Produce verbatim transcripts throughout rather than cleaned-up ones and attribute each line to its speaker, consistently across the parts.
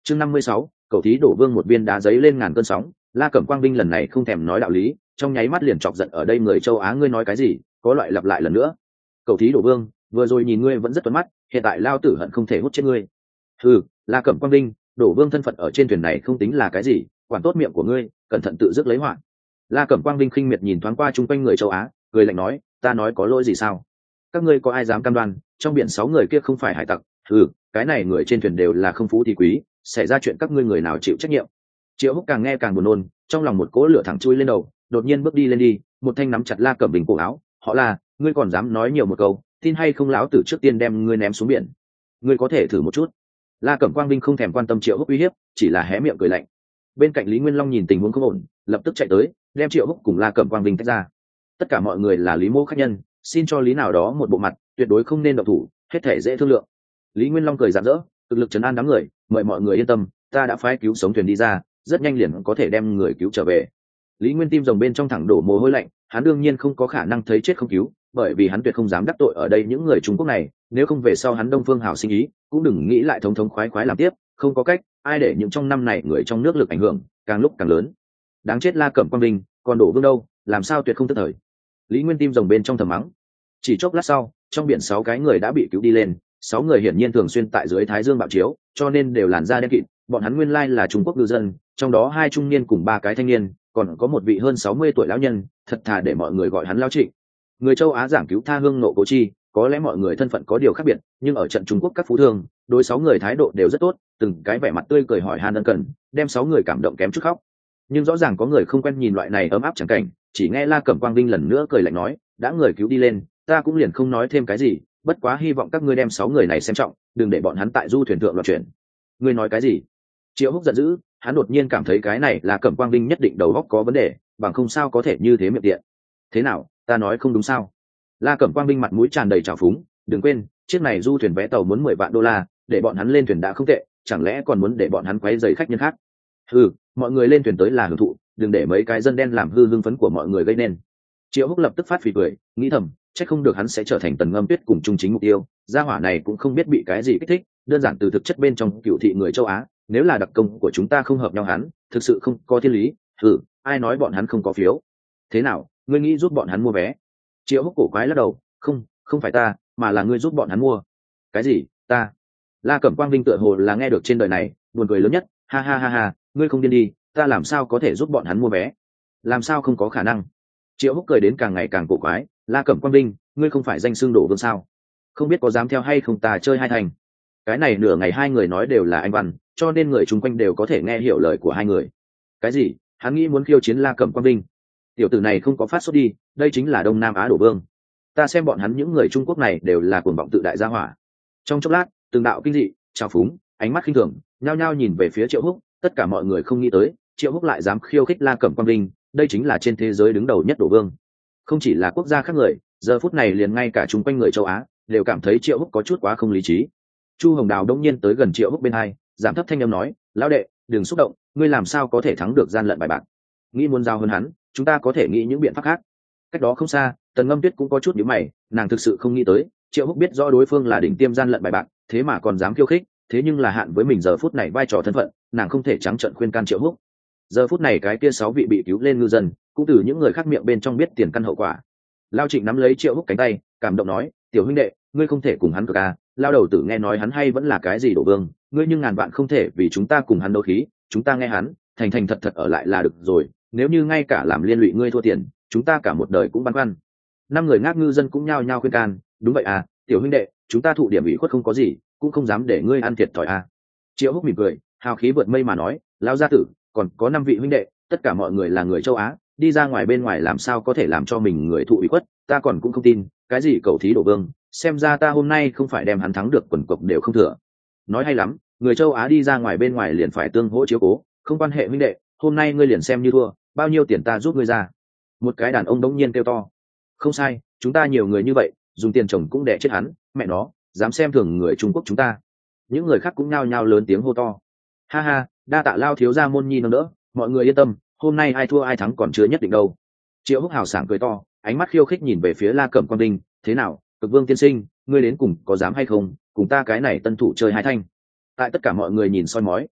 Speaker 1: chương năm mươi sáu, cầu thí đổ vương một viên đá giấy lên ngàn cơn sóng. La Cẩm Quang Vinh lần này không thèm nói đạo lý, trong nháy mắt liền chọc giận ở đây người châu Á. Ngươi nói cái gì? Có loại lặp lại lần nữa. Cầu thí đổ vương, vừa rồi nhìn ngươi vẫn rất tuấn mắt, hiện tại lao tử hận không thể hút chết ngươi. Ừ, La Cẩm Quang Vinh, đổ vương thân phận ở trên thuyền này không tính là cái gì, quản tốt miệng của ngươi, cẩn thận tự dứt lấy họa. La Cẩm Quang Vinh khinh miệt nhìn thoáng qua chung quanh người châu Á, cười lạnh nói, ta nói có lỗi gì sao? Các ngươi có ai dám cam đoan trong biển sáu người kia không phải hải tặc? Ừ, cái này người trên thuyền đều là không phú thì quý, xảy ra chuyện các ngươi người nào chịu trách nhiệm? Triệu Húc càng nghe càng buồn nôn, trong lòng một cỗ lửa thẳng chui lên đầu, đột nhiên bước đi lên đi, một thanh nắm chặt La Cẩm Bình cổ áo, họ là, ngươi còn dám nói nhiều một câu, tin hay không lão tử trước tiên đem ngươi ném xuống biển. Ngươi có thể thử một chút. La Cẩm Quang Vinh không thèm quan tâm Triệu Húc uy hiếp, chỉ là hé miệng cười lạnh. Bên cạnh Lý Nguyên Long nhìn tình huống không ổn, lập tức chạy tới, đem Triệu Húc cùng La Cẩm Quang Vinh tách ra. Tất cả mọi người là Lý Mô khách nhân, xin cho Lý nào đó một bộ mặt, tuyệt đối không nên động thủ, hết thể dễ thương lượng. Lý Nguyên Long cười rạng rỡ, thực lực trấn an đám người, mời mọi người yên tâm, ta đã phái cứu sống thuyền đi ra, rất nhanh liền có thể đem người cứu trở về. Lý Nguyên tim rồng bên trong thẳng đổ mồ hôi lạnh, hắn đương nhiên không có khả năng thấy chết không cứu, bởi vì hắn tuyệt không dám đắc tội ở đây những người Trung Quốc này, nếu không về sau hắn Đông Phương Hào sinh ý, cũng đừng nghĩ lại thống thống khoái khoái làm tiếp, không có cách, ai để những trong năm này người trong nước lực ảnh hưởng càng lúc càng lớn. Đáng chết La Cẩm Quang Vinh, còn đổ vương đâu, làm sao tuyệt không tức thời. Lý Nguyên tim rồng bên trong thầm mắng. Chỉ chốc lát sau, trong biển sáu cái người đã bị cứu đi lên, sáu người hiển nhiên thường xuyên tại dưới thái dương bạo chiếu, cho nên đều làn da đen kịt, bọn hắn nguyên lai là Trung Quốc ngư dân, trong đó hai trung niên cùng ba cái thanh niên, còn có một vị hơn sáu mươi tuổi lão nhân, thật thà để mọi người gọi hắn lão Trịnh. Người châu Á giảng cứu tha hương nộ cố chi, có lẽ mọi người thân phận có điều khác biệt, nhưng ở trận Trung Quốc các phú thương, đối sáu người thái độ đều rất tốt, từng cái vẻ mặt tươi cười hỏi han ân cần, đem sáu người cảm động kém chút khóc. Nhưng rõ ràng có người không quen nhìn loại này ấm áp chẳng cảnh, chỉ nghe La Cẩm Quang Vinh lần nữa cười lạnh nói, đã người cứu đi lên, ta cũng liền không nói thêm cái gì, bất quá hy vọng các ngươi đem sáu người này xem trọng, đừng để bọn hắn tại du thuyền thượng loạn chuyển. Ngươi nói cái gì? Triệu Húc giận dữ, hắn đột nhiên cảm thấy cái này là Cẩm Quang Vinh nhất định đầu óc có vấn đề, bằng không sao có thể như thế miệng tiện. Thế nào, ta nói không đúng sao? La Cẩm Quang Vinh mặt mũi tràn đầy trào phúng, đừng quên, chiếc này du thuyền vé tàu muốn mười vạn đô la, để bọn hắn lên thuyền đã không tệ, chẳng lẽ còn muốn để bọn hắn quấy rầy khách nhân khác? Ừ, mọi người lên thuyền tới là hưởng thụ, đừng để mấy cái dân đen làm hư hưng phấn của mọi người gây nên. Triệu Húc lập tức phát phì cười, nghĩ thầm, chắc không được hắn sẽ trở thành Tần Ngâm Tuyết cùng chung chính mục tiêu, gia hỏa này cũng không biết bị cái gì kích thích, đơn giản từ thực chất bên trong cựu thị người châu Á, nếu là đặc công của chúng ta không hợp nhau hắn, thực sự không có thiên lý. Ừ, ai nói bọn hắn không có phiếu? Thế nào, ngươi nghĩ giúp bọn hắn mua vé? Triệu Húc cổ quái lắc đầu, không, không phải ta, mà là ngươi giúp bọn hắn mua. Cái gì? Ta? La Cẩm Quang Vinh tựa hồ là nghe được trên đời này buồn cười lớn nhất, ha ha ha ha, ngươi không điên đi, ta làm sao có thể giúp bọn hắn mua vé? Làm sao không có khả năng? Triệu Húc cười đến càng ngày càng cổ quái, La Cẩm Quang Vinh, ngươi không phải danh xưng đổ vương sao? Không biết có dám theo hay không ta chơi hai thành? Cái này nửa ngày hai người nói đều là anh văn, cho nên người chung quanh đều có thể nghe hiểu lời của hai người. Cái gì? Hắn nghĩ muốn khiêu chiến La Cẩm Quang Vinh? Tiểu tử này không có phát sốt đi, đây chính là Đông Nam Á đổ vương. Ta xem bọn hắn những người Trung Quốc này đều là cuồng vọng tự đại gia hỏa. Trong chốc lát, từng đạo kinh dị, trào phúng, ánh mắt khinh thường, nhao nhao nhìn về phía Triệu Húc, tất cả mọi người không nghĩ tới, Triệu Húc lại dám khiêu khích La Cẩm Quang Vinh, đây chính là trên thế giới đứng đầu nhất đổ vương. Không chỉ là quốc gia khác người, giờ phút này liền ngay cả chung quanh người châu Á đều cảm thấy Triệu Húc có chút quá không lý trí. Chu Hồng Đào đông nhiên tới gần Triệu Húc bên hai, giảm thấp thanh âm nói, lão đệ, đừng xúc động, ngươi làm sao có thể thắng được gian lận bài bạc? Nghĩ muốn giao hơn hắn, chúng ta có thể nghĩ những biện pháp khác. Cách đó không xa, Tần Ngâm Tuyết cũng có chút nhíu mày, nàng thực sự không nghĩ tới, Triệu Húc biết rõ đối phương là đỉnh tiêm gian lận bài bạc, thế mà còn dám khiêu khích, thế nhưng là hạn với mình giờ phút này vai trò thân phận, nàng không thể trắng trợn khuyên can Triệu Húc. Giờ phút này cái kia sáu vị bị cứu lên ngư dân, cũng từ những người khác miệng bên trong biết tiền căn hậu quả. Lao Trịnh nắm lấy Triệu Húc cánh tay, cảm động nói, tiểu huynh đệ, ngươi không thể cùng hắn cược à, lao đầu tử nghe nói hắn hay vẫn là cái gì đổ vương, ngươi nhưng ngàn vạn không thể vì chúng ta cùng hắn đấu khí, chúng ta nghe hắn, thành thành thật thật ở lại là được rồi, nếu như ngay cả làm liên lụy ngươi thua tiền, chúng ta cả một đời cũng băn khoăn. Năm người ngác ngư dân cũng nhao nhao khuyên can, đúng vậy à, tiểu huynh đệ, chúng ta thụ điểm ủy khuất không có gì, cũng không dám để ngươi ăn thiệt thòi à. Triệu Húc mỉm cười, hào khí vượt mây mà nói, lao gia tử, còn có năm vị huynh đệ, tất cả mọi người là người châu Á, đi ra ngoài bên ngoài làm sao có thể làm cho mình người thụ ủy khuất, ta còn cũng không tin, cái gì cầu thí đổ vương, xem ra ta hôm nay không phải đem hắn thắng được quần cộc đều không thừa. Nói hay lắm, người châu Á đi ra ngoài bên ngoài liền phải tương hỗ chiếu cố, không quan hệ huynh đệ, hôm nay ngươi liền xem như thua, bao nhiêu tiền ta giúp ngươi ra. Một cái đàn ông đống nhiên kêu to, không sai, chúng ta nhiều người như vậy, dùng tiền chồng cũng đẻ chết hắn, mẹ nó, dám xem thường người Trung Quốc chúng ta. Những người khác cũng nhao nhao lớn tiếng hô to, ha ha, đa tạ lao thiếu gia môn nhi nâng đỡ, mọi người yên tâm, hôm nay ai thua ai thắng còn chưa nhất định đâu. Triệu Húc hào sảng cười to, ánh mắt khiêu khích nhìn về phía La Cẩm Quang Vinh, thế nào, Cực Vương tiên sinh, ngươi đến cùng có dám hay không, cùng ta cái này tân thủ chơi hai thanh. Tại tất cả mọi người nhìn soi mói,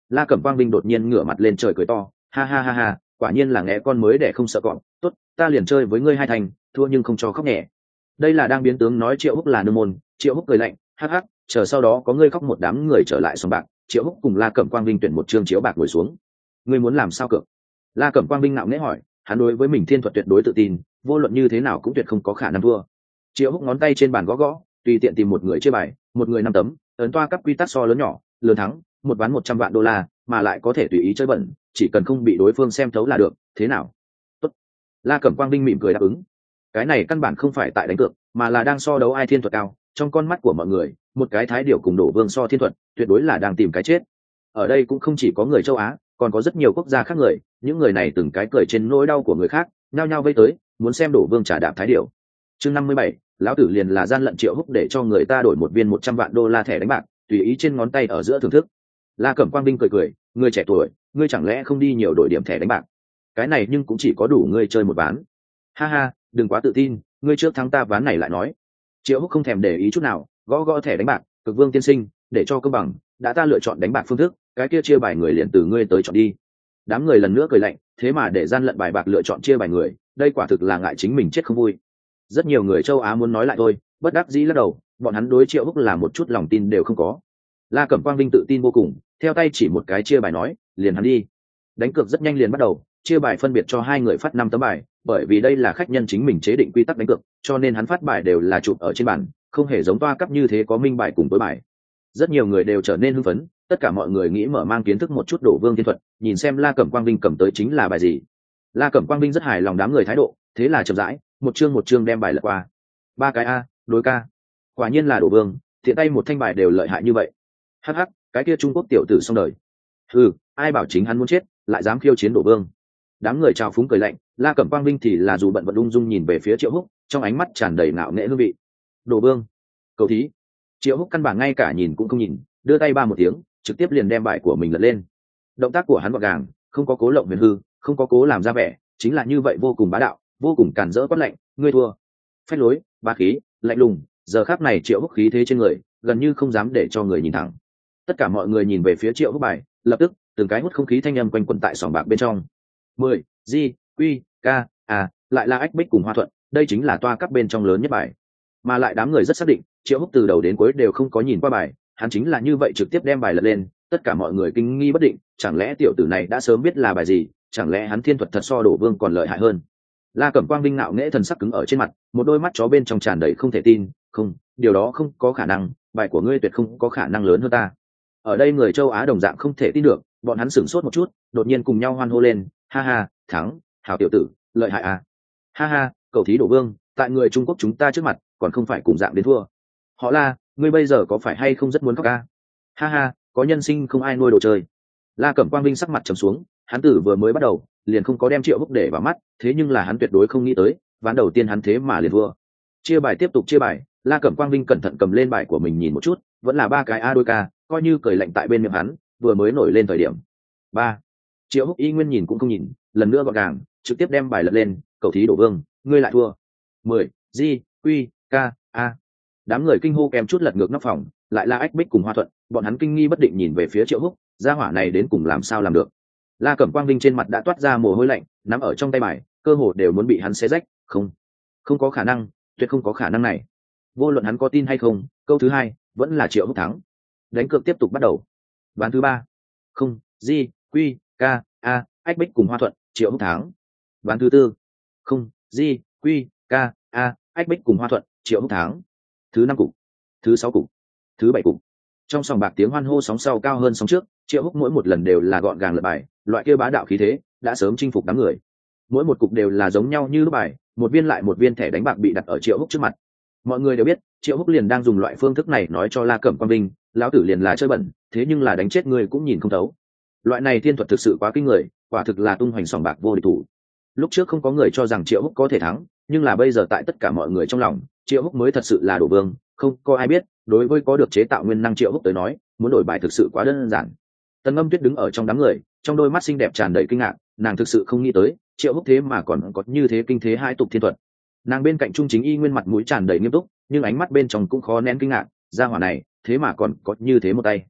Speaker 1: La Cẩm Quang Vinh đột nhiên ngửa mặt lên trời cười to, ha ha ha ha, quả nhiên là nghe con mới để không sợ cọp, tốt, ta liền chơi với ngươi hai thành, thua nhưng không cho khóc nhẹ. Đây là đang biến tướng nói Triệu Húc là nương môn. Triệu Húc cười lạnh, hắc hắc, chờ sau đó có ngươi khóc một đám người trở lại sòng bạc. Triệu Húc cùng La Cẩm Quang Vinh tuyển một trương chiếu bạc ngồi xuống. Ngươi muốn làm sao cược? La Cẩm Quang Vinh ngạo nghễ hỏi, hắn đối với mình thiên thuật tuyệt đối tự tin, vô luận như thế nào cũng tuyệt không có khả năng thua. Triệu Húc ngón tay trên bàn gõ gõ, tùy tiện tìm một người chơi bài, một người năm tấm, ấn toa cấp quy tắc so lớn nhỏ, lớn thắng, một ván một trăm vạn đô la, mà lại có thể tùy ý chơi bẩn, chỉ cần không bị đối phương xem thấu là được, thế nào? Tốt. La Cẩm Quang Vinh mỉm cười đáp ứng. Cái này căn bản không phải tại đánh cược, mà là đang so đấu ai thiên thuật cao. Trong con mắt của mọi người, một cái thái điểu cùng đổ vương so thiên thuật, tuyệt đối là đang tìm cái chết. Ở đây cũng không chỉ có người châu Á, còn có rất nhiều quốc gia khác người, những người này từng cái cười trên nỗi đau của người khác, nhao nhao vây tới, muốn xem đổ vương trả đạp thái điểu. Chương năm mươi bảy, lão tử liền là gian lận Triệu Húc để cho người ta đổi một viên một trăm vạn đô la thẻ đánh bạc, tùy ý trên ngón tay ở giữa thưởng thức. La Cẩm Quang Vinh cười cười, ngươi trẻ tuổi, ngươi chẳng lẽ không đi nhiều đổi điểm thẻ đánh bạc? Cái này nhưng cũng chỉ có đủ ngươi chơi một ván. Ha ha, đừng quá tự tin, ngươi trước thắng ta ván này lại nói. Triệu Húc không thèm để ý chút nào, gõ gõ thẻ đánh bạc, cực vương tiên sinh, để cho công bằng, đã ta lựa chọn đánh bạc phương thức, cái kia chia bài người liền từ ngươi tới chọn đi. Đám người lần nữa cười lạnh, thế mà để gian lận bài bạc lựa chọn chia bài người, đây quả thực là ngại chính mình chết không vui. Rất nhiều người châu Á muốn nói lại thôi, bất đắc dĩ lắc đầu, bọn hắn đối Triệu Húc là một chút lòng tin đều không có. La Cẩm Quang Vinh tự tin vô cùng, theo tay chỉ một cái chia bài nói, liền hắn đi. Đánh cược rất nhanh liền bắt đầu, chia bài phân biệt cho hai người phát năm tấm bài, bởi vì đây là khách nhân chính mình chế định quy tắc đánh cược, cho nên hắn phát bài đều là chụp ở trên bàn, không hề giống toa cấp như thế có minh bài cùng tối bài. Rất nhiều người đều trở nên hưng phấn, tất cả mọi người nghĩ mở mang kiến thức một chút đổ vương thiên thuật, nhìn xem La Cẩm Quang Vinh cầm tới chính là bài gì. La Cẩm Quang Vinh rất hài lòng đám người thái độ, thế là chậm rãi, một chương một chương đem bài lật qua. Ba cái a, đối ca. Quả nhiên là đổ vương, tiện tay một thanh bài đều lợi hại như vậy. Hắc hắc, cái kia Trung Quốc tiểu tử xong đời. Ừ, ai bảo chính hắn muốn chết, lại dám khiêu chiến đổ vương. Đám người chào phúng cười lạnh, La Cẩm Quang Vinh thì là dù bận vận ung dung nhìn về phía Triệu Húc, trong ánh mắt tràn đầy ngạo nghễ hương vị. Đổ vương, cầu thí. Triệu Húc căn bản ngay cả nhìn cũng không nhìn, đưa tay ba một tiếng, trực tiếp liền đem bài của mình lật lên. Động tác của hắn gọn gàng, không có cố lộng huyền hư, không có cố làm ra vẻ, chính là như vậy vô cùng bá đạo, vô cùng càn rỡ quát lạnh, ngươi thua. Phách lối, bá khí, lạnh lùng, giờ khắc này Triệu Húc khí thế trên người, gần như không dám để cho người nhìn thẳng. Tất cả mọi người nhìn về phía Triệu Húc bài, lập tức từng cái hút không khí thanh âm quanh quẩn tại sòng bạc bên trong. Mười, Di, Quy, Ca, à, lại là Ách Bích cùng Hoa Thuận, đây chính là toa cấp bên trong lớn nhất bài. Mà lại đám người rất xác định, Triệu Húc từ đầu đến cuối đều không có nhìn qua bài, hắn chính là như vậy trực tiếp đem bài lật lên, tất cả mọi người kinh nghi bất định, chẳng lẽ tiểu tử này đã sớm biết là bài gì, chẳng lẽ hắn thiên thuật thật so đổ vương còn lợi hại hơn. La Cẩm Quang Vinh ngạo nghễ thần sắc cứng ở trên mặt, một đôi mắt chó bên trong tràn đầy không thể tin, không, điều đó không có khả năng, bài của ngươi tuyệt không có khả năng lớn hơn ta. Ở đây người châu Á đồng dạng không thể tin được, bọn hắn sửng sốt một chút, đột nhiên cùng nhau hoan hô lên, ha ha, thắng, hảo tiểu tử, lợi hại à. Ha ha, cầu thí đổ vương, tại người Trung Quốc chúng ta trước mặt, còn không phải cùng dạng đến thua. Họ La, ngươi bây giờ có phải hay không rất muốn khóc ca? Ha ha, có nhân sinh không ai nuôi đồ chơi. La Cẩm Quang Vinh sắc mặt trầm xuống, hắn tử vừa mới bắt đầu, liền không có đem Triệu Húc để vào mắt, thế nhưng là hắn tuyệt đối không nghĩ tới, ván đầu tiên hắn thế mà liền thua. Chia bài tiếp tục chia bài, La Cẩm Quang Vinh cẩn thận cầm lên bài của mình nhìn một chút, vẫn là ba cái a đôi ca, coi như cười lạnh tại bên miệng hắn, vừa mới nổi lên thời điểm. Ba. Triệu Húc y nguyên nhìn cũng không nhìn, lần nữa gọn gàng, trực tiếp đem bài lật lên, cầu thí đổ vương, ngươi lại thua. Mười, Di, Quy, Ca, A. Đám người kinh hô kèm chút lật ngược nóc phòng, lại là Ách Bích cùng Hoa Thuận, bọn hắn kinh nghi bất định nhìn về phía Triệu Húc, gia hỏa này đến cùng làm sao làm được. La Cẩm Quang Vinh trên mặt đã toát ra mồ hôi lạnh, nắm ở trong tay bài, cơ hồ đều muốn bị hắn xé rách, không, không có khả năng, tuyệt không có khả năng này. Vô luận hắn có tin hay không, câu thứ hai vẫn là Triệu Húc thắng. Đánh cược tiếp tục bắt đầu. Ván thứ ba, không, Di, Quy, Ca, A, Ách Bích cùng Hoa Thuận, Triệu Húc thắng. Ván thứ tư, không, Di, Quy, Ca, A, Ách Bích cùng Hoa Thuận, Triệu Húc thắng. Thứ năm cục, thứ sáu cục, thứ bảy cục. Trong sòng bạc tiếng hoan hô sóng sau cao hơn sóng trước, Triệu Húc mỗi một lần đều là gọn gàng lật bài, loại kia bá đạo khí thế đã sớm chinh phục đám người. Mỗi một cục đều là giống nhau như lúc bài, một viên lại một viên thẻ đánh bạc bị đặt ở Triệu Húc trước mặt. Mọi người đều biết, Triệu Húc liền đang dùng loại phương thức này nói cho La Cẩm Quang Vinh, lão tử liền là chơi bẩn, thế nhưng là đánh chết người cũng nhìn không thấu. Loại này thiên thuật thực sự quá kinh người, quả thực là tung hoành sòng bạc vô địch thủ. Lúc trước không có người cho rằng Triệu Húc có thể thắng, nhưng là bây giờ tại tất cả mọi người trong lòng, Triệu Húc mới thật sự là đổ vương, không có ai biết, đối với có được chế tạo nguyên năng Triệu Húc tới nói, muốn đổi bài thực sự quá đơn giản. Tần Ngâm Tuyết đứng ở trong đám người, trong đôi mắt xinh đẹp tràn đầy kinh ngạc, nàng thực sự không nghĩ tới, Triệu Húc thế mà còn có như thế kinh thế hai tục thiên thuật. Nàng bên cạnh Trung Chính Y nguyên mặt mũi tràn đầy nghiêm túc, nhưng ánh mắt bên trong cũng khó nén kinh ngạc, gia hỏa này, thế mà còn có như thế một tay.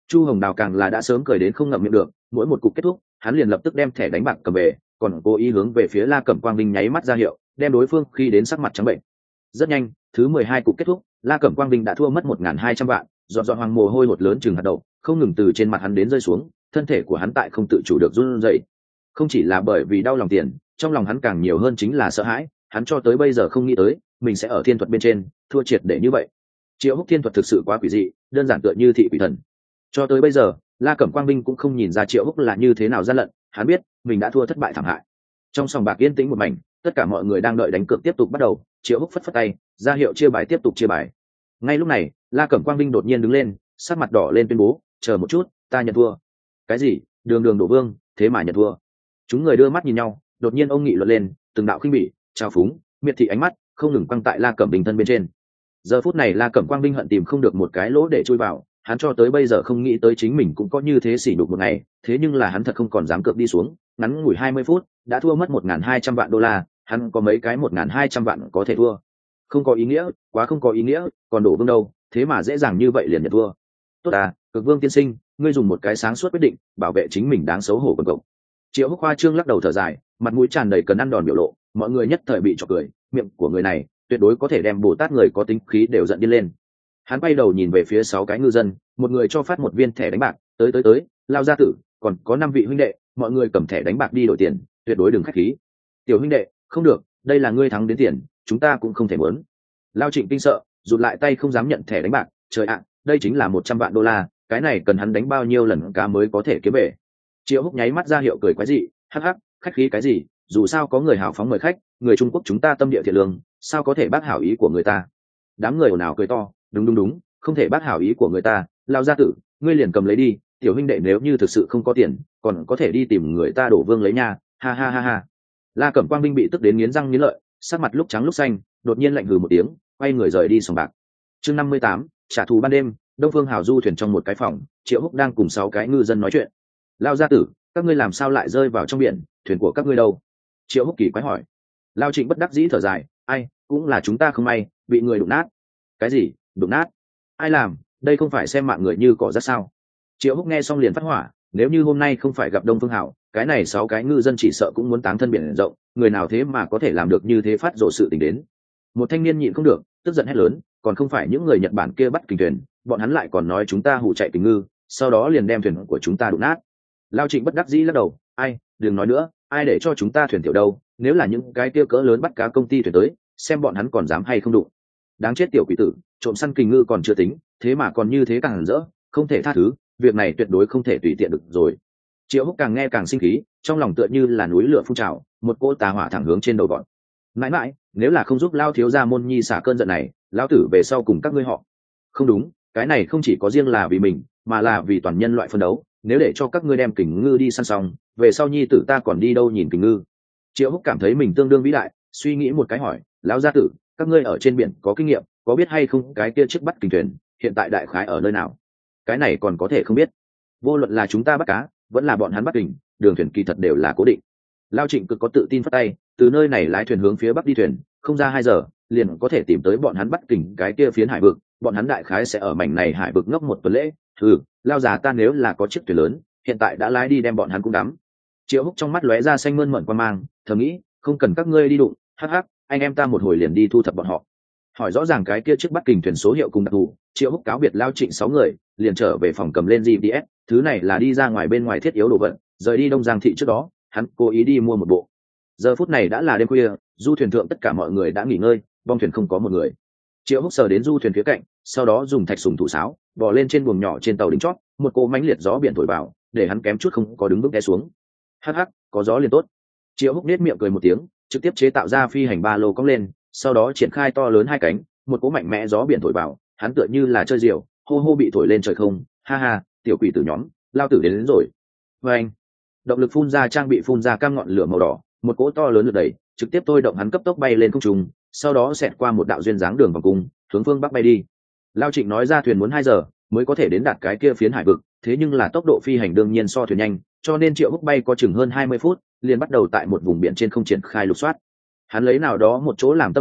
Speaker 1: Chu Hồng Đào càng là đã sớm cười đến không ngậm miệng được, mỗi một cục kết thúc hắn liền lập tức đem thẻ đánh bạc cầm về, còn cố ý hướng về phía La Cẩm Quang Vinh nháy mắt ra hiệu, đem đối phương khi đến sắc mặt trắng bệnh. Rất nhanh, thứ mười hai cục kết thúc, La Cẩm Quang Vinh đã thua mất một nghìn hai trăm vạn, dọn dọn hoàng mồ hôi hột lớn chừng hạt đậu, không ngừng từ trên mặt hắn đến rơi xuống, thân thể của hắn tại không tự chủ được run rẩy. Không chỉ là bởi vì đau lòng tiền, trong lòng hắn càng nhiều hơn chính là sợ hãi, hắn cho tới bây giờ không nghĩ tới mình sẽ ở thiên thuật bên trên thua triệt để như vậy. Triệu Húc thiên thuật thực sự quá quỷ dị, đơn giản tựa như thị quỷ thần. Cho tới bây giờ, La Cẩm Quang Vinh cũng không nhìn ra Triệu Húc là như thế nào gian lận, hắn biết mình đã thua thất bại thảm hại. Trong sòng bạc yên tĩnh một mảnh, tất cả mọi người đang đợi đánh cược tiếp tục bắt đầu. Triệu Húc phất phất tay ra hiệu chia bài tiếp tục chia bài. Ngay lúc này, La Cẩm Quang Vinh đột nhiên đứng lên, sắc mặt đỏ lên tuyên bố, chờ một chút, ta nhận thua. Cái gì? Đường Đường đổ vương, thế mà nhận thua? Chúng người đưa mắt nhìn nhau, đột nhiên ông nghị luận lên, từng đạo khinh bỉ, trào phúng, miệt thị ánh mắt không ngừng quăng tại La Cẩm Bình thân bên trên. Giờ phút này La Cẩm Quang Vinh hận tìm không được một cái lỗ để chui vào, hắn cho tới bây giờ không nghĩ tới chính mình cũng có như thế sỉ nhục một ngày, thế nhưng là hắn thật không còn dám cược đi xuống, ngắn ngủi hai mươi phút đã thua mất một nghìn hai trăm vạn đô la, hắn có mấy cái một nghìn hai trăm vạn có thể thua. Không có ý nghĩa, quá không có ý nghĩa, còn đổ vương đâu, thế mà dễ dàng như vậy liền nhận thua. Tốt à, Cực Vương tiên sinh, ngươi dùng một cái sáng suốt quyết định, bảo vệ chính mình đáng xấu hổ quần cộc. Triệu Húc Khoa trương lắc đầu thở dài, mặt mũi tràn đầy cần ăn đòn biểu lộ, mọi người nhất thời bị chọc cười, miệng của người này tuyệt đối có thể đem Bồ Tát người có tính khí đều giận điên lên. Hắn quay đầu nhìn về phía sáu cái ngư dân, một người cho phát một viên thẻ đánh bạc, tới tới tới, Lao gia tử, còn có năm vị huynh đệ, mọi người cầm thẻ đánh bạc đi đổi tiền, tuyệt đối đừng khách khí. Tiểu huynh đệ, không được, đây là ngươi thắng đến tiền, chúng ta cũng không thể muốn. Lao Trịnh kinh sợ, rụt lại tay không dám nhận thẻ đánh bạc, trời ạ, đây chính là một trăm vạn đô la, cái này cần hắn đánh bao nhiêu lần cá mới có thể kiếm về. Triệu Húc nháy mắt ra hiệu cười quái dị, hắc hắc, khách khí cái gì, dù sao có người hào phóng mời khách, người Trung Quốc chúng ta tâm địa thiện lương, sao có thể bác hảo ý của người ta. Đám người ồn ào cười to, đúng đúng đúng, không thể bác hảo ý của người ta. Lao gia tử, ngươi liền cầm lấy đi, tiểu huynh đệ nếu như thực sự không có tiền, còn có thể đi tìm người ta đổ vương lấy nha, ha ha ha ha. La Cẩm Quang Vinh bị tức đến nghiến răng nghiến lợi, sắc mặt lúc trắng lúc xanh, đột nhiên lạnh hừ một tiếng, quay người rời đi sòng bạc. Chương năm mươi tám, trả thù ban đêm. Đông Phương Hào du thuyền trong một cái phòng, Triệu Húc đang cùng sáu cái ngư dân nói chuyện. Lao gia tử, các ngươi làm sao lại rơi vào trong biển, thuyền của các ngươi đâu? Triệu Húc kỳ quái hỏi. Lao Trịnh bất đắc dĩ thở dài, ai, cũng là chúng ta không may, bị người đụng nát. Cái gì? Đụng nát? Ai làm? Đây không phải xem mạng người như cỏ rác sao? Triệu Húc nghe xong liền phát hỏa, nếu như hôm nay không phải gặp Đông Phương Hào, cái này sáu cái ngư dân chỉ sợ cũng muốn táng thân biển rộng, người nào thế mà có thể làm được như thế phát rộ sự tình đến. Một thanh niên nhịn không được, tức giận hét lớn, còn không phải những người Nhật Bản kia bắt kình thuyền, bọn hắn lại còn nói chúng ta hù chạy kình ngư, sau đó liền đem thuyền của chúng ta đụng nát. Lao Trịnh bất đắc dĩ lắc đầu, ai, đừng nói nữa, ai để cho chúng ta thuyền tiểu đâu, nếu là những cái kia cỡ lớn bắt cá công ty thuyền tới, xem bọn hắn còn dám hay không đụng. Đáng chết tiểu quỷ tử, trộm săn kình ngư còn chưa tính, thế mà còn như thế càng hẳn rỡ, không thể tha thứ, việc này tuyệt đối không thể tùy tiện được rồi. Triệu Húc càng nghe càng sinh khí, trong lòng tựa như là núi lửa phun trào, một cỗ tà hỏa thẳng hướng trên đầu bọn. Mãi mãi, nếu là không giúp Lao thiếu gia môn nhi xả cơn giận này, lão tử về sau cùng các ngươi họ. Không đúng, cái này không chỉ có riêng là vì mình, mà là vì toàn nhân loại phân đấu, nếu để cho các ngươi đem kình ngư đi săn xong, về sau nhi tử ta còn đi đâu nhìn kình ngư. Triệu Húc cảm thấy mình tương đương vĩ đại, suy nghĩ một cái hỏi, lão gia tử, các ngươi ở trên biển có kinh nghiệm, có biết hay không cái kia chiếc bắt kình thuyền hiện tại đại khái ở nơi nào? Cái này còn có thể không biết. Vô luận là chúng ta bắt cá, vẫn là bọn hắn bắt kình, đường thuyền kỳ thật đều là cố định. Lao Trịnh cực có tự tin phất tay, từ nơi này lái thuyền hướng phía bắc đi thuyền, không ra hai giờ liền có thể tìm tới bọn hắn bắt kình cái kia phiến hải vực, bọn hắn đại khái sẽ ở mảnh này hải vực ngốc một tuần lễ. Ừ, Lao già ta nếu là có chiếc thuyền lớn, hiện tại đã lái đi đem bọn hắn cũng đắm. Triệu Húc trong mắt lóe ra xanh mơn mởn quan mang, thầm nghĩ, không cần các ngươi đi đụng, hắc hắc, anh em ta một hồi liền đi thu thập bọn họ. Hỏi rõ ràng cái kia chiếc bắt kình thuyền số hiệu cùng đặc thù, Triệu Húc cáo biệt Lao Trịnh sáu người, liền trở về phòng cầm lên giê pê ét, thứ này là đi ra ngoài bên ngoài thiết yếu đồ vật, rời đi Đông Giang thị trước đó, hắn cố ý đi mua một bộ. Giờ phút này đã là đêm khuya, du thuyền thượng tất cả mọi người đã nghỉ ngơi, bong thuyền không có một người. Triệu Húc sờ đến du thuyền phía cạnh, sau đó dùng thạch sùng thủ sáo bò lên trên buồng nhỏ trên tàu đính chót, một cỗ mãnh liệt gió biển thổi vào, để hắn kém chút không có đứng vững té xuống. Hắc hắc, có gió liền tốt. Triệu Húc nết miệng cười một tiếng, trực tiếp chế tạo ra phi hành ba lô cong lên, sau đó triển khai to lớn hai cánh, một cỗ mạnh mẽ gió biển thổi vào, hắn tựa như là chơi diều, hô hô bị thổi lên trời không. Ha ha, tiểu quỷ tử nhóm, lao tử đến, đến rồi. Và anh, động lực phun ra trang bị phun ra cam ngọn lửa màu đỏ, một cỗ to lớn lượt đẩy, trực tiếp thôi động hắn cấp tốc bay lên không trung, sau đó xẹt qua một đạo duyên dáng đường vòng cung, hướng phương bắc bay đi. Lao Trịnh nói ra thuyền muốn hai giờ mới có thể đến đạt cái kia phiến hải vực, thế nhưng là tốc độ phi hành đương nhiên so thuyền nhanh, cho nên Triệu Húc bay có chừng hơn hai mươi phút, liền bắt đầu tại một vùng biển trên không triển khai lục soát. Hắn lấy nào đó một chỗ làm tâm điểm,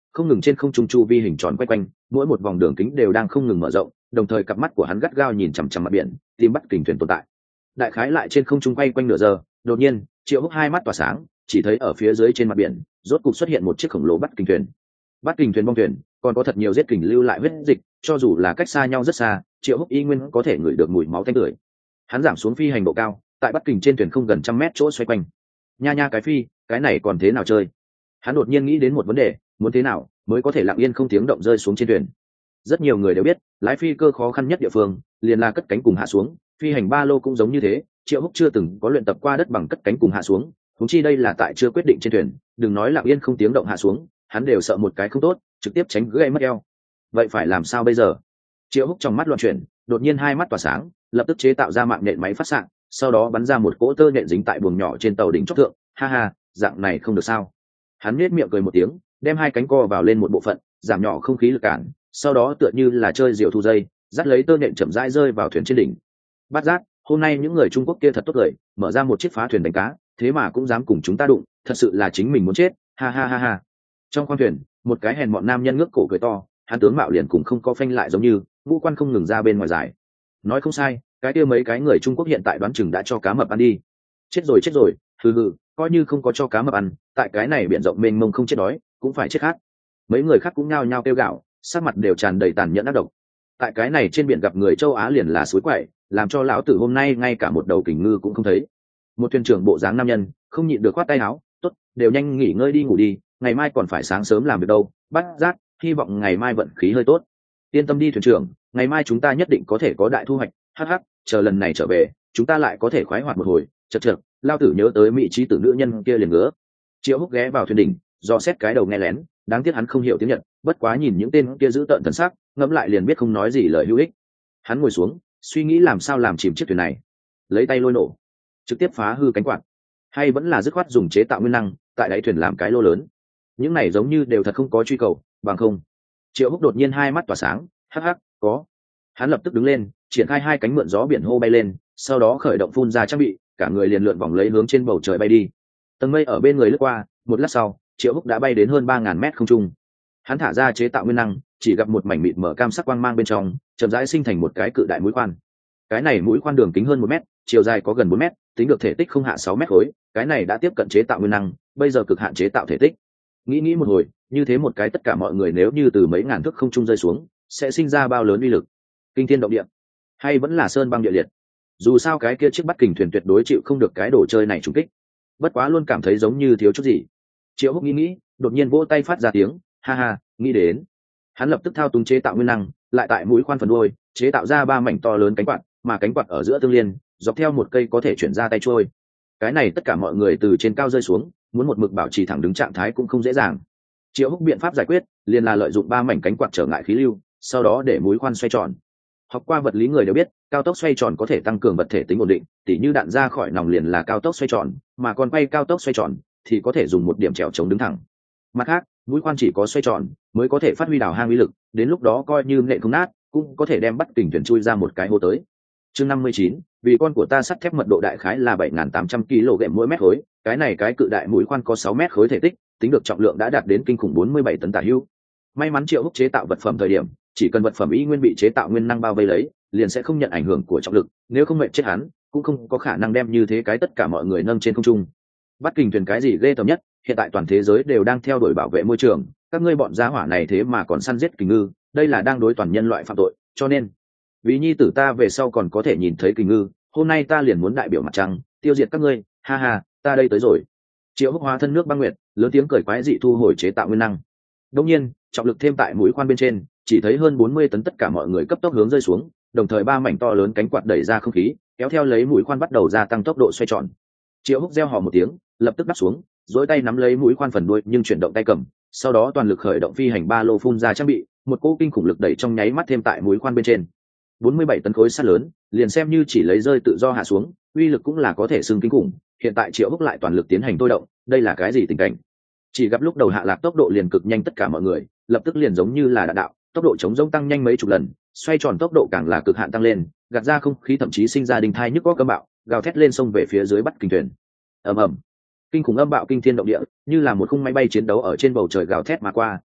Speaker 1: không ngừng trên không trung chu vi hình tròn quay quanh, mỗi một vòng đường kính đều đang không ngừng mở rộng, đồng thời cặp mắt của hắn gắt gao nhìn chằm chằm mặt biển, tìm bắt kình thuyền tồn tại. Đại khái lại trên không trung quay quanh nửa giờ, đột nhiên Triệu Húc hai mắt tỏa sáng, chỉ thấy ở phía dưới trên mặt biển rốt cục xuất hiện một chiếc khổng lồ bắt kình thuyền. Bắt kình thuyền bong thuyền còn có thật nhiều giết kình lưu lại huyết dịch, cho dù là cách xa nhau rất xa, Triệu Húc y nguyên có thể ngửi được mùi máu tanh tưởi. Hắn giảm xuống phi hành độ cao, tại bắt kình trên thuyền không gần trăm mét chỗ xoay quanh. Nha nha cái phi, cái này còn thế nào chơi? Hắn đột nhiên nghĩ đến một vấn đề, muốn thế nào mới có thể lặng yên không tiếng động rơi xuống trên thuyền. Rất nhiều người đều biết, lái phi cơ khó khăn nhất địa phương liền là cất cánh cùng hạ xuống, phi hành ba lô cũng giống như thế. Triệu Húc chưa từng có luyện tập qua đất bằng cất cánh cùng hạ xuống, huống chi đây là tại chưa quyết định trên thuyền, đừng nói lặng yên không tiếng động hạ xuống, hắn đều sợ một cái không tốt, trực tiếp tránh gãy mất eo. Vậy phải làm sao bây giờ? Triệu Húc trong mắt loạn chuyển, đột nhiên hai mắt tỏa sáng, lập tức chế tạo ra mạng nhện máy phát xạ, sau đó bắn ra một cỗ tơ nhện dính tại buồng nhỏ trên tàu đỉnh chót thượng. Ha ha, dạng này không được sao? Hắn nhếch miệng cười một tiếng, đem hai cánh co vào lên một bộ phận, giảm nhỏ không khí lực cản, sau đó tựa như là chơi diều thu dây, dắt lấy tơ nhện chậm rãi rơi vào thuyền trên đỉnh. Bát Giác, hôm nay những người Trung Quốc kia thật tốt cười, mở ra một chiếc phá thuyền đánh cá, thế mà cũng dám cùng chúng ta đụng, thật sự là chính mình muốn chết. Ha ha ha ha. Trong khoang thuyền, một cái hèn mọn nam nhân ngước cổ cười to, hắn tướng mạo liền cũng không có phanh lại giống như, ngũ quan không ngừng ra bên ngoài dài. Nói không sai, cái kia mấy cái người Trung Quốc hiện tại đoán chừng đã cho cá mập ăn đi. Chết rồi chết rồi, hừ hừ, coi như không có cho cá mập ăn, tại cái này biển rộng mênh mông không chết đói, cũng phải chết khác. Mấy người khác cũng nhao nhao kêu gạo, sắc mặt đều tràn đầy tàn nhẫn ác độc. Tại cái này trên biển gặp người châu Á liền là suối quậy, làm cho lão tử hôm nay ngay cả một đầu kình ngư cũng không thấy. Một thuyền trưởng bộ dáng nam nhân không nhịn được khoát tay áo, tốt, đều nhanh nghỉ ngơi đi ngủ đi, ngày mai còn phải sáng sớm làm việc đâu. Bắt Giác, hy vọng ngày mai vận khí hơi tốt. Yên tâm đi thuyền trưởng, ngày mai chúng ta nhất định có thể có đại thu hoạch. Hắc hắc, chờ lần này trở về, chúng ta lại có thể khoái hoạt một hồi. Chậc chậc, lao tử nhớ tới mỹ trí tử nữ nhân kia liền ngứa. Triệu Húc ghé vào thuyền đỉnh, do xét cái đầu nghe lén, đáng tiếc hắn không hiểu tiếng Nhật, bất quá nhìn những tên kia giữ tợn thần sắc, ngẫm lại liền biết không nói gì lời hữu ích. Hắn ngồi xuống, suy nghĩ làm sao làm chìm chiếc thuyền này. Lấy tay lôi nổ, trực tiếp phá hư cánh quạt, hay vẫn là dứt khoát dùng chế tạo nguyên năng tại đáy thuyền làm cái lô lớn. Những này giống như đều thật không có truy cầu, bằng không. Triệu Húc đột nhiên hai mắt tỏa sáng, hắc hắc, có. Hắn lập tức đứng lên, triển khai hai cánh mượn gió biển hô bay lên, sau đó khởi động phun ra trang bị, cả người liền lượn vòng lấy hướng trên bầu trời bay đi. Tầng mây ở bên người lướt qua, một lát sau, Triệu Húc đã bay đến hơn ba ngàn mét không trung. Hắn thả ra chế tạo nguyên năng, chỉ gặp một mảnh mịt mở cam sắc quang mang bên trong, chậm rãi sinh thành một cái cự đại mũi khoan. Cái này mũi khoan đường kính hơn một mét, chiều dài có gần bốn mét, tính được thể tích không hạ sáu mét khối, cái này đã tiếp cận chế tạo nguyên năng, bây giờ cực hạn chế tạo thể tích. Nghĩ nghĩ một hồi, như thế một cái tất cả mọi người nếu như từ mấy ngàn thước không trung rơi xuống, sẽ sinh ra bao lớn uy lực. Kinh thiên động địa, hay vẫn là sơn băng địa liệt. Dù sao cái kia chiếc bắt kình thuyền tuyệt đối chịu không được cái đồ chơi này trùng kích. Bất quá luôn cảm thấy giống như thiếu chút gì. Triệu Húc nghĩ nghĩ, đột nhiên vỗ tay phát ra tiếng, ha ha, nghĩ đến. Hắn lập tức thao túng chế tạo nguyên năng, lại tại mũi khoan phần đuôi chế tạo ra ba mảnh to lớn cánh quạt, mà cánh quạt ở giữa tương liên, dọc theo một cây có thể chuyển ra tay trôi. Cái này tất cả mọi người từ trên cao rơi xuống, muốn một mực bảo trì thẳng đứng trạng thái cũng không dễ dàng. Triệu Húc biện pháp giải quyết, liền là lợi dụng ba mảnh cánh quạt trở ngại khí lưu, sau đó để mũi khoan xoay tròn. Học qua vật lý người đều biết, cao tốc xoay tròn có thể tăng cường vật thể tính ổn định, tỉ như đạn ra khỏi nòng liền là cao tốc xoay tròn, mà còn quay cao tốc xoay tròn thì có thể dùng một điểm trèo chống đứng thẳng. Mặt khác, mũi khoan chỉ có xoay tròn mới có thể phát huy đào hang uy lực, đến lúc đó coi như nện không nát, cũng có thể đem bắt kình thuyền chui ra một cái hố tới. Chương năm mươi chín, vì con của ta sắt thép mật độ đại khái là bảy nghìn tám trăm ki lô gam mỗi mét khối, cái này cái cự đại mũi khoan có sáu mét khối thể tích, tính được trọng lượng đã đạt đến kinh khủng bốn mươi bảy tấn tả hữu. May mắn Triệu Húc chế tạo vật phẩm thời điểm, chỉ cần vật phẩm y nguyên bị chế tạo nguyên năng bao vây lấy, liền sẽ không nhận ảnh hưởng của trọng lực, nếu không mệt chết hắn, cũng không có khả năng đem như thế cái tất cả mọi người nâng trên không trung. Bắt kình thuyền cái gì ghê tởm nhất, hiện tại toàn thế giới đều đang theo đuổi bảo vệ môi trường, các ngươi bọn gia hỏa này thế mà còn săn giết kình ngư, đây là đang đối toàn nhân loại phạm tội, cho nên vì nhi tử ta về sau còn có thể nhìn thấy kình ngư, hôm nay ta liền muốn đại biểu mặt trăng, tiêu diệt các ngươi, ha ha, ta đây tới rồi. Triệu Húc hóa thân nước băng nguyệt, lớn tiếng cười quái dị thu hồi chế tạo nguyên năng. Đương nhiên, trọng lực thêm tại mũi khoan bên trên, chỉ thấy hơn bốn mươi tấn tất cả mọi người cấp tốc hướng rơi xuống, đồng thời ba mảnh to lớn cánh quạt đẩy ra không khí, kéo theo lấy mũi khoan bắt đầu gia tăng tốc độ xoay tròn. Triệu Húc reo hò một tiếng, lập tức đáp xuống, duỗi tay nắm lấy mũi khoan phần đuôi nhưng chuyển động tay cầm, sau đó toàn lực khởi động phi hành ba lô phun ra trang bị, một cỗ kinh khủng lực đẩy trong nháy mắt thêm tại mũi khoan bên trên. bốn mươi bảy tấn khối sắt lớn, liền xem như chỉ lấy rơi tự do hạ xuống, uy lực cũng là có thể xưng kinh khủng, hiện tại Triệu Húc lại toàn lực tiến hành thôi động, đây là cái gì tình cảnh? Chỉ gặp lúc đầu hạ lạc tốc độ liền cực nhanh tất cả mọi người, lập tức liền giống như là đạn đạo, tốc độ chống rông tăng nhanh mấy chục lần, xoay tròn tốc độ càng là cực hạn tăng lên, gạt ra không khí thậm chí sinh ra đình thai nhức óc cấm bạo, gào thét lên sông về phía dưới bắt kình thuyền. Ầm ầm, kinh khủng âm bạo kinh thiên động địa, như là một khung máy bay chiến đấu ở trên bầu trời gào thét mà qua,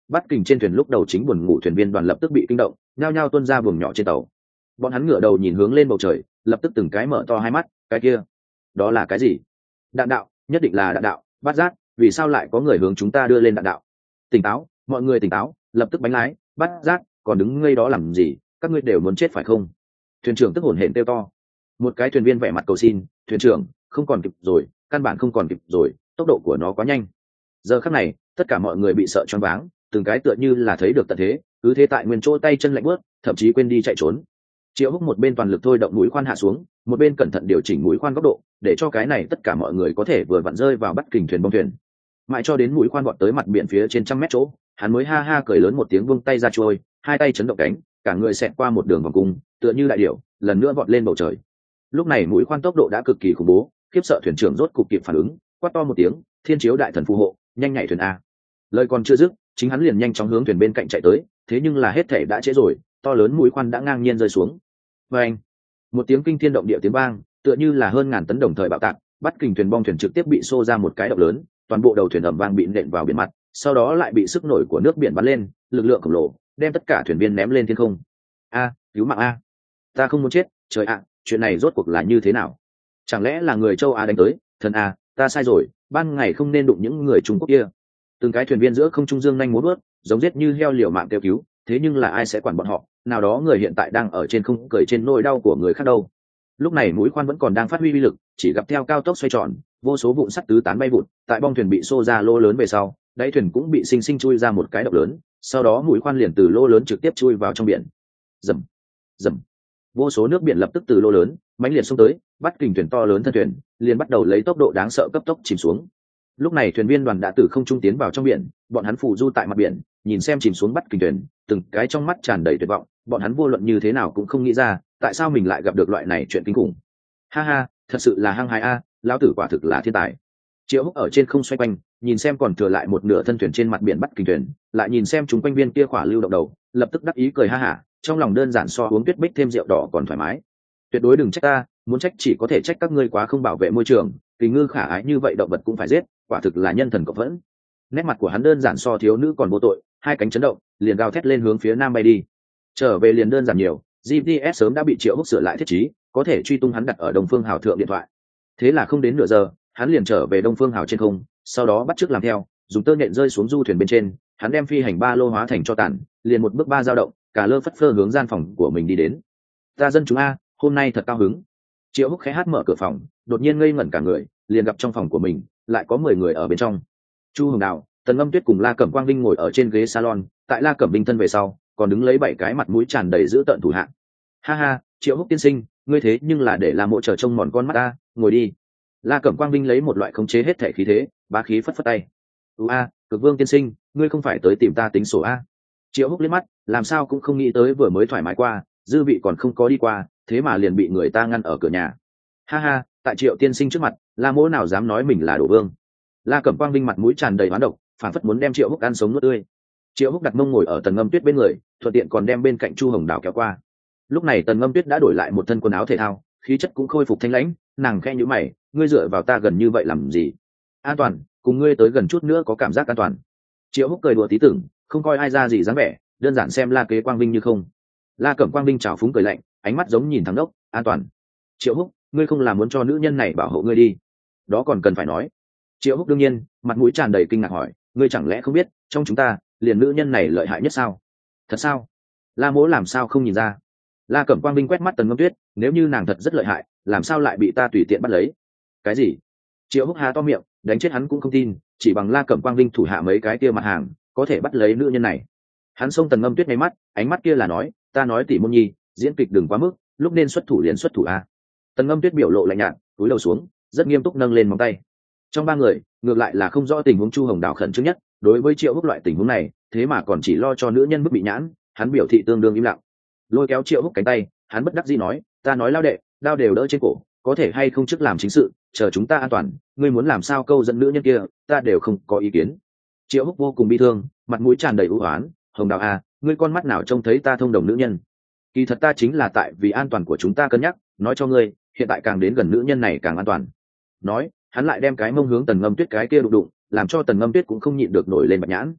Speaker 1: Bắt kình trên thuyền lúc đầu chính buồn ngủ thuyền viên đoàn lập tức bị kinh động, nhao nhao tuôn ra buồng nhỏ trên tàu. Bọn hắn ngửa đầu nhìn hướng lên bầu trời, lập tức từng cái mở to hai mắt. Cái kia, đó là cái gì? Đạn đạo, nhất định là đạn đạo. Bát giác, vì sao lại có người hướng chúng ta đưa lên đạn đạo? Tỉnh táo, mọi người tỉnh táo, lập tức bánh lái. Bát giác, còn đứng ngây đó làm gì? Các ngươi đều muốn chết phải không? Thuyền trưởng tức hổn hển kêu to. Một cái thuyền viên vẻ mặt cầu xin, thuyền trưởng, không còn kịp rồi, căn bản không còn kịp rồi, tốc độ của nó quá nhanh. Giờ khắc này, tất cả mọi người bị sợ choáng váng, từng cái tựa như là thấy được tận thế, cứ thế tại nguyên chỗ tay chân lạnh bước, thậm chí quên đi chạy trốn. Triệu Húc một bên toàn lực thôi động mũi khoan hạ xuống, một bên cẩn thận điều chỉnh mũi khoan góc độ, để cho cái này tất cả mọi người có thể vừa vặn rơi vào bắt kình thuyền bong thuyền. Mãi cho đến mũi khoan vọt tới mặt biển phía trên trăm mét chỗ, hắn mới ha ha cười lớn một tiếng, buông tay ra trôi, hai tay chấn động cánh, cả người xẹt qua một đường vòng cung, tựa như đại điểu, lần nữa vọt lên bầu trời. Lúc này mũi khoan tốc độ đã cực kỳ khủng bố, khiếp sợ thuyền trưởng rốt cục kịp phản ứng, quát to một tiếng, thiên chiếu đại thần phù hộ, nhanh nhảy thuyền a. Lời còn chưa dứt, chính hắn liền nhanh chóng hướng thuyền bên cạnh chạy tới, thế nhưng là hết thể đã trễ rồi, to lớn mũi khoan đã ngang nhiên rơi xuống. Và anh, một tiếng kinh thiên động địa tiếng vang, tựa như là hơn ngàn tấn đồng thời bạo tạc, bắt kình thuyền bong thuyền trực tiếp bị xô ra một cái động lớn, toàn bộ đầu thuyền ầm vang bị nện vào biển mặt, sau đó lại bị sức nổi của nước biển bắn lên, lực lượng khổng lồ đem tất cả thuyền viên ném lên thiên không. A, cứu mạng a! Ta không muốn chết, trời ạ, chuyện này rốt cuộc là như thế nào? Chẳng lẽ là người châu Á đánh tới? Thần a, ta sai rồi, ban ngày không nên đụng những người Trung Quốc kia. Từng cái thuyền viên giữa không trung dương nhanh múa vớt, giống giết như heo liều mạng kêu cứu, thế nhưng là ai sẽ quản bọn họ? Nào đó người hiện tại đang ở trên không cười trên nỗi đau của người khác đâu. Lúc này mũi khoan vẫn còn đang phát huy uy lực, chỉ gặp theo cao tốc xoay tròn, vô số vụn sắt tứ tán bay vụt, tại bong thuyền bị xô ra lô lớn về sau, đáy thuyền cũng bị sinh sinh chui ra một cái động lớn, sau đó mũi khoan liền từ lô lớn trực tiếp chui vào trong biển. Rầm, rầm, vô số nước biển lập tức từ lô lớn mãnh liệt xông tới, bắt kình thuyền to lớn thân thuyền liền bắt đầu lấy tốc độ đáng sợ cấp tốc chìm xuống. Lúc này thuyền viên đoàn đã từ không trung tiến vào trong biển, bọn hắn phù du tại mặt biển, nhìn xem chìm xuống bắt kình thuyền, từng cái trong mắt tràn đầy tuyệt vọng, bọn hắn vô luận như thế nào cũng không nghĩ ra, tại sao mình lại gặp được loại này chuyện kinh khủng. Ha ha, thật sự là hăng hái a, lão tử quả thực là thiên tài. Triệu Húc ở trên không xoay quanh, nhìn xem còn thừa lại một nửa thân thuyền trên mặt biển bắt kình thuyền, lại nhìn xem chúng quanh viên kia khỏa lưu động đầu, lập tức đắc ý cười ha hả, trong lòng đơn giản so uống tuyết bích thêm rượu đỏ còn thoải mái. Tuyệt đối đừng trách ta, muốn trách chỉ có thể trách các ngươi quá không bảo vệ môi trường, kỳ ngư khả ái như vậy động vật cũng phải giết, quả thực là nhân thần cộng vẫn. Nét mặt của hắn đơn giản so thiếu nữ còn vô tội, hai cánh chấn động, liền gào thét lên hướng phía nam bay đi. Trở về liền đơn giản nhiều, giê pê ét sớm đã bị Triệu Húc sửa lại thiết trí, có thể truy tung hắn đặt ở Đông Phương Hào thượng điện thoại. Thế là không đến nửa giờ, hắn liền trở về Đông Phương Hào trên không, sau đó bắt chước làm theo, dùng tơ nhện rơi xuống du thuyền bên trên, hắn đem phi hành ba lô hóa thành cho tàn, liền một bước ba dao động, cả lơ phất phơ hướng gian phòng của mình đi đến. Ta dân chúng a, hôm nay thật cao hứng. Triệu Húc khẽ hát mở cửa phòng, đột nhiên ngây ngẩn cả người, liền gặp trong phòng của mình lại có mười người ở bên trong. Chu Hồng Đào, Tần Ngâm Tuyết cùng La Cẩm Quang Vinh ngồi ở trên ghế salon, tại La Cẩm Vinh thân về sau, còn đứng lấy bảy cái mặt mũi tràn đầy dữ tợn thủ hạ. Ha ha, Triệu Húc tiên sinh, ngươi thế nhưng là để làm mộ chờ trông mòn con mắt ta, ngồi đi. La Cẩm Quang Vinh lấy một loại khống chế hết thể khí thế, bá khí phất phất tay. U a, Cực Vương tiên sinh, ngươi không phải tới tìm ta tính sổ a? Triệu Húc liếc mắt, làm sao cũng không nghĩ tới vừa mới thoải mái qua, dư vị còn không có đi qua, thế mà liền bị người ta ngăn ở cửa nhà. Ha ha, tại Triệu tiên sinh trước mặt, La mỗ nào dám nói mình là đồ vương. La Cẩm Quang Vinh mặt mũi tràn đầy oán độc, phản phất muốn đem Triệu Húc ăn sống nuốt tươi. Triệu Húc đặt mông ngồi ở Tần Ngâm Tuyết bên người, thuận tiện còn đem bên cạnh Chu Hồng Đào kéo qua. Lúc này Tần Ngâm Tuyết đã đổi lại một thân quần áo thể thao, khí chất cũng khôi phục thanh lãnh, nàng khẽ nhíu mày, ngươi dựa vào ta gần như vậy làm gì? An toàn, cùng ngươi tới gần chút nữa có cảm giác an toàn. Triệu Húc cười đùa tí tưởng, không coi ai ra gì dáng vẻ, đơn giản xem La Kế Quang Vinh như không. La Cẩm Quang Vinh trào phúng cười lạnh, ánh mắt giống nhìn thằng đốc. An toàn? Triệu Húc, ngươi không làm muốn cho nữ nhân này bảo hộ ngươi đi? Đó còn cần phải nói. Triệu Húc đương nhiên mặt mũi tràn đầy kinh ngạc hỏi, ngươi chẳng lẽ không biết trong chúng ta liền nữ nhân này lợi hại nhất sao? Thật sao? La mỗ làm sao không nhìn ra? La Cẩm Quang Vinh quét mắt Tần Ngâm Tuyết, nếu như nàng thật rất lợi hại, làm sao lại bị ta tùy tiện bắt lấy? Cái gì? Triệu Húc há to miệng, đánh chết hắn cũng không tin, chỉ bằng La Cẩm Quang Vinh thủ hạ mấy cái kia mặt hàng, có thể bắt lấy nữ nhân này. Hắn xông Tần Ngâm Tuyết ngay mắt, ánh mắt kia là nói, ta nói tỷ môn nhi, diễn kịch đừng quá mức, lúc nên xuất thủ liền xuất thủ a. Tần Ngâm Tuyết biểu lộ lạnh nhạt, cúi đầu xuống, rất nghiêm túc nâng lên móng tay. Trong ba người, ngược lại là không rõ tình huống Chu Hồng Đào khẩn trương nhất, đối với Triệu Húc loại tình huống này, thế mà còn chỉ lo cho nữ nhân bức bị nhãn, hắn biểu thị tương đương im lặng. Lôi kéo Triệu Húc cánh tay, hắn bất đắc dĩ nói, ta nói lao đệ, đao đều đỡ trên cổ, có thể hay không trước làm chính sự, chờ chúng ta an toàn, ngươi muốn làm sao câu dẫn nữ nhân kia, ta đều không có ý kiến. Triệu Húc vô cùng bi thương, mặt mũi tràn đầy ưu oán, Hồng Đào à, ngươi con mắt nào trông thấy ta thông đồng nữ nhân? Kỳ thật ta chính là tại vì an toàn của chúng ta cân nhắc, nói cho ngươi, hiện tại càng đến gần nữ nhân này càng an toàn. Nói, hắn lại đem cái mông hướng Tần Ngâm Tuyết cái kia đụng đụng, làm cho Tần Ngâm Tuyết cũng không nhịn được nổi lên bạch nhãn.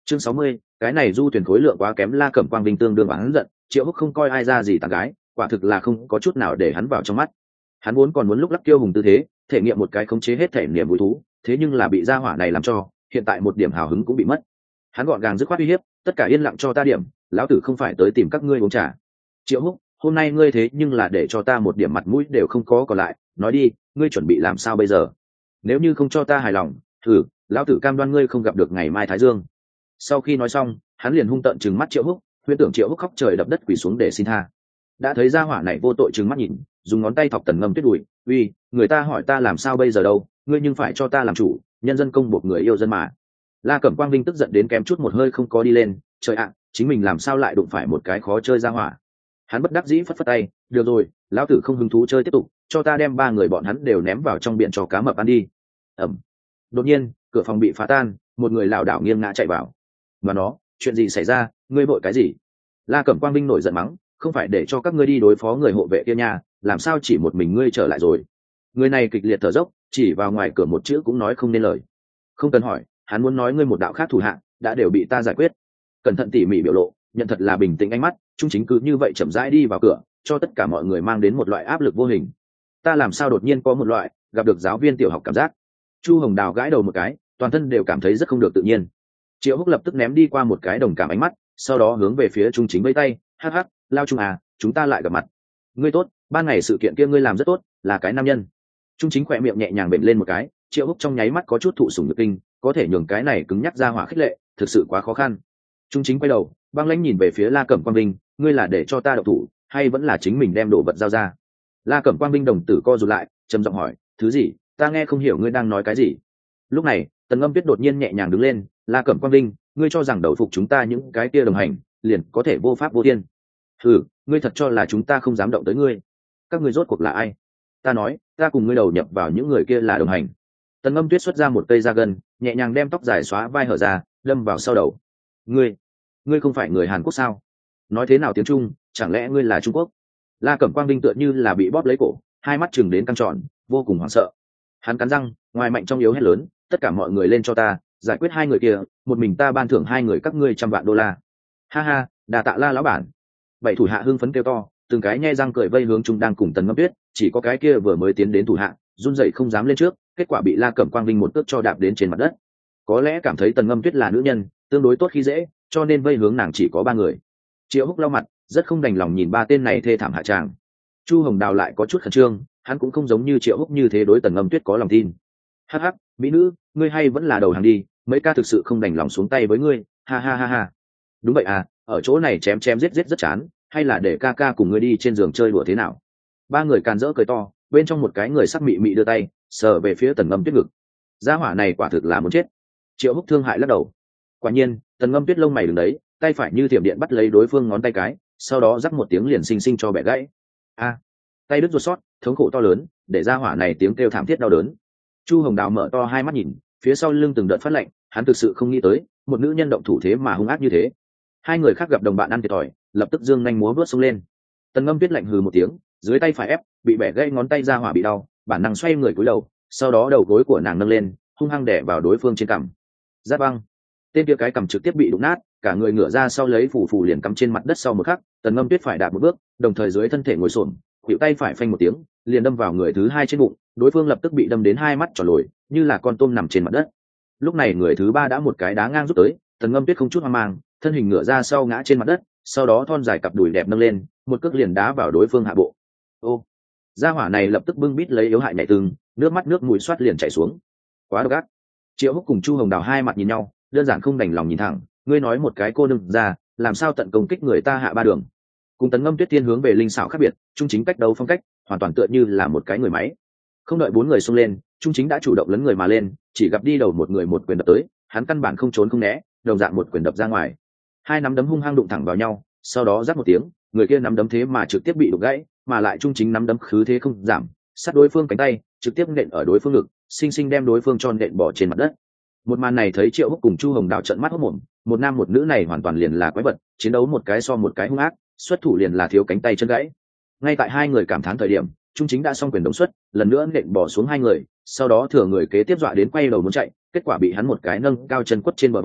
Speaker 1: Chương sáu mươi, cái này du thuyền khối lượng quá kém. La Cẩm Quang Vinh tương đương oán giận, Triệu Húc không coi ai ra gì tán gái, quả thực là không có chút nào để hắn vào trong mắt. Hắn vốn còn muốn lúc lắc kiêu hùng tư thế, thể nghiệm một cái khống chế hết thể niềm vui thú, thế nhưng là bị gia hỏa này làm cho, hiện tại một điểm hào hứng cũng bị mất. Hắn gọn gàng dứt khoát uy hiếp, tất cả yên lặng cho ta điểm, lão tử không phải tới tìm các ngươi uống trà. Triệu Húc, hôm nay ngươi thế nhưng là để cho ta một điểm mặt mũi đều không có còn lại, nói đi, ngươi chuẩn bị làm sao bây giờ? Nếu như không cho ta hài lòng, thử, lão tử cam đoan ngươi không gặp được ngày mai thái dương. Sau khi nói xong, hắn liền hung tợn trừng mắt Triệu Húc, huyễn tưởng Triệu Húc khóc trời đập đất quỳ xuống để xin tha. Đã thấy gia hỏa này vô tội trừng mắt nhìn, dùng ngón tay thọc Tần Ngâm Tuyết đùi, uy, người ta hỏi ta làm sao bây giờ đâu, ngươi nhưng phải cho ta làm chủ, nhân dân công buộc người yêu dân mà. La Cẩm Quang Vinh tức giận đến kém chút một hơi không có đi lên, trời ạ, chính mình làm sao lại đụng phải một cái khó chơi gia hỏa. Hắn bất đắc dĩ phất phất tay, được rồi, lão tử không hứng thú chơi tiếp tục, cho ta đem ba người bọn hắn đều ném vào trong biển cho cá mập ăn đi. Ẩm. Đột nhiên, cửa phòng bị phá tan, một người lảo đảo nghiêng ngã chạy vào. Mà nó, chuyện gì xảy ra, ngươi vội cái gì? La Cẩm Quang Vinh nổi giận mắng, không phải để cho các ngươi đi đối phó người hộ vệ kia nha, làm sao chỉ một mình ngươi trở lại rồi? Người này kịch liệt thở dốc, chỉ vào ngoài cửa một chữ cũng nói không nên lời. Không cần hỏi, hắn muốn nói ngươi một đạo khác thủ hạ đã đều bị ta giải quyết. Cẩn thận tỉ mỉ biểu lộ, nhận thật là bình tĩnh ánh mắt, Trung Chính cứ như vậy chậm rãi đi vào cửa, cho tất cả mọi người mang đến một loại áp lực vô hình. Ta làm sao đột nhiên có một loại gặp được giáo viên tiểu học cảm giác. Chu Hồng Đào gãi đầu một cái, toàn thân đều cảm thấy rất không được tự nhiên. Triệu Húc lập tức ném đi qua một cái đồng cảm ánh mắt, sau đó hướng về phía Trung Chính vẫy tay, hắc hắc, Lao Trung à, chúng ta lại gặp mặt. Ngươi tốt, ban ngày sự kiện kia ngươi làm rất tốt, là cái nam nhân. Trung Chính khỏe miệng nhẹ nhàng bệnh lên một cái, Triệu Húc trong nháy mắt có chút thụ sủng nhược kinh, có thể nhường cái này cứng nhắc ra hỏa khích lệ, thực sự quá khó khăn. Trung Chính quay đầu, băng lãnh nhìn về phía La Cẩm Quang Vinh, ngươi là để cho ta độc thủ, hay vẫn là chính mình đem đồ vật giao ra? La Cẩm Quang Vinh đồng tử co rụt lại, trầm giọng hỏi, thứ gì? Ta nghe không hiểu ngươi đang nói cái gì. Lúc này, Tần Ngâm Tuyết đột nhiên nhẹ nhàng đứng lên, La Cẩm Quang Vinh, ngươi cho rằng đầu phục chúng ta những cái kia đồng hành, liền có thể vô pháp vô thiên? Hừ, ngươi thật cho là chúng ta không dám động tới ngươi? Các ngươi rốt cuộc là ai? Ta nói, ta cùng ngươi đầu nhập vào những người kia là đồng hành. Tần Ngâm Tuyết xuất ra một cây da gân, nhẹ nhàng đem tóc dài xóa vai hở ra, đâm vào sau đầu. Ngươi, ngươi không phải người Hàn Quốc sao? Nói thế nào tiếng Trung, chẳng lẽ ngươi là Trung Quốc? La Cẩm Quang Vinh tựa như là bị bóp lấy cổ, hai mắt chừng đến căng tròn, vô cùng hoảng sợ. Hắn cắn răng, ngoài mạnh trong yếu hét lớn, tất cả mọi người lên cho ta, giải quyết hai người kia, một mình ta ban thưởng hai người các ngươi trăm vạn đô la. Ha ha, đà tạ La lão bản. Bảy thủ hạ hưng phấn kêu to, từng cái nhe răng cười vây hướng Trung đang cùng Tần Ngâm Tuyết, chỉ có cái kia vừa mới tiến đến thủ hạ, run rẩy không dám lên trước, kết quả bị La Cẩm Quang Vinh một cước cho đạp đến trên mặt đất. Có lẽ cảm thấy Tần Ngâm Tuyết là nữ nhân, tương đối tốt khi dễ, cho nên vây hướng nàng chỉ có ba người. Triệu Húc lau mặt, rất không đành lòng nhìn ba tên này thê thảm hạ tràng. Chu Hồng Đào lại có chút khẩn trương, hắn cũng không giống như Triệu Húc như thế đối Tần Ngâm Tuyết có lòng tin. Hắc hắc, mỹ nữ, ngươi hay vẫn là đầu hàng đi, mấy ca thực sự không đành lòng xuống tay với ngươi, ha ha ha ha. Đúng vậy à, ở chỗ này chém chém giết giết rất chán, hay là để ca ca cùng ngươi đi trên giường chơi đùa thế nào? Ba người càn rỡ cười to, bên trong một cái người sắc mị mị đưa tay sờ về phía Tần Ngâm Tuyết ngực. Gia hỏa này quả thực là muốn chết. Triệu Húc thương hại lắc đầu. Quả nhiên, Tần Ngâm Tuyết lông mày đứng đấy, tay phải như thiểm điện bắt lấy đối phương ngón tay cái, sau đó rắc một tiếng liền xinh xinh cho bẻ gãy. A, tay đứt ruột sót, thống khổ to lớn, để gia hỏa này tiếng kêu thảm thiết đau đớn. Chu Hồng Đào mở to hai mắt nhìn, phía sau lưng từng đợt phát lạnh, hắn thực sự không nghĩ tới, một nữ nhân động thủ thế mà hung ác như thế. Hai người khác gặp đồng bạn ăn thiệt thòi, lập tức giương nhanh múa vớt xông lên. Tần Ngâm Tuyết lạnh hừ một tiếng, dưới tay phải ép, bị bẻ gãy ngón tay ra hỏa bị đau, bản năng xoay người cúi đầu, sau đó đầu gối của nàng nâng lên, hung hăng đè vào đối phương trên cằm. Giáp băng, tên kia cái cằm trực tiếp bị đụng nát, cả người ngửa ra sau lấy phủ phủ liền cắm trên mặt đất sau một khắc, Tần Ngâm Tuyết phải đạp một bước, đồng thời dưới thân thể ngồi xổm, khuỷu tay phải phanh một tiếng, liền đâm vào người thứ hai trên bụng, đối phương lập tức bị đâm đến hai mắt tròn lồi, như là con tôm nằm trên mặt đất. Lúc này người thứ ba đã một cái đá ngang rút tới, Tần Ngâm Tuyết không chút hoang mang, thân hình ngửa ra sau ngã trên mặt đất, sau đó thon dài cặp đùi đẹp nâng lên, một cước liền đá vào đối phương hạ bộ. Ô, gia hỏa này lập tức bưng bít lấy yếu hại nhảy từng, nước mắt nước mũi xoát liền chảy xuống. Quá độc ác. Triệu Húc cùng Chu Hồng Đào hai mặt nhìn nhau, đơn giản không đành lòng nhìn thẳng, ngươi nói một cái cô đừng ra, làm sao tận công kích người ta hạ ba đường. Cùng Tần Ngâm Tuyết tiên hướng về linh xảo khác biệt, Trung Chính cách đấu phong cách hoàn toàn tựa như là một cái người máy. Không đợi bốn người xông lên, Trung Chính đã chủ động lấn người mà lên, chỉ gặp đi đầu một người một quyền đập tới, hắn căn bản không trốn không né, đồng dạng một quyền đập ra ngoài. Hai nắm đấm hung hăng đụng thẳng vào nhau, sau đó rắc một tiếng, người kia nắm đấm thế mà trực tiếp bị đụng gãy, mà lại Trung Chính nắm đấm khứ thế không giảm, sát đối phương cánh tay, trực tiếp nện ở đối phương ngực, sinh sinh đem đối phương cho nện bỏ trên mặt đất. Một màn này thấy Triệu Húc cùng Chu Hồng Đào trợn mắt hốt mồm, một nam một nữ này hoàn toàn liền là quái vật, chiến đấu một cái so một cái hung ác, xuất thủ liền là thiếu cánh tay chân gãy. Ngay tại hai người cảm thán thời điểm, Trung Chính đã xong quyền đồng xuất, lần nữa nện bỏ xuống hai người, sau đó thừa người kế tiếp dọa đến quay đầu muốn chạy, kết quả bị hắn một cái nâng cao chân quất trên bờ vai,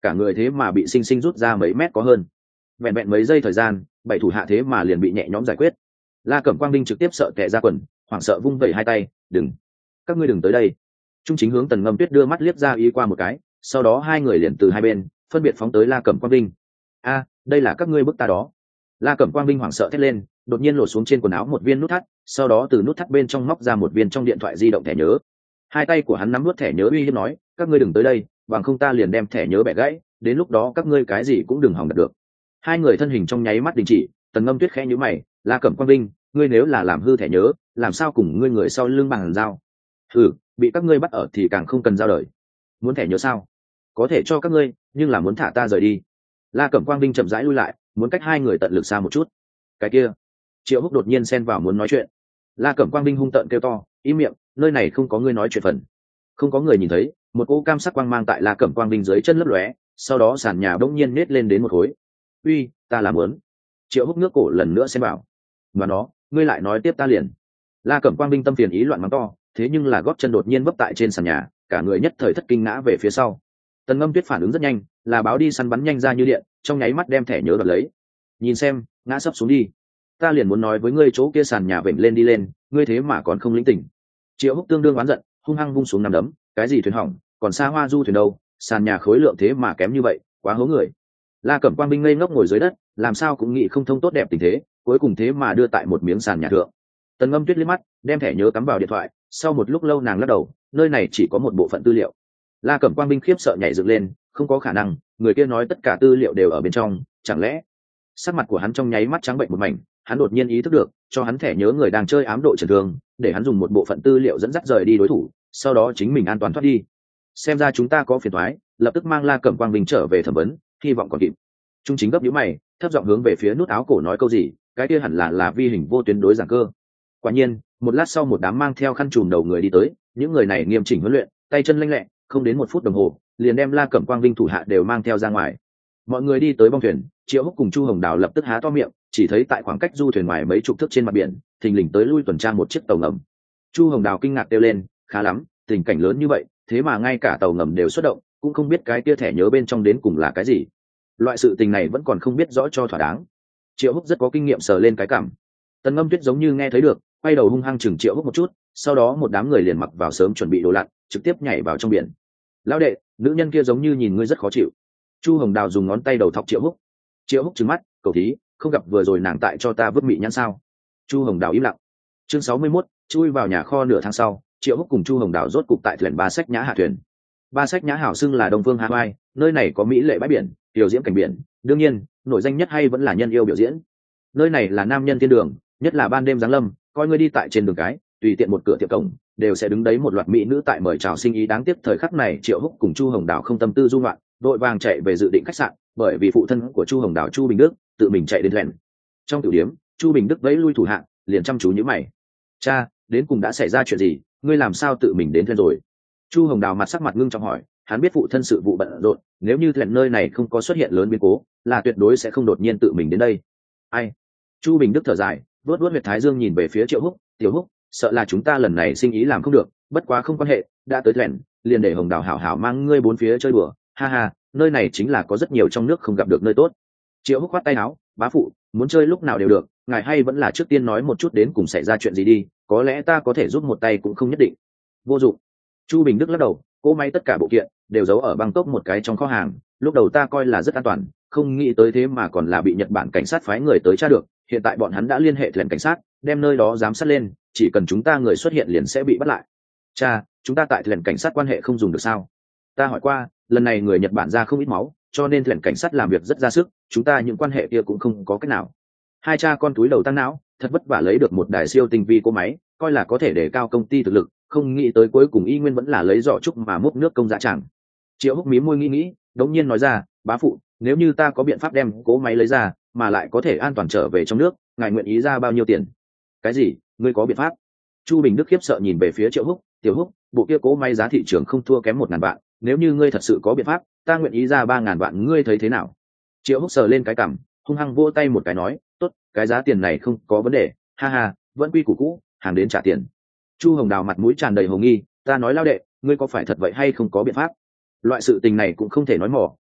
Speaker 1: cả người thế mà bị sinh sinh rút ra mấy mét có hơn. Vẹn vẹn mấy giây thời gian, bảy thủ hạ thế mà liền bị nhẹ nhõm giải quyết. La Cẩm Quang Vinh trực tiếp sợ tè ra quần, hoảng sợ vung vẩy hai tay, đừng, các ngươi đừng tới đây. Trung chính hướng Tần Ngâm Tuyết đưa mắt liếc ra ý qua một cái, sau đó hai người liền từ hai bên phân biệt phóng tới La Cẩm Quang Vinh. A, đây là các ngươi bức ta đó. La Cẩm Quang Vinh hoảng sợ thét lên, đột nhiên lột xuống trên quần áo một viên nút thắt, sau đó từ nút thắt bên trong móc ra một viên trong điện thoại di động thẻ nhớ. Hai tay của hắn nắm nuốt thẻ nhớ uy hiếp nói, các ngươi đừng tới đây, bằng không ta liền đem thẻ nhớ bẻ gãy, đến lúc đó các ngươi cái gì cũng đừng hòng đạt được. Hai người thân hình trong nháy mắt đình chỉ. Tần Ngâm Tuyết khẽ nhíu mày, La Cẩm Quang Vinh, ngươi nếu là làm hư thẻ nhớ, làm sao cùng ngươi người sau lưng bằng dao? Ừ, bị các ngươi bắt ở thì càng không cần giao đời. Muốn thẻ nhớ sao? Có thể cho các ngươi, nhưng là muốn thả ta rời đi. La Cẩm Quang Vinh chậm rãi lui lại, muốn cách hai người tận lực xa một chút. Cái kia, Triệu Húc đột nhiên xen vào muốn nói chuyện. La Cẩm Quang Vinh hung tợn kêu to, im miệng, nơi này không có ngươi nói chuyện phần. Không có người nhìn thấy, một cỗ cam sắc quang mang tại La Cẩm Quang Vinh dưới chân lấp lóe, sau đó sàn nhà bỗng nhiên nết lên đến một khối. Uy, ta làm muốn. Triệu Húc ngước cổ lần nữa xen vào. Mà nó, ngươi lại nói tiếp ta liền. La Cẩm Quang Vinh tâm phiền ý loạn mắng to, thế nhưng là gót chân đột nhiên vấp tại trên sàn nhà, cả người nhất thời thất kinh ngã về phía sau. Tần Ngâm Tuyết phản ứng rất nhanh, là báo đi săn bắn nhanh ra như điện, trong nháy mắt đem thẻ nhớ đoạt lấy. Nhìn xem, ngã sấp xuống đi. Ta liền muốn nói với ngươi chỗ kia sàn nhà vểnh lên đi lên, ngươi thế mà còn không lĩnh tỉnh. Triệu Húc tương đương oán giận, hung hăng vung xuống nằm đấm, cái gì thuyền hỏng, còn xa hoa du thuyền đâu, sàn nhà khối lượng thế mà kém như vậy, quá hố người. La Cẩm Quang Vinh ngây ngốc ngồi dưới đất, làm sao cũng nghĩ không thông tốt đẹp tình thế, cuối cùng thế mà đưa tại một miếng sàn nhà thượng. Tần Ngâm Tuyết liếc mắt, đem thẻ nhớ cắm vào điện thoại, sau một lúc lâu nàng lắc đầu, nơi này chỉ có một bộ phận tư liệu. La Cẩm Quang Vinh khiếp sợ nhảy dựng lên, không có khả năng, người kia nói tất cả tư liệu đều ở bên trong, chẳng lẽ? Sắc mặt của hắn trong nháy mắt trắng bệnh một mảnh, hắn đột nhiên ý thức được, cho hắn thẻ nhớ người đang chơi ám độ trần thương, để hắn dùng một bộ phận tư liệu dẫn dắt rời đi đối thủ, sau đó chính mình an toàn thoát đi. Xem ra chúng ta có phiền toái, lập tức mang La Cẩm Quang Vinh trở về thẩm vấn, hy vọng còn kịp. Trung chính gấp nhíu mày, thấp giọng hướng về phía nút áo cổ nói câu gì, cái kia hẳn là là vi hình vô tuyến đối giảng cơ. Quả nhiên, một lát sau một đám mang theo khăn trùm đầu người đi tới, những người này nghiêm chỉnh huấn luyện, tay chân lanh lẹ, không đến một phút đồng hồ, liền đem La Cẩm Quang Vinh thủ hạ đều mang theo ra ngoài. Mọi người đi tới bong thuyền, Triệu Húc cùng Chu Hồng Đào lập tức há to miệng, chỉ thấy tại khoảng cách du thuyền ngoài mấy chục thước trên mặt biển, thình lình tới lui tuần tra một chiếc tàu ngầm. Chu Hồng Đào kinh ngạc kêu lên, khá lắm, tình cảnh lớn như vậy, thế mà ngay cả tàu ngầm đều xuất động, cũng không biết cái kia thẻ nhớ bên trong đến cùng là cái gì. Loại sự tình này vẫn còn không biết rõ cho thỏa đáng. Triệu Húc rất có kinh nghiệm sờ lên cái cảm. Tần Ngâm Tuyết giống như nghe thấy được, quay đầu hung hăng chừng Triệu Húc một chút, sau đó một đám người liền mặc vào sớm chuẩn bị đồ lặn, trực tiếp nhảy vào trong biển. Lão đệ, nữ nhân kia giống như nhìn ngươi rất khó chịu. Chu Hồng Đào dùng ngón tay đầu thọc Triệu Húc. Triệu Húc trừng mắt, cầu thí, không gặp vừa rồi nàng tại cho ta vứt mị nhãn sao? Chu Hồng Đào im lặng. Chương sáu mươi mốt, chui vào nhà kho nửa tháng sau, Triệu Húc cùng Chu Hồng Đào rốt cục tại thuyền Ba Sách Nhã hạ thuyền. Ba Sách Nhã hảo xưng là Đông Phương Hawaii, nơi này có mỹ lệ bãi biển, biểu diễn cảnh biển, đương nhiên, nổi danh nhất hay vẫn là nhân yêu biểu diễn. Nơi này là nam nhân thiên đường, nhất là ban đêm giáng lâm, coi ngươi đi tại trên đường cái, tùy tiện một cửa tiệm cổng, đều sẽ đứng đấy một loạt mỹ nữ tại mời chào sinh ý. Đáng tiếc thời khắc này Triệu Húc cùng Chu Hồng Đào không tâm tư du ngoạn, đội vàng chạy về dự định khách sạn, bởi vì phụ thân của Chu Hồng Đào Chu Bình Đức tự mình chạy đến thuyền. Trong tiểu điếm, Chu Bình Đức vẫy lui thủ hạng, liền chăm chú nhíu mày. Cha, đến cùng đã xảy ra chuyện gì, ngươi làm sao tự mình đến thuyền rồi? Chu Hồng Đào mặt sắc mặt ngưng trọng hỏi, hắn biết phụ thân sự vụ bận rộn, nếu như thuyền nơi này không có xuất hiện lớn biến cố, là tuyệt đối sẽ không đột nhiên tự mình đến đây. Ai? Chu Bình Đức thở dài, vuốt vuốt huyệt thái dương nhìn về phía Triệu Húc, Tiểu Húc, sợ là chúng ta lần này sinh ý làm không được, bất quá không quan hệ, đã tới thuyền, liền để Hồng Đào hảo hảo mang ngươi bốn phía chơi đùa, ha ha, nơi này chính là có rất nhiều trong nước không gặp được nơi tốt. Triệu Húc khoát tay áo, bá phụ, muốn chơi lúc nào đều được, ngài hay vẫn là trước tiên nói một chút đến cùng xảy ra chuyện gì đi, có lẽ ta có thể giúp một tay cũng không nhất định. Vô dụng. Chu Bình Đức lắc đầu, cỗ máy tất cả bộ kiện đều giấu ở Bangkok một cái trong kho hàng, lúc đầu ta coi là rất an toàn, không nghĩ tới thế mà còn là bị Nhật Bản cảnh sát phái người tới tra được, hiện tại bọn hắn đã liên hệ thuyền cảnh sát, đem nơi đó giám sát lên, chỉ cần chúng ta người xuất hiện liền sẽ bị bắt lại. Cha, chúng ta tại thuyền cảnh sát quan hệ không dùng được sao? Ta hỏi qua, lần này người Nhật Bản ra không ít máu, cho nên thuyền cảnh sát làm việc rất ra sức, chúng ta những quan hệ kia cũng không có cách nào. Hai cha con túi đầu tăng não, thật vất vả lấy được một đài siêu tinh vi cỗ máy, coi là có thể để cao công ty thực lực, không nghĩ tới cuối cùng y nguyên vẫn là lấy giỏ trúc mà múc nước công dạ chẳng. Triệu Húc mí môi nghĩ nghĩ, đống nhiên nói ra, bá phụ, nếu như ta có biện pháp đem cỗ máy lấy ra, mà lại có thể an toàn trở về trong nước, ngài nguyện ý ra bao nhiêu tiền? Cái gì? Ngươi có biện pháp? Chu Bình Đức khiếp sợ nhìn về phía Triệu Húc, Tiểu Húc, bộ kia cỗ máy giá thị trường không thua kém một ngàn vạn, nếu như ngươi thật sự có biện pháp, ta nguyện ý ra ba ngàn vạn, ngươi thấy thế nào? Triệu Húc sờ lên cái cằm, hung hăng vỗ tay một cái nói, tốt, cái giá tiền này không có vấn đề, ha ha, vẫn quy củ cũ, hàng đến trả tiền. Chu Hồng Đào mặt mũi tràn đầy hồ nghi, ta nói lao đệ, ngươi có phải thật vậy hay không có biện pháp? Loại sự tình này cũng không thể nói mỏ,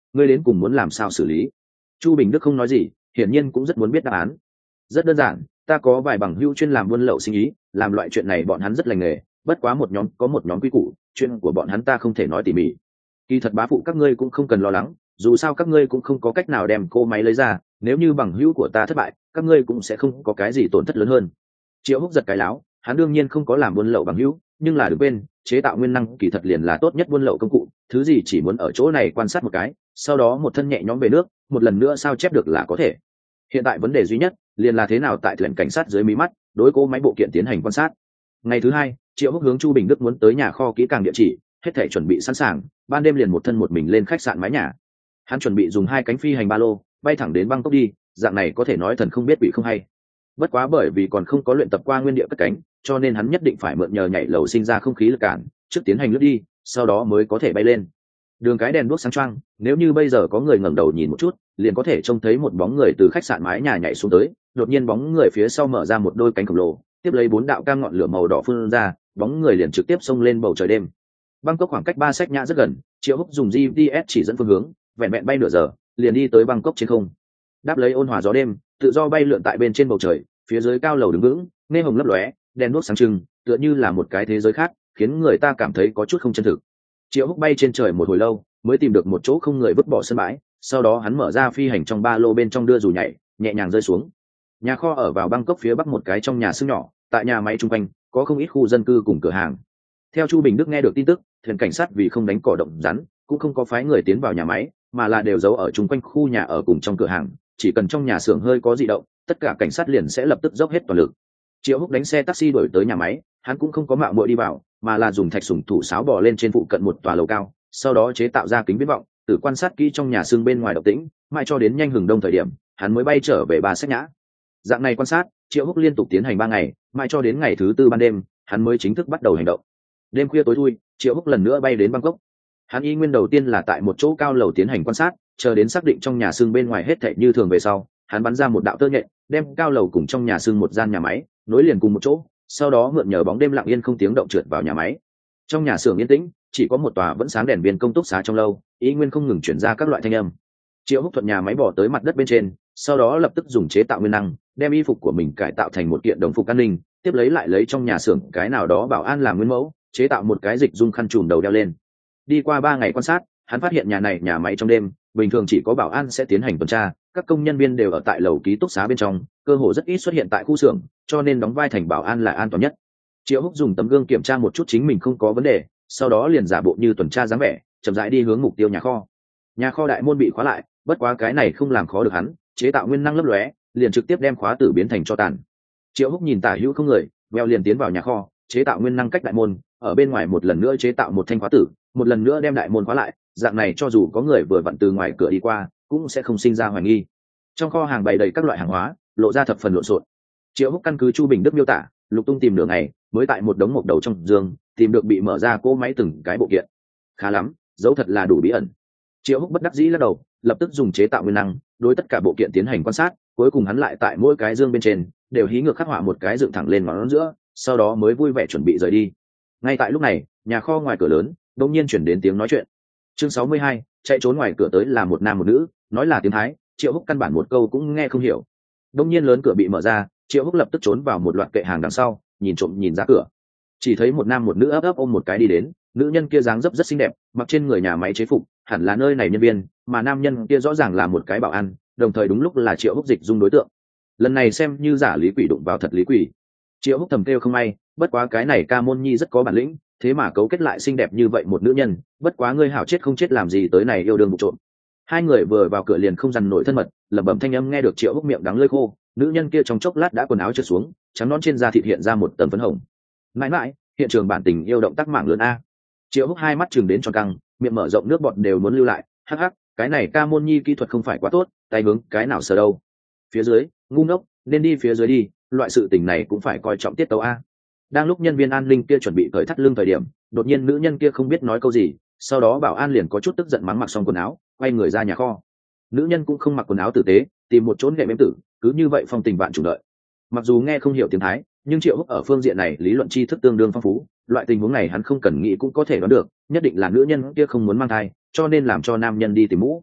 Speaker 1: ngươi đến cùng muốn làm sao xử lý? Chu Bình Đức không nói gì, hiển nhiên cũng rất muốn biết đáp án. Rất đơn giản, ta có vài bằng hữu chuyên làm buôn lậu sinh ý, làm loại chuyện này bọn hắn rất lành nghề, bất quá một nhóm có một nhóm quy củ, chuyện của bọn hắn ta không thể nói tỉ mỉ. Kỳ thật bá phụ các ngươi cũng không cần lo lắng, dù sao các ngươi cũng không có cách nào đem cô máy lấy ra, nếu như bằng hữu của ta thất bại, các ngươi cũng sẽ không có cái gì tổn thất lớn hơn. Triệu Húc giật cái láo, hắn đương nhiên không có làm buôn lậu bằng hữu, nhưng là đừng quên, chế tạo nguyên năng kỳ thật liền là tốt nhất buôn lậu công cụ, thứ gì chỉ muốn ở chỗ này quan sát một cái, sau đó một thân nhẹ nhõm về nước, một lần nữa sao chép được là có thể. Hiện tại vấn đề duy nhất liền là thế nào tại thuyền cảnh sát dưới mí mắt đối cố máy bộ kiện tiến hành quan sát. Ngày thứ hai, Triệu Húc hướng Chu Bình Đức muốn tới nhà kho kỹ càng địa chỉ, hết thảy chuẩn bị sẵn sàng, ban đêm liền một thân một mình lên khách sạn mái nhà. Hắn chuẩn bị dùng hai cánh phi hành ba lô bay thẳng đến Bangkok đi, dạng này có thể nói thần không biết quỷ không hay. Bất quá bởi vì còn không có luyện tập qua nguyên địa cất cánh, cho nên hắn nhất định phải mượn nhờ nhảy lầu sinh ra không khí lực cản, trước tiến hành lướt đi, sau đó mới có thể bay lên. Đường cái đèn đuốc sáng choang, nếu như bây giờ có người ngẩng đầu nhìn một chút, liền có thể trông thấy một bóng người từ khách sạn mái nhà nhảy xuống tới, đột nhiên bóng người phía sau mở ra một đôi cánh khổng lồ, tiếp lấy bốn đạo cam ngọn lửa màu đỏ phun ra, bóng người liền trực tiếp xông lên bầu trời đêm. Bangkok khoảng cách ba xách nhã rất gần, Triệu Húc dùng giê pê ét chỉ dẫn phương hướng, vẹn vẹn bay nửa giờ, liền đi tới Bangkok trên không. Đáp lấy ôn hòa gió đêm, tự do bay lượn tại bên trên bầu trời, phía dưới cao lầu đứng vững, nghe hồng lấp lóe, đèn đuốc sáng trưng, tựa như là một cái thế giới khác, khiến người ta cảm thấy có chút không chân thực. Triệu Húc bay trên trời một hồi lâu, mới tìm được một chỗ không người vứt bỏ sân bãi, sau đó hắn mở ra phi hành trong ba lô bên trong đưa dù nhảy, nhẹ nhàng rơi xuống. Nhà kho ở vào Bangkok phía bắc một cái trong nhà xưởng nhỏ, tại nhà máy trung quanh có không ít khu dân cư cùng cửa hàng. Theo Chu Bình Đức nghe được tin tức, thuyền cảnh sát vì không đánh cỏ động rắn, cũng không có phái người tiến vào nhà máy, mà là đều giấu ở chung quanh khu nhà ở cùng trong cửa hàng, chỉ cần trong nhà xưởng hơi có dị động, tất cả cảnh sát liền sẽ lập tức dốc hết toàn lực. Triệu Húc đánh xe taxi đuổi tới nhà máy, hắn cũng không có mạo muội đi vào, mà là dùng thạch sủng thủ sáo bò lên trên phụ cận một tòa lầu cao, sau đó chế tạo ra kính viễn vọng, tự quan sát kỹ trong nhà xương bên ngoài động tĩnh, mãi cho đến nhanh hừng đông thời điểm, hắn mới bay trở về Ba Xách Nhã. Dạng này quan sát, Triệu Húc liên tục tiến hành ba ngày, mãi cho đến ngày thứ tư ban đêm, hắn mới chính thức bắt đầu hành động. Đêm khuya tối thui, Triệu Húc lần nữa bay đến Bangkok. Hắn y nguyên đầu tiên là tại một chỗ cao lầu tiến hành quan sát, chờ đến xác định trong nhà xương bên ngoài hết thảy như thường về sau, hắn bắn ra một đạo tơ nhện, đem cao lầu cùng trong nhà xương một gian nhà máy nối liền cùng một chỗ, sau đó mượn nhờ bóng đêm lặng yên không tiếng động trượt vào nhà máy. Trong nhà xưởng yên tĩnh, chỉ có một tòa vẫn sáng đèn viên công túc xá trong lâu, ý nguyên không ngừng chuyển ra các loại thanh âm. Triệu Húc thuận nhà máy bỏ tới mặt đất bên trên, sau đó lập tức dùng chế tạo nguyên năng, đem y phục của mình cải tạo thành một kiện đồng phục an ninh, tiếp lấy lại lấy trong nhà xưởng cái nào đó bảo an làm nguyên mẫu, chế tạo một cái dịch dung khăn trùm đầu đeo lên. Đi qua ba ngày quan sát, hắn phát hiện nhà này nhà máy trong đêm, bình thường chỉ có bảo an sẽ tiến hành tuần tra, các công nhân viên đều ở tại lầu ký túc xá bên trong, cơ hồ rất ít xuất hiện tại khu xưởng, cho nên đóng vai thành bảo an là an toàn nhất. Triệu Húc dùng tấm gương kiểm tra một chút chính mình không có vấn đề, sau đó liền giả bộ như tuần tra dáng vẻ, chậm rãi đi hướng mục tiêu nhà kho. Nhà kho đại môn bị khóa lại, bất quá cái này không làm khó được hắn, chế tạo nguyên năng lấp lóe, liền trực tiếp đem khóa tử biến thành tro tàn. Triệu Húc nhìn tả hữu không người, veo liền tiến vào nhà kho, chế tạo nguyên năng cách đại môn, ở bên ngoài một lần nữa chế tạo một thanh khóa tử, một lần nữa đem đại môn khóa lại, dạng này cho dù có người vừa vặn từ ngoài cửa đi qua, cũng sẽ không sinh ra hoài nghi. Trong kho hàng bày đầy các loại hàng hóa, lộ ra thập phần lộn xộn. Triệu Húc căn cứ Chu Bình Đức miêu tả, lục tung tìm nửa ngày, mới tại một đống mộc đầu trong giường tìm được bị mở ra cỗ máy từng cái bộ kiện. Khá lắm, dấu thật là đủ bí ẩn. Triệu Húc bất đắc dĩ lắc đầu, lập tức dùng chế tạo nguyên năng đối tất cả bộ kiện tiến hành quan sát, cuối cùng hắn lại tại mỗi cái dương bên trên đều hí ngược khắc họa một cái dựng thẳng lên ngón giữa, sau đó mới vui vẻ chuẩn bị rời đi. Ngay tại lúc này, nhà kho ngoài cửa lớn đột nhiên chuyển đến tiếng nói chuyện. Chương sáu mươi hai, chạy trốn ngoài cửa tới là một nam một nữ, nói là tiếng Thái, Triệu Húc căn bản một câu cũng nghe không hiểu. Đột nhiên lớn cửa bị mở ra, Triệu Húc lập tức trốn vào một loạt kệ hàng đằng sau, nhìn trộm nhìn ra cửa. Chỉ thấy một nam một nữ ấp ấp ôm một cái đi đến, nữ nhân kia dáng dấp rất xinh đẹp, mặc trên người nhà máy chế phục, hẳn là nơi này nhân viên, mà nam nhân kia rõ ràng là một cái bảo an, đồng thời đúng lúc là Triệu Húc dịch dung đối tượng. Lần này xem như giả lý quỷ đụng vào thật lý quỷ. Triệu Húc thầm kêu không may, bất quá cái này Ca Môn Nhi rất có bản lĩnh, thế mà cấu kết lại xinh đẹp như vậy một nữ nhân, bất quá ngươi hảo chết không chết làm gì tới này yêu đương vụ trộm. Hai người vừa vào cửa liền không dằn nổi thân mật, lẩm bẩm thanh âm nghe được Triệu Húc miệng đắng lưỡi khô, nữ nhân kia trong chốc lát đã quần áo trượt xuống, trắng nõn trên da thịt hiện ra một tầng phấn hồng. Mãi mãi, hiện trường bản tình yêu động tác mạng lớn a. Triệu Húc hai mắt chừng đến tròn căng, miệng mở rộng nước bọt đều muốn lưu lại, hắc hắc, cái này Ca Môn Nhi kỹ thuật không phải quá tốt, tay hướng cái nào sờ đâu. Phía dưới, ngu ngốc, nên đi phía dưới đi, loại sự tình này cũng phải coi trọng tiết tấu a. Đang lúc nhân viên an ninh kia chuẩn bị cởi thắt lưng thời điểm, đột nhiên nữ nhân kia không biết nói câu gì, sau đó bảo an liền có chút tức giận mắng mặc xong quần áo, quay người ra nhà kho. Nữ nhân cũng không mặc quần áo tử tế, tìm một chỗ nghệ êm tử, cứ như vậy phong tình vạn trùng đợi. Mặc dù nghe không hiểu tiếng Thái, nhưng Triệu Húc ở phương diện này lý luận tri thức tương đương phong phú, loại tình huống này hắn không cần nghĩ cũng có thể đoán được, nhất định là nữ nhân kia không muốn mang thai, cho nên làm cho nam nhân đi tìm mũ.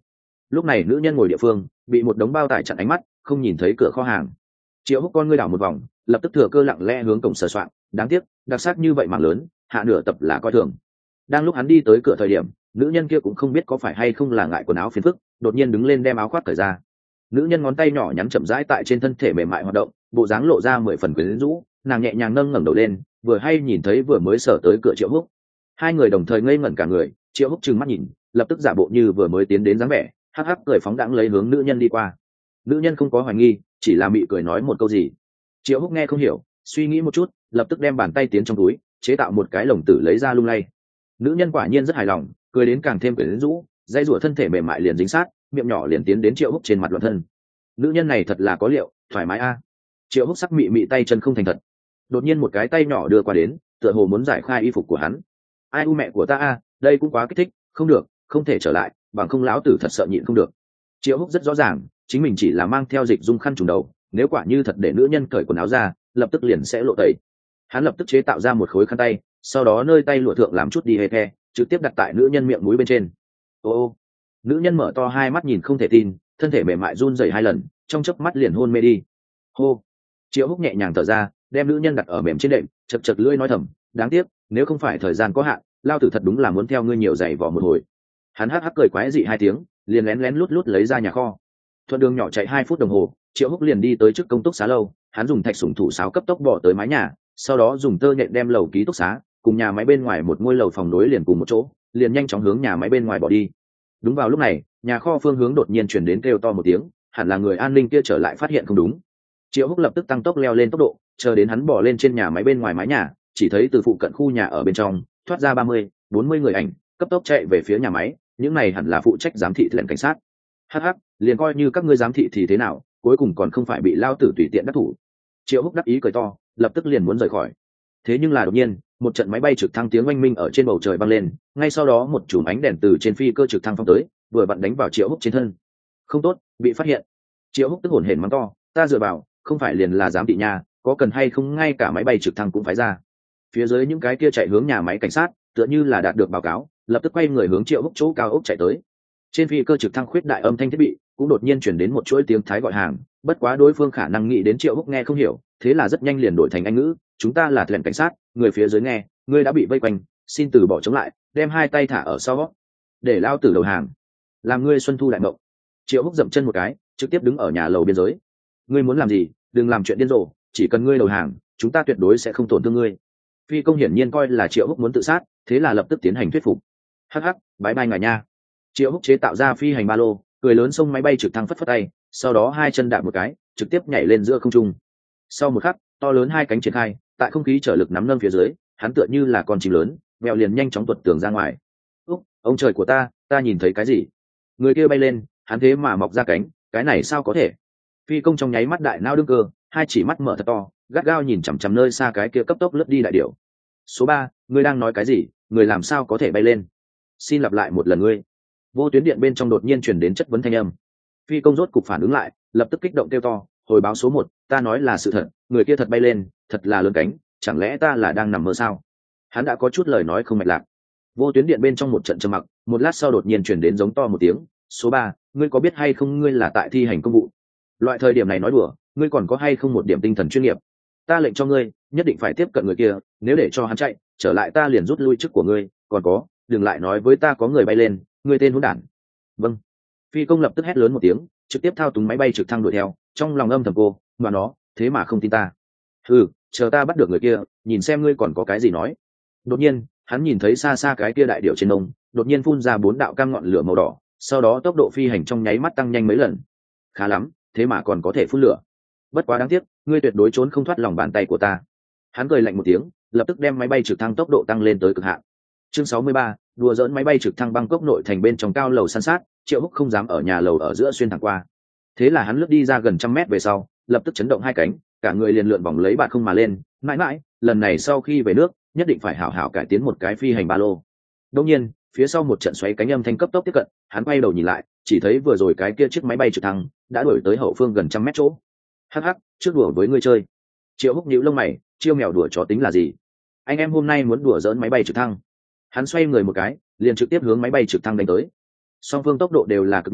Speaker 1: lúc này nữ nhân ngồi địa phương bị một đống bao tải chặn ánh mắt, không nhìn thấy cửa kho hàng. Triệu Húc con ngươi đảo một vòng, lập tức thừa cơ lặng lẽ hướng cổng sờ soạn, đáng tiếc đặc sắc như vậy mảng lớn, hạ nửa tập là coi thường. Đang lúc hắn đi tới cửa thời điểm, nữ nhân kia cũng không biết có phải hay không là ngại quần áo phiền phức, đột nhiên đứng lên đem áo khoác cởi ra. Nữ nhân ngón tay nhỏ nhắn chậm rãi tại trên thân thể mềm mại hoạt động, bộ dáng lộ ra mười phần quyến rũ, nàng nhẹ nhàng nâng ngẩng đầu lên, vừa hay nhìn thấy vừa mới sở tới cửa Triệu Húc. Hai người đồng thời ngây ngẩn cả người, Triệu Húc trừng mắt nhìn, lập tức giả bộ như vừa mới tiến đến dáng vẻ, hắc hắc cười phóng đãng lấy hướng nữ nhân đi qua. Nữ nhân không có hoài nghi, chỉ là mị cười nói một câu gì. Triệu Húc nghe không hiểu, suy nghĩ một chút, lập tức đem bàn tay tiến trong túi, chế tạo một cái lồng tử lấy ra lung lay. Nữ nhân quả nhiên rất hài lòng, cười đến càng thêm quyến rũ, dây rủa thân thể mềm mại liền dính sát, miệng nhỏ liền tiến đến Triệu Húc trên mặt loạn thân. Nữ nhân này thật là có liệu, thoải mái a. Triệu Húc sắc mị mị tay chân không thành thật. Đột nhiên một cái tay nhỏ đưa qua đến, tựa hồ muốn giải khai y phục của hắn. Ai u mẹ của ta a, đây cũng quá kích thích, không được, không thể trở lại, bằng không lão tử thật sợ nhịn không được. Triệu Húc rất rõ ràng, chính mình chỉ là mang theo dịch dung khăn trùm đầu, nếu quả như thật để nữ nhân cởi quần áo ra, lập tức liền sẽ lộ tẩy. Hắn lập tức chế tạo ra một khối khăn tay, sau đó nơi tay lụa thượng làm chút đi hê the, trực tiếp đặt tại nữ nhân miệng mũi bên trên. Ô ô, nữ nhân mở to hai mắt nhìn không thể tin, thân thể mềm mại run rẩy hai lần, trong chớp mắt liền hôn mê đi. Hô. Triệu Húc nhẹ nhàng thở ra, đem nữ nhân đặt ở mềm trên đệm, chật chật lưỡi nói thầm, đáng tiếc, nếu không phải thời gian có hạn, lao tử thật đúng là muốn theo ngươi nhiều giày vò một hồi. Hắn hắc hắc cười quái dị hai tiếng, liền lén lén lút lút lấy ra nhà kho. Thuận đường nhỏ chạy hai phút đồng hồ, Triệu Húc liền đi tới trước công túc xá lâu, hắn dùng thạch sủng thủ sáo cấp tốc bỏ tới mái nhà, sau đó dùng tơ nhện đem lầu ký túc xá cùng nhà máy bên ngoài một ngôi lầu phòng nối liền cùng một chỗ, liền nhanh chóng hướng nhà máy bên ngoài bỏ đi. Đúng vào lúc này, nhà kho phương hướng đột nhiên chuyển đến kêu to một tiếng, hẳn là người an ninh kia trở lại phát hiện không đúng. Triệu Húc lập tức tăng tốc leo lên tốc độ, chờ đến hắn bỏ lên trên nhà máy bên ngoài mái nhà, chỉ thấy từ phụ cận khu nhà ở bên trong thoát ra ba mươi, bốn mươi người ảnh, cấp tốc chạy về phía nhà máy, những này hẳn là phụ trách giám thị lệnh cảnh sát. Hắc hắc, liền coi như các ngươi giám thị thì thế nào, cuối cùng còn không phải bị lao tử tùy tiện đắc thủ. Triệu Húc đắc ý cười to, lập tức liền muốn rời khỏi. Thế nhưng là đột nhiên, một trận máy bay trực thăng tiếng oanh minh ở trên bầu trời vang lên, ngay sau đó một chùm ánh đèn từ trên phi cơ trực thăng phóng tới, vừa vặn đánh vào Triệu Húc trên thân. Không tốt, bị phát hiện. Triệu Húc tức hổn hển mắng to, ta dựa vào, không phải liền là giám thị nhà, có cần hay không ngay cả máy bay trực thăng cũng phải ra. Phía dưới những cái kia chạy hướng nhà máy cảnh sát, tựa như là đạt được báo cáo, lập tức quay người hướng Triệu Húc chỗ cao ốc chạy tới. Trên phi cơ trực thăng khuyết đại âm thanh thiết bị cũng đột nhiên chuyển đến một chuỗi tiếng Thái gọi hàng, bất quá đối phương khả năng nghĩ đến Triệu Húc nghe không hiểu, thế là rất nhanh liền đổi thành Anh ngữ, chúng ta là thuyền cảnh sát, người phía dưới nghe, ngươi đã bị vây quanh, xin từ bỏ chống lại, đem hai tay thả ở sau, để lao tử đầu hàng, làm ngươi xuân thu đại mộng. Triệu Húc dậm chân một cái, trực tiếp đứng ở nhà lầu biên giới. Ngươi muốn làm gì, đừng làm chuyện điên rồ, chỉ cần ngươi đầu hàng, chúng ta tuyệt đối sẽ không tổn thương ngươi. Phi công hiển nhiên coi là Triệu Húc muốn tự sát, thế là lập tức tiến hành thuyết phục. Hắc hắc, bái bai ngài nha. Triệu Húc chế tạo ra phi hành ba lô, cười lớn xông máy bay trực thăng phất phất tay, sau đó hai chân đạp một cái, trực tiếp nhảy lên giữa không trung. Sau một khắc, to lớn hai cánh triển khai, tại không khí trở lực nắm nâng phía dưới, hắn tựa như là con chim lớn, mèo liền nhanh chóng tuột tường ra ngoài. Úc, ông trời của ta, ta nhìn thấy cái gì? Người kia bay lên, hắn thế mà mọc ra cánh, cái này sao có thể? Phi công trong nháy mắt đại nao đương cơ, hai chỉ mắt mở thật to, gắt gao nhìn chằm chằm nơi xa cái kia cấp tốc lướt đi đại điểu. Số ba, ngươi đang nói cái gì? Người làm sao có thể bay lên? Xin lặp lại một lần ngươi. Vô tuyến điện bên trong đột nhiên truyền đến chất vấn thanh âm. Phi công rốt cục phản ứng lại, lập tức kích động kêu to, hồi báo số một, ta nói là sự thật, người kia thật bay lên, thật là lớn cánh, chẳng lẽ ta là đang nằm mơ sao? Hắn đã có chút lời nói không mạch lạc. Vô tuyến điện bên trong một trận trầm mặc, một lát sau đột nhiên truyền đến giống to một tiếng, số ba, ngươi có biết hay không ngươi là tại thi hành công vụ? Loại thời điểm này nói đùa, ngươi còn có hay không một điểm tinh thần chuyên nghiệp? Ta lệnh cho ngươi, nhất định phải tiếp cận người kia, nếu để cho hắn chạy, trở lại ta liền rút lui chức của ngươi, còn có, đừng lại nói với ta có người bay lên, ngươi tên hỗn đản. Vâng. Phi công lập tức hét lớn một tiếng, trực tiếp thao túng máy bay trực thăng đuổi theo, trong lòng âm thầm cô, mà nó, thế mà không tin ta. Ừ, chờ ta bắt được người kia, nhìn xem ngươi còn có cái gì nói. Đột nhiên, hắn nhìn thấy xa xa cái kia đại điểu trên nông, đột nhiên phun ra bốn đạo cam ngọn lửa màu đỏ, sau đó tốc độ phi hành trong nháy mắt tăng nhanh mấy lần. Khá lắm, thế mà còn có thể phun lửa. Bất quá đáng tiếc, ngươi tuyệt đối trốn không thoát lòng bàn tay của ta. Hắn cười lạnh một tiếng, lập tức đem máy bay trực thăng tốc độ tăng lên tới cực hạn. Chương sáu mươi ba, đùa dỡn máy bay trực thăng Bangkok nội thành bên trong cao lầu san sát, Triệu Húc không dám ở nhà lầu ở giữa xuyên thẳng qua. Thế là hắn lướt đi ra gần trăm mét về sau, lập tức chấn động hai cánh, cả người liền lượn vòng lấy bạt không mà lên, mãi mãi, lần này sau khi về nước, nhất định phải hảo hảo cải tiến một cái phi hành ba lô. Đương nhiên, phía sau một trận xoáy cánh âm thanh cấp tốc tiếp cận, hắn quay đầu nhìn lại, chỉ thấy vừa rồi cái kia chiếc máy bay trực thăng đã đuổi tới hậu phương gần trăm mét chỗ. Hắc hắc, trước đùa với ngươi chơi. Triệu Húc nhíu lông mày, chiêu mèo đùa chó tính là gì? Anh em hôm nay muốn đùa giỡn máy bay trực thăng. Hắn xoay người một cái, liền trực tiếp hướng máy bay trực thăng đánh tới. Song phương tốc độ đều là cực nhanh,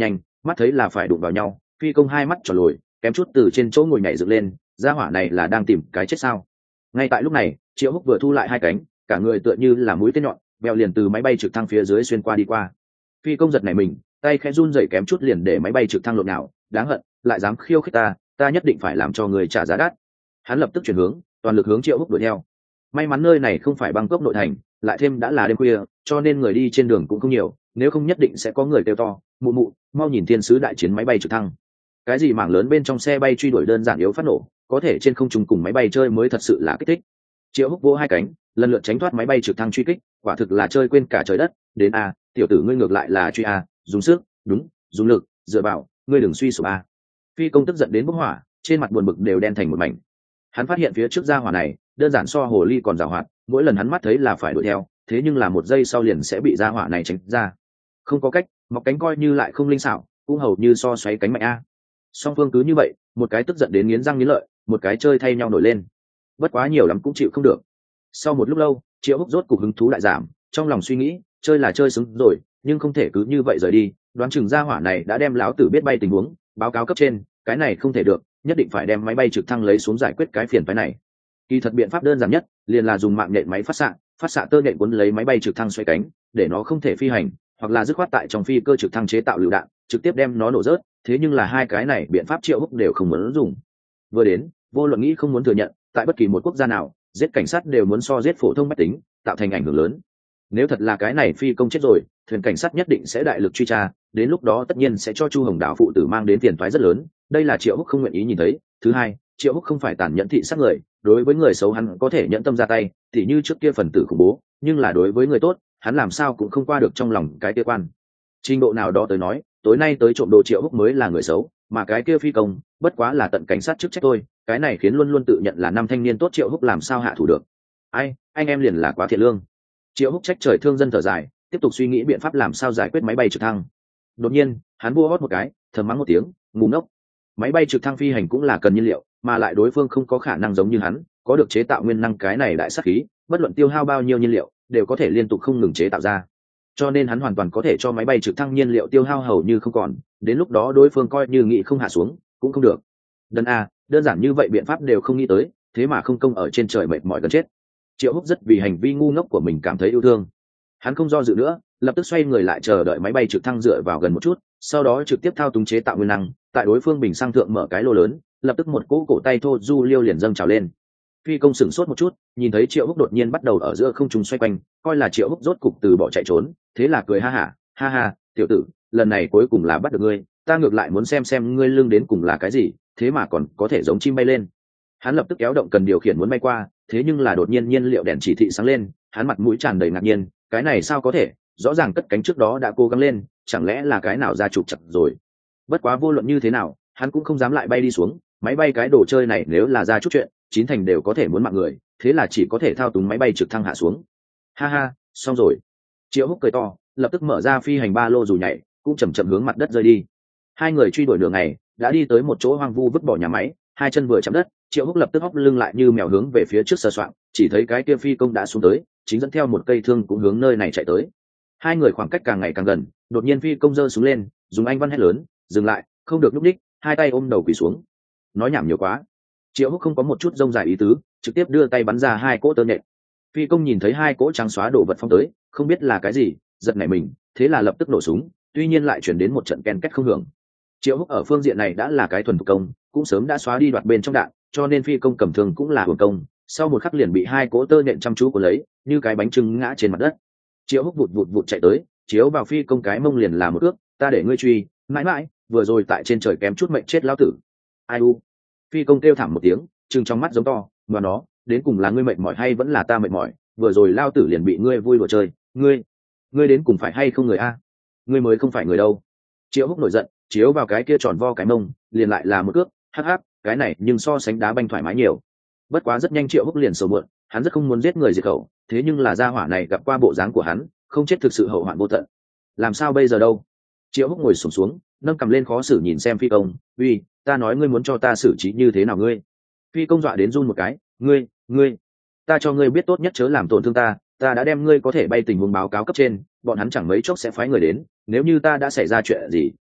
Speaker 1: mắt thấy là phải đụng vào nhau, phi công hai mắt tròn lồi, kém chút từ trên chỗ ngồi nhảy dựng lên. Gia hỏa này là đang tìm cái chết sao? Ngay tại lúc này, Triệu Húc vừa thu lại hai cánh, cả người tựa như là mũi tên nhọn, bèo liền từ máy bay trực thăng phía dưới xuyên qua đi qua. Phi công giật này mình, tay khẽ run rẩy kém chút liền để máy bay trực thăng lộn nào, đáng hận, lại dám khiêu khích ta, ta nhất định phải làm cho người trả giá đắt. Hắn lập tức chuyển hướng, toàn lực hướng Triệu Húc đuổi theo. May mắn nơi này không phải Bangkok nội thành, lại thêm đã là đêm khuya, cho nên người đi trên đường cũng không nhiều, nếu không nhất định sẽ có người kêu to, mụ mụ, mau nhìn thiên sứ đại chiến máy bay trực thăng. Cái gì mảng lớn bên trong xe bay truy đuổi đơn giản yếu phát nổ, có thể trên không trung cùng máy bay chơi mới thật sự là kích thích. Triệu Húc vỗ hai cánh, lần lượt tránh thoát máy bay trực thăng truy kích, quả thực là chơi quên cả trời đất. Đến a, tiểu tử ngươi ngược lại là truy a, dùng sức, đúng, dùng lực, dựa vào, ngươi đừng suy sụp a. Phi công tức giận đến bốc hỏa, trên mặt buồn bực đều đen thành một mảnh. Hắn phát hiện phía trước gia hỏa này đơn giản so hồ ly còn giàu hoạt, mỗi lần hắn mắt thấy là phải đuổi theo, thế nhưng là một giây sau liền sẽ bị gia hỏa này tránh ra. Không có cách, mọc cánh coi như lại không linh xảo, cũng hầu như so xoáy cánh mạnh a. Song phương cứ như vậy, một cái tức giận đến nghiến răng nghiến lợi, một cái chơi thay nhau nổi lên. Bất quá nhiều lắm cũng chịu không được. Sau một lúc lâu, Triệu Húc rốt cục hứng thú lại giảm, trong lòng suy nghĩ, chơi là chơi xứng rồi, nhưng không thể cứ như vậy rời đi, đoán chừng gia hỏa này đã đem lão tử biết bay tình huống, báo cáo cấp trên, cái này không thể được, nhất định phải đem máy bay trực thăng lấy xuống giải quyết cái phiền phức này. Kỳ thật biện pháp đơn giản nhất, liền là dùng mạng nhện máy phát xạ, phát xạ tơ nhện cuốn lấy máy bay trực thăng xoay cánh, để nó không thể phi hành, hoặc là dứt khoát tại trong phi cơ trực thăng chế tạo lựu đạn, trực tiếp đem nó nổ rớt, thế nhưng là hai cái này biện pháp Triệu Húc đều không muốn dùng. Vừa đến, vô luận nghĩ không muốn thừa nhận, tại bất kỳ một quốc gia nào, giết cảnh sát đều muốn so giết phổ thông bách tính, tạo thành ảnh hưởng lớn. Nếu thật là cái này phi công chết rồi, thuyền cảnh sát nhất định sẽ đại lực truy tra, đến lúc đó tất nhiên sẽ cho Chu Hồng Đào phụ tử mang đến tiền toái rất lớn, đây là Triệu Húc không nguyện ý nhìn thấy. Thứ hai, Triệu Húc không phải tàn nhẫn thị sát người, đối với người xấu hắn có thể nhẫn tâm ra tay, tỉ như trước kia phần tử khủng bố, nhưng là đối với người tốt, hắn làm sao cũng không qua được trong lòng cái kia quan. Trình độ nào đó tới nói, tối nay tới trộm đồ Triệu Húc mới là người xấu, mà cái kia phi công bất quá là tận cảnh sát chức trách thôi, cái này khiến luôn luôn tự nhận là năm thanh niên tốt Triệu Húc làm sao hạ thủ được. Ai, anh em liền là quá thiệt lương. Triệu Húc trách trời thương dân thở dài, tiếp tục suy nghĩ biện pháp làm sao giải quyết máy bay trực thăng. Đột nhiên, hắn vua hót một cái, thầm mắng một tiếng, ngu ngốc. Máy bay trực thăng phi hành cũng là cần nhiên liệu, mà lại đối phương không có khả năng giống như hắn, có được chế tạo nguyên năng cái này đại sát khí, bất luận tiêu hao bao nhiêu nhiên liệu, đều có thể liên tục không ngừng chế tạo ra. Cho nên hắn hoàn toàn có thể cho máy bay trực thăng nhiên liệu tiêu hao hầu như không còn, đến lúc đó đối phương coi như nghĩ không hạ xuống, cũng không được. Đơn a, đơn giản như vậy biện pháp đều không nghĩ tới, thế mà không công ở trên trời mệt mỏi gần chết. Triệu Húc rất vì hành vi ngu ngốc của mình cảm thấy yêu thương. Hắn không do dự nữa, lập tức xoay người lại chờ đợi máy bay trực thăng dựa vào gần một chút, sau đó trực tiếp thao túng chế tạo nguyên năng, tại đối phương bình sang thượng mở cái lô lớn, lập tức một cỗ cổ tay thô du liêu liền dâng trào lên. Phi công sửng sốt một chút, nhìn thấy Triệu Húc đột nhiên bắt đầu ở giữa không trung xoay quanh, coi là Triệu Húc rốt cục từ bỏ chạy trốn, thế là cười ha hả, ha ha, tiểu tử, lần này cuối cùng là bắt được ngươi, ta ngược lại muốn xem xem ngươi lưng đến cùng là cái gì, thế mà còn có thể giống chim bay lên. Hắn lập tức kéo động cần điều khiển muốn bay qua, thế nhưng là đột nhiên nhiên liệu đèn chỉ thị sáng lên, hắn mặt mũi tràn đầy ngạc nhiên, cái này sao có thể, rõ ràng cất cánh trước đó đã cố gắng lên, chẳng lẽ là cái nào ra trục chặt rồi. Bất quá vô luận như thế nào, hắn cũng không dám lại bay đi xuống, máy bay cái đồ chơi này nếu là ra chút chuyện, chín thành đều có thể muốn mạng người, thế là chỉ có thể thao túng máy bay trực thăng hạ xuống. Ha ha, xong rồi. Triệu Húc cười to, lập tức mở ra phi hành ba lô dù nhảy, cũng chậm chậm hướng mặt đất rơi đi. Hai người truy đuổi đường này, đã đi tới một chỗ hoang vu vứt bỏ nhà máy, hai chân vừa chạm đất, Triệu Húc lập tức hóc lưng lại như mèo hướng về phía trước sờ soạng, chỉ thấy cái kia phi công đã xuống tới, chính dẫn theo một cây thương cũng hướng nơi này chạy tới. Hai người khoảng cách càng ngày càng gần, đột nhiên phi công giơ xuống lên, dùng anh văn hét lớn, dừng lại, không được lúc đích, hai tay ôm đầu quỳ xuống. Nói nhảm nhiều quá. Triệu Húc không có một chút rông dài ý tứ, trực tiếp đưa tay bắn ra hai cỗ tơ nhện. Phi công nhìn thấy hai cỗ trắng xóa đổ vật phong tới, không biết là cái gì, giật nảy mình, thế là lập tức nổ súng, tuy nhiên lại chuyển đến một trận ken két không hưởng. Triệu Húc ở phương diện này đã là cái thuần thủ công, cũng sớm đã xóa đi đoạt bên trong đạn, cho nên phi công cầm thương cũng là hưởng công, sau một khắc liền bị hai cỗ tơ nhện chăm chú của lấy, như cái bánh trưng ngã trên mặt đất. Triệu Húc vụt vụt vụt chạy tới, chiếu vào phi công cái mông liền là một ước, ta để ngươi truy, mãi mãi, vừa rồi tại trên trời kém chút mệnh chết lão tử. Ai u. Phi công kêu thảm một tiếng, trừng trong mắt giống to, mà nó, đến cùng là ngươi mệt mỏi hay vẫn là ta mệt mỏi, vừa rồi lao tử liền bị ngươi vui đùa chơi, ngươi, ngươi đến cùng phải hay không người a? Ngươi mới không phải người đâu. Triệu Húc nổi giận, chiếu vào cái kia tròn vo cái mông, liền lại là một cước, hắc hắc, cái này nhưng so sánh đá banh thoải mái nhiều. Bất quá rất nhanh Triệu Húc liền sầu muộn, hắn rất không muốn giết người diệt khẩu, thế nhưng là gia hỏa này gặp qua bộ dáng của hắn, không chết thực sự hậu hoạn vô tận. Làm sao bây giờ đâu? Triệu Húc ngồi xổm xuống, xuống, nâng cầm lên khó xử nhìn xem phi công, uy, ta nói ngươi muốn cho ta xử trí như thế nào ngươi? Phi công dọa đến run một cái, ngươi, ngươi, ta cho ngươi biết tốt nhất chớ làm tổn thương ta, ta đã đem ngươi có thể bay tình huống báo cáo cấp trên, bọn hắn chẳng mấy chốc sẽ phái người đến, nếu như ta đã xảy ra chuyện gì,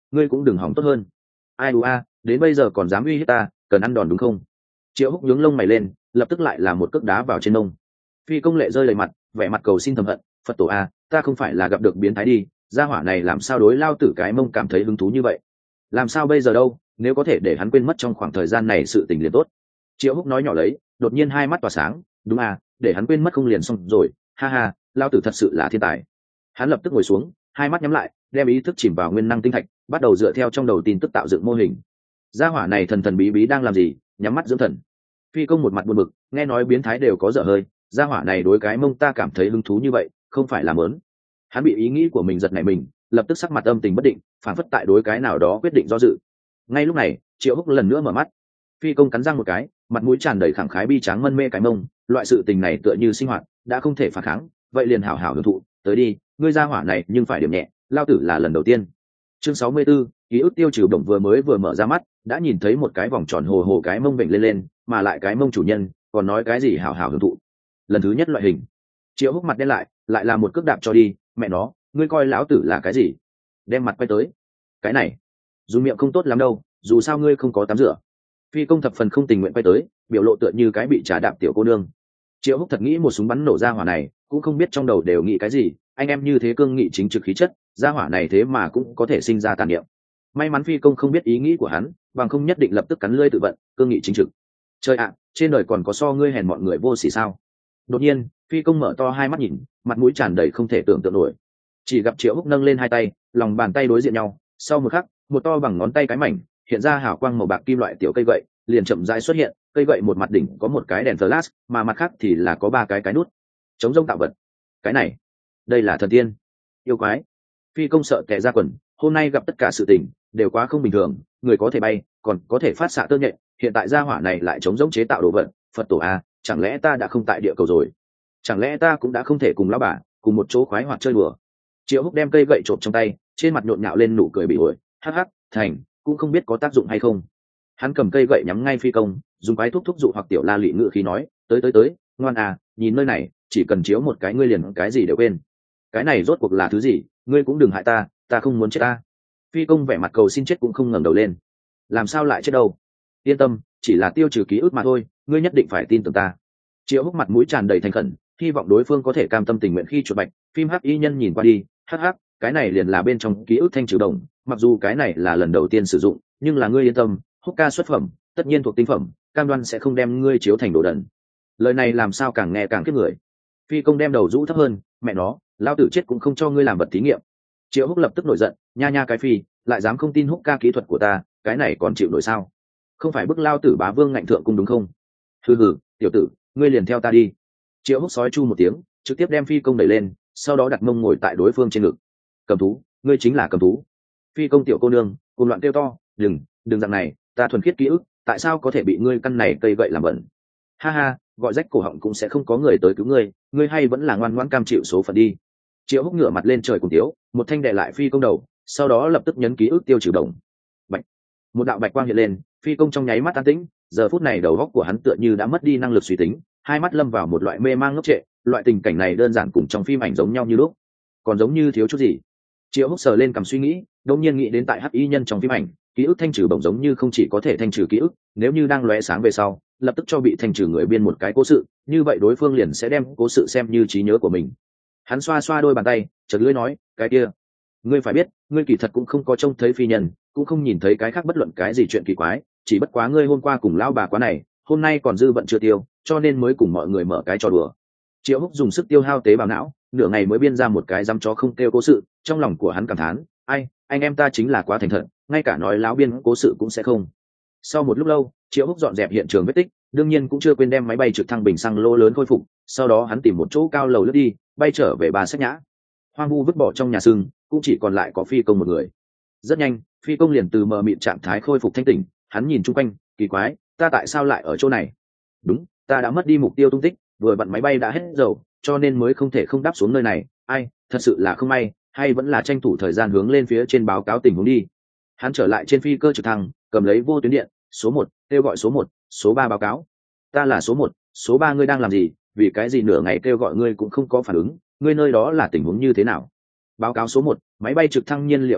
Speaker 1: ngươi cũng đừng hỏng tốt hơn. Ai đù a, đến bây giờ còn dám uy hiếp ta, cần ăn đòn đúng không? Triệu Húc nhướng lông mày lên, lập tức lại là một cước đá vào trên nông. Phi công lệ rơi đầy mặt, vẻ mặt cầu xin thầm hận, Phật tổ a, ta không phải là gặp được biến thái đi, gia hỏa này làm sao đối lao tử cái mông cảm thấy hứng thú như vậy? Làm sao bây giờ đâu, nếu có thể để hắn quên mất trong khoảng thời gian này sự tình liền tốt. Triệu Húc nói nhỏ lấy, đột nhiên hai mắt tỏa sáng, đúng à, để hắn quên mất không liền xong rồi, ha ha, lao tử thật sự là thiên tài. Hắn lập tức ngồi xuống, hai mắt nhắm lại, đem ý thức chìm vào nguyên năng tinh thạch, bắt đầu dựa theo trong đầu tin tức tạo dựng mô hình. Gia hỏa này thần thần bí bí đang làm gì, nhắm mắt dưỡng thần. Phi công một mặt buồn bực, nghe nói biến thái đều có dở hơi, gia hỏa này đối cái mông ta cảm thấy hứng thú như vậy, không phải là mớn. Hắn bị ý nghĩ của mình giật nảy mình, lập tức sắc mặt âm tình bất định, phản phất tại đối cái nào đó quyết định do dự. Ngay lúc này, Triệu Húc lần nữa mở mắt. Phi công cắn răng một cái, mặt mũi tràn đầy khẳng khái bi tráng mân mê cái mông, loại sự tình này tựa như sinh hoạt, đã không thể phản kháng, vậy liền hảo hảo hưởng thụ, tới đi, ngươi gia hỏa này nhưng phải điểm nhẹ, lao tử là lần đầu tiên. Chương sáu mươi 64, ký ức tiêu trừ động vừa mới vừa mở ra mắt, đã nhìn thấy một cái vòng tròn hồ hồ cái mông bệnh lên lên, mà lại cái mông chủ nhân, còn nói cái gì hảo hảo hưởng thụ. Lần thứ nhất loại hình. Triệu Húc mặt đen lại, lại là một cước đạp cho đi, mẹ nó, ngươi coi lão tử là cái gì? Đem mặt quay tới. Cái này, dùng miệng không tốt lắm đâu, dù sao ngươi không có tắm rửa. Phi công thập phần không tình nguyện quay tới, biểu lộ tựa như cái bị trà đạp tiểu cô nương. Triệu Húc thật nghĩ một súng bắn nổ ra hỏa này, cũng không biết trong đầu đều nghĩ cái gì, anh em như thế cương nghị chính trực khí chất, ra hỏa này thế mà cũng có thể sinh ra tàn niệm. May mắn Phi công không biết ý nghĩ của hắn, bằng không nhất định lập tức cắn lưỡi tự vận, cương nghị chính trực. Trời ạ, trên đời còn có so ngươi hèn mọi người vô sỉ sao? Đột nhiên, Phi công mở to hai mắt nhìn, mặt mũi tràn đầy không thể tưởng tượng nổi. Chỉ gặp Triệu Húc nâng lên hai tay, lòng bàn tay đối diện nhau, sau một khắc, một to bằng ngón tay cái mảnh, hiện ra hào quang màu bạc kim loại tiểu cây gậy, liền chậm rãi xuất hiện, cây gậy một mặt đỉnh có một cái đèn flash, mà mặt khác thì là có ba cái cái nút. Chống rông tạo vật. Cái này, đây là thần tiên. Yêu quái. Phi công sợ tè ra quần, hôm nay gặp tất cả sự tình đều quá không bình thường, người có thể bay, còn có thể phát xạ tơ nhện, hiện tại gia hỏa này lại chống rỗng chế tạo đồ vật, Phật tổ a, chẳng lẽ ta đã không tại địa cầu rồi? Chẳng lẽ ta cũng đã không thể cùng lão bà cùng một chỗ khoái hoạt chơi đùa? Triệu Húc đem cây gậy trộm trong tay, trên mặt nhộn nhạo lên nụ cười bị ổi, hắc hắc, thành, cũng không biết có tác dụng hay không. Hắn cầm cây gậy nhắm ngay Phi công, dùng quái thuốc thúc dụ hoặc tiểu la lị ngự khí nói, tới tới tới, ngoan à, nhìn nơi này, chỉ cần chiếu một cái ngươi liền cái gì đều quên. Cái này rốt cuộc là thứ gì, ngươi cũng đừng hại ta, ta không muốn chết ta. Phi công vẻ mặt cầu xin chết cũng không ngẩng đầu lên. Làm sao lại chết đâu? Yên tâm, chỉ là tiêu trừ ký ức mà thôi, ngươi nhất định phải tin tưởng ta. Triệu Húc mặt mũi tràn đầy thành khẩn, hy vọng đối phương có thể cam tâm tình nguyện khi chuột bạch. Phim hắc y nhân nhìn qua đi, hắc hắc, cái này liền là bên trong ký ức thanh trừ đồng, mặc dù cái này là lần đầu tiên sử dụng, nhưng là ngươi yên tâm, Húc ca xuất phẩm, tất nhiên thuộc tinh phẩm, cam đoan sẽ không đem ngươi chiếu thành đồ đần. Lời này làm sao càng nghe càng kiếp người. Phi công đem đầu rũ thấp hơn, mẹ nó, lao tử chết cũng không cho ngươi làm vật thí nghiệm. Triệu Húc lập tức nổi giận, nha nha cái phi, lại dám không tin Húc ca kỹ thuật của ta, cái này còn chịu nổi sao? Không phải bức lao tử bá vương ngạnh thượng cung đúng không? Hừ hừ, tiểu tử, ngươi liền theo ta đi. Triệu Húc sói chu một tiếng, trực tiếp đem Phi công đẩy lên, sau đó đặt mông ngồi tại đối phương trên ngực. Cầm thú, ngươi chính là cầm thú. Phi công tiểu cô nương, cùng loạn kêu to, đừng, đừng dạng này, ta thuần khiết ký ức, tại sao có thể bị ngươi căn này cây gậy làm bẩn? Ha ha, gọi rách cổ họng cũng sẽ không có người tới cứu ngươi, ngươi hay vẫn là ngoan ngoãn cam chịu số phận đi. Triệu Húc ngửa mặt lên trời cùng tiếu, một thanh đè lại Phi công đầu, sau đó lập tức nhấn ký ức tiêu trừ đồng. Bạch. Một đạo bạch quang hiện lên, Phi công trong nháy mắt an tĩnh, giờ phút này đầu óc của hắn tựa như đã mất đi năng lực suy tính, hai mắt lâm vào một loại mê mang ngốc trệ, loại tình cảnh này đơn giản cùng trong phim ảnh giống nhau như lúc, còn giống như thiếu chút gì. Triệu Húc sờ lên cầm suy nghĩ, đột nhiên nghĩ đến tại hắc y nhân trong phim ảnh, ký ức thanh trừ bổng giống như không chỉ có thể thanh trừ ký ức, nếu như đang lóe sáng về sau, lập tức cho bị thanh trừ người biên một cái cố sự, như vậy đối phương liền sẽ đem cố sự xem như trí nhớ của mình. Hắn xoa xoa đôi bàn tay, chợt lưỡi nói, cái kia, ngươi phải biết, ngươi kỳ thật cũng không có trông thấy phi nhân, cũng không nhìn thấy cái khác bất luận cái gì chuyện kỳ quái, chỉ bất quá ngươi hôm qua cùng lão bà quá này, hôm nay còn dư vận chưa tiêu, cho nên mới cùng mọi người mở cái trò đùa. Triệu Húc dùng sức tiêu hao tế bào não, nửa ngày mới biên ra một cái dăm chó không kêu cố sự, trong lòng của hắn cảm thán, ai, anh em ta chính là quá thành thật, ngay cả nói láo biên cố sự cũng sẽ không. Sau một lúc lâu, Triệu Húc dọn dẹp hiện trường vết tích, đương nhiên cũng chưa quên đem máy bay trực thăng bình xăng lô lớn khôi phục, sau đó hắn tìm một chỗ cao lầu lướt đi, bay trở về Bà Sách Nhã. Hoang vu vứt bỏ trong nhà sưng, cũng chỉ còn lại có Phi công một người. Rất nhanh, Phi công liền từ mờ mịt trạng thái khôi phục thanh tỉnh, hắn nhìn chung quanh, kỳ quái, ta tại sao lại ở chỗ này? Đúng, ta đã mất đi mục tiêu tung tích, vừa vặn máy bay đã hết dầu, cho nên mới không thể không đáp xuống nơi này. Ai, thật sự là không may, hay vẫn là tranh thủ thời gian hướng lên phía trên báo cáo tình huống đi. Hắn trở lại trên phi cơ trực thăng, cầm lấy vô tuyến điện, số một, kêu gọi số một, số ba báo cáo. Ta là số một, số ba ngươi đang làm gì? Vì cái gì nửa ngày kêu gọi ngươi cũng không có phản ứng, ngươi nơi đó là tình huống như thế nào? Báo cáo số một, máy bay trực thăng nhiên liệu hao hết,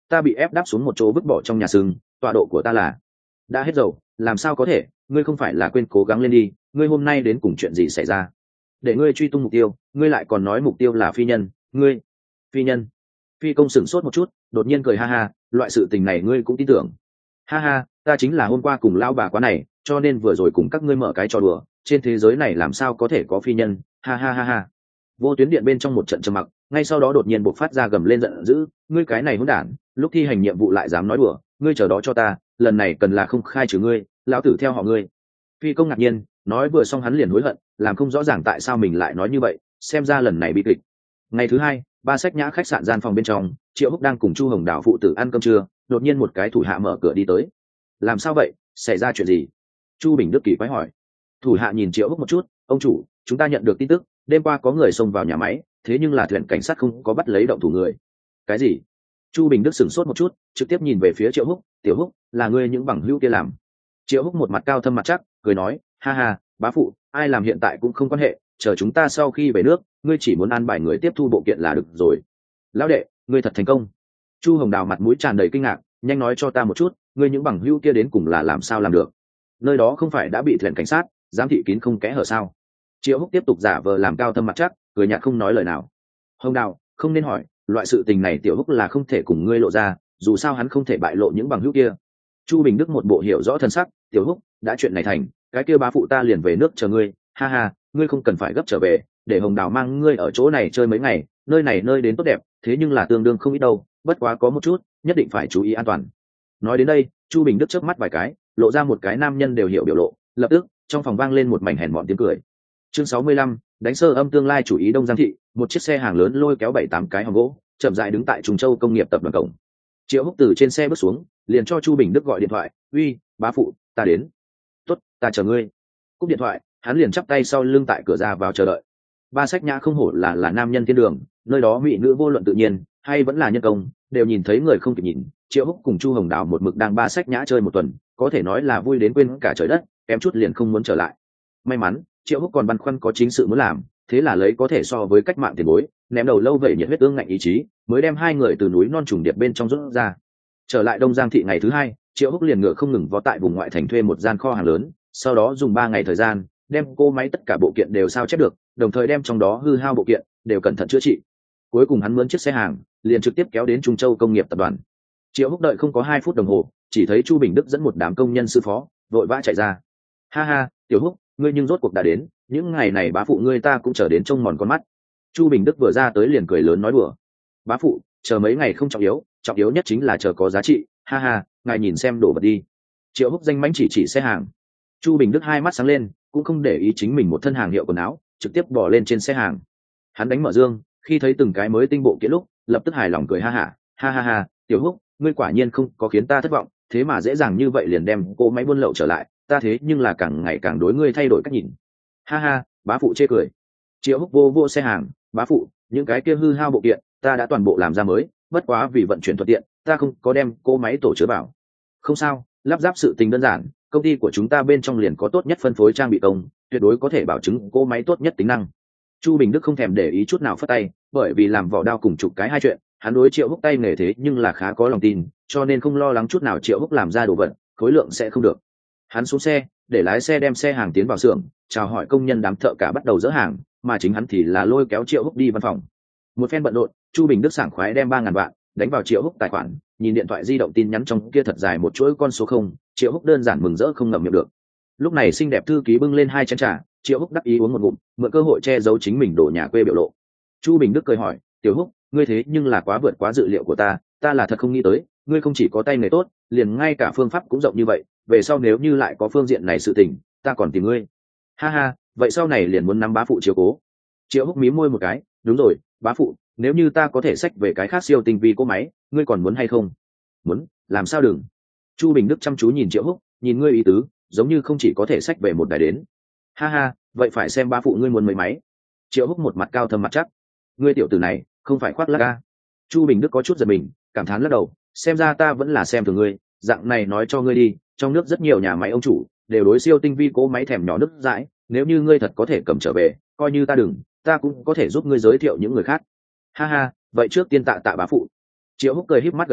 Speaker 1: ta bị ép đáp xuống một chỗ vứt bỏ trong nhà sừng, tọa độ của ta là đã hết dầu. Làm sao có thể, ngươi không phải là quên cố gắng lên đi, ngươi hôm nay đến cùng chuyện gì xảy ra? Để ngươi truy tung mục tiêu, ngươi lại còn nói mục tiêu là phi nhân, ngươi phi nhân. Phi công sửng sốt một chút, đột nhiên cười ha ha, loại sự tình này ngươi cũng tin tưởng? Ha ha, ta chính là hôm qua cùng lao bà quá này, cho nên vừa rồi cùng các ngươi mở cái trò đùa, trên thế giới này làm sao có thể có phi nhân, ha ha ha ha. Vô tuyến điện bên trong một trận trầm mặc, ngay sau đó đột nhiên bộc phát ra gầm lên giận dữ, ngươi cái này hỗn đản, lúc thi hành nhiệm vụ lại dám nói đùa, ngươi chờ đó cho ta, lần này cần là không khai trừ ngươi, lão tử theo họ ngươi. Phi công ngạc nhiên, nói vừa xong hắn liền hối hận, làm không rõ ràng tại sao mình lại nói như vậy, xem ra lần này bị kịch. Ngày thứ hai, ba sách nhã khách sạn gian phòng bên trong, Triệu Húc đang cùng Chu Hồng Đào phụ tử ăn cơm trưa, đột nhiên một cái thủ hạ mở cửa đi tới. Làm sao vậy, xảy ra chuyện gì? Chu Bình Đức kỳ quái hỏi. Thủ hạ nhìn Triệu Húc một chút, ông chủ, chúng ta nhận được tin tức, đêm qua có người xông vào nhà máy, thế nhưng là thuyền cảnh sát không có bắt lấy động thủ người. Cái gì? Chu Bình Đức sửng sốt một chút, trực tiếp nhìn về phía Triệu Húc, tiểu Húc, là ngươi những bằng hữu kia làm? Triệu Húc một mặt cao thâm mặt chắc, cười nói, ha ha, bá phụ, ai làm hiện tại cũng không quan hệ, chờ chúng ta sau khi về nước, ngươi chỉ muốn an bài người tiếp thu bộ kiện là được rồi. Lão đệ, ngươi thật thành công. Chu Hồng Đào mặt mũi tràn đầy kinh ngạc, nhanh nói cho ta một chút, ngươi những bằng hữu kia đến cùng là làm sao làm được? Nơi đó không phải đã bị thuyền cảnh sát giám thị kín không kẽ hở sao? Triệu Húc tiếp tục giả vờ làm cao thâm mặt chắc, cười nhạt không nói lời nào. Hồng Đào, không nên hỏi, loại sự tình này tiểu Húc là không thể cùng ngươi lộ ra, dù sao hắn không thể bại lộ những bằng hữu kia. Chu Bình Đức một bộ hiểu rõ thân sắc, tiểu Húc, đã chuyện này thành, cái kia bá phụ ta liền về nước chờ ngươi, ha ha, ngươi không cần phải gấp trở về, để Hồng Đào mang ngươi ở chỗ này chơi mấy ngày, nơi này nơi đến tốt đẹp, thế nhưng là tương đương không ít đâu, bất quá có một chút, nhất định phải chú ý an toàn. Nói đến đây, Chu Bình Đức chớp mắt vài cái, lộ ra một cái nam nhân đều hiểu biểu lộ, lập tức trong phòng vang lên một mảnh hèn mọn tiếng cười. Chương sáu mươi lăm, đánh sơ âm tương lai chủ ý Đông Giang thị, một chiếc xe hàng lớn lôi kéo bảy tám cái hòm gỗ, chậm rãi đứng tại Trùng Châu công nghiệp tập đoàn cổng. Triệu Húc từ trên xe bước xuống, liền cho Chu Bình Đức gọi điện thoại, uy, bá phụ, ta đến. Tốt, ta chờ ngươi. Cúp điện thoại, hắn liền chắp tay sau lưng tại cửa ra vào chờ đợi. Ba sách nhã không hổ là là nam nhân thiên đường, nơi đó mỹ nữ vô luận tự nhiên hay vẫn là nhân công, đều nhìn thấy người không kịp nhìn. Triệu Húc cùng Chu Hồng Đào một mực đang ba sách nhã chơi một tuần, có thể nói là vui đến quên cả trời đất, kém chút liền không muốn trở lại. May mắn, Triệu Húc còn băn khoăn có chính sự muốn làm, thế là lấy có thể so với cách mạng tiền bối, ném đầu lâu vậy nhiệt huyết ương ngạnh ý chí, mới đem hai người từ núi non trùng điệp bên trong rút ra. Trở lại Đông Giang thị ngày thứ hai, Triệu Húc liền ngựa không ngừng vó tại vùng ngoại thành thuê một gian kho hàng lớn, sau đó dùng ba ngày thời gian đem cô máy tất cả bộ kiện đều sao chép được, đồng thời đem trong đó hư hao bộ kiện đều cẩn thận chữa trị. Cuối cùng hắn mướn chiếc xe hàng, liền trực tiếp kéo đến Trung Châu công nghiệp tập đoàn. Triệu Húc đợi không có hai phút đồng hồ, chỉ thấy Chu Bình Đức dẫn một đám công nhân sư phó vội vã chạy ra. Ha ha, tiểu Húc, ngươi nhưng rốt cuộc đã đến, những ngày này bá phụ ngươi ta cũng chờ đến trông mòn con mắt. Chu Bình Đức vừa ra tới liền cười lớn nói đùa. Bá phụ, chờ mấy ngày không trọng yếu, trọng yếu nhất chính là chờ có giá trị, ha ha, ngài nhìn xem đồ vật đi. Triệu Húc danh mãnh chỉ chỉ xe hàng. Chu Bình Đức hai mắt sáng lên, cũng không để ý chính mình một thân hàng hiệu quần áo, trực tiếp bỏ lên trên xe hàng. Hắn đánh mở dương, khi thấy từng cái mới tinh bộ kiện lúc, lập tức hài lòng cười ha ha, ha ha ha, tiểu Húc, ngươi quả nhiên không có khiến ta thất vọng, thế mà dễ dàng như vậy liền đem cô máy buôn lậu trở lại, ta thế nhưng là càng ngày càng đối ngươi thay đổi cách nhìn. Ha ha, bá phụ chê cười. Triệu Húc vô vô xe hàng, bá phụ, những cái kia hư hao bộ kiện, ta đã toàn bộ làm ra mới, bất quá vì vận chuyển thuận tiện, ta không có đem cô máy tổ chứa vào. Không sao, lắp ráp sự tình đơn giản, công ty của chúng ta bên trong liền có tốt nhất phân phối trang bị công, tuyệt đối có thể bảo chứng cô máy tốt nhất tính năng. Chu Bình Đức không thèm để ý chút nào phất tay, bởi vì làm vỏ đao cùng chụp cái hai chuyện, hắn đối Triệu Húc tay nghề thế nhưng là khá có lòng tin, cho nên không lo lắng chút nào Triệu Húc làm ra đồ vật khối lượng sẽ không được. Hắn xuống xe, để lái xe đem xe hàng tiến vào xưởng, chào hỏi công nhân đám thợ cả bắt đầu dỡ hàng, mà chính hắn thì là lôi kéo Triệu Húc đi văn phòng. Một phen bận rộn, Chu Bình Đức sảng khoái đem ba ngàn vạn đánh vào Triệu Húc tài khoản, nhìn điện thoại di động tin nhắn trong kia thật dài một chuỗi con số không, Triệu Húc đơn giản mừng rỡ không ngậm miệng được. Lúc này xinh đẹp thư ký bưng lên hai chén trà, Triệu Húc đắc ý uống một ngụm, mượn cơ hội che giấu chính mình đổ nhà quê biểu lộ. Chu Bình Đức cười hỏi, tiểu Húc, ngươi thế nhưng là quá vượt quá dự liệu của ta, ta là thật không nghĩ tới, ngươi không chỉ có tay nghề tốt, liền ngay cả phương pháp cũng rộng như vậy, về sau nếu như lại có phương diện này sự tình, ta còn tìm ngươi. Ha ha, vậy sau này liền muốn nắm bá phụ chiếu cố. Triệu Húc mím môi một cái, đúng rồi, bá phụ, nếu như ta có thể xách về cái khác siêu tinh vi cỗ máy, ngươi còn muốn hay không? Muốn, làm sao đừng. Chu Bình Đức chăm chú nhìn Triệu Húc, nhìn ngươi ý tứ, giống như không chỉ có thể xách về một đài đến. Ha ha, vậy phải xem bá phụ ngươi muốn mấy máy. Triệu Húc một mặt cao thâm mặt chắc. Ngươi tiểu tử này, không phải khoác lác ca. Chu Bình Đức có chút giật mình, cảm thán lắc đầu, xem ra ta vẫn là xem thường ngươi, dạng này nói cho ngươi đi, trong nước rất nhiều nhà máy ông chủ đều đối siêu tinh vi cỗ máy thèm nhỏ nước dãi, nếu như ngươi thật có thể cầm trở về, coi như ta đừng, ta cũng có thể giúp ngươi giới thiệu những người khác. Ha ha, vậy trước tiên tạ tạ bá phụ. Triệu Húc cười híp mắt gật đầu,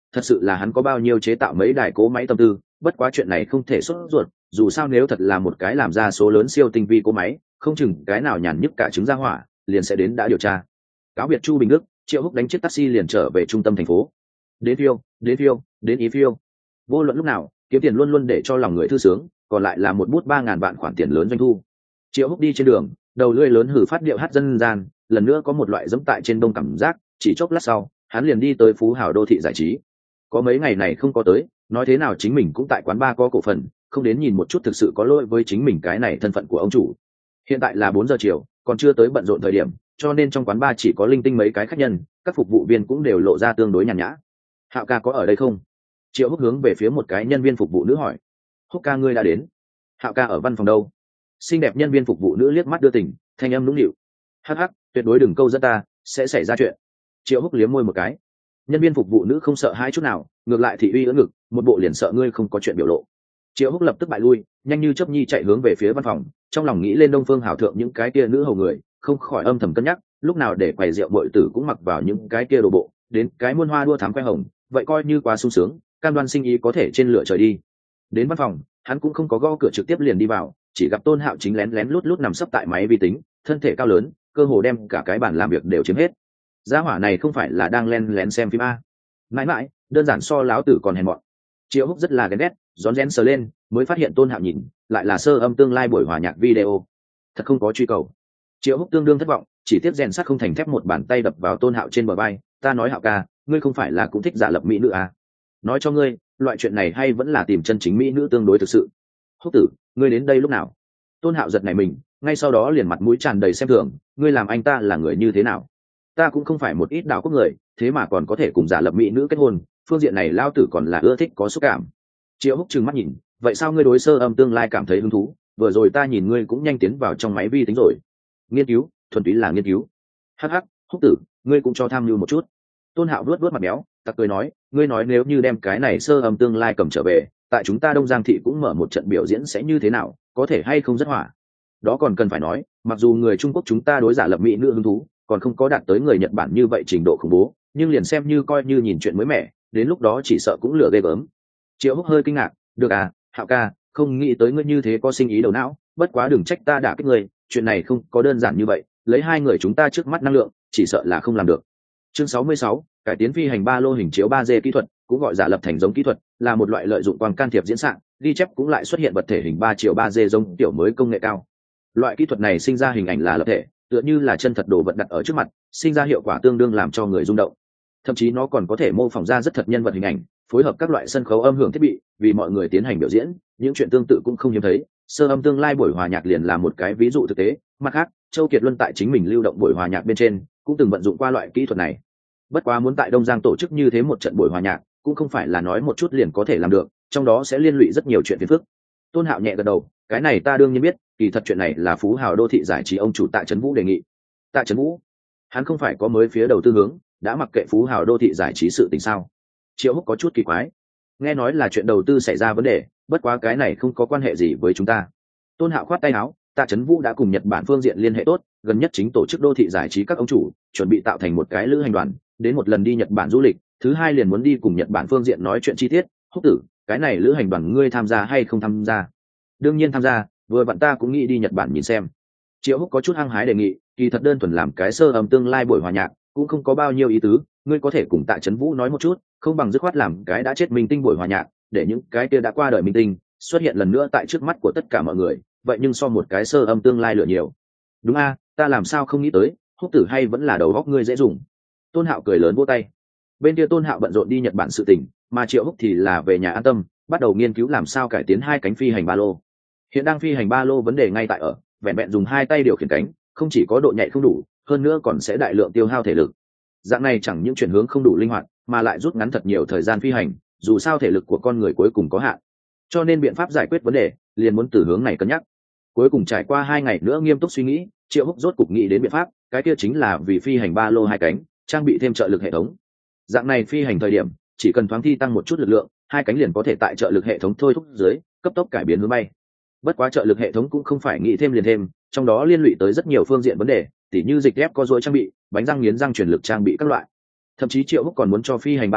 Speaker 1: thật sự là hắn có bao nhiêu chế tạo mấy đài cố máy tâm tư, bất quá chuyện này không thể sốt ruột, dù sao nếu thật là một cái làm ra số lớn siêu tinh vi cố máy, không chừng cái nào nhàn nhức cả trứng ra hỏa liền sẽ đến đã điều tra. Cáo biệt Chu Bình Đức, Triệu Húc đánh chiếc taxi liền trở về trung tâm thành phố. Đến phiêu, đến phiêu, đến ý phiêu. Vô luận lúc nào, kiếm tiền luôn luôn để cho lòng người thư sướng, còn lại là một bút ba ngàn vạn khoản tiền lớn doanh thu. Triệu Húc đi trên đường, đầu lưỡi lớn hử phát điệu hát dân gian, lần nữa có một loại dẫm tại trên đông cảm giác, chỉ chốc lát sau, hắn liền đi tới Phú Hào đô thị giải trí. Có mấy ngày này không có tới, nói thế nào chính mình cũng tại quán bar có cổ phần, không đến nhìn một chút thực sự có lỗi với chính mình cái này thân phận của ông chủ. Hiện tại là bốn giờ chiều, còn chưa tới bận rộn thời điểm, cho nên trong quán bar chỉ có linh tinh mấy cái khách nhân, các phục vụ viên cũng đều lộ ra tương đối nhàn nhã. Hạo ca có ở đây không? Triệu Húc hướng về phía một cái nhân viên phục vụ nữ hỏi. Húc ca ngươi đã đến. Hạo ca ở văn phòng đâu? Xinh đẹp nhân viên phục vụ nữ liếc mắt đưa tình, thanh âm nũng nịu. Hắc hắc, tuyệt đối đừng câu dẫn ta, sẽ xảy ra chuyện. Triệu Húc liếm môi một cái. Nhân viên phục vụ nữ không sợ hãi chút nào, ngược lại thị uy ưỡn ngực, một bộ liền sợ ngươi không có chuyện biểu lộ. Triệu Húc lập tức bại lui, nhanh như chớp nhi chạy hướng về phía văn phòng, trong lòng nghĩ lên Đông Phương Hảo thượng những cái kia nữ hầu người, không khỏi âm thầm cân nhắc, lúc nào để quầy rượu bội tử cũng mặc vào những cái kia đồ bộ, đến cái muôn hoa đua thám khoe hồng, vậy coi như quá sung sướng, cam đoan sinh ý có thể trên lửa trời đi. Đến văn phòng, hắn cũng không có gõ cửa trực tiếp liền đi vào, chỉ gặp Tôn Hạo chính lén lén lút lút nằm sấp tại máy vi tính, thân thể cao lớn, cơ hồ đem cả cái bàn làm việc đều chiếm hết. Gia hỏa này không phải là đang lén lén xem phim a? Mãi mãi, đơn giản so láo tử còn hèn mọn. Triệu Húc rất là ghen ghét, rón rén sờ lên, mới phát hiện Tôn Hạo nhìn, lại là sơ âm tương lai buổi hòa nhạc video. Thật không có truy cầu. Triệu Húc tương đương thất vọng, chỉ tiếp rèn sắt không thành thép một bàn tay đập vào Tôn Hạo trên bờ vai, ta nói Hạo ca, ngươi không phải là cũng thích giả lập mỹ nữ à? Nói cho ngươi, loại chuyện này hay vẫn là tìm chân chính mỹ nữ tương đối thực sự. Húc tử, ngươi đến đây lúc nào? Tôn Hạo giật nảy mình, ngay sau đó liền mặt mũi tràn đầy xem thường, ngươi làm anh ta là người như thế nào? Ta cũng không phải một ít đạo quốc người, thế mà còn có thể cùng giả lập mỹ nữ kết hôn, phương diện này lao tử còn là ưa thích có xúc cảm. Triệu Húc trừng mắt nhìn, vậy sao ngươi đối sơ âm tương lai cảm thấy hứng thú? Vừa rồi ta nhìn ngươi cũng nhanh tiến vào trong máy vi tính rồi. Nghiên cứu, thuần túy là nghiên cứu. Hắc hắc, Húc tử, ngươi cũng cho tham mưu một chút. Tôn Hạo vuốt vuốt mặt béo, tặc cười nói, ngươi nói nếu như đem cái này sơ âm tương lai cầm trở về, tại chúng ta Đông Giang thị cũng mở một trận biểu diễn sẽ như thế nào, có thể hay không rất hỏa. Đó còn cần phải nói, mặc dù người Trung Quốc chúng ta đối giả lập mỹ nữ hứng thú, còn không có đạt tới người Nhật Bản như vậy trình độ khủng bố, nhưng liền xem như coi như nhìn chuyện mới mẻ, đến lúc đó chỉ sợ cũng lừa ghê gớm. Triệu Húc hơi kinh ngạc, được à, Hạo ca, không nghĩ tới ngươi như thế có sinh ý đầu não, bất quá đừng trách ta đả kích ngươi, chuyện này không có đơn giản như vậy, lấy hai người chúng ta trước mắt năng lượng, chỉ sợ là không làm được. Chương sáu mươi sáu, cải tiến phi hành ba lô hình chiếu ba D kỹ thuật, cũng gọi giả lập thành giống kỹ thuật, là một loại lợi dụng quang can thiệp diễn xạ, ghi chép cũng lại xuất hiện vật thể hình ba chiều ba D giống tiểu mới công nghệ cao. Loại kỹ thuật này sinh ra hình ảnh là lập thể, tựa như là chân thật đồ vật đặt ở trước mặt, sinh ra hiệu quả tương đương làm cho người rung động. Thậm chí nó còn có thể mô phỏng ra rất thật nhân vật hình ảnh, phối hợp các loại sân khấu âm hưởng thiết bị, vì mọi người tiến hành biểu diễn, những chuyện tương tự cũng không hiếm thấy. Sơ âm tương lai buổi hòa nhạc liền là một cái ví dụ thực tế. Mặt khác, Châu Kiệt Luân tại chính mình lưu động buổi hòa nhạc bên trên, cũng từng vận dụng qua loại kỹ thuật này. Bất quá muốn tại Đông Giang tổ chức như thế một trận buổi hòa nhạc, cũng không phải là nói một chút liền có thể làm được, trong đó sẽ liên lụy rất nhiều chuyện phiền phức. Tôn Hạo nhẹ gật đầu, cái này ta đương nhiên biết, kỳ thật chuyện này là Phú Hào đô thị giải trí ông chủ Tạ Trấn Vũ đề nghị. Tạ Trấn Vũ, hắn không phải có mới phía đầu tư hướng, đã mặc kệ Phú Hào đô thị giải trí sự tình sao? Triệu Húc có chút kỳ quái, nghe nói là chuyện đầu tư xảy ra vấn đề, bất quá cái này không có quan hệ gì với chúng ta. Tôn Hạo khoát tay áo, Tạ Trấn Vũ đã cùng Nhật Bản phương diện liên hệ tốt, gần nhất chính tổ chức đô thị giải trí các ông chủ, chuẩn bị tạo thành một cái lữ hành đoàn, đến một lần đi Nhật Bản du lịch, thứ hai liền muốn đi cùng Nhật Bản phương diện nói chuyện chi tiết. Húc tử, cái này lữ hành đoàn ngươi tham gia hay không tham gia? Đương nhiên tham gia, vừa vặn ta cũng nghĩ đi Nhật Bản nhìn xem. Triệu Húc có chút hăng hái đề nghị, kỳ thật đơn thuần làm cái sơ âm tương lai buổi hòa nhạc cũng không có bao nhiêu ý tứ, ngươi có thể cùng Tạ Trấn Vũ nói một chút, không bằng dứt khoát làm cái đã chết minh tinh buổi hòa nhạc, để những cái kia đã qua đời minh tinh xuất hiện lần nữa tại trước mắt của tất cả mọi người, vậy nhưng so một cái sơ âm tương lai lửa nhiều. Đúng a, ta làm sao không nghĩ tới, Húc tử hay vẫn là đầu góc ngươi dễ dùng. Tôn Hạo cười lớn vỗ tay. Bên kia Tôn Hạo bận rộn đi Nhật Bản sự tình, mà Triệu Húc thì là về nhà an tâm, bắt đầu nghiên cứu làm sao cải tiến hai cánh phi hành ba lô. Hiện đang phi hành ba lô vấn đề ngay tại ở, vẹn vẹn dùng hai tay điều khiển cánh, không chỉ có độ nhạy không đủ, hơn nữa còn sẽ đại lượng tiêu hao thể lực. Dạng này chẳng những chuyển hướng không đủ linh hoạt, mà lại rút ngắn thật nhiều thời gian phi hành, dù sao thể lực của con người cuối cùng có hạn. Cho nên biện pháp giải quyết vấn đề, liền muốn từ hướng này cân nhắc. Cuối cùng trải qua hai ngày nữa nghiêm túc suy nghĩ, Triệu Húc rốt cục nghĩ đến biện pháp, cái kia chính là vì phi hành ba lô hai cánh, trang bị thêm trợ lực hệ thống. Dạng này phi hành thời điểm, chỉ cần thoáng thi tăng một chút lực lượng, hai cánh liền có thể tại trợ lực hệ thống thôi thúc dưới, cấp tốc cải biến hướng bay. Bất quá trợ lực hệ thống cũng không phải nghĩ thêm liền thêm, trong đó liên lụy tới rất nhiều phương diện vấn đề, tỉ như dịch ghép co duỗi trang bị, bánh răng nghiến răng truyền lực trang bị các loại. Thậm chí Triệu Húc còn muốn cho phi hành ba lô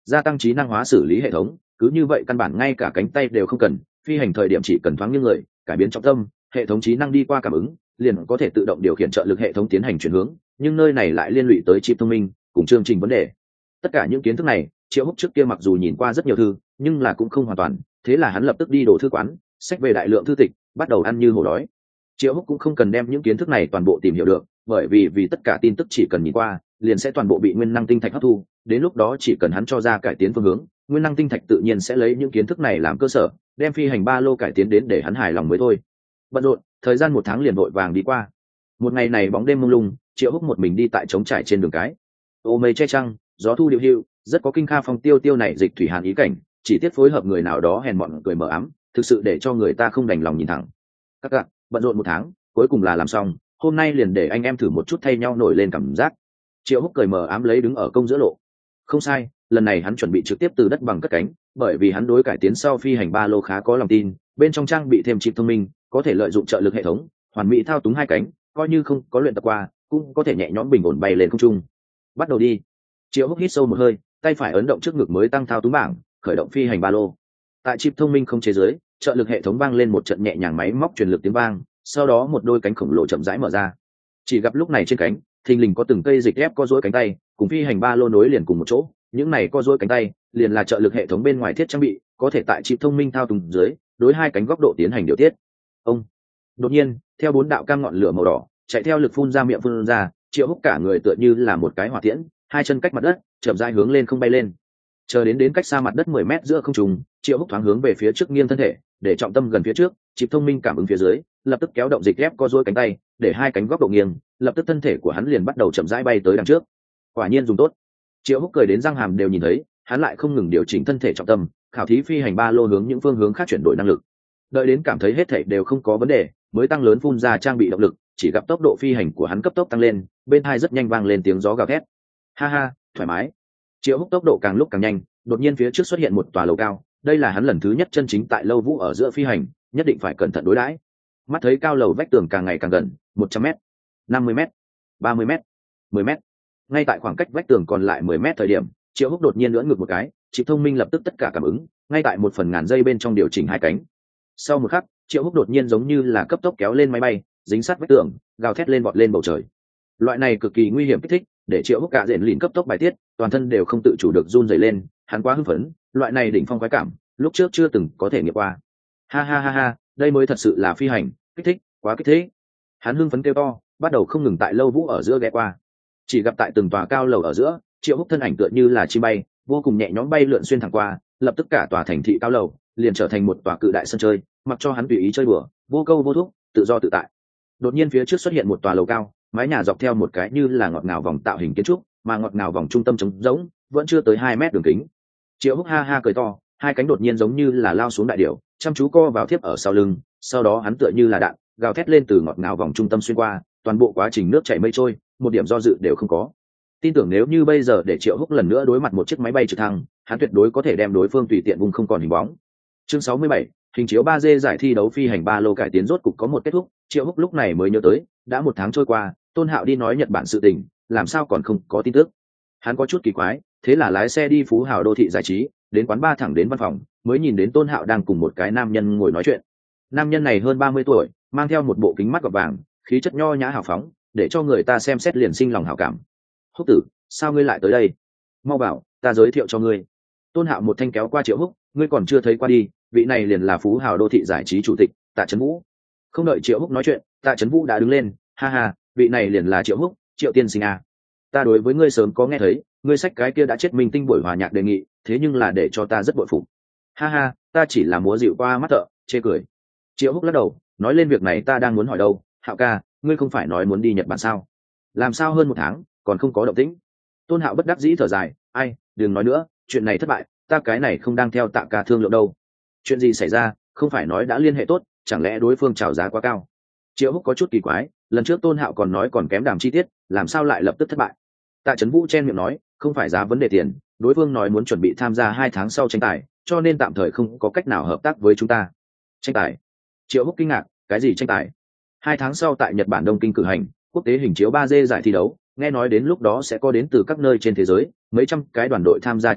Speaker 1: gia tăng trí năng hóa xử lý hệ thống, cứ như vậy căn bản ngay cả cánh tay đều không cần, phi hành thời điểm chỉ cần thoáng như người, cải biến trọng tâm, hệ thống trí năng đi qua cảm ứng, liền có thể tự động điều khiển trợ lực hệ thống tiến hành chuyển hướng, nhưng nơi này lại liên lụy tới chip thông minh cùng chương trình vấn đề. Tất cả những kiến thức này, Triệu Húc trước kia mặc dù nhìn qua rất nhiều thư, nhưng là cũng không hoàn toàn, thế là hắn lập tức đi đổ thư quán, xách về đại lượng thư tịch, bắt đầu ăn như hổ đói. Triệu Húc cũng không cần đem những kiến thức này toàn bộ tìm hiểu được, bởi vì vì tất cả tin tức chỉ cần nhìn qua, liền sẽ toàn bộ bị nguyên năng tinh thạch hấp thu, đến lúc đó chỉ cần hắn cho ra cải tiến phương hướng, nguyên năng tinh thạch tự nhiên sẽ lấy những kiến thức này làm cơ sở, đem phi hành ba lô cải tiến đến để hắn hài lòng mới thôi. Bận rộn, thời gian một tháng liền vội vàng đi qua. Một ngày này bóng đêm mông lung, Triệu Húc một mình đi tại trống trải trên đường cái. Ô mây che trăng, gió thu điệu hưu, rất có kinh kha phong tiêu tiêu này dịch thủy hàn ý cảnh, chỉ tiết phối hợp người nào đó hèn mọn cười mờ ám, thực sự để cho người ta không đành lòng nhìn thẳng. Các bạn, bận rộn một tháng, cuối cùng là làm xong, hôm nay liền để anh em thử một chút thay nhau nổi lên cảm giác. Triệu Húc cười mờ ám lấy đứng ở công giữa lộ. Không sai, lần này hắn chuẩn bị trực tiếp từ đất bằng cất cánh, bởi vì hắn đối cải tiến sau phi hành ba lô khá có lòng tin, bên trong trang bị thêm chip thông minh, có thể lợi dụng trợ lực hệ thống, hoàn mỹ thao túng hai cánh, coi như không có luyện tập qua, cũng có thể nhẹ nhõm bình ổn bay lên không trung. Bắt đầu đi. Triệu Húc hít sâu một hơi, tay phải ấn động trước ngực mới tăng thao túng bảng, khởi động phi hành ba lô. Tại chip thông minh không chế giới, trợ lực hệ thống vang lên một trận nhẹ nhàng máy móc truyền lực tiếng vang, sau đó một đôi cánh khổng lồ chậm rãi mở ra. Chỉ gặp lúc này trên cánh, thình lình có từng cây dịch ép co duỗi cánh tay, cùng phi hành ba lô nối liền cùng một chỗ, những này co duỗi cánh tay liền là trợ lực hệ thống bên ngoài thiết trang bị, có thể tại chip thông minh thao túng dưới, đối hai cánh góc độ tiến hành điều tiết. Ông. Đột nhiên, theo bốn đạo cam ngọn lửa màu đỏ, chạy theo lực phun ra miệng phun ra, Triệu Húc cả người tựa như là một cái hỏa tiễn, hai chân cách mặt đất, chậm rãi hướng lên không bay lên. Chờ đến đến cách xa mặt đất mười mét giữa không trung, Triệu Húc thoáng hướng về phía trước nghiêng thân thể, để trọng tâm gần phía trước, chip thông minh cảm ứng phía dưới, lập tức kéo động dịch ép co duỗi cánh tay, để hai cánh góc độ nghiêng, lập tức thân thể của hắn liền bắt đầu chậm rãi bay tới đằng trước. Quả nhiên dùng tốt. Triệu Húc cười đến răng hàm đều nhìn thấy, hắn lại không ngừng điều chỉnh thân thể trọng tâm, khảo thí phi hành ba lô hướng những phương hướng khác chuyển đổi năng lực. Đợi đến cảm thấy hết thảy đều không có vấn đề, mới tăng lớn phun ra trang bị động lực, chỉ gặp tốc độ phi hành của hắn cấp tốc tăng lên, bên tai rất nhanh vang lên tiếng gió gào thét. Ha ha, thoải mái. Triệu Húc tốc độ càng lúc càng nhanh, đột nhiên phía trước xuất hiện một tòa lầu cao, đây là hắn lần thứ nhất chân chính tại lâu vũ ở giữa phi hành, nhất định phải cẩn thận đối đãi. Mắt thấy cao lầu vách tường càng ngày càng gần, một trăm mét, năm mươi mét, ba mươi mét, mười mét. Ngay tại khoảng cách vách tường còn lại mười mét thời điểm, Triệu Húc đột nhiên lưỡn ngược một cái, chip thông minh lập tức tất cả cảm ứng, ngay tại một phần ngàn giây bên trong điều chỉnh hai cánh. Sau một khắc, Triệu Húc đột nhiên giống như là cấp tốc kéo lên máy bay, dính sát vách tường, gào thét lên vọt lên bầu trời. Loại này cực kỳ nguy hiểm kích thích, để Triệu Húc cả rện lìn cấp tốc bài tiết, toàn thân đều không tự chủ được run rẩy lên, hắn quá hưng phấn, loại này đỉnh phong khoái cảm, lúc trước chưa từng có thể nghiệm qua. Ha ha ha ha, đây mới thật sự là phi hành, kích thích, quá kích thích. Hắn hưng phấn kêu to, bắt đầu không ngừng tại lâu vũ ở giữa ghé qua. Chỉ gặp tại từng tòa cao lầu ở giữa, Triệu Húc thân ảnh tựa như là chim bay, vô cùng nhẹ nhõm bay lượn xuyên thẳng qua, lập tức cả tòa thành thị cao lầu liền trở thành một tòa cự đại sân chơi, mặc cho hắn tùy ý chơi bừa, vô câu vô thúc, tự do tự tại. Đột nhiên phía trước xuất hiện một tòa lầu cao, mái nhà dọc theo một cái như là ngọt ngào vòng tạo hình kiến trúc, mà ngọt ngào vòng trung tâm trống rỗng, vẫn chưa tới hai mét đường kính. Triệu Húc ha ha cười to, hai cánh đột nhiên giống như là lao xuống đại điểu, chăm chú co vào tiếp ở sau lưng, sau đó hắn tựa như là đạn, gào thét lên từ ngọt ngào vòng trung tâm xuyên qua, toàn bộ quá trình nước chảy mây trôi, một điểm do dự đều không có. Tin tưởng nếu như bây giờ để Triệu Húc lần nữa đối mặt một chiếc máy bay trực thăng, hắn tuyệt đối có thể đem đối phương tùy tiện vùng không còn hình bóng. Chương sáu mươi bảy, hình chiếu ba D giải thi đấu phi hành ba lô cải tiến rốt cục có một kết thúc, Triệu Húc lúc này mới nhớ tới, đã một tháng trôi qua, Tôn Hạo đi nói Nhật Bản sự tình, làm sao còn không có tin tức. Hắn có chút kỳ quái, thế là lái xe đi Phú Hào đô thị giải trí, đến quán ba thẳng đến văn phòng, mới nhìn đến Tôn Hạo đang cùng một cái nam nhân ngồi nói chuyện. Nam nhân này hơn ba mươi tuổi, mang theo một bộ kính mắt gọt vàng, khí chất nho nhã hào phóng, để cho người ta xem xét liền sinh lòng hảo cảm. Húc tử, sao ngươi lại tới đây? Mau bảo, ta giới thiệu cho ngươi. Tôn Hạo một thanh kéo qua Triệu Húc, ngươi còn chưa thấy qua đi, vị này liền là Phú Hào đô thị giải trí chủ tịch Tạ Trấn Vũ. Không đợi Triệu Húc nói chuyện, Tạ Trấn Vũ đã đứng lên, ha ha, vị này liền là Triệu Húc, Triệu tiên sinh à. Ta đối với ngươi sớm có nghe thấy, ngươi sách cái kia đã chết minh tinh buổi hòa nhạc đề nghị, thế nhưng là để cho ta rất bội phục. Ha ha, ta chỉ là múa dịu qua mắt thợ, chê cười. Triệu Húc lắc đầu, nói lên việc này ta đang muốn hỏi đâu, Hạo ca, ngươi không phải nói muốn đi Nhật Bản sao? Làm sao hơn một tháng, còn không có động tĩnh? Tôn Hạo bất đắc dĩ thở dài, ai, đừng nói nữa, chuyện này thất bại, ta cái này không đang theo Tạ ca thương lượng đâu. Chuyện gì xảy ra, không phải nói đã liên hệ tốt, chẳng lẽ đối phương chào giá quá cao? Triệu Húc có chút kỳ quái, lần trước Tôn Hạo còn nói còn kém đàm chi tiết, làm sao lại lập tức thất bại? Tạ Trấn Vũ chen miệng nói, không phải giá vấn đề tiền, đối phương nói muốn chuẩn bị tham gia hai tháng sau tranh tài, cho nên tạm thời không có cách nào hợp tác với chúng ta. Tranh tài? Triệu Húc kinh ngạc, cái gì tranh tài? Hai tháng sau tại Nhật Bản Đông Kinh cử hành quốc tế hình chiếu ba D giải thi đấu, nghe nói đến lúc đó sẽ có đến từ các nơi trên thế giới mấy trăm cái đoàn đội tham gia trận đấu,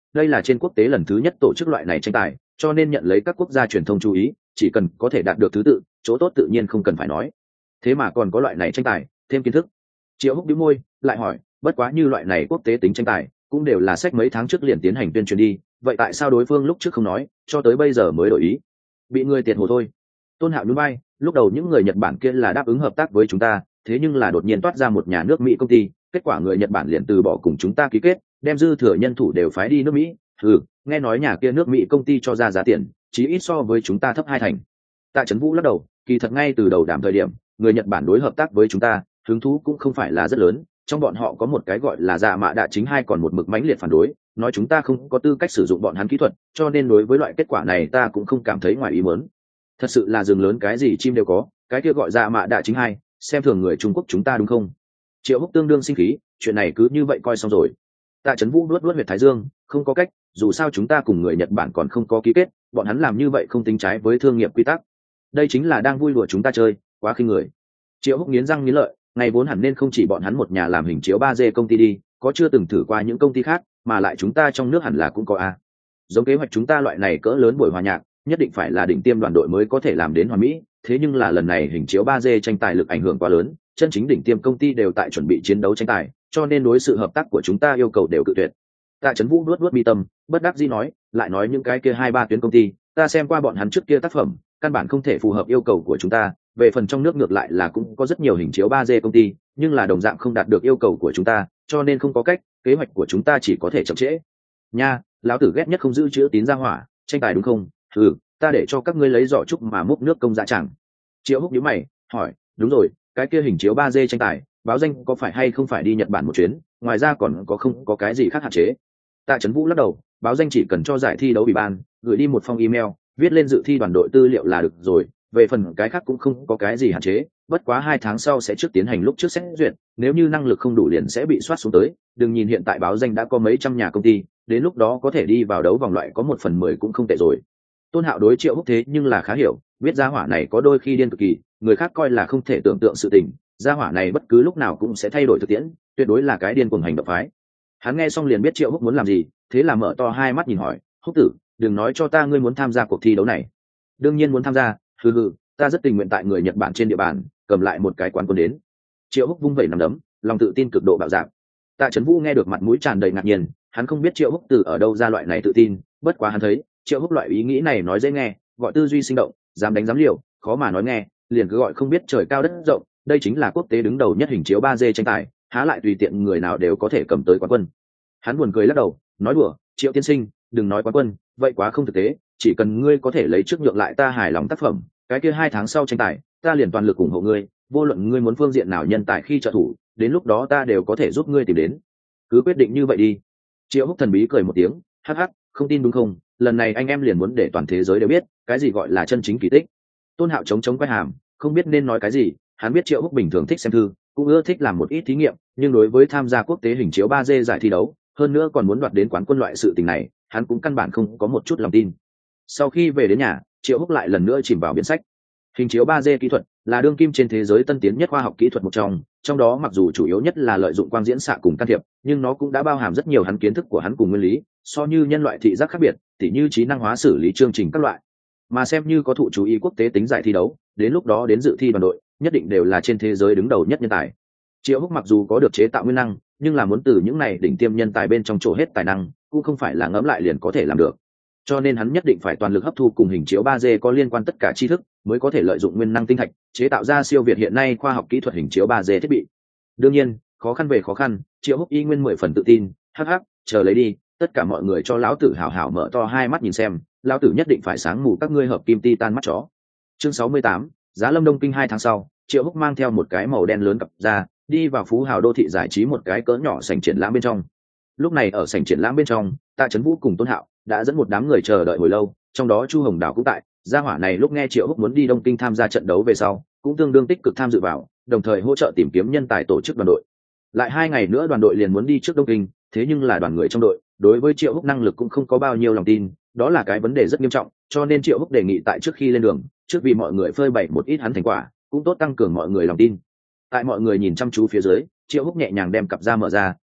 Speaker 1: đây là trên quốc tế lần thứ nhất tổ chức loại này tranh tài, cho nên nhận lấy các quốc gia truyền thông chú ý, chỉ cần có thể đạt được thứ tự, chỗ tốt tự nhiên không cần phải nói. Thế mà còn có loại này tranh tài, thêm kiến thức. Triệu Húc bĩu môi, lại hỏi, bất quá như loại này quốc tế tính tranh tài, cũng đều là sách mấy tháng trước liền tiến hành tuyên truyền đi, vậy tại sao đối phương lúc trước không nói, cho tới bây giờ mới đổi ý? Bị người tiệt hồ thôi. Tôn Hạo nhún vai, lúc đầu những người Nhật Bản kia là đáp ứng hợp tác với chúng ta, thế nhưng là đột nhiên toát ra một nhà nước Mỹ công ty, kết quả người Nhật Bản liền từ bỏ cùng chúng ta ký kết, đem dư thừa nhân thủ đều phái đi nước Mỹ. Ừ, nghe nói nhà kia nước Mỹ công ty cho ra giá tiền, chỉ ít so với chúng ta thấp hai thành. Tạ Chấn Vũ lắc đầu, kỳ thật ngay từ đầu đàm thời điểm, người Nhật Bản đối hợp tác với chúng ta, hứng thú cũng không phải là rất lớn, trong bọn họ có một cái gọi là Dạ Mạ Đạ chính hai còn một mực mãnh liệt phản đối, nói chúng ta không có tư cách sử dụng bọn hắn kỹ thuật, cho nên đối với loại kết quả này ta cũng không cảm thấy ngoài ý muốn. Thật sự là rừng lớn cái gì chim đều có, cái kia gọi Dạ Mạ Đạ chính hai, xem thường người Trung Quốc chúng ta đúng không? Triệu Húc tương đương sinh khí, chuyện này cứ như vậy coi xong rồi. Tạ Chấn Vũ nuốt nuốt huyệt thái dương, không có cách, dù sao chúng ta cùng người Nhật Bản còn không có ký kết, bọn hắn làm như vậy không tính trái với thương nghiệp quy tắc. Đây chính là đang vui đùa chúng ta chơi, quá khinh người. Triệu Húc nghiến răng nghiến lợi, ngày vốn hẳn nên không chỉ bọn hắn một nhà làm hình chiếu ba D công ty đi, có chưa từng thử qua những công ty khác, mà lại chúng ta trong nước hẳn là cũng có a. Giống kế hoạch chúng ta loại này cỡ lớn buổi hòa nhạc, nhất định phải là đỉnh tiêm đoàn đội mới có thể làm đến hoàn mỹ, thế nhưng là lần này hình chiếu ba D tranh tài lực ảnh hưởng quá lớn, chân chính đỉnh tiêm công ty đều tại chuẩn bị chiến đấu tranh tài, cho nên đối sự hợp tác của chúng ta yêu cầu đều cự tuyệt. Tạ Chấn Vũ nuốt nuốt mi tâm, bất đắc dĩ nói, lại nói những cái kia hai ba tuyến công ty, ta xem qua bọn hắn trước kia tác phẩm, căn bản không thể phù hợp yêu cầu của chúng ta, về phần trong nước ngược lại là cũng có rất nhiều hình chiếu ba D công ty, nhưng là đồng dạng không đạt được yêu cầu của chúng ta, cho nên không có cách, kế hoạch của chúng ta chỉ có thể chậm trễ. Nha, lão tử ghét nhất không giữ chữ tín ra hỏa, tranh tài đúng không? Ừ, ta để cho các ngươi lấy giỏ trúc mà múc nước công dạ chẳng. Triệu Húc nhíu mày, hỏi, đúng rồi, cái kia hình chiếu ba D tranh tài, báo danh có phải hay không phải đi Nhật Bản một chuyến, ngoài ra còn có không có cái gì khác hạn chế? Tạ Chấn Vũ lắc đầu, báo danh chỉ cần cho giải thi đấu ủy ban gửi đi một phong email, viết lên dự thi đoàn đội tư liệu là được rồi, về phần cái khác cũng không có cái gì hạn chế, bất quá hai tháng sau sẽ trước tiến hành lúc trước xét duyệt, nếu như năng lực không đủ liền sẽ bị soát xuống tới, đừng nhìn hiện tại báo danh đã có mấy trăm nhà công ty, đến lúc đó có thể đi vào đấu vòng loại có một phần mười cũng không tệ rồi. Tôn Hạo đối Triệu Húc thế nhưng là khá hiểu, biết gia hỏa này có đôi khi điên cực kỳ, người khác coi là không thể tưởng tượng sự tình, gia hỏa này bất cứ lúc nào cũng sẽ thay đổi thực tiễn, tuyệt đối là cái điên cuồng hành động phái. Hắn nghe xong liền biết Triệu Húc muốn làm gì, thế là mở to hai mắt nhìn hỏi, Húc tử, đừng nói cho ta ngươi muốn tham gia cuộc thi đấu này. Đương nhiên muốn tham gia, hừ hừ, ta rất tình nguyện tại người Nhật Bản trên địa bàn cầm lại một cái quán quân đến. Triệu Húc vung vẩy nắm đấm, lòng tự tin cực độ bạo dạn. Tạ Chấn Vũ nghe được mặt mũi tràn đầy ngạc nhiên, hắn không biết Triệu Húc từ ở đâu ra loại này tự tin, bất quá hắn thấy Triệu Húc loại ý nghĩ này nói dễ nghe, gọi tư duy sinh động, dám đánh dám liều, khó mà nói nghe, liền cứ gọi không biết trời cao đất rộng, đây chính là quốc tế đứng đầu nhất hình chiếu ba D tranh tài, há lại tùy tiện người nào đều có thể cầm tới quán quân. Hắn buồn cười lắc đầu, nói đùa, Triệu tiên sinh, đừng nói quán quân, vậy quá không thực tế, chỉ cần ngươi có thể lấy trước nhượng lại ta hài lòng tác phẩm, cái kia hai tháng sau tranh tài, ta liền toàn lực ủng hộ ngươi, vô luận ngươi muốn phương diện nào nhân tài khi trợ thủ, đến lúc đó ta đều có thể giúp ngươi tìm đến. Cứ quyết định như vậy đi. Triệu Húc thần bí cười một tiếng, hắc hắc, không tin đúng không? Lần này anh em liền muốn để toàn thế giới đều biết, cái gì gọi là chân chính kỳ tích. Tôn Hạo chống chống quay hàm, không biết nên nói cái gì, hắn biết Triệu Húc bình thường thích xem thư, cũng ưa thích làm một ít thí nghiệm, nhưng đối với tham gia quốc tế hình chiếu ba D giải thi đấu, hơn nữa còn muốn đoạt đến quán quân loại sự tình này, hắn cũng căn bản không có một chút lòng tin. Sau khi về đến nhà, Triệu Húc lại lần nữa chìm vào biển sách. Hình chiếu ba D kỹ thuật là đương kim trên thế giới tân tiến nhất khoa học kỹ thuật một trong, trong đó mặc dù chủ yếu nhất là lợi dụng quang diễn xạ cùng can thiệp, nhưng nó cũng đã bao hàm rất nhiều hắn kiến thức của hắn cùng nguyên lý, so như nhân loại thị giác khác biệt, tỉ như trí năng hóa xử lý chương trình các loại. Mà xem như có thụ chú ý quốc tế tính giải thi đấu, đến lúc đó đến dự thi đoàn đội, nhất định đều là trên thế giới đứng đầu nhất nhân tài. Triệu Húc mặc dù có được chế tạo nguyên năng, nhưng là muốn từ những này đỉnh tiêm nhân tài bên trong chỗ hết tài năng, cũng không phải là ngẫm lại liền có thể làm được. Cho nên hắn nhất định phải toàn lực hấp thu cùng hình chiếu ba D có liên quan tất cả tri thức, mới có thể lợi dụng nguyên năng tinh thạch, chế tạo ra siêu việt hiện nay khoa học kỹ thuật hình chiếu ba D thiết bị. Đương nhiên, khó khăn về khó khăn, Triệu Húc y nguyên mười phần tự tin, hắc hắc, chờ lấy đi, tất cả mọi người cho lão tử hảo hảo mở to hai mắt nhìn xem, lão tử nhất định phải sáng mù các ngươi hợp kim titan mắt chó. Chương sáu mươi tám, Giá Lâm Đông Kinh hai tháng sau, Triệu Húc mang theo một cái màu đen lớn cặp ra, đi vào Phú Hào đô thị giải trí một cái cỡ nhỏ sảnh triển lãm bên trong. Lúc này ở sảnh triển lãm bên trong, Tạ Chấn Vũ cùng Tôn Hạo đã dẫn một đám người chờ đợi hồi lâu, trong đó Chu Hồng Đào cũng tại. Gia hỏa này lúc nghe Triệu Húc muốn đi Đông Kinh tham gia trận đấu về sau, cũng tương đương tích cực tham dự vào, đồng thời hỗ trợ tìm kiếm nhân tài tổ chức đoàn đội. Lại hai ngày nữa đoàn đội liền muốn đi trước Đông Kinh, thế nhưng là đoàn người trong đội đối với Triệu Húc năng lực cũng không có bao nhiêu lòng tin, đó là cái vấn đề rất nghiêm trọng, cho nên Triệu Húc đề nghị tại trước khi lên đường, trước vì mọi người phơi bày một ít hắn thành quả, cũng tốt tăng cường mọi người lòng tin. Tại mọi người nhìn chăm chú phía dưới, Triệu Húc nhẹ nhàng đem cặp ra mở ra,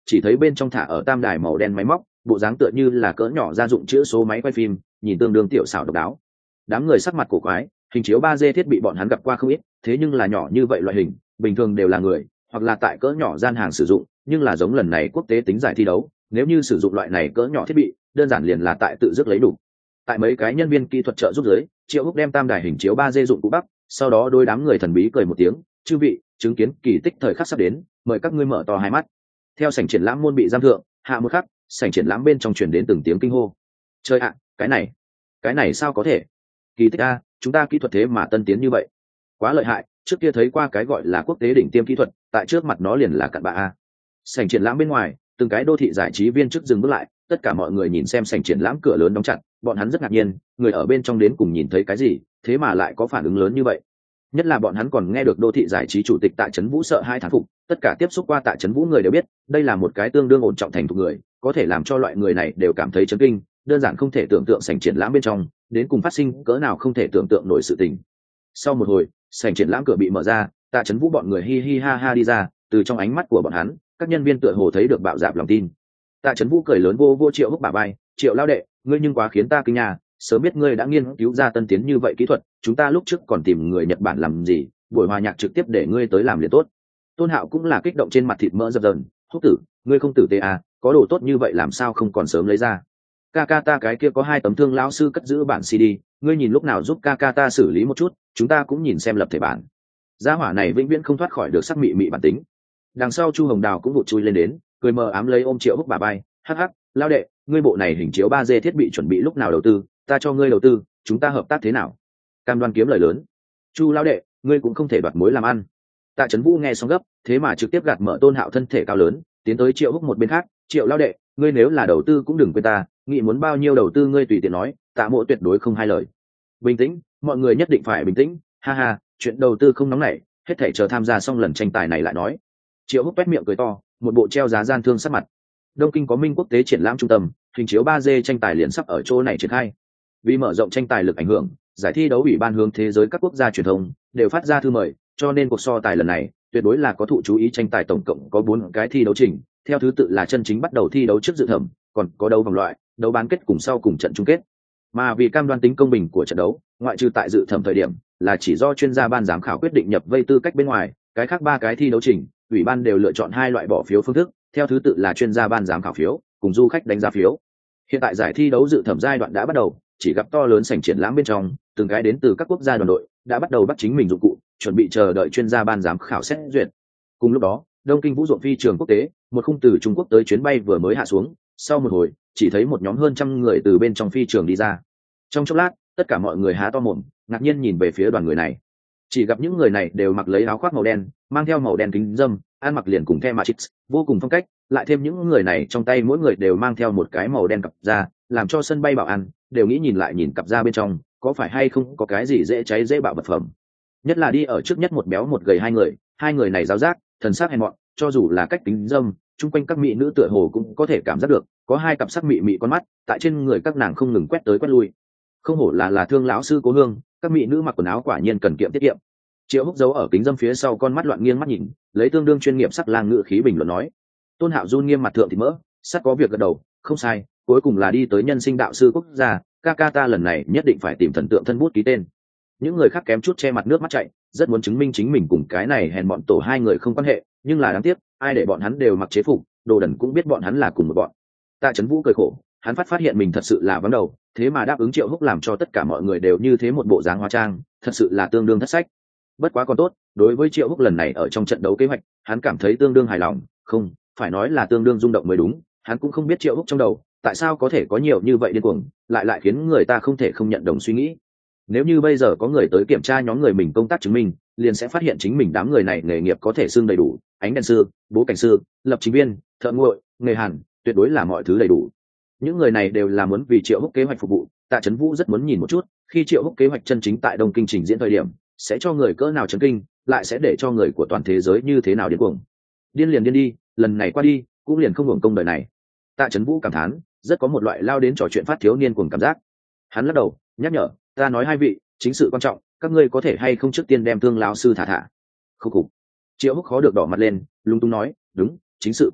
Speaker 1: chỉ thấy bên trong thả ở tam đài màu đen máy móc, bộ dáng tựa như là cỡ nhỏ gia dụng chữa số máy quay phim, nhìn tương đương tiểu xảo độc đáo. Đám người sắc mặt cổ quái, hình chiếu ba D thiết bị bọn hắn gặp qua không ít, thế nhưng là nhỏ như vậy loại hình, bình thường đều là người, hoặc là tại cỡ nhỏ gian hàng sử dụng, nhưng là giống lần này quốc tế tính giải thi đấu, nếu như sử dụng loại này cỡ nhỏ thiết bị, đơn giản liền là tại tự dứt lấy đủ. Tại mấy cái nhân viên kỹ thuật trợ giúp dưới, Triệu Húc đem tam đài hình chiếu ba D dụng cụ bắc, sau đó đôi đám người thần bí cười một tiếng, chư vị, chứng kiến kỳ tích thời khắc sắp đến, mời các ngươi mở to hai mắt. Theo sảnh triển lãm môn bị giam thượng, hạ một khắc, sảnh triển lãm bên trong truyền đến từng tiếng kinh hô. Chơi ạ, cái này, cái này sao có thể? Kỳ tích a, chúng ta kỹ thuật thế mà tân tiến như vậy, quá lợi hại, trước kia thấy qua cái gọi là quốc tế đỉnh tiêm kỹ thuật, tại trước mặt nó liền là cặn bã a. Sảnh triển lãm bên ngoài, từng cái đô thị giải trí viên chức dừng bước lại, tất cả mọi người nhìn xem sảnh triển lãm cửa lớn đóng chặt, bọn hắn rất ngạc nhiên, người ở bên trong đến cùng nhìn thấy cái gì, thế mà lại có phản ứng lớn như vậy. Nhất là bọn hắn còn nghe được đô thị giải trí chủ tịch Tạ Chấn Vũ sợ hai thán phục, tất cả tiếp xúc qua Tạ Chấn Vũ người đều biết, đây là một cái tương đương ổn trọng thành thục người, có thể làm cho loại người này đều cảm thấy chấn kinh, đơn giản không thể tưởng tượng sảnh triển lãm bên trong đến cùng phát sinh cỡ nào không thể tưởng tượng nổi sự tình. Sau một hồi, sảnh triển lãm cửa bị mở ra, Tạ Chấn Vũ bọn người hi hi ha ha đi ra, từ trong ánh mắt của bọn hắn, các nhân viên tựa hồ thấy được bạo dạn lòng tin. Tạ Chấn Vũ cười lớn vô vô Triệu Húc bả vai, Triệu lão đệ, ngươi nhưng quá khiến ta kinh nha, sớm biết ngươi đã nghiên cứu ra tân tiến như vậy kỹ thuật, chúng ta lúc trước còn tìm người Nhật Bản làm gì, buổi hòa nhạc trực tiếp để ngươi tới làm liền tốt. Tôn Hạo cũng là kích động trên mặt thịt mỡ dập dờn, Húc tử, ngươi không tử tế à, có đồ tốt như vậy làm sao không còn sớm lấy ra. Ca ca ta cái kia có hai tấm thương lão sư cất giữ bản xê đê, ngươi nhìn lúc nào giúp ca ca ta xử lý một chút, chúng ta cũng nhìn xem lập thể bản. Gia hỏa này vĩnh viễn không thoát khỏi được sắc mị mị bản tính. Đằng sau Chu Hồng Đào cũng vụt chui lên đến, cười mờ ám lấy ôm Triệu Húc bà bay, hắc hắc, lao đệ, ngươi bộ này hình chiếu ba D thiết bị chuẩn bị lúc nào đầu tư, ta cho ngươi đầu tư, chúng ta hợp tác thế nào? Cam đoan kiếm lời lớn. Chu lao đệ, ngươi cũng không thể đoạt mối làm ăn. Tạ Chấn Vũ nghe xong gấp, thế mà trực tiếp gạt mở Tôn Hạo thân thể cao lớn, tiến tới Triệu Húc một bên khác, Triệu lao đệ, ngươi nếu là đầu tư cũng đừng quên ta, nghĩ muốn bao nhiêu đầu tư ngươi tùy tiện nói, Tạ Mộ tuyệt đối không hai lời. Bình tĩnh, mọi người nhất định phải bình tĩnh, ha ha, chuyện đầu tư không nóng nảy, hết thảy chờ tham gia xong lần tranh tài này lại nói. Triệu Húc quét miệng cười to, một bộ treo giá gian thương sắc mặt. Đông Kinh có Minh quốc tế triển lãm trung tâm, hình chiếu ba D tranh tài liền sắp ở chỗ này triển khai. Vì mở rộng tranh tài lực ảnh hưởng, giải thi đấu ủy ban hướng thế giới các quốc gia truyền thông đều phát ra thư mời, cho nên cuộc so tài lần này tuyệt đối là có thụ chú ý. Tranh tài tổng cộng có bốn cái thi đấu trình, theo thứ tự là chân chính bắt đầu thi đấu trước dự thẩm, còn có đấu vòng loại, đấu bán kết cùng sau cùng trận chung kết. Mà vì cam đoan tính công bình của trận đấu, ngoại trừ tại dự thẩm thời điểm là chỉ do chuyên gia ban giám khảo quyết định nhập vây tư cách bên ngoài, cái khác ba cái thi đấu trình, ủy ban đều lựa chọn hai loại bỏ phiếu phương thức, theo thứ tự là chuyên gia ban giám khảo phiếu cùng du khách đánh giá phiếu. Hiện tại giải thi đấu dự thẩm giai đoạn đã bắt đầu, chỉ gặp to lớn sảnh triển lãm bên trong, từng cái đến từ các quốc gia đoàn đội đã bắt đầu bắt chính mình dụng cụ, chuẩn bị chờ đợi chuyên gia ban giám khảo xét duyệt. Cùng lúc đó, Đông Kinh Vũ Dụng Phi trường quốc tế, một khung từ Trung Quốc tới chuyến bay vừa mới hạ xuống, sau một hồi, chỉ thấy một nhóm hơn trăm người từ bên trong phi trường đi ra. Trong chốc lát, tất cả mọi người há to mồm, ngạc nhiên nhìn về phía đoàn người này. Chỉ gặp những người này đều mặc lấy áo khoác màu đen, mang theo màu đen kính râm, ăn mặc liền cùng theo Matrix, vô cùng phong cách, lại thêm những người này trong tay mỗi người đều mang theo một cái màu đen cặp da, làm cho sân bay bảo an đều nghĩ nhìn lại nhìn cặp da bên trong, có phải hay không có cái gì dễ cháy dễ bạo vật phẩm. Nhất là đi ở trước nhất một béo một gầy hai người, hai người này giáo giác, thần sắc hèn mọn, cho dù là cách kính râm, chung quanh các mỹ nữ tựa hồ cũng có thể cảm giác được, có hai cặp sắc mị mị con mắt, tại trên người các nàng không ngừng quét tới quét lui. Không hổ là là thương lão sư Cố Hương, các mỹ nữ mặc quần áo quả nhiên cần kiệm tiết kiệm. Triệu Húc giấu ở kính dâm phía sau con mắt loạn nghiêng mắt nhìn, lấy tương đương chuyên nghiệp sắc lang ngữ khí bình luận nói. Tôn Hạo run nghiêm mặt thượng thì mỡ, sắt có việc gật đầu, không sai, cuối cùng là đi tới nhân sinh đạo sư quốc gia, ca ca ta lần này nhất định phải tìm thần tượng thân bút ký tên. Những người khác kém chút che mặt nước mắt chạy, rất muốn chứng minh chính mình cùng cái này hèn bọn tổ hai người không quan hệ, nhưng là đáng tiếc, ai để bọn hắn đều mặc chế phục, đồ đần cũng biết bọn hắn là cùng một bọn. Tạ Chấn Vũ cười khổ, hắn phát phát hiện mình thật sự là vắng đầu, thế mà đáp ứng Triệu Húc làm cho tất cả mọi người đều như thế một bộ dáng hóa trang, thật sự là tương đương thất sách. Bất quá còn tốt, đối với Triệu Húc lần này ở trong trận đấu kế hoạch, hắn cảm thấy tương đương hài lòng, không, phải nói là tương đương rung động mới đúng, hắn cũng không biết Triệu Húc trong đầu, tại sao có thể có nhiều như vậy điên cuồng, lại lại khiến người ta không thể không nhận đồng suy nghĩ. Nếu như bây giờ có người tới kiểm tra nhóm người mình công tác chứng minh, liền sẽ phát hiện chính mình đám người này nghề nghiệp có thể xưng đầy đủ, ánh đèn sư, bố cảnh sư, lập trình viên, thợ nguội, nghề hàn, tuyệt đối là mọi thứ đầy đủ. Những người này đều là muốn vì Triệu Húc kế hoạch phục vụ, Tạ Chấn Vũ rất muốn nhìn một chút, khi Triệu Húc kế hoạch chân chính tại Đông Kinh trình diễn thời điểm, sẽ cho người cỡ nào chấn kinh, lại sẽ để cho người của toàn thế giới như thế nào điên cuồng. Điên liền điên đi, lần này qua đi, cũng liền không hưởng công đời này. Tạ Chấn Vũ cảm thán, rất có một loại lao đến trò chuyện phát thiếu niên cuồng cảm giác. Hắn lắc đầu, nhắc nhở, ta nói hai vị, chính sự quan trọng, các ngươi có thể hay không trước tiên đem thương lão sư thả thả. Khúc khục. Triệu Húc khó được đỏ mặt lên, lung tung nói, đúng, chính sự quan trọng,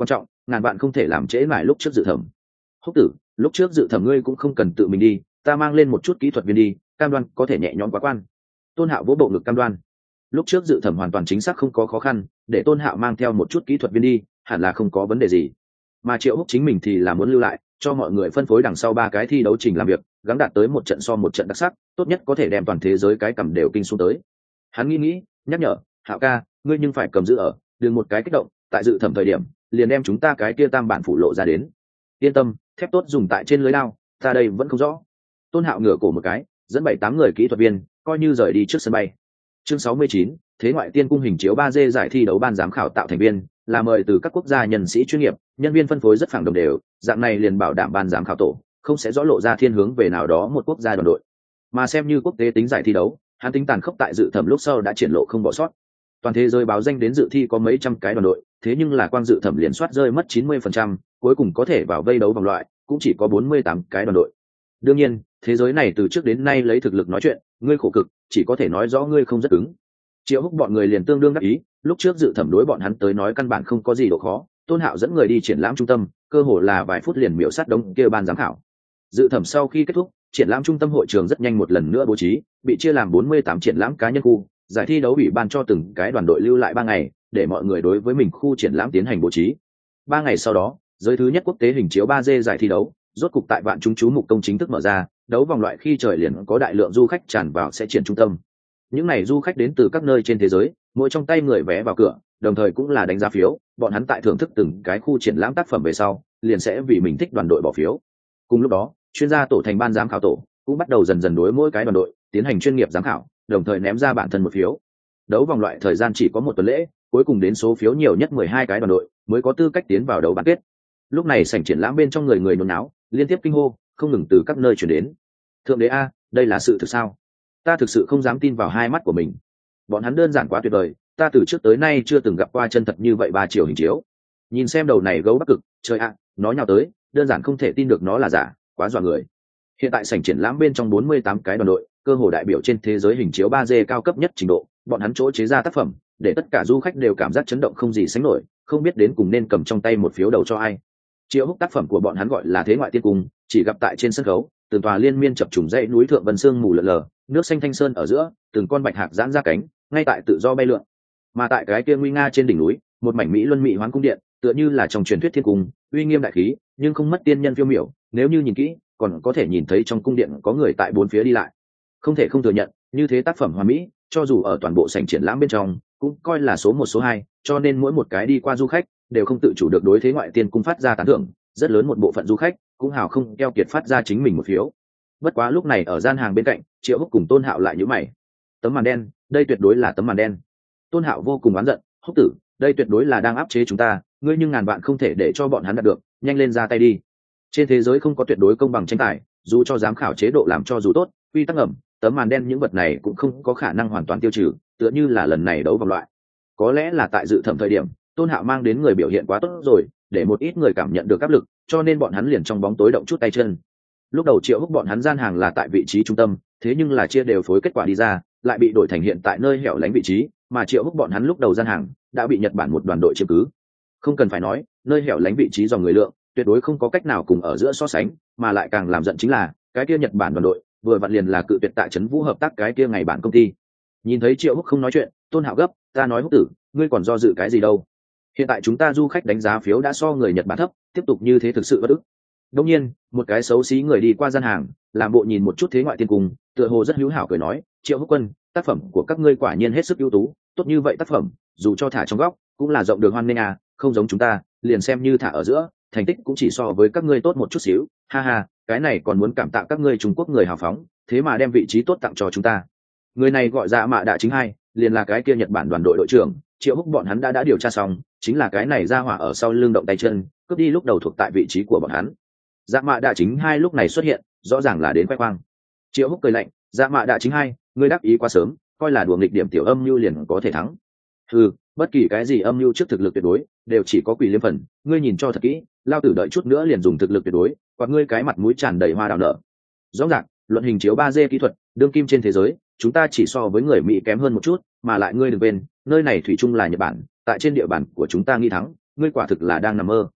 Speaker 1: ngàn vạn không thể làm trễ mãi lúc trước dự thẩm. Húc tử, lúc trước dự thẩm ngươi cũng không cần tự mình đi, ta mang lên một chút kỹ thuật viên đi, cam đoan có thể nhẹ nhõm quá quan. Tôn Hạo vỗ bộ ngực cam đoan. Lúc trước dự thẩm hoàn toàn chính xác không có khó khăn, để Tôn Hạo mang theo một chút kỹ thuật viên đi, hẳn là không có vấn đề gì. Mà Triệu Húc chính mình thì là muốn lưu lại, cho mọi người phân phối đằng sau ba cái thi đấu trình làm việc, gắng đạt tới một trận so một trận đặc sắc, tốt nhất có thể đem toàn thế giới cái cầm đều kinh xuống tới. Hắn nghĩ nghĩ, nhắc nhở, Hạo ca, ngươi nhưng phải cầm giữ ở, đừng một cái kích động, tại dự thẩm thời điểm, liền đem chúng ta cái kia tam bản phụ lộ ra đến. Yên tâm, thép tốt dùng tại trên lưới lao, ta đây vẫn không rõ. Tôn Hạo ngửa cổ một cái, dẫn bảy tám người kỹ thuật viên, coi như rời đi trước sân bay. Chương sáu mươi chín, thế ngoại tiên cung hình chiếu ba D giải thi đấu ban giám khảo tạo thành viên, là mời từ các quốc gia nhân sĩ chuyên nghiệp, nhân viên phân phối rất phẳng đồng đều, dạng này liền bảo đảm ban giám khảo tổ không sẽ rõ lộ ra thiên hướng về nào đó một quốc gia đoàn đội. Mà xem như quốc tế tính giải thi đấu, hắn tính tàn khốc tại dự thẩm lúc sau đã triển lộ không bỏ sót. Toàn thế giới báo danh đến dự thi có mấy trăm cái đoàn đội, thế nhưng là quang dự thẩm liền soát rơi mất chín mươi phần trăm, cuối cùng có thể vào vây đấu vòng loại, cũng chỉ có bốn mươi tám cái đoàn đội. Đương nhiên, thế giới này từ trước đến nay lấy thực lực nói chuyện, ngươi khổ cực, chỉ có thể nói rõ ngươi không rất cứng. Triệu Húc bọn người liền tương đương đắc ý, lúc trước dự thẩm đối bọn hắn tới nói căn bản không có gì độ khó, Tôn Hạo dẫn người đi triển lãm trung tâm, cơ hồ là vài phút liền miểu sát đống kia ban giám khảo. Dự thẩm sau khi kết thúc, triển lãm trung tâm hội trường rất nhanh một lần nữa bố trí, bị chia làm bốn mươi tám triển lãm cá nhân khu, giải thi đấu ủy ban cho từng cái đoàn đội lưu lại ba ngày, để mọi người đối với mình khu triển lãm tiến hành bố trí. Ba ngày sau đó, giới thứ nhất quốc tế hình chiếu ba D giải thi đấu, rốt cục tại vạn chúng chú mục công chính thức mở ra, đấu vòng loại khi trời liền có đại lượng du khách tràn vào sẽ triển trung tâm. Những này du khách đến từ các nơi trên thế giới, mỗi trong tay người vé vào cửa, đồng thời cũng là đánh giá phiếu, bọn hắn tại thưởng thức từng cái khu triển lãm tác phẩm về sau, liền sẽ vì mình thích đoàn đội bỏ phiếu. Cùng lúc đó, chuyên gia tổ thành ban giám khảo tổ cũng bắt đầu dần dần đối mỗi cái đoàn đội tiến hành chuyên nghiệp giám khảo, đồng thời ném ra bản thân một phiếu. Đấu vòng loại thời gian chỉ có một tuần lễ, cuối cùng đến số phiếu nhiều nhất mười hai cái đoàn đội mới có tư cách tiến vào đấu bán kết. Lúc này sảnh triển lãm bên trong người người nôn náo, liên tiếp kinh hô, không ngừng từ các nơi chuyển đến. Thượng đế a, đây là sự thực sao? Ta thực sự không dám tin vào hai mắt của mình. Bọn hắn đơn giản quá tuyệt vời, ta từ trước tới nay chưa từng gặp qua chân thật như vậy ba chiều hình chiếu. Nhìn xem đầu này gấu Bắc Cực, trời ạ, nó nhào tới, đơn giản không thể tin được nó là giả, quá dọa người. Hiện tại sảnh triển lãm bên trong bốn mươi tám cái đoàn đội, cơ hồ đại biểu trên thế giới hình chiếu ba D cao cấp nhất trình độ, bọn hắn chỗ chế ra tác phẩm, để tất cả du khách đều cảm giác chấn động không gì sánh nổi, không biết đến cùng nên cầm trong tay một phiếu đầu cho ai. Triệu Húc tác phẩm của bọn hắn gọi là Thế ngoại tiên cung, chỉ gặp tại trên sân khấu, từng tòa liên miên chập trùng dãy núi thượng vân sương mù lờ lờ, nước xanh thanh sơn ở giữa, từng con bạch hạc giãn ra cánh, ngay tại tự do bay lượn. Mà tại cái kia nguy nga trên đỉnh núi, một mảnh mỹ luân mỹ hoán cung điện, tựa như là trong truyền thuyết thiên cung, uy nghiêm đại khí, nhưng không mất tiên nhân phiêu miểu, nếu như nhìn kỹ, còn có thể nhìn thấy trong cung điện có người tại bốn phía đi lại. Không thể không thừa nhận, như thế tác phẩm hoàn mỹ, cho dù ở toàn bộ sảnh triển lãm bên trong, cũng coi là số một số hai, cho nên mỗi một cái đi qua du khách đều không tự chủ được đối thế ngoại tiên cung phát ra tán thưởng, rất lớn một bộ phận du khách cũng hào không keo kiệt phát ra chính mình một phiếu. Bất quá lúc này ở gian hàng bên cạnh, Triệu Húc cùng Tôn Hạo lại nhíu mày. Tấm màn đen, đây tuyệt đối là tấm màn đen. Tôn Hạo vô cùng oán giận, Húc tử, đây tuyệt đối là đang áp chế chúng ta, ngươi nhưng ngàn vạn không thể để cho bọn hắn đạt được, nhanh lên ra tay đi. Trên thế giới không có tuyệt đối công bằng tranh tài, dù cho giám khảo chế độ làm cho dù tốt, quy tắc ẩm, tấm màn đen những vật này cũng không có khả năng hoàn toàn tiêu trừ, tựa như là lần này đấu vòng loại. Có lẽ là tại dự thẩm thời điểm, Tôn Hạo mang đến người biểu hiện quá tốt rồi, để một ít người cảm nhận được áp lực, cho nên bọn hắn liền trong bóng tối động chút tay chân. Lúc đầu Triệu Húc bọn hắn gian hàng là tại vị trí trung tâm, thế nhưng là chia đều phối kết quả đi ra, lại bị đổi thành hiện tại nơi hẻo lánh vị trí, mà Triệu Húc bọn hắn lúc đầu gian hàng đã bị Nhật Bản một đoàn đội chiếm cứ. Không cần phải nói, nơi hẻo lánh vị trí dòng người lượng, tuyệt đối không có cách nào cùng ở giữa so sánh, mà lại càng làm giận chính là, cái kia Nhật Bản đoàn đội, vừa vặn liền là cự tuyệt tại trấn Vũ hợp tác cái kia ngày bản công ty. Nhìn thấy Triệu Húc không nói chuyện, Tôn Hạo gấp, ta nói Húc tử, ngươi còn do dự cái gì đâu? Hiện tại chúng ta du khách đánh giá phiếu đã so người Nhật Bản thấp, tiếp tục như thế thực sự bất ức. Đương nhiên, một cái xấu xí người đi qua gian hàng, làm bộ nhìn một chút thế ngoại tiên cung, tựa hồ rất hữu hảo cười nói, Triệu Húc quân, tác phẩm của các ngươi quả nhiên hết sức ưu tú, tốt như vậy tác phẩm, dù cho thả trong góc, cũng là rộng đường hoan nghênh à, không giống chúng ta, liền xem như thả ở giữa, thành tích cũng chỉ so với các ngươi tốt một chút xíu, ha ha, cái này còn muốn cảm tạ các ngươi Trung Quốc người hào phóng, thế mà đem vị trí tốt tặng cho chúng ta. Người này gọi Dạ Mạ Đạ chính hai, liền là cái kia Nhật Bản đoàn đội đội trưởng, Triệu Húc bọn hắn đã đã điều tra xong, chính là cái này ra hỏa ở sau lưng động tay chân, cướp đi lúc đầu thuộc tại vị trí của bọn hắn. Dạ Mạ Đạ chính hai lúc này xuất hiện, rõ ràng là đến khoe khoang. Triệu Húc cười lạnh, Dạ Mạ Đạ chính hai, ngươi đắc ý quá sớm, coi là đùa nghịch điểm tiểu âm mưu liền có thể thắng. Ừ, bất kỳ cái gì âm mưu trước thực lực tuyệt đối, đều chỉ có quỷ liêm phần, ngươi nhìn cho thật kỹ, lao tử đợi chút nữa liền dùng thực lực tuyệt đối, hoặc ngươi cái mặt mũi tràn đầy hoa đào nở. Rõ ràng, luận hình chiếu ba D kỹ thuật, đương kim trên thế giới, chúng ta chỉ so với người Mỹ kém hơn một chút, mà lại ngươi đừng quên, nơi này thủy chung là Nhật Bản, tại trên địa bàn của chúng ta nghi thắng, ngươi quả thực là đang nằm mơ.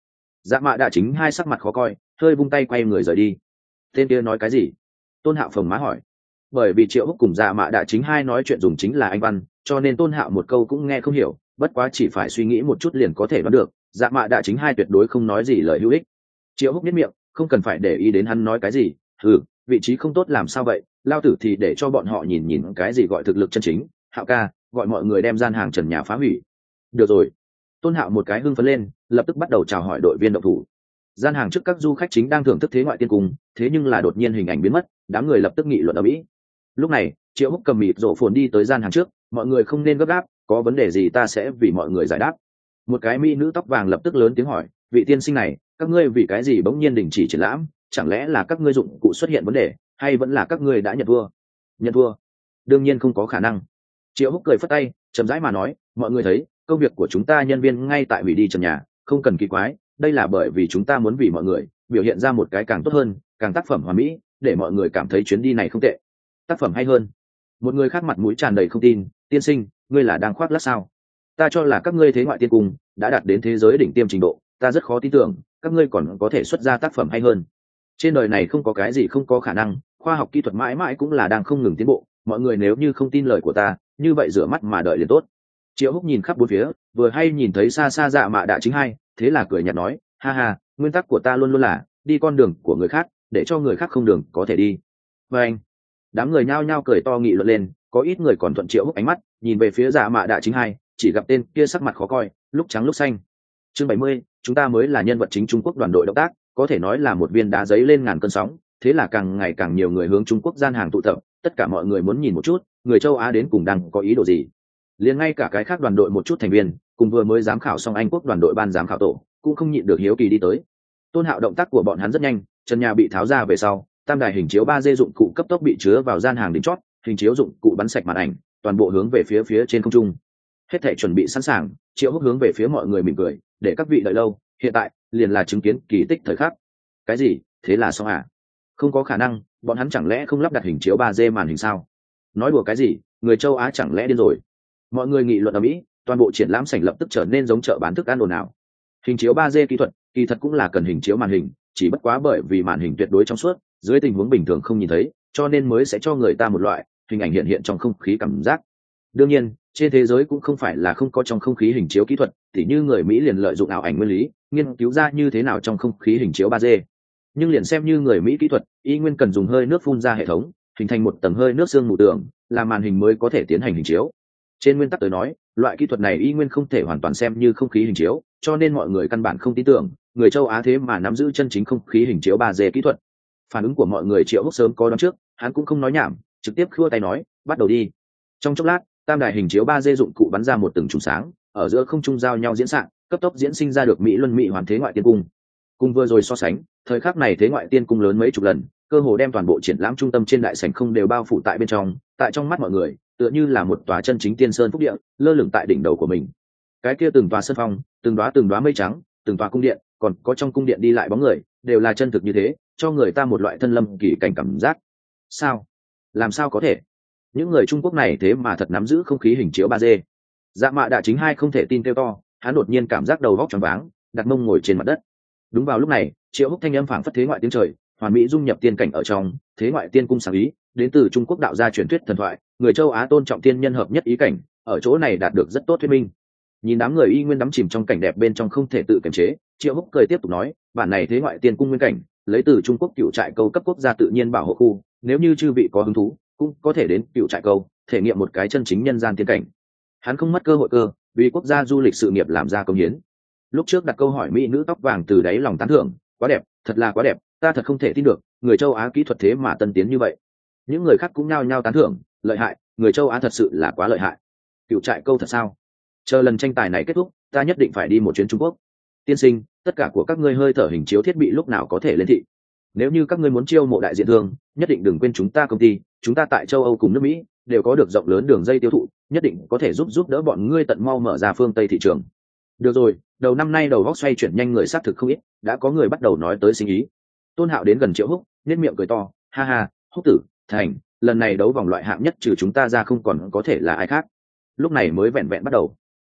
Speaker 1: Dạ mạ đạ chính hai sắc mặt khó coi, hơi vung tay quay người rời đi. Tên kia nói cái gì? Tôn Hạo phồng má hỏi. Bởi vì Triệu Húc cùng Dạ mạ đạ chính hai nói chuyện dùng chính là Anh văn, cho nên Tôn Hạo một câu cũng nghe không hiểu, bất quá chỉ phải suy nghĩ một chút liền có thể đoán được, Dạ mạ đạ chính hai tuyệt đối không nói gì lời hữu ích. Triệu Húc nhếch miệng, không cần phải để ý đến hắn nói cái gì. Ừ, vị trí không tốt làm sao vậy, lao tử thì để cho bọn họ nhìn nhìn cái gì gọi thực lực chân chính. Hạo ca, gọi mọi người đem gian hàng trần nhà phá hủy. Được rồi. Tôn Hạo một cái hưng phấn lên, lập tức bắt đầu chào hỏi đội viên động thủ. Gian hàng trước các du khách chính đang thưởng thức thế ngoại tiên cung, thế nhưng là đột nhiên hình ảnh biến mất, đám người lập tức nghị luận ở mỹ. Lúc này Triệu Húc cầm mịt rổ phồn đi tới gian hàng trước, mọi người không nên gấp gáp, có vấn đề gì ta sẽ vì mọi người giải đáp. Một cái mỹ nữ tóc vàng lập tức lớn tiếng hỏi, vị tiên sinh này, các ngươi vì cái gì bỗng nhiên đình chỉ triển lãm, chẳng lẽ là các ngươi dụng cụ xuất hiện vấn đề, hay vẫn là các ngươi đã nhận thua? Nhận thua? Đương nhiên không có khả năng. Triệu Húc cười phất tay, chậm rãi mà nói, mọi người thấy công việc của chúng ta nhân viên ngay tại hủy đi trần nhà, không cần kỳ quái, đây là bởi vì chúng ta muốn vì mọi người biểu hiện ra một cái càng tốt hơn, càng tác phẩm hoàn mỹ, để mọi người cảm thấy chuyến đi này không tệ. Tác phẩm hay hơn? Một người khác mặt mũi tràn đầy không tin, tiên sinh, ngươi là đang khoác lác sao? Ta cho là các ngươi thế ngoại tiên cung đã đạt đến thế giới đỉnh tiêm trình độ, ta rất khó tin tưởng các ngươi còn có thể xuất ra tác phẩm hay hơn. Trên đời này không có cái gì không có khả năng, khoa học kỹ thuật mãi mãi cũng là đang không ngừng tiến bộ, mọi người nếu như không tin lời của ta, như vậy rửa mắt mà đợi liền tốt. Triệu Húc nhìn khắp bốn phía, vừa hay nhìn thấy xa xa Dạ mạ đạ chính hai, thế là cười nhạt nói, ha ha, nguyên tắc của ta luôn luôn là đi con đường của người khác, để cho người khác không đường có thể đi. Và anh, đám người nhao nhao cười to nghị luận lên, có ít người còn thuận Triệu Húc ánh mắt nhìn về phía Dạ mạ đạ chính hai, chỉ gặp tên kia sắc mặt khó coi, lúc trắng lúc xanh. Chương bảy mươi, chúng ta mới là nhân vật chính Trung Quốc đoàn đội động tác, có thể nói là một viên đá giấy lên ngàn cơn sóng, thế là càng ngày càng nhiều người hướng Trung Quốc gian hàng tụ tập, tất cả mọi người muốn nhìn một chút, người châu Á đến cùng đang có ý đồ gì. Liền ngay cả cái khác đoàn đội một chút thành viên, cùng vừa mới giám khảo xong Anh Quốc đoàn đội ban giám khảo tổ, cũng không nhịn được hiếu kỳ đi tới. Tôn Hạo động tác của bọn hắn rất nhanh, trần nhà bị tháo ra về sau, tam đài hình chiếu ba D dụng cụ cấp tốc bị chứa vào gian hàng đỉnh chót, hình chiếu dụng cụ bắn sạch màn ảnh, toàn bộ hướng về phía phía trên không trung. Hết thảy chuẩn bị sẵn sàng, Triệu Húc hướng về phía mọi người mỉm cười, để các vị đợi lâu, hiện tại liền là chứng kiến kỳ tích thời khắc. Cái gì? Thế là xong à? Không có khả năng, bọn hắn chẳng lẽ không lắp đặt hình chiếu ba D màn hình sao? Nói đùa cái gì? Người châu Á chẳng lẽ điên rồi? Mọi người nghị luận ở mỹ, toàn bộ triển lãm sảnh lập tức trở nên giống chợ bán thức ăn ồn ào. Hình chiếu ba D kỹ thuật, kỳ thật cũng là cần hình chiếu màn hình, chỉ bất quá bởi vì màn hình tuyệt đối trong suốt, dưới tình huống bình thường không nhìn thấy, cho nên mới sẽ cho người ta một loại hình ảnh hiện hiện trong không khí cảm giác. Đương nhiên, trên thế giới cũng không phải là không có trong không khí hình chiếu kỹ thuật, tỉ như người Mỹ liền lợi dụng ảo ảnh nguyên lý, nghiên cứu ra như thế nào trong không khí hình chiếu ba D. Nhưng liền xem như người Mỹ kỹ thuật, y nguyên cần dùng hơi nước phun ra hệ thống, hình thành một tầng hơi nước sương mù tường, làm màn hình mới có thể tiến hành hình chiếu. Trên nguyên tắc tới nói, loại kỹ thuật này y nguyên không thể hoàn toàn xem như không khí hình chiếu, cho nên mọi người căn bản không tin tưởng người châu Á thế mà nắm giữ chân chính không khí hình chiếu ba D kỹ thuật. Phản ứng của mọi người Triệu Húc sớm có đoán trước, hắn cũng không nói nhảm, trực tiếp khua tay nói, bắt đầu đi. Trong chốc lát, tam đài hình chiếu ba D dụng cụ bắn ra một từng chùm sáng, ở giữa không trung giao nhau diễn xạ, cấp tốc diễn sinh ra được Mỹ Luân Mỹ Hoàn thế ngoại tiên cung. Cùng vừa rồi so sánh, thời khắc này thế ngoại tiên cung lớn mấy chục lần, cơ hồ đem toàn bộ triển lãm trung tâm trên đại sảnh không đều bao phủ tại bên trong, tại trong mắt mọi người, tựa như là một tòa chân chính tiên sơn phúc địa, lơ lửng tại đỉnh đầu của mình. Cái kia từng tòa sân phong, từng đóa từng đóa mây trắng, từng tòa cung điện, còn có trong cung điện đi lại bóng người, đều là chân thực như thế, cho người ta một loại thân lâm kỳ cảnh cảm giác. Sao? Làm sao có thể? Những người Trung Quốc này thế mà thật nắm giữ không khí hình chiếu ba D. Dạ mạ đạ chính hai không thể tin kêu to, hắn đột nhiên cảm giác đầu óc choáng váng, đặt mông ngồi trên mặt đất. Đúng vào lúc này, Triệu Húc thanh âm phảng phất thế ngoại tiếng trời, hoàn mỹ dung nhập tiên cảnh ở trong, thế ngoại tiên cung sáng ý, đến từ Trung Quốc đạo gia truyền thuyết thần thoại, người châu Á tôn trọng tiên nhân hợp nhất ý cảnh, ở chỗ này đạt được rất tốt thuyết minh. Nhìn đám người y nguyên đắm chìm trong cảnh đẹp bên trong không thể tự kiềm chế, Triệu Húc cười tiếp tục nói, bản này thế ngoại tiên cung nguyên cảnh, lấy từ Trung Quốc cựu trại câu cấp quốc gia tự nhiên bảo hộ khu, nếu như chư vị có hứng thú, cũng có thể đến cựu trại câu, thể nghiệm một cái chân chính nhân gian tiên cảnh. Hắn không mất cơ hội cơ, vì quốc gia du lịch sự nghiệp làm ra công hiến. Lúc trước đặt câu hỏi mỹ nữ tóc vàng từ đáy lòng tán thưởng, quá đẹp, thật là quá đẹp, ta thật không thể tin được, người châu Á kỹ thuật thế mà tân tiến như vậy. Những người khác cũng nhao nhao tán thưởng, lợi hại, người châu Á thật sự là quá lợi hại. Cựu trại câu thật sao? Chờ lần tranh tài này kết thúc, ta nhất định phải đi một chuyến Trung Quốc. Tiên sinh, tất cả của các ngươi hơi thở hình chiếu thiết bị lúc nào có thể lên thị? Nếu như các ngươi muốn chiêu mộ đại diện thương, nhất định đừng quên chúng ta công ty, chúng ta tại châu Âu cùng nước Mỹ đều có được rộng lớn đường dây tiêu thụ, nhất định có thể giúp giúp đỡ bọn ngươi tận mau mở ra phương Tây thị trường. Được rồi, đầu năm nay đầu góc xoay chuyển nhanh người xác thực không ít, đã có người bắt đầu nói tới sinh ý. Tôn Hạo đến gần Triệu Húc, nhếch miệng cười to, ha ha, Húc tử, thành, lần này đấu vòng loại hạng nhất trừ chúng ta ra không còn có thể là ai khác. Lúc này mới vẹn vẹn bắt đầu.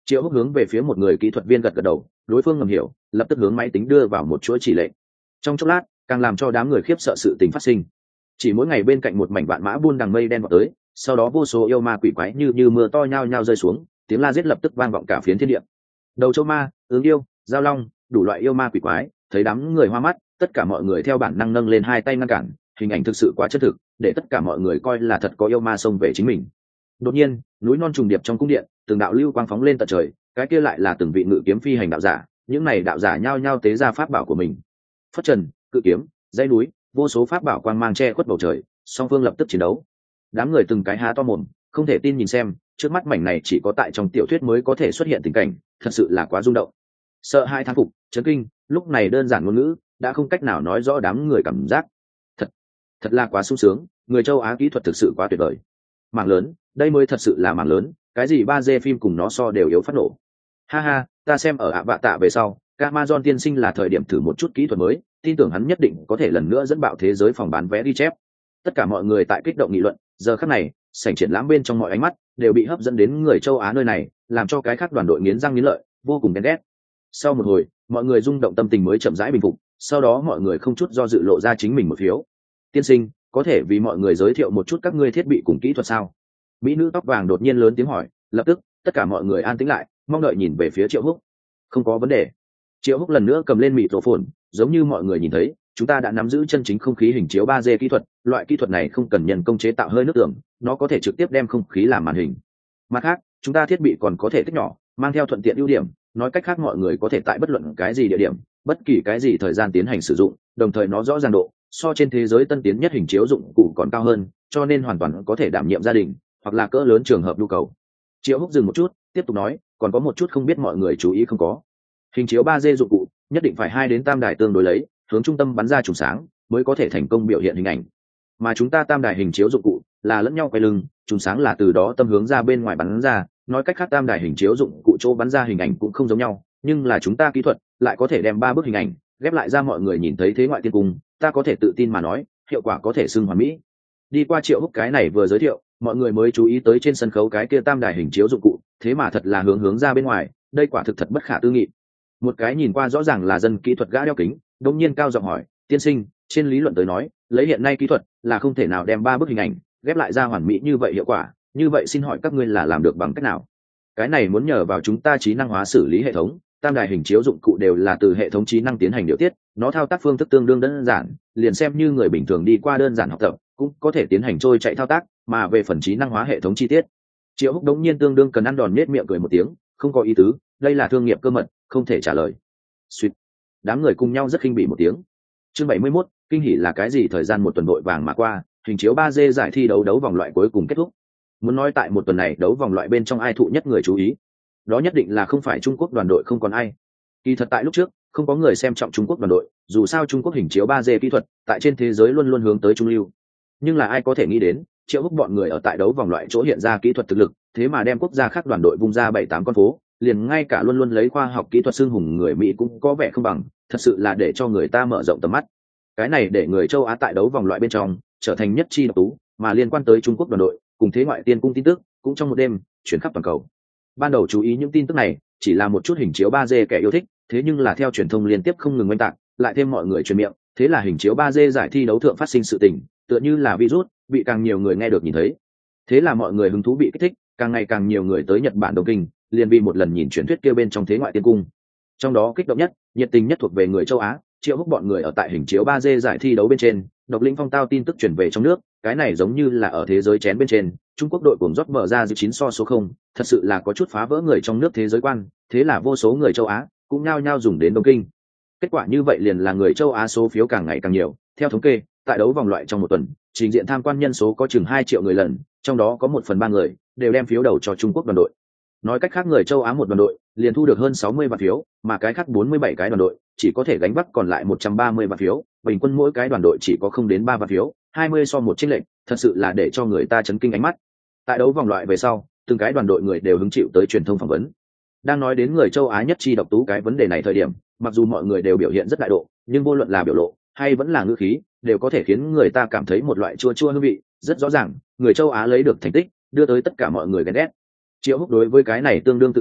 Speaker 1: Triệu Húc hướng về phía một người kỹ thuật viên gật gật đầu, đối phương ngầm hiểu, lập tức hướng máy tính đưa vào một chuỗi chỉ lệnh. Trong chốc lát, càng làm cho đám người khiếp sợ sự tình phát sinh. Chỉ mỗi ngày bên cạnh một mảnh vạn mã buôn đằng mây đen vọt tới, sau đó vô số yêu ma quỷ quái như như mưa to nhao nhao rơi xuống, tiếng la giết lập tức vang vọng cả phiến thiên địa. Đầu châu ma, ứng yêu, giao long, đủ loại yêu ma quỷ quái, thấy đám người hoa mắt, tất cả mọi người theo bản năng nâng lên hai tay ngăn cản, hình ảnh thực sự quá chân thực, để tất cả mọi người coi là thật có yêu ma xông về chính mình. Đột nhiên, núi non trùng điệp trong cung điện, từng đạo lưu quang phóng lên tận trời, cái kia lại là từng vị ngự kiếm phi hành đạo giả, những này đạo giả nhao nhao tế ra pháp bảo của mình. Phất trần, cự kiếm, dãy núi, vô số pháp bảo quang mang che khuất bầu trời, song phương lập tức chiến đấu. Đám người từng cái há to mồm, không thể tin nhìn xem, trước mắt mảnh này chỉ có tại trong tiểu thuyết mới có thể xuất hiện tình cảnh, thật sự là quá rung động. Sợ hai thán phục, chấn kinh, lúc này đơn giản ngôn ngữ đã không cách nào nói rõ đám người cảm giác. Thật, thật là quá sung sướng, người châu Á kỹ thuật thực sự quá tuyệt vời. Mảng lớn, đây mới thật sự là mảng lớn, cái gì ba D phim cùng nó so đều yếu phát nổ. Ha ha, ta xem ở ạ vạ tạ về sau, Amazon tiên sinh là thời điểm thử một chút kỹ thuật mới, tin tưởng hắn nhất định có thể lần nữa dẫn bạo thế giới phòng bán vé ghi chép. Tất cả mọi người tại kích động nghị luận, giờ khắc này, sảnh triển lãm bên trong mọi ánh mắt đều bị hấp dẫn đến người châu Á nơi này, làm cho cái khác đoàn đội nghiến răng nghiến lợi, vô cùng ghen ghét. Sau một hồi, mọi người rung động tâm tình mới chậm rãi bình phục, sau đó mọi người không chút do dự lộ ra chính mình một phiếu. Tiên sinh, có thể vì mọi người giới thiệu một chút các ngươi thiết bị cùng kỹ thuật sao? Mỹ nữ tóc vàng đột nhiên lớn tiếng hỏi, lập tức tất cả mọi người an tĩnh lại, mong đợi nhìn về phía Triệu Húc. Không có vấn đề. Triệu Húc lần nữa cầm lên mịt rổ phồn, giống như mọi người nhìn thấy, chúng ta đã nắm giữ chân chính không khí hình chiếu ba D kỹ thuật, loại kỹ thuật này không cần nhân công chế tạo hơi nước tưởng, nó có thể trực tiếp đem không khí làm màn hình. Mặt khác, chúng ta thiết bị còn có thể tích nhỏ, mang theo thuận tiện ưu điểm, nói cách khác mọi người có thể tại bất luận cái gì địa điểm, bất kỳ cái gì thời gian tiến hành sử dụng, đồng thời nó rõ ràng độ, so trên thế giới tân tiến nhất hình chiếu dụng cụ còn cao hơn, cho nên hoàn toàn có thể đảm nhiệm gia đình hoặc là cỡ lớn trường hợp nhu cầu. Triệu Húc dừng một chút, tiếp tục nói, còn có một chút không biết mọi người chú ý không có. Hình chiếu ba D dụng cụ nhất định phải hai đến tam đài tương đối lấy, hướng trung tâm bắn ra trùng sáng mới có thể thành công biểu hiện hình ảnh. Mà chúng ta tam đài hình chiếu dụng cụ là lẫn nhau quay lưng, trùng sáng là từ đó tâm hướng ra bên ngoài bắn ra, nói cách khác tam đài hình chiếu dụng cụ chỗ bắn ra hình ảnh cũng không giống nhau, nhưng là chúng ta kỹ thuật lại có thể đem ba bức hình ảnh ghép lại ra mọi người nhìn thấy thế ngoại tiên cung, ta có thể tự tin mà nói, hiệu quả có thể xưng hoàn mỹ. Đi qua Triệu Húc cái này vừa giới thiệu, mọi người mới chú ý tới trên sân khấu cái kia tam đài hình chiếu dụng cụ, thế mà thật là hướng hướng ra bên ngoài, đây quả thực thật bất khả tư nghị. Một cái nhìn qua rõ ràng là dân kỹ thuật gã đeo kính, đột nhiên cao giọng hỏi, tiên sinh, trên lý luận tới nói, lấy hiện nay kỹ thuật là không thể nào đem ba bức hình ảnh ghép lại ra hoàn mỹ như vậy hiệu quả, như vậy xin hỏi các ngươi là làm được bằng cách nào? Cái này muốn nhờ vào chúng ta trí năng hóa xử lý hệ thống, tam đài hình chiếu dụng cụ đều là từ hệ thống trí năng tiến hành điều tiết, nó thao tác phương thức tương đương đơn giản, liền xem như người bình thường đi qua đơn giản học tập cũng có thể tiến hành trôi chạy thao tác, mà về phần trí năng hóa hệ thống chi tiết, Triệu Húc đống nhiên tương đương cần ăn đòn nhếch miệng cười một tiếng, không có ý tứ, đây là thương nghiệp cơ mật, không thể trả lời. Suýt. Đám người cùng nhau rất khinh bỉ một tiếng. Chương bảy mươi mốt, kinh hỉ là cái gì? Thời gian một tuần vội vàng mà qua, hình chiếu ba D giải thi đấu đấu vòng loại cuối cùng kết thúc. Muốn nói tại một tuần này đấu vòng loại bên trong ai thụ nhất người chú ý, đó nhất định là không phải Trung Quốc đoàn đội không còn ai. Kỳ thật tại lúc trước, không có người xem trọng Trung Quốc đoàn đội, dù sao Trung Quốc hình chiếu ba D kỹ thuật tại trên thế giới luôn luôn hướng tới trung lưu. Nhưng là ai có thể nghĩ đến, Triệu Húc bọn người ở tại đấu vòng loại chỗ hiện ra kỹ thuật thực lực, thế mà đem quốc gia khác đoàn đội vung ra bảy tám con phố, liền ngay cả luôn luôn lấy khoa học kỹ thuật xưng hùng người Mỹ cũng có vẻ không bằng, thật sự là để cho người ta mở rộng tầm mắt. Cái này để người châu Á tại đấu vòng loại bên trong trở thành nhất chi độc tú, mà liên quan tới Trung Quốc đoàn đội cùng thế ngoại tiên cung tin tức cũng trong một đêm chuyển khắp toàn cầu. Ban đầu chú ý những tin tức này chỉ là một chút hình chiếu ba D kẻ yêu thích, thế nhưng là theo truyền thông liên tiếp không ngừng oanh tạc, lại thêm mọi người truyền miệng, thế là hình chiếu ba D giải thi đấu thượng phát sinh sự tình, tựa như là virus, bị càng nhiều người nghe được nhìn thấy. Thế là mọi người hứng thú bị kích thích, càng ngày càng nhiều người tới Nhật Bản Đông Kinh, liền vì một lần nhìn truyền thuyết kia bên trong thế ngoại tiên cung. Trong đó kích động nhất, nhiệt tình nhất thuộc về người châu Á, Triệu Húc bọn người ở tại hình chiếu ba D giải thi đấu bên trên, độc lĩnh phong tao tin tức truyền về trong nước, cái này giống như là ở thế giới chén bên trên, Trung Quốc đội cuồng rót mở ra dự chín so số không, thật sự là có chút phá vỡ người trong nước thế giới quan, thế là vô số người châu Á cũng nhao nhao dùng đến Đông Kinh. Kết quả như vậy liền là người châu Á số phiếu càng ngày càng nhiều, theo thống kê, tại đấu vòng loại trong một tuần, trình diện tham quan nhân số có chừng hai triệu người lần, trong đó có một phần ba người đều đem phiếu đầu cho Trung Quốc đoàn đội. Nói cách khác người châu Á một đoàn đội liền thu được hơn sáu mươi vạn phiếu, mà cái khác bốn mươi bảy cái đoàn đội chỉ có thể gánh vác còn lại một trăm ba mươi vạn phiếu, bình quân mỗi cái đoàn đội chỉ có không đến ba vạn phiếu, hai mươi so một chênh lệch, thật sự là để cho người ta chấn kinh ánh mắt. Tại đấu vòng loại về sau, từng cái đoàn đội người đều hứng chịu tới truyền thông phỏng vấn. Đang nói đến người châu Á nhất chi độc tú cái vấn đề này thời điểm, mặc dù mọi người đều biểu hiện rất đại độ, nhưng vô luận là biểu lộ hay vẫn là ngữ khí, đều có thể khiến người ta cảm thấy một loại chua chua hương vị, rất rõ ràng, người châu Á lấy được thành tích, đưa tới tất cả mọi người ghen ghét. Triệu Húc đối với cái này tương đương tự hào,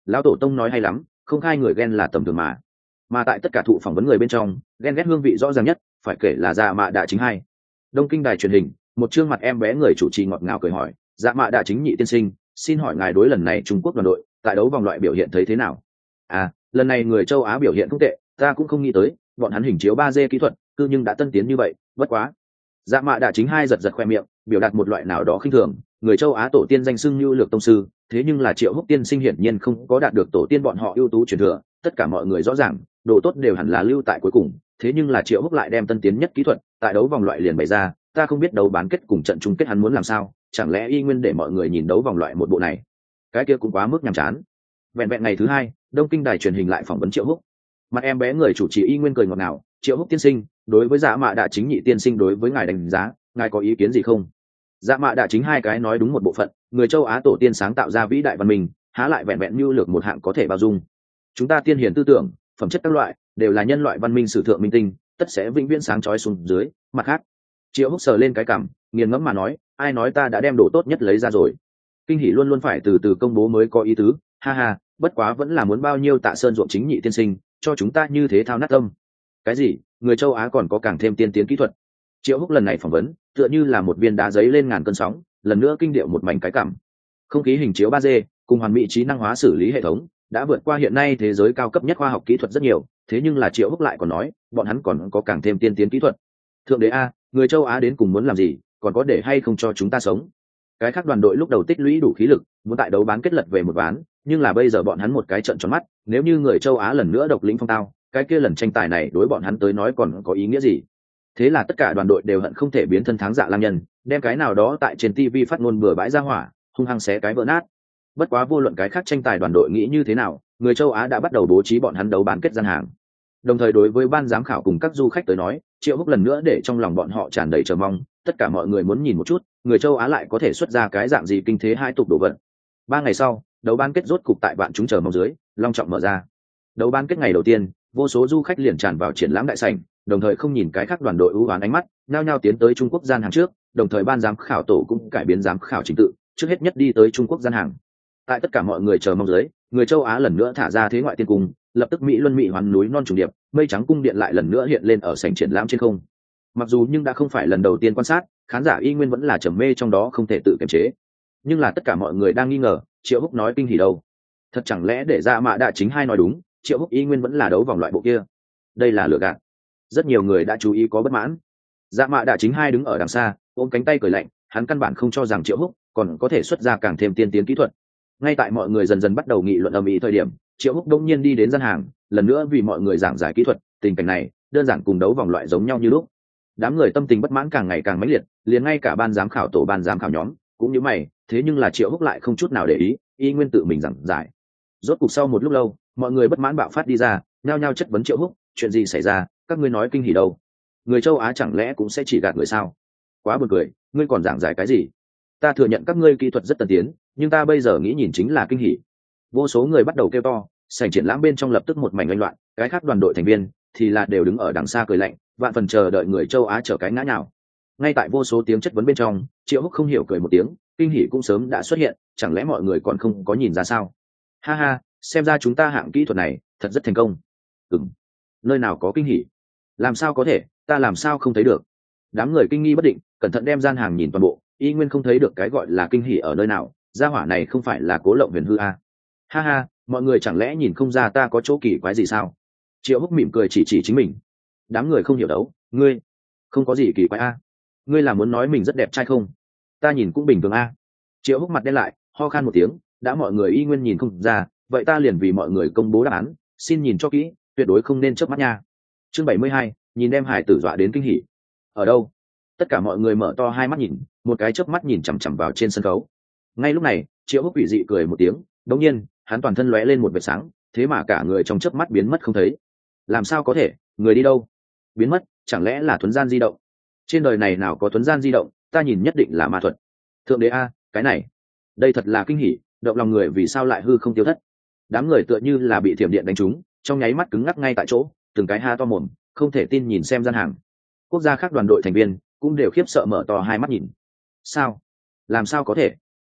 Speaker 1: lão tổ tông nói hay lắm, không khai người ghen là tầm thường mà. Mà tại tất cả thụ phỏng vấn người bên trong, ghen ghét hương vị rõ ràng nhất phải kể là Dạ Mạ Đạ Chính Hai. Đông Kinh đài truyền hình, một trương mặt em bé người chủ trì ngọt ngào cười hỏi, Dạ Mạ Đạ Chính nhị tiên sinh, xin hỏi ngài đối lần này Trung Quốc đoàn đội tại đấu vòng loại biểu hiện thấy thế nào? À, lần này người châu Á biểu hiện không tệ, ta cũng không nghĩ tới bọn hắn hình chiếu ba D kỹ thuật cư nhưng đã tân tiến như vậy, bất quá. Dạ Mạ Đạ Chính Hai giật giật khoe miệng, biểu đạt một loại nào đó khinh thường, người châu Á tổ tiên danh xưng như lược tông sư, thế nhưng là Triệu Húc tiên sinh hiển nhiên không có đạt được tổ tiên bọn họ ưu tú truyền thừa, tất cả mọi người rõ ràng, đồ tốt đều hẳn là lưu tại cuối cùng, thế nhưng là Triệu Húc lại đem tân tiến nhất kỹ thuật tại đấu vòng loại liền bày ra, ta không biết đấu bán kết cùng trận chung kết hắn muốn làm sao, chẳng lẽ y nguyên để mọi người nhìn đấu vòng loại một bộ này, cái kia cũng quá mức nhàm chán. Vẹn vẹn ngày thứ hai, Đông Kinh đài truyền hình lại phỏng vấn Triệu Húc, mặt em bé người chủ trì y nguyên cười ngọt ngào, Triệu Húc tiên sinh, đối với Dạ Mạ Đạ Chính nhị tiên sinh đối với ngài đánh giá, ngài có ý kiến gì không? Dạ Mạ Đạ Chính hai cái nói đúng một bộ phận, người châu Á tổ tiên sáng tạo ra vĩ đại văn minh, há lại vẹn vẹn như lược một hạng có thể bao dung. Chúng ta tiên hiền tư tưởng, phẩm chất các loại đều là nhân loại văn minh sử thượng minh tinh, tất sẽ vĩnh viễn sáng chói xuống dưới. Mặt khác, Triệu Húc sờ lên cái cằm, nghiền ngẫm mà nói, ai nói ta đã đem đồ tốt nhất lấy ra rồi? Kinh hỉ luôn luôn phải từ từ công bố mới có ý tứ, ha ha, bất quá vẫn là muốn bao nhiêu Tạ Sơn ruộng chính nhị tiên sinh, cho chúng ta như thế thao nát tâm. Cái gì? Người châu Á còn có càng thêm tiên tiến kỹ thuật? Triệu Húc lần này phỏng vấn tựa như là một viên đá giấy lên ngàn cơn sóng, lần nữa kinh điệu một mảnh cái cảm. Không khí hình chiếu ba D cùng hoàn mỹ trí năng hóa xử lý hệ thống đã vượt qua hiện nay thế giới cao cấp nhất khoa học kỹ thuật rất nhiều, thế nhưng là Triệu Húc lại còn nói bọn hắn còn có càng thêm tiên tiến kỹ thuật. Thượng đế a, người châu Á đến cùng muốn làm gì, còn có để hay không cho chúng ta sống? Cái khác đoàn đội lúc đầu tích lũy đủ khí lực muốn tại đấu bán kết lật về một ván, nhưng là bây giờ bọn hắn một cái trận tròn mắt, nếu như người châu Á lần nữa độc lĩnh phong tao, cái kia lần tranh tài này đối bọn hắn tới nói còn có ý nghĩa gì? Thế là tất cả đoàn đội đều hận không thể biến thân thắng Dạ Lam Nhân, đem cái nào đó tại trên ti vi phát ngôn bừa bãi ra hỏa, hung hăng xé cái vỡ nát. Bất quá vô luận cái khác tranh tài đoàn đội nghĩ như thế nào, người châu Á đã bắt đầu bố trí bọn hắn đấu bán kết gian hàng. Đồng thời đối với ban giám khảo cùng các du khách tới nói, Triệu Húc lần nữa để trong lòng bọn họ tràn đầy chờ mong, tất cả mọi người muốn nhìn một chút, người châu Á lại có thể xuất ra cái dạng gì kinh thế hai tục đồ vật. Ba ngày sau, đấu bán kết rốt cục tại vạn chúng chờ mong dưới, long trọng mở ra. Đấu bán kết ngày đầu tiên, vô số du khách liền tràn vào triển lãm đại sảnh, đồng thời không nhìn cái khác đoàn đội ưu ái ánh mắt, nhao nhao tiến tới Trung Quốc gian hàng trước, đồng thời ban giám khảo tổ cũng cải biến giám khảo trình tự, trước hết nhất đi tới Trung Quốc gian hàng. Tại tất cả mọi người chờ mong dưới, người châu Á lần nữa thả ra thế ngoại tiên cung, lập tức Mỹ Luân Mỹ Hoán núi non trùng điệp, mây trắng cung điện lại lần nữa hiện lên ở sảnh triển lãm trên không. Mặc dù nhưng đã không phải lần đầu tiên quan sát, khán giả y nguyên vẫn là trầm mê trong đó không thể tự kiềm chế. Nhưng là tất cả mọi người đang nghi ngờ, Triệu Húc nói kinh hỉ đâu? Thật chẳng lẽ để Dạ Mạ Đạ Chính Hai nói đúng, Triệu Húc y nguyên vẫn là đấu vòng loại bộ kia? Đây là lừa gạt. Rất nhiều người đã chú ý có bất mãn. Dạ Mạ Đạ Chính Hai đứng ở đằng xa, ôm cánh tay cười lạnh, hắn căn bản không cho rằng Triệu Húc còn có thể xuất ra càng thêm tiên tiến kỹ thuật. Ngay tại mọi người dần dần bắt đầu nghị luận ầm ĩ thời điểm, Triệu Húc đông nhiên đi đến gian hàng, lần nữa vì mọi người giảng giải kỹ thuật. Tình cảnh này đơn giản cùng đấu vòng loại giống nhau như lúc. Đám người tâm tình bất mãn càng ngày càng mãnh liệt, liền ngay cả ban giám khảo tổ ban giám khảo nhóm cũng như mày, thế nhưng là Triệu Húc lại không chút nào để ý, y nguyên tự mình giảng giải. Rốt cục sau một lúc lâu, mọi người bất mãn bạo phát đi ra, nhao nhao chất vấn Triệu Húc, chuyện gì xảy ra, các ngươi nói kinh hỉ đâu? Người châu Á chẳng lẽ cũng sẽ chỉ gạt người sao? Quá buồn cười, ngươi còn giảng giải cái gì? Ta thừa nhận các ngươi kỹ thuật rất tân tiến, nhưng ta bây giờ nghĩ nhìn chính là kinh hỉ. Vô số người bắt đầu kêu to, sảnh triển lãm bên trong lập tức một mảnh đánh loạn, cái khác đoàn đội thành viên thì là đều đứng ở đằng xa cười lạnh, vạn phần chờ đợi người châu Á trở cái ngã nhào. Ngay tại vô số tiếng chất vấn bên trong, Triệu Húc không hiểu cười một tiếng, kinh hỉ cũng sớm đã xuất hiện, chẳng lẽ mọi người còn không có nhìn ra sao? Ha ha, xem ra chúng ta hạng kỹ thuật này thật rất thành công. Ừm, nơi nào có kinh hỉ? Làm sao có thể, ta làm sao không thấy được? Đám người kinh nghi bất định, cẩn thận đem gian hàng nhìn toàn bộ, y nguyên không thấy được cái gọi là kinh hỉ ở nơi nào, gia hỏa này không phải là cố lộng huyền hư à? Ha ha, mọi người chẳng lẽ nhìn không ra ta có chỗ kỳ quái gì sao? Triệu Húc mỉm cười chỉ chỉ chính mình. Đám người không hiểu đấu, ngươi không có gì kỳ quái a? Ngươi là muốn nói mình rất đẹp trai không? Ta nhìn cũng bình thường a. Triệu Húc mặt đen lại, ho khan một tiếng, đã mọi người y nguyên nhìn không ra, vậy ta liền vì mọi người công bố đáp án, xin nhìn cho kỹ, tuyệt đối không nên chớp mắt nha. Chương bảy mươi hai, nhìn đem hải tử dọa đến kinh hỉ. Ở đâu? Tất cả mọi người mở to hai mắt nhìn, một cái chớp mắt nhìn chằm chằm vào trên sân khấu. Ngay lúc này, Triệu Húc ủy dị cười một tiếng, đột nhiên, hắn toàn thân lóe lên một vệt sáng, thế mà cả người trong chớp mắt biến mất không thấy. Làm sao có thể, người đi đâu? Biến mất, chẳng lẽ là thuấn gian di động? Trên đời này nào có thuấn gian di động, ta nhìn nhất định là ma thuật. Thượng đế a, cái này, đây thật là kinh hỉ, động lòng người vì sao lại hư không tiêu thất? Đám người tựa như là bị thiểm điện đánh trúng, trong nháy mắt cứng ngắc ngay tại chỗ, từng cái ha to mồm, không thể tin nhìn xem gian hàng. Quốc gia khác đoàn đội thành viên cũng đều khiếp sợ mở to hai mắt nhìn. Sao? Làm sao có thể?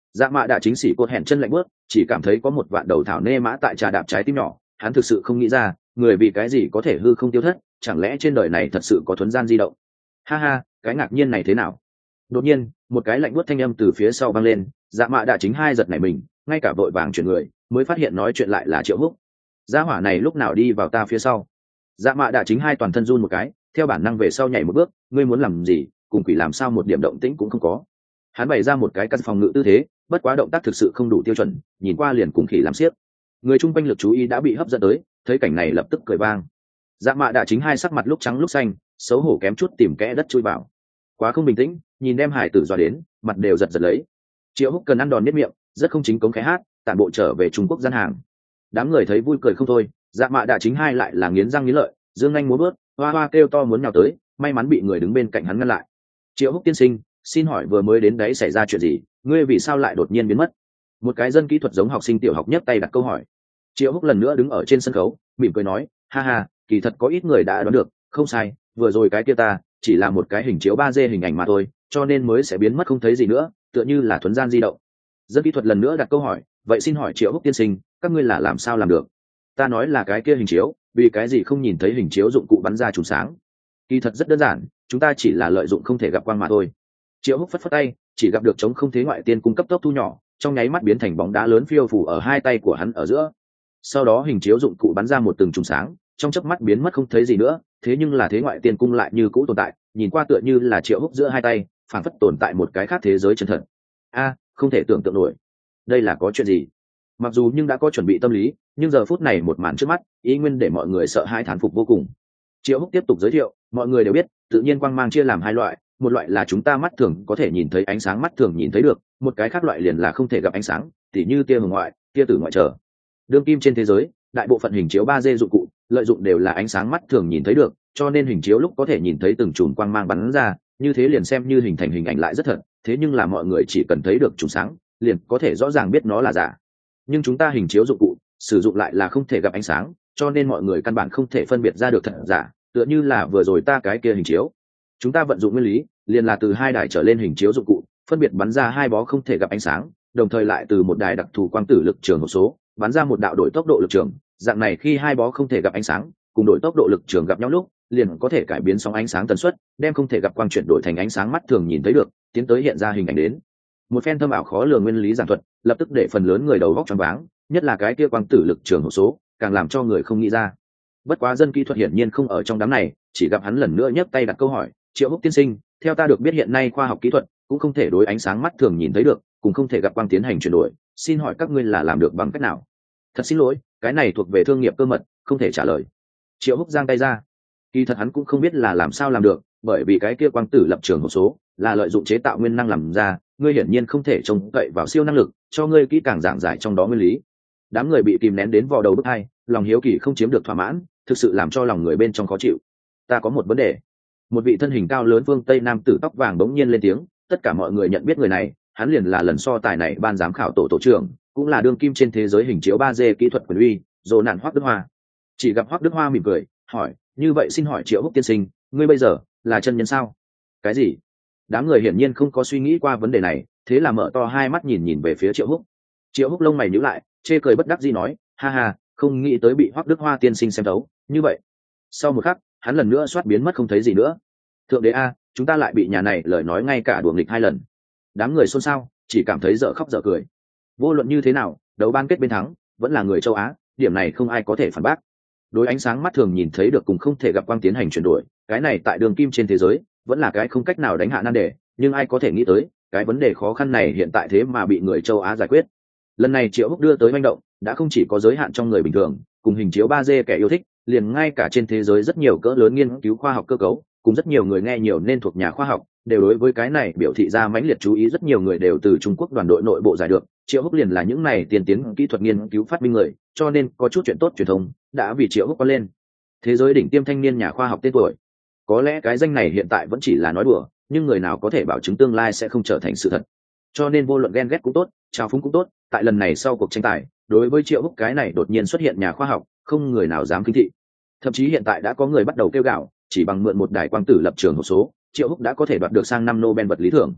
Speaker 1: Dạ mạ đã chính sĩ cột hẹn chân lạnh bước, chỉ cảm thấy có một vạn đầu thảo nê mã tại trà đạp trái tim nhỏ. Hắn thực sự không nghĩ ra người vì cái gì có thể hư không tiêu thất, chẳng lẽ trên đời này thật sự có thuấn gian di động? Ha ha, cái ngạc nhiên này thế nào? Đột nhiên một cái lạnh buốt thanh âm từ phía sau vang lên. Dạ mạ đã chính hai giật nảy mình, ngay cả vội vàng chuyển người mới phát hiện nói chuyện lại là Triệu Húc. Gia hỏa này lúc nào đi vào ta phía sau? Dạ mạ đã chính hai toàn thân run một cái, theo bản năng về sau nhảy một bước. Ngươi muốn làm gì? Cùng quỷ làm sao một điểm động tĩnh cũng không có. Hắn bày ra một cái căn phòng ngự tư thế, bất quá động tác thực sự không đủ tiêu chuẩn, nhìn qua liền cùng khỉ làm xiếc. Người chung quanh lực chú ý đã bị hấp dẫn tới, thấy cảnh này lập tức cười vang. Dạ mạ đã chính hai sắc mặt lúc trắng lúc xanh, xấu hổ kém chút tìm kẽ đất chui vào. Quá không bình tĩnh, nhìn đem hải tử dọa đến, mặt đều giật giật lấy. Triệu Húc cần ăn đòn biết miệng, rất không chính cống khẽ hát, tản bộ trở về Trung Quốc gian hàng. Đám người thấy vui cười không thôi, dạ mạ đã chính hai lại là nghiến răng nghiến lợi, dương anh múa bước, hoa hoa kêu to muốn nhào tới, may mắn bị người đứng bên cạnh hắn ngăn lại. Triệu Húc tiên sinh, xin hỏi vừa mới đến đấy xảy ra chuyện gì, ngươi vì sao lại đột nhiên biến mất? Một cái dân kỹ thuật giống học sinh tiểu học nhấc tay đặt câu hỏi. Triệu Húc lần nữa đứng ở trên sân khấu, mỉm cười nói, ha ha, kỳ thật có ít người đã đoán được, không sai, vừa rồi cái kia ta chỉ là một cái hình chiếu ba D hình ảnh mà thôi, cho nên mới sẽ biến mất không thấy gì nữa, tựa như là thuấn gian di động. Dân kỹ thuật lần nữa đặt câu hỏi, vậy xin hỏi Triệu Húc tiên sinh, các ngươi là làm sao làm được? Ta nói là cái kia hình chiếu, vì cái gì không nhìn thấy hình chiếu dụng cụ bắn ra chùm sáng? Kỳ thật rất đơn giản, chúng ta chỉ là lợi dụng không thể gặp quang mà thôi. Triệu Húc phất phất tay, chỉ gặp được chống không thế ngoại tiên cung cấp tốc thu nhỏ, trong nháy mắt biến thành bóng đá lớn phiêu phù ở hai tay của hắn ở giữa. Sau đó hình chiếu dụng cụ bắn ra một từng chùm sáng, trong chớp mắt biến mất không thấy gì nữa, thế nhưng là thế ngoại tiên cung lại như cũ tồn tại, nhìn qua tựa như là Triệu Húc giữa hai tay, phản phất tồn tại một cái khác thế giới chân thật. A, không thể tưởng tượng nổi. Đây là có chuyện gì? Mặc dù nhưng đã có chuẩn bị tâm lý, nhưng giờ phút này một màn trước mắt, ý nguyên để mọi người sợ hãi thán phục vô cùng. Triệu Húc tiếp tục giới thiệu, mọi người đều biết, tự nhiên quang mang chia làm hai loại, một loại là chúng ta mắt thường có thể nhìn thấy ánh sáng mắt thường nhìn thấy được, một cái khác loại liền là không thể gặp ánh sáng, tỉ như tia hồng ngoại, tia tử ngoại trở. Đương kim trên thế giới, đại bộ phận hình chiếu ba D dụng cụ lợi dụng đều là ánh sáng mắt thường nhìn thấy được, cho nên hình chiếu lúc có thể nhìn thấy từng chùm quang mang bắn ra, như thế liền xem như hình thành hình ảnh lại rất thật, thế nhưng là mọi người chỉ cần thấy được chùm sáng, liền có thể rõ ràng biết nó là giả. Nhưng chúng ta hình chiếu dụng cụ sử dụng lại là không thể gặp ánh sáng, cho nên mọi người căn bản không thể phân biệt ra được thật giả, tựa như là vừa rồi ta cái kia hình chiếu. Chúng ta vận dụng nguyên lý, liền là từ hai đài trở lên hình chiếu dụng cụ, phân biệt bắn ra hai bó không thể gặp ánh sáng, đồng thời lại từ một đài đặc thù quang tử lực trường một số, bắn ra một đạo đổi tốc độ lực trường, dạng này khi hai bó không thể gặp ánh sáng, cùng đổi tốc độ lực trường gặp nhau lúc, liền có thể cải biến sóng ánh sáng tần suất, đem không thể gặp quang chuyển đổi thành ánh sáng mắt thường nhìn thấy được, tiến tới hiện ra hình ảnh đến. Một phen thâm ảo khó lường nguyên lý giảng thuật, lập tức để phần lớn người đầu óc choáng váng, nhất là cái kia quang tử lực trường hộp số, càng làm cho người không nghĩ ra. Bất quá dân kỹ thuật hiển nhiên không ở trong đám này, chỉ gặp hắn lần nữa nhấc tay đặt câu hỏi, Triệu Húc tiên sinh, theo ta được biết hiện nay khoa học kỹ thuật cũng không thể đối ánh sáng mắt thường nhìn thấy được, cũng không thể gặp quang tiến hành chuyển đổi, xin hỏi các ngươi là làm được bằng cách nào? Thật xin lỗi, cái này thuộc về thương nghiệp cơ mật, không thể trả lời. Triệu Húc giang tay ra. Kỳ thật hắn cũng không biết là làm sao làm được, bởi vì cái kia quang tử lập trường hộp số là lợi dụng chế tạo nguyên năng làm ra, ngươi hiển nhiên không thể trông cậy vào siêu năng lực, cho ngươi kỹ càng giảng giải trong đó nguyên lý. Đám người bị kìm nén đến vò đầu bức hai, lòng hiếu kỳ không chiếm được thỏa mãn, thực sự làm cho lòng người bên trong khó chịu. Ta có một vấn đề. Một vị thân hình cao lớn phương Tây nam tử tóc vàng bỗng nhiên lên tiếng, tất cả mọi người nhận biết người này, hắn liền là lần so tài này ban giám khảo tổ tổ trưởng, cũng là đương kim trên thế giới hình chiếu ba D kỹ thuật quyền uy, Dồ Nạn Hoắc Đức Hoa. Chỉ gặp Hoắc Đức Hoa mỉm cười, hỏi, như vậy xin hỏi Triệu Húc tiên sinh, ngươi bây giờ là chân nhân sao? Cái gì? Đám người hiển nhiên không có suy nghĩ qua vấn đề này, thế là mở to hai mắt nhìn nhìn về phía Triệu Húc. Triệu Húc lông mày nhíu lại, chê cười bất đắc dĩ nói, ha ha, không nghĩ tới bị Hoắc Đức Hoa tiên sinh xem thấu, như vậy. Sau một khắc, hắn lần nữa xoát biến mất không thấy gì nữa. Thượng đế a, chúng ta lại bị nhà này lời nói ngay cả đùa nghịch hai lần. Đám người xôn xao, chỉ cảm thấy dở khóc dở cười. Vô luận như thế nào, đấu ban kết bên thắng vẫn là người châu Á, điểm này không ai có thể phản bác. Đối ánh sáng mắt thường nhìn thấy được cùng không thể gặp quang tiến hành chuyển đổi, cái này tại đường kim trên thế giới vẫn là cái không cách nào đánh hạ nan đề, nhưng ai có thể nghĩ tới cái vấn đề khó khăn này hiện tại thế mà bị người châu Á giải quyết. Lần này Triệu Húc đưa tới manh động đã không chỉ có giới hạn trong người bình thường cùng hình chiếu ba D kẻ yêu thích, liền ngay cả trên thế giới rất nhiều cỡ lớn nghiên cứu khoa học cơ cấu cùng rất nhiều người nghe nhiều nên thuộc nhà khoa học đều đối với cái này biểu thị ra mãnh liệt chú ý. Rất nhiều người đều từ Trung Quốc đoàn đội nội bộ giải được Triệu Húc liền là những này tiên tiến kỹ thuật nghiên cứu phát minh người, cho nên có chút chuyện tốt truyền thông đã vì Triệu Húc có lên thế giới đỉnh tiêm thanh niên nhà khoa học tên tuổi. Có lẽ cái danh này hiện tại vẫn chỉ là nói đùa, nhưng người nào có thể bảo chứng tương lai sẽ không trở thành sự thật. Cho nên vô luận ghen ghét cũng tốt, trào phúng cũng tốt, tại lần này sau cuộc tranh tài, đối với Triệu Húc cái này đột nhiên xuất hiện nhà khoa học, không người nào dám khinh thị. Thậm chí hiện tại đã có người bắt đầu kêu gào, chỉ bằng mượn một đài quang tử lập trường hộp số, Triệu Húc đã có thể đoạt được sang năm Nobel vật lý thưởng.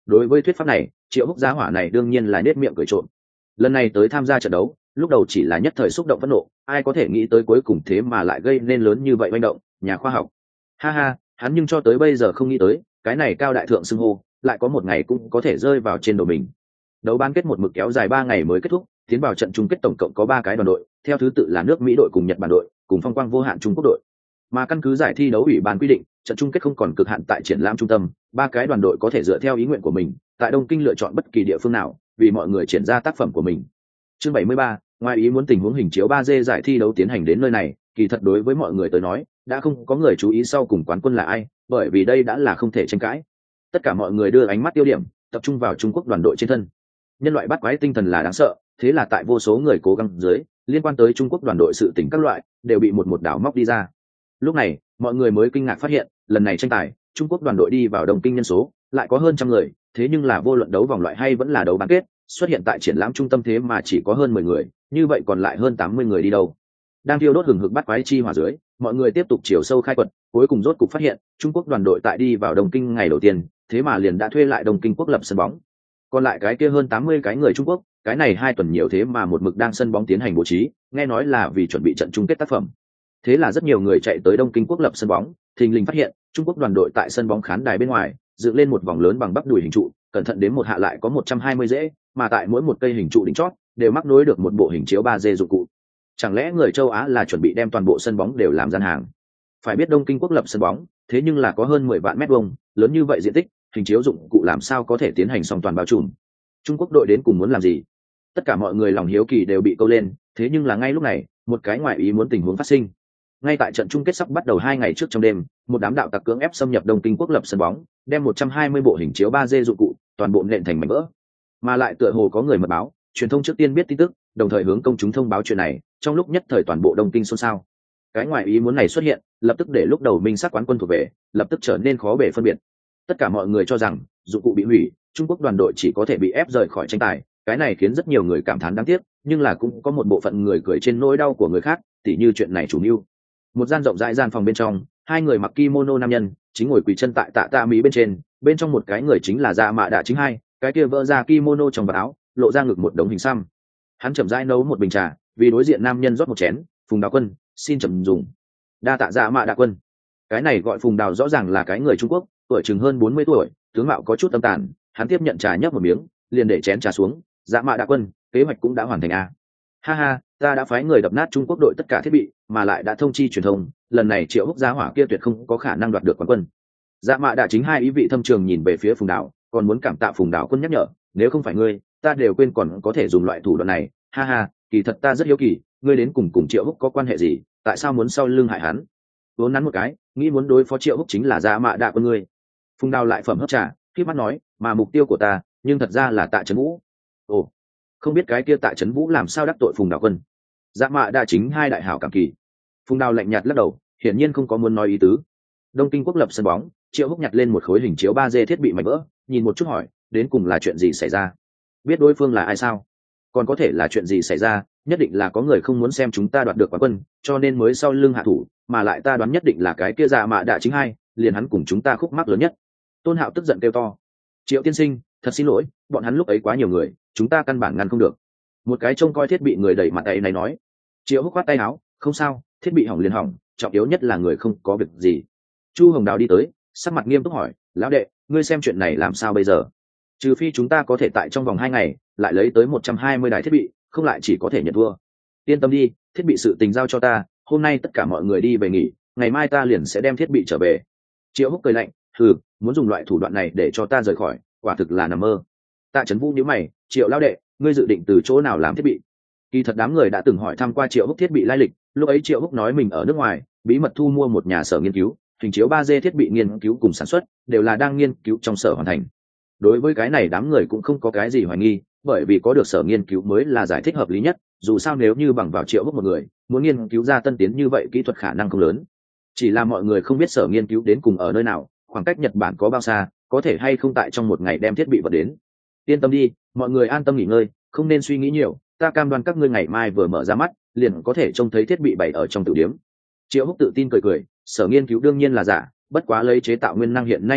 Speaker 1: Đối với thuyết pháp này, Triệu Húc gia hỏa này đương nhiên là nết miệng cười trộm. Lần này tới tham gia trận đấu, lúc đầu chỉ là nhất thời xúc động phẫn nộ, ai có thể nghĩ tới cuối cùng thế mà lại gây nên lớn như vậy manh động, nhà khoa học. Ha ha, hắn nhưng cho tới bây giờ không nghĩ tới, cái này cao đại thượng xưng hô, lại có một ngày cũng có thể rơi vào trên đầu mình. Đấu bán kết một mực kéo dài ba ngày mới kết thúc, tiến vào trận chung kết tổng cộng có ba cái đoàn đội, theo thứ tự là nước Mỹ đội cùng Nhật Bản đội, cùng Phong Quang Vô Hạn Trung Quốc đội. Mà căn cứ giải thi đấu ủy ban quy định, trận chung kết không còn cực hạn tại triển lãm trung tâm, ba cái đoàn đội có thể dựa theo ý nguyện của mình, tại Đông Kinh lựa chọn bất kỳ địa phương nào, vì mọi người triển ra tác phẩm của mình. Chương bảy mươi ba, ngoài ý muốn tình huống hình chiếu ba D giải thi đấu tiến hành đến nơi này, kỳ thật đối với mọi người tới nói, đã không có người chú ý sau cùng quán quân là ai, bởi vì đây đã là không thể tranh cãi. Tất cả mọi người đưa ánh mắt tiêu điểm tập trung vào Trung Quốc đoàn đội trên thân. Nhân loại bắt quái tinh thần là đáng sợ, thế là tại vô số người cố gắng dưới, liên quan tới Trung Quốc đoàn đội sự tình các loại đều bị một một đảo móc đi ra. Lúc này, mọi người mới kinh ngạc phát hiện, lần này tranh tài, Trung Quốc đoàn đội đi vào Đông Kinh nhân số lại có hơn trăm người, thế nhưng là vô luận đấu vòng loại hay vẫn là đấu bán kết, xuất hiện tại triển lãm trung tâm thế mà chỉ có hơn mười người, như vậy còn lại hơn tám mươi người đi đâu? Đang thiêu đốt hừng hực bắt quái chi hỏa dưới, mọi người tiếp tục chiều sâu khai quật, cuối cùng rốt cục phát hiện, Trung Quốc đoàn đội tại đi vào Đông Kinh ngày đầu tiên, thế mà liền đã thuê lại Đông Kinh quốc lập sân bóng. Còn lại cái kia hơn tám mươi cái người Trung Quốc, cái này hai tuần nhiều thế mà một mực đang sân bóng tiến hành bố trí, nghe nói là vì chuẩn bị trận chung kết tác phẩm. Thế là rất nhiều người chạy tới Đông Kinh quốc lập sân bóng, thình lình phát hiện, Trung Quốc đoàn đội tại sân bóng khán đài bên ngoài, dựng lên một vòng lớn bằng bắp đùi hình trụ, cẩn thận đến một hạ lại có một trăm hai mươi rễ, mà tại mỗi một cây hình trụ đỉnh chót đều mắc nối được một bộ hình chiếu ba D dụng cụ. Chẳng lẽ người châu Á là chuẩn bị đem toàn bộ sân bóng đều làm gian hàng? Phải biết Đông Kinh quốc lập sân bóng, thế nhưng là có hơn mười vạn mét vuông, lớn như vậy diện tích, hình chiếu dụng cụ làm sao có thể tiến hành song toàn bao trùm? Trung Quốc đội đến cùng muốn làm gì? Tất cả mọi người lòng hiếu kỳ đều bị câu lên, thế nhưng là ngay lúc này, một cái ngoại ý muốn tình huống phát sinh. Ngay tại trận chung kết sắp bắt đầu hai ngày trước trong đêm, một đám đạo tặc cưỡng ép xâm nhập Đông Kinh quốc lập sân bóng, đem một trăm hai mươi bộ hình chiếu ba D dụng cụ toàn bộ nện thành mảnh vỡ. Mà lại tựa hồ có người mật báo, truyền thông trước tiên biết tin tức, đồng thời hướng công chúng thông báo chuyện này, trong lúc nhất thời toàn bộ Đông Kinh xôn xao. Cái ngoại ý muốn này xuất hiện, lập tức để lúc đầu minh sắc quán quân thuộc về, lập tức trở nên khó bề phân biệt. Tất cả mọi người cho rằng dụng cụ bị hủy, Trung Quốc đoàn đội chỉ có thể bị ép rời khỏi tranh tài, cái này khiến rất nhiều người cảm thán đáng tiếc, nhưng là cũng có một bộ phận người cười trên nỗi đau của người khác, tỉ như chuyện này chủ mưu. Một gian rộng rãi gian phòng bên trong, hai người mặc kimono nam nhân chính ngồi quỳ chân tại tạ tạ mỹ bên trên, bên trong một cái người chính là Dạ Mạ Đạ chính hai, cái kia vỡ ra kimono trong vạt áo, lộ ra ngực một đống hình xăm. Hắn chậm rãi nấu một bình trà, vì đối diện nam nhân rót một chén. Phùng Đào Quân, xin chậm dùng. Đa tạ Dạ Mạ Đạ Quân. Cái này gọi Phùng Đào rõ ràng là cái người Trung Quốc, tuổi chừng hơn bốn mươi tuổi, tướng mạo có chút tâm tàn. Hắn tiếp nhận trà nhấp một miếng, liền để chén trà xuống. Dạ Mạ Đạ Quân, kế hoạch cũng đã hoàn thành à? Ha ha, ta đã phái người đập nát Trung Quốc đội tất cả thiết bị, mà lại đã thông chi truyền thông, lần này Triệu Húc gia hỏa kia tuyệt không có khả năng đoạt được quán quân. Dạ Mạ Đạ chính hai ý vị thâm trường nhìn về phía Phùng Đào, còn muốn cảm tạ Phùng Đào Quân nhắc nhở, nếu không phải ngươi, ta đều quên còn có thể dùng loại thủ đoạn này. Ha ha, kỳ thật ta rất hiếu kỳ, ngươi đến cùng cùng Triệu Húc có quan hệ gì, tại sao muốn sau lưng hại hắn? Vốn nắn một cái, nghĩ muốn đối phó Triệu Húc chính là Dạ Mạ Đạ Quân ngươi. Phùng Đào lại phẩm hấp trà, khi mắt nói, mà mục tiêu của ta, nhưng thật ra là Tạ Trấn Vũ. Ồ, không biết cái kia Tạ Trấn Vũ làm sao đắc tội Phùng Đào Quân? Dạ Mạ Đạ chính hai đại hảo cảm kỳ. Phùng Đào lạnh nhạt lắc đầu, hiển nhiên không có muốn nói ý tứ. Đông Kinh quốc lập sân bóng, Triệu Húc nhặt lên một khối hình chiếu ba D thiết bị mảnh vỡ, nhìn một chút hỏi, đến cùng là chuyện gì xảy ra? Biết đối phương là ai sao? Còn có thể là chuyện gì xảy ra? Nhất định là có người không muốn xem chúng ta đoạt được quán quân, cho nên mới sau lưng hạ thủ, mà lại ta đoán nhất định là cái kia Dạ Mạ Đạ chính hai, liền hắn cùng chúng ta khúc mắc lớn nhất. Tôn Hạo tức giận kêu to, Triệu tiên sinh, thật xin lỗi, bọn hắn lúc ấy quá nhiều người, chúng ta căn bản ngăn không được. Một cái trông coi thiết bị người đẩy mặt tay này nói. Triệu Húc khoát tay áo, không sao, thiết bị hỏng liền hỏng, trọng yếu nhất là người không có việc gì. Chu Hồng Đào đi tới, sắc mặt nghiêm túc hỏi, lão đệ, ngươi xem chuyện này làm sao bây giờ? Trừ phi chúng ta có thể tại trong vòng hai ngày lại lấy tới một trăm hai mươi đài thiết bị, không lại chỉ có thể nhận thua. Yên tâm đi, thiết bị sự tình giao cho ta, hôm nay tất cả mọi người đi về nghỉ, ngày mai ta liền sẽ đem thiết bị trở về. Triệu Húc cười lạnh, hừ, muốn dùng loại thủ đoạn này để cho ta rời khỏi, quả thực là nằm mơ. Tạ Trấn Vũ nhíu mày, Triệu lão đệ, ngươi dự định từ chỗ nào làm thiết bị? Kỳ thật đám người đã từng hỏi thăm qua Triệu Húc thiết bị lai lịch, lúc ấy Triệu Húc nói mình ở nước ngoài bí mật thu mua một nhà sở nghiên cứu, hình chiếu ba D thiết bị nghiên cứu cùng sản xuất đều là đang nghiên cứu trong sở hoàn thành. Đối với cái này đám người cũng không có cái gì hoài nghi, bởi vì có được sở nghiên cứu mới là giải thích hợp lý nhất, dù sao nếu như bằng vào Triệu Húc một người muốn nghiên cứu ra tân tiến như vậy kỹ thuật khả năng không lớn. Chỉ là mọi người không biết sở nghiên cứu đến cùng ở nơi nào, khoảng cách Nhật Bản có bao xa, có thể hay không tại trong một ngày đem thiết bị vật đến. Yên tâm đi, mọi người an tâm nghỉ ngơi, không nên suy nghĩ nhiều, ta cam đoan các ngươi ngày mai vừa mở ra mắt liền có thể trông thấy thiết bị bày ở trong tử điếm. Triệu Húc tự tin cười cười, sở nghiên cứu đương nhiên là giả, bất quá lấy chế tạo nguyên năng hiện nay năng lực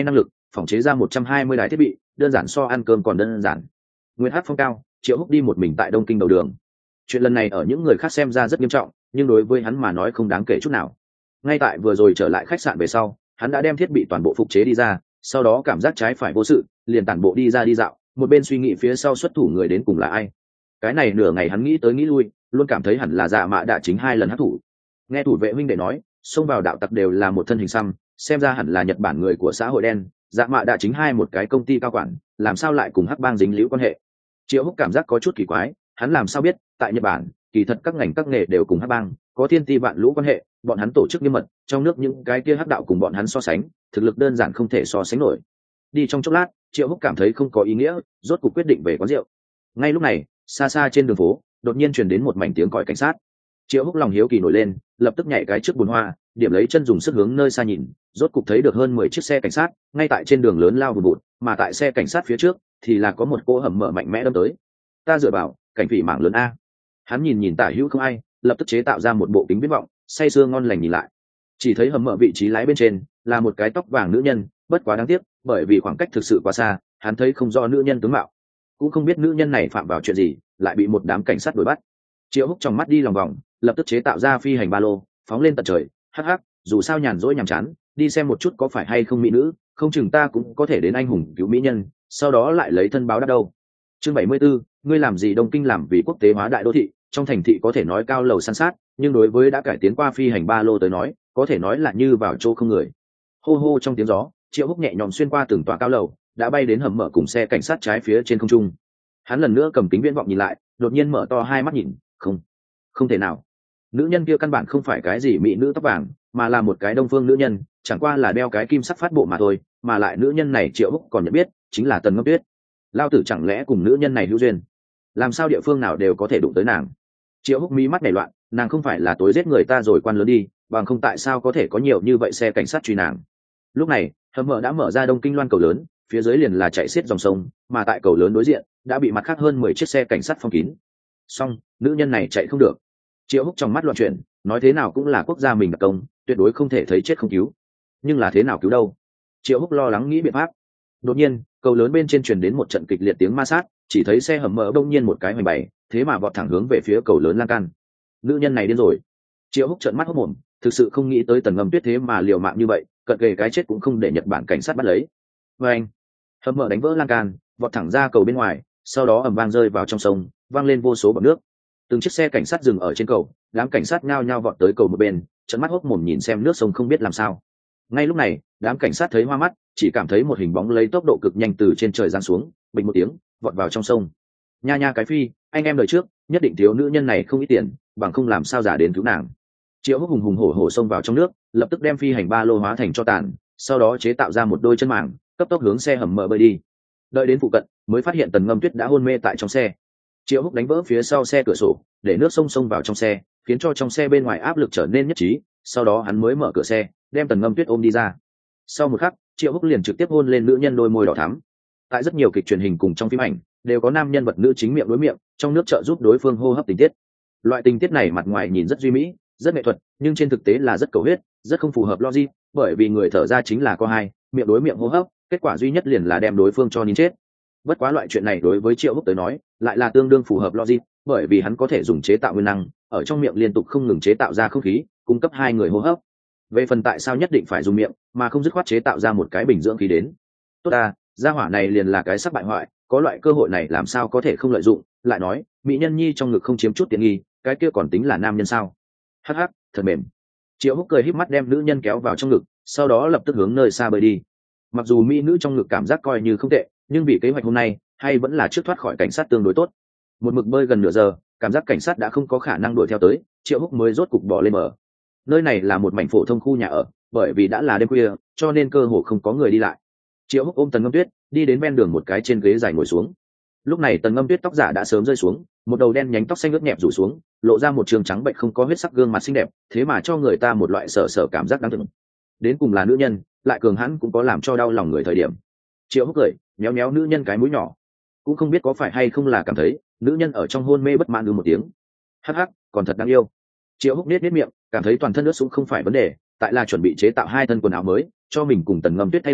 Speaker 1: phòng chế ra một trăm hai mươi đài thiết bị, đơn giản so ăn cơm còn đơn giản. Nguyên hát phong cao, Triệu Húc đi một mình tại Đông Kinh đầu đường. Chuyện lần này ở những người khác xem ra rất nghiêm trọng, nhưng đối với hắn mà nói không đáng kể chút nào. Ngay tại vừa rồi trở lại khách sạn về sau, hắn đã đem thiết bị toàn bộ phục chế đi ra, sau đó cảm giác trái phải vô sự, liền tản bộ đi ra đi dạo, một bên suy nghĩ phía sau xuất thủ người đến cùng là ai. Cái này nửa ngày hắn nghĩ tới nghĩ lui, luôn cảm thấy hẳn là Dạ Mạ Đạ chính hai lần hắc thủ. Nghe thủ vệ huynh đệ nói, xông vào đạo tặc đều là một thân hình xăm, xem ra hẳn là Nhật Bản người của xã hội đen. Dạ Mạ Đạ chính hai một cái công ty cao quản, làm sao lại cùng hắc bang dính líu quan hệ? Triệu Húc cảm giác có chút kỳ quái, hắn làm sao biết tại Nhật Bản kỳ thật các ngành các nghề đều cùng hắc bang có thiên ti vạn lũ quan hệ, bọn hắn tổ chức nghiêm mật, trong nước những cái kia hắc đạo cùng bọn hắn so sánh, thực lực đơn giản không thể so sánh nổi. Đi trong chốc lát, Triệu Húc cảm thấy không có ý nghĩa, rốt cuộc quyết định về quán rượu. Ngay lúc này, xa xa trên đường phố, đột nhiên truyền đến một mảnh tiếng còi cảnh sát. Triệu Húc lòng hiếu kỳ nổi lên, lập tức nhảy cái trước bùn hoa, điểm lấy chân dùng sức hướng nơi xa nhìn, rốt cục thấy được hơn mười chiếc xe cảnh sát ngay tại trên đường lớn lao vùn vụt, mà tại xe cảnh sát phía trước thì là có một cỗ hầm mở mạnh mẽ đâm tới. Ta dựa vào, cảnh phỉ mảng lớn a. Hắn nhìn nhìn tả hữu không ai, lập tức chế tạo ra một bộ kính viễn vọng, say sưa ngon lành nhìn lại. Chỉ thấy hầm mở vị trí lái bên trên là một cái tóc vàng nữ nhân, bất quá đáng tiếc, bởi vì khoảng cách thực sự quá xa, hắn thấy không rõ nữ nhân tướng mạo, cũng không biết nữ nhân này phạm vào chuyện gì, lại bị một đám cảnh sát đuổi bắt. Triệu Húc trong mắt đi lòng vòng, lập tức chế tạo ra phi hành ba lô, phóng lên tận trời. Hắc hắc, dù sao nhàn rỗi nhàm chán, đi xem một chút có phải hay không mỹ nữ, không chừng ta cũng có thể đến anh hùng cứu mỹ nhân, sau đó lại lấy thân báo đáp đâu. Chương bảy mươi 74, ngươi làm gì Đông Kinh làm vì quốc tế hóa đại đô thị, trong thành thị có thể nói cao lầu san sát, nhưng đối với đã cải tiến qua phi hành ba lô tới nói, có thể nói là như vào chỗ không người. Hô hô trong tiếng gió, Triệu Húc nhẹ nhõm xuyên qua từng tòa cao lầu, đã bay đến hầm mở cùng xe cảnh sát trái phía trên không trung. Hắn lần nữa cầm kính viễn vọng nhìn lại, đột nhiên mở to hai mắt nhìn, không, không thể nào. Nữ nhân kia căn bản không phải cái gì mỹ nữ tóc vàng, mà là một cái đông phương nữ nhân, chẳng qua là đeo cái kim sắc phát bộ mà thôi, mà lại nữ nhân này Triệu Húc còn nhận biết, chính là Tần Ngâm Tuyết. Lao tử chẳng lẽ cùng nữ nhân này hữu duyên? Làm sao địa phương nào đều có thể đụng tới nàng? Triệu Húc mí mắt nảy loạn, nàng không phải là tối giết người ta rồi quan lớn đi, bằng không tại sao có thể có nhiều như vậy xe cảnh sát truy nàng? Lúc này, hầm mở đã mở ra Đông Kinh loan cầu lớn, phía dưới liền là chạy xiết dòng sông, mà tại cầu lớn đối diện đã bị mặt khác hơn mười chiếc xe cảnh sát phong kín. Xong, nữ nhân này chạy không được. Triệu Húc trong mắt loạn chuyển, nói thế nào cũng là quốc gia mình đặc công, tuyệt đối không thể thấy chết không cứu. Nhưng là thế nào cứu đâu? Triệu Húc lo lắng nghĩ biện pháp. Đột nhiên, cầu lớn bên trên truyền đến một trận kịch liệt tiếng ma sát, chỉ thấy xe hầm mở đông nhiên một cái hoành bày, thế mà vọt thẳng hướng về phía cầu lớn lan can. Nữ nhân này điên rồi. Triệu Húc trợn mắt hốt mồm, thực sự không nghĩ tới Tần Ngâm Tuyết thế mà liều mạng như vậy, cận kề cái chết cũng không để Nhật Bản cảnh sát bắt lấy. Và anh, hầm mở đánh vỡ lan can, vọt thẳng ra cầu bên ngoài, sau đó ầm vang rơi vào trong sông, vang lên vô số bọt nước. Từng chiếc xe cảnh sát dừng ở trên cầu, đám cảnh sát nhao nhao vọt tới cầu một bên, trợn mắt hốt mồm nhìn xem nước sông không biết làm sao. Ngay lúc này, đám cảnh sát thấy hoa mắt, chỉ cảm thấy một hình bóng lấy tốc độ cực nhanh từ trên trời giáng xuống, bình một tiếng, vọt vào trong sông. Nha nha cái phi, anh em đời trước, nhất định thiếu nữ nhân này không ít tiền, bằng không làm sao giả đến cứu nàng. Triệu Húc hùng hùng hổ hổ xông vào trong nước, lập tức đem phi hành ba lô hóa thành cho tàn, sau đó chế tạo ra một đôi chân màng, cấp tốc hướng xe hầm mở bơi đi. Đợi đến phụ cận, mới phát hiện Tần Ngâm Tuyết đã hôn mê tại trong xe. Triệu Húc đánh vỡ phía sau xe cửa sổ, để nước sông xông vào trong xe, khiến cho trong xe bên ngoài áp lực trở nên nhất trí, sau đó hắn mới mở cửa xe, đem Tần Ngâm Tuyết ôm đi ra. Sau một khắc, Triệu Húc liền trực tiếp hôn lên nữ nhân đôi môi đỏ thắm. Tại rất nhiều kịch truyền hình cùng trong phim ảnh, đều có nam nhân vật nữ chính miệng đối miệng, trong nước trợ giúp đối phương hô hấp tình tiết. Loại tình tiết này mặt ngoài nhìn rất duy mỹ, rất nghệ thuật, nhưng trên thực tế là rất cầu huyết, rất không phù hợp logic, bởi vì người thở ra chính là có hai, miệng đối miệng hô hấp, kết quả duy nhất liền là đem đối phương cho nín chết. Bất quá loại chuyện này đối với Triệu Húc tới nói, lại là tương đương phù hợp logic, bởi vì hắn có thể dùng chế tạo nguyên năng, ở trong miệng liên tục không ngừng chế tạo ra không khí, cung cấp hai người hô hấp. Về phần tại sao nhất định phải dùng miệng, mà không dứt khoát chế tạo ra một cái bình dưỡng khí đến. Tốt à, gia hỏa này liền là cái sắp bại hoại, có loại cơ hội này làm sao có thể không lợi dụng, lại nói, mỹ nhân nhi trong ngực không chiếm chút tiện nghi, cái kia còn tính là nam nhân sao? Hắc hắc, thật mềm. Triệu Húc cười híp mắt đem nữ nhân kéo vào trong ngực, sau đó lập tức hướng nơi xa bơi đi. Mặc dù mỹ nữ trong ngực cảm giác coi như không tệ, nhưng vì kế hoạch hôm nay, hay vẫn là trước thoát khỏi cảnh sát tương đối tốt. Một mực bơi gần nửa giờ, cảm giác cảnh sát đã không có khả năng đuổi theo tới, Triệu Húc mới rốt cục bỏ lên bờ. Nơi này là một mảnh phổ thông khu nhà ở, bởi vì đã là đêm khuya, cho nên cơ hồ không có người đi lại. Triệu Húc ôm Tần Ngâm Tuyết, đi đến ven đường một cái trên ghế dài ngồi xuống. Lúc này Tần Ngâm Tuyết tóc giả đã sớm rơi xuống, một đầu đen nhánh tóc xanh ướt nhẹp rủ xuống, lộ ra một trường trắng bệnh không có huyết sắc gương mặt xinh đẹp, thế mà cho người ta một loại sợ sợ cảm giác đáng thương. Đến cùng là nữ nhân, lại cường hãn cũng có làm cho đau lòng người thời điểm. Triệu Húc cười, méo méo nữ nhân cái mũi nhỏ, cũng không biết có phải hay không là cảm thấy nữ nhân ở trong hôn mê bất mãn được một tiếng. Hắc hắc, còn thật đáng yêu. Triệu Húc nết nết miệng, cảm thấy toàn thân ướt sũng không phải vấn đề, tại là chuẩn bị chế tạo hai thân quần áo mới cho mình cùng Tần Ngâm Tuyết thay đổi,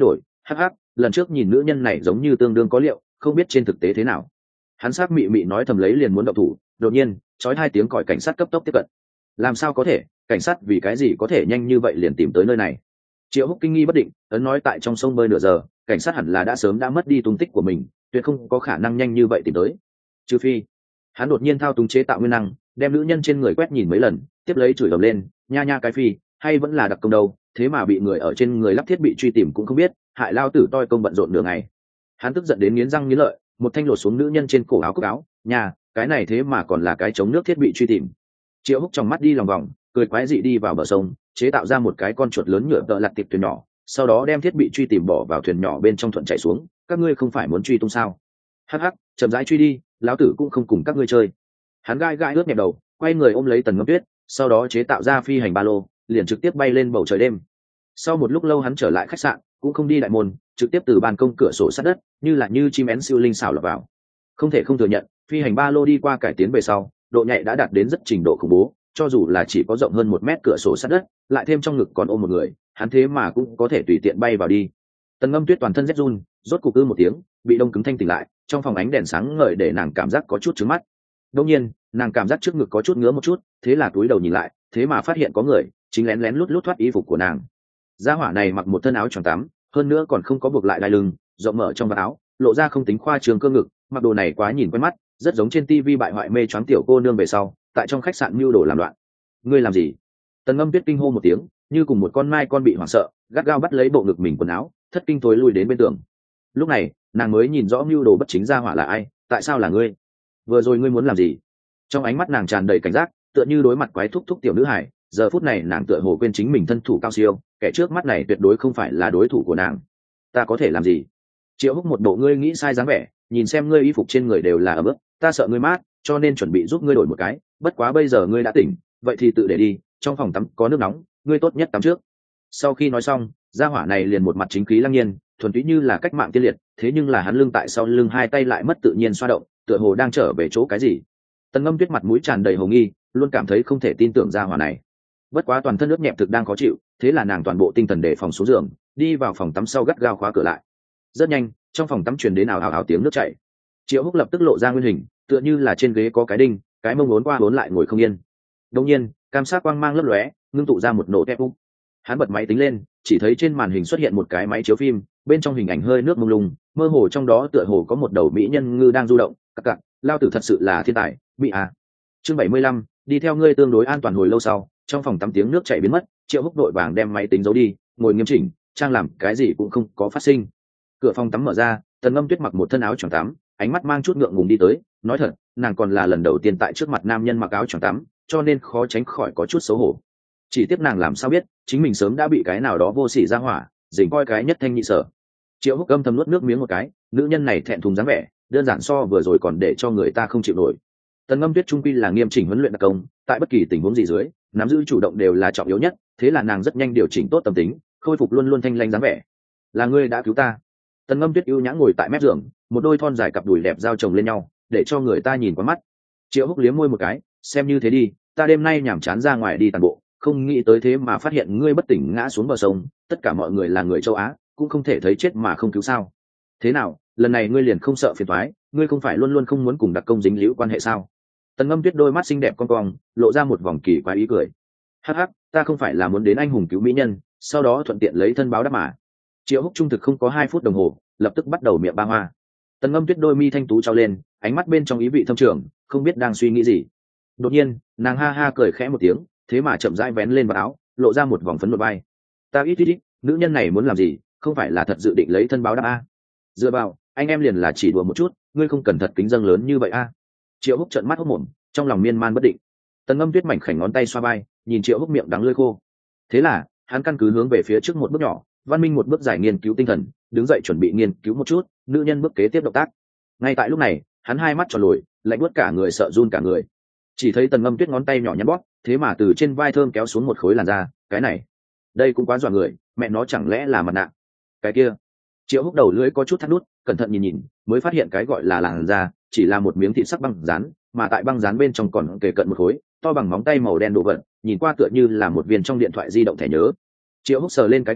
Speaker 1: hắc hắc, lần trước nhìn nữ nhân này giống như tương đương có liệu, không biết trên thực tế thế nào. Hắn sát mị mị nói thầm lấy liền muốn động thủ, đột nhiên chói hai tiếng còi cảnh sát cấp tốc tiếp cận. Làm sao có thể, cảnh sát vì cái gì có thể nhanh như vậy liền tìm tới nơi này? Triệu Húc kinh nghi bất định, ấn nói tại trong sông bơi nửa giờ, cảnh sát hẳn là đã sớm đã mất đi tung tích của mình, tuyệt không có khả năng nhanh như vậy tìm tới. Trừ phi, hắn đột nhiên thao túng chế tạo nguyên năng, đem nữ nhân trên người quét nhìn mấy lần, tiếp lấy chửi ầm lên, nha nha cái phi, hay vẫn là đặc công đâu, thế mà bị người ở trên người lắp thiết bị truy tìm cũng không biết, hại lao tử toi công bận rộn nửa ngày. Hắn tức giận đến nghiến răng nghiến lợi, một thanh lột xuống nữ nhân trên cổ áo cúc áo, nhà, cái này thế mà còn là cái chống nước thiết bị truy tìm. Triệu Húc trong mắt đi lòng vòng, cười quái dị đi vào bờ sông, chế tạo ra một cái con chuột lớn nhựa tợ lặt tiệp thuyền nhỏ, sau đó đem thiết bị truy tìm bỏ vào thuyền nhỏ bên trong thuận chạy xuống. Các ngươi không phải muốn truy tung sao? Hắc hắc, chậm rãi truy đi, lão tử cũng không cùng các ngươi chơi. Hắn gai gai ướt nhẹ đầu, quay người ôm lấy Tần Ngâm Tuyết, sau đó chế tạo ra phi hành ba lô, liền trực tiếp bay lên bầu trời đêm. Sau một lúc lâu hắn trở lại khách sạn, cũng không đi đại môn, trực tiếp từ ban công cửa sổ sát đất, như là như chim én siêu linh xảo lọt vào. Không thể không thừa nhận, phi hành ba lô đi qua cải tiến về sau, độ nhạy đã đạt đến rất trình độ khủng bố, cho dù là chỉ có rộng hơn một mét cửa sổ sát đất, lại thêm trong ngực còn ôm một người, hắn thế mà cũng có thể tùy tiện bay vào đi. Tần Ngâm Tuyết toàn thân rét run, rốt cục ư một tiếng, bị đông cứng thanh tỉnh lại, trong phòng ánh đèn sáng ngời để nàng cảm giác có chút chướng mắt. Đương nhiên, nàng cảm giác trước ngực có chút ngứa một chút, thế là cúi đầu nhìn lại, thế mà phát hiện có người chính lén lén lút lút thoát y phục của nàng. Gia hỏa này mặc một thân áo choàng tắm, hơn nữa còn không có buộc lại đai lưng, rộng mở trong vạt áo, lộ ra không tính khoa trương cơ ngực, mặc đồ này quá nhìn quen mắt, rất giống trên tivi bại hoại mê choáng tiểu cô nương về sau, tại trong khách sạn mưu đồ làm loạn. Ngươi làm gì? Tần Ngâm Tuyết kinh hô một tiếng, như cùng một con mai con bị hoảng sợ, gắt gao bắt lấy bộ ngực mình quần áo, thất kinh tối lui đến bên tường. Lúc này, nàng mới nhìn rõ mưu đồ bất chính gia hỏa là ai, tại sao là ngươi? Vừa rồi ngươi muốn làm gì? Trong ánh mắt nàng tràn đầy cảnh giác, tựa như đối mặt quái thúc thúc tiểu nữ hải, giờ phút này nàng tựa hồ quên chính mình thân thủ cao siêu, kẻ trước mắt này tuyệt đối không phải là đối thủ của nàng. Ta có thể làm gì? Triệu Húc một bộ ngươi nghĩ sai dáng vẻ, nhìn xem ngươi y phục trên người đều là ẩm ướt, ta sợ ngươi mát, cho nên chuẩn bị giúp ngươi đổi một cái, bất quá bây giờ ngươi đã tỉnh, vậy thì tự để đi, trong phòng tắm có nước nóng, ngươi tốt nhất tắm trước. Sau khi nói xong, gia hỏa này liền một mặt chính khí lăng nhiên, thuần túy như là cách mạng tiên liệt, thế nhưng là hắn lưng tại sau lưng hai tay lại mất tự nhiên xoa động, tựa hồ đang trở về chỗ cái gì. Tần Ngâm Tuyết mặt mũi tràn đầy hồ nghi, luôn cảm thấy không thể tin tưởng gia hỏa này. Bất quá toàn thân ướt nhẹp thực đang khó chịu, thế là nàng toàn bộ tinh thần đề phòng xuống giường, đi vào phòng tắm sau gắt gao khóa cửa lại. Rất nhanh, trong phòng tắm truyền đến ào ào ào tiếng nước chảy. Triệu Húc lập tức lộ ra nguyên hình, tựa như là trên ghế có cái đinh, cái mông uốn qua uốn lại ngồi không yên. Đột nhiên, cam sắc quang mang lấp lóe, ngưng tụ ra một nổ tép úc. Hắn bật máy tính lên, chỉ thấy trên màn hình xuất hiện một cái máy chiếu phim, bên trong hình ảnh hơi nước mông lung, mơ hồ trong đó tựa hồ có một đầu mỹ nhân ngư đang du động. Cặc cặc, lao tử thật sự là thiên tài, bị à. Chương bảy mươi lăm, đi theo ngươi tương đối an toàn. Hồi lâu sau, trong phòng tắm tiếng nước chảy biến mất, Triệu Húc đội vàng đem máy tính giấu đi, ngồi nghiêm chỉnh, trang làm cái gì cũng không có phát sinh. Cửa phòng tắm mở ra, Tần Ngâm Tuyết mặc một thân áo choàng tắm, ánh mắt mang chút ngượng ngùng đi tới, nói thật, nàng còn là lần đầu tiên tại trước mặt nam nhân mặc áo choàng tắm, cho nên khó tránh khỏi có chút xấu hổ. Chỉ tiếp nàng làm sao biết, chính mình sớm đã bị cái nào đó vô sỉ ra hỏa, dình coi cái nhất thanh nhị sở. Triệu Húc âm thầm nuốt nước miếng một cái, nữ nhân này thẹn thùng dáng vẻ, đơn giản so vừa rồi còn để cho người ta không chịu nổi. Tần Ngâm Tuyết trung quy là nghiêm chỉnh huấn luyện đặc công, tại bất kỳ tình huống gì dưới, nắm giữ chủ động đều là trọng yếu nhất, thế là nàng rất nhanh điều chỉnh tốt tâm tính, khôi phục luôn luôn thanh lãnh dáng vẻ. Là ngươi đã cứu ta. Tần Ngâm Tuyết ưu nhã ngồi tại mép giường, một đôi thon dài cặp đùi đẹp giao chồng lên nhau, để cho người ta nhìn qua mắt. Triệu Húc liếm môi một cái, xem như thế đi, ta đêm nay nhàm chán ra ngoài đi tàn bộ, không nghĩ tới thế mà phát hiện ngươi bất tỉnh ngã xuống bờ sông, tất cả mọi người là người châu Á, cũng không thể thấy chết mà không cứu sao? Thế nào, lần này ngươi liền không sợ phiền toái, ngươi không phải luôn luôn không muốn cùng đặc công dính líu quan hệ sao? Tần Ngâm Tuyết đôi mắt xinh đẹp cong cong, lộ ra một vòng kỳ quái ý cười. Hắc hắc, ta không phải là muốn đến anh hùng cứu mỹ nhân, sau đó thuận tiện lấy thân báo đáp mà. Triệu Húc trung thực không có hai phút đồng hồ, lập tức bắt đầu miệng ba hoa. Tần Ngâm Tuyết đôi mi thanh tú trao lên, ánh mắt bên trong ý vị thâm trường, không biết đang suy nghĩ gì. Đột nhiên, nàng ha ha cười khẽ một tiếng, thế mà chậm rãi vén lên vào áo, lộ ra một vòng phấn nộn vai. Ta ít ít ít, nữ nhân này muốn làm gì, không phải là thật dự định lấy thân báo đáp a? Dựa vào, anh em liền là chỉ đùa một chút, ngươi không cần thật kính dâng lớn như vậy a. Triệu Húc trợn mắt hốt mồm, trong lòng miên man bất định. Tần Ngâm Tuyết mảnh khảnh ngón tay xoa vai, nhìn Triệu Húc miệng đắng lưỡi khô. Thế là, hắn căn cứ hướng về phía trước một bước nhỏ, văn minh một bước giải nghiên cứu tinh thần, đứng dậy chuẩn bị nghiên cứu một chút nữ nhân bước kế tiếp động tác. Ngay tại lúc này, hắn hai mắt tròn lồi, lạnh buốt cả người, sợ run cả người. Chỉ thấy Tần Ngâm Tuyết ngón tay nhỏ nhắn bóp, thế mà từ trên vai thơm kéo xuống một khối làn da, cái này, đây cũng quá dọa người, mẹ nó chẳng lẽ là mặt nạ? Cái kia, Triệu Húc đầu lưỡi có chút thắt nút, cẩn thận nhìn nhìn, mới phát hiện cái gọi là làn da, chỉ là một miếng thịt sắc băng dán, mà tại băng dán bên trong còn kề cận một khối to bằng móng tay màu đen đồ vật, nhìn qua tựa như là một viên trong điện thoại di động thẻ nhớ. Triệu Húc sờ lên cái cằm,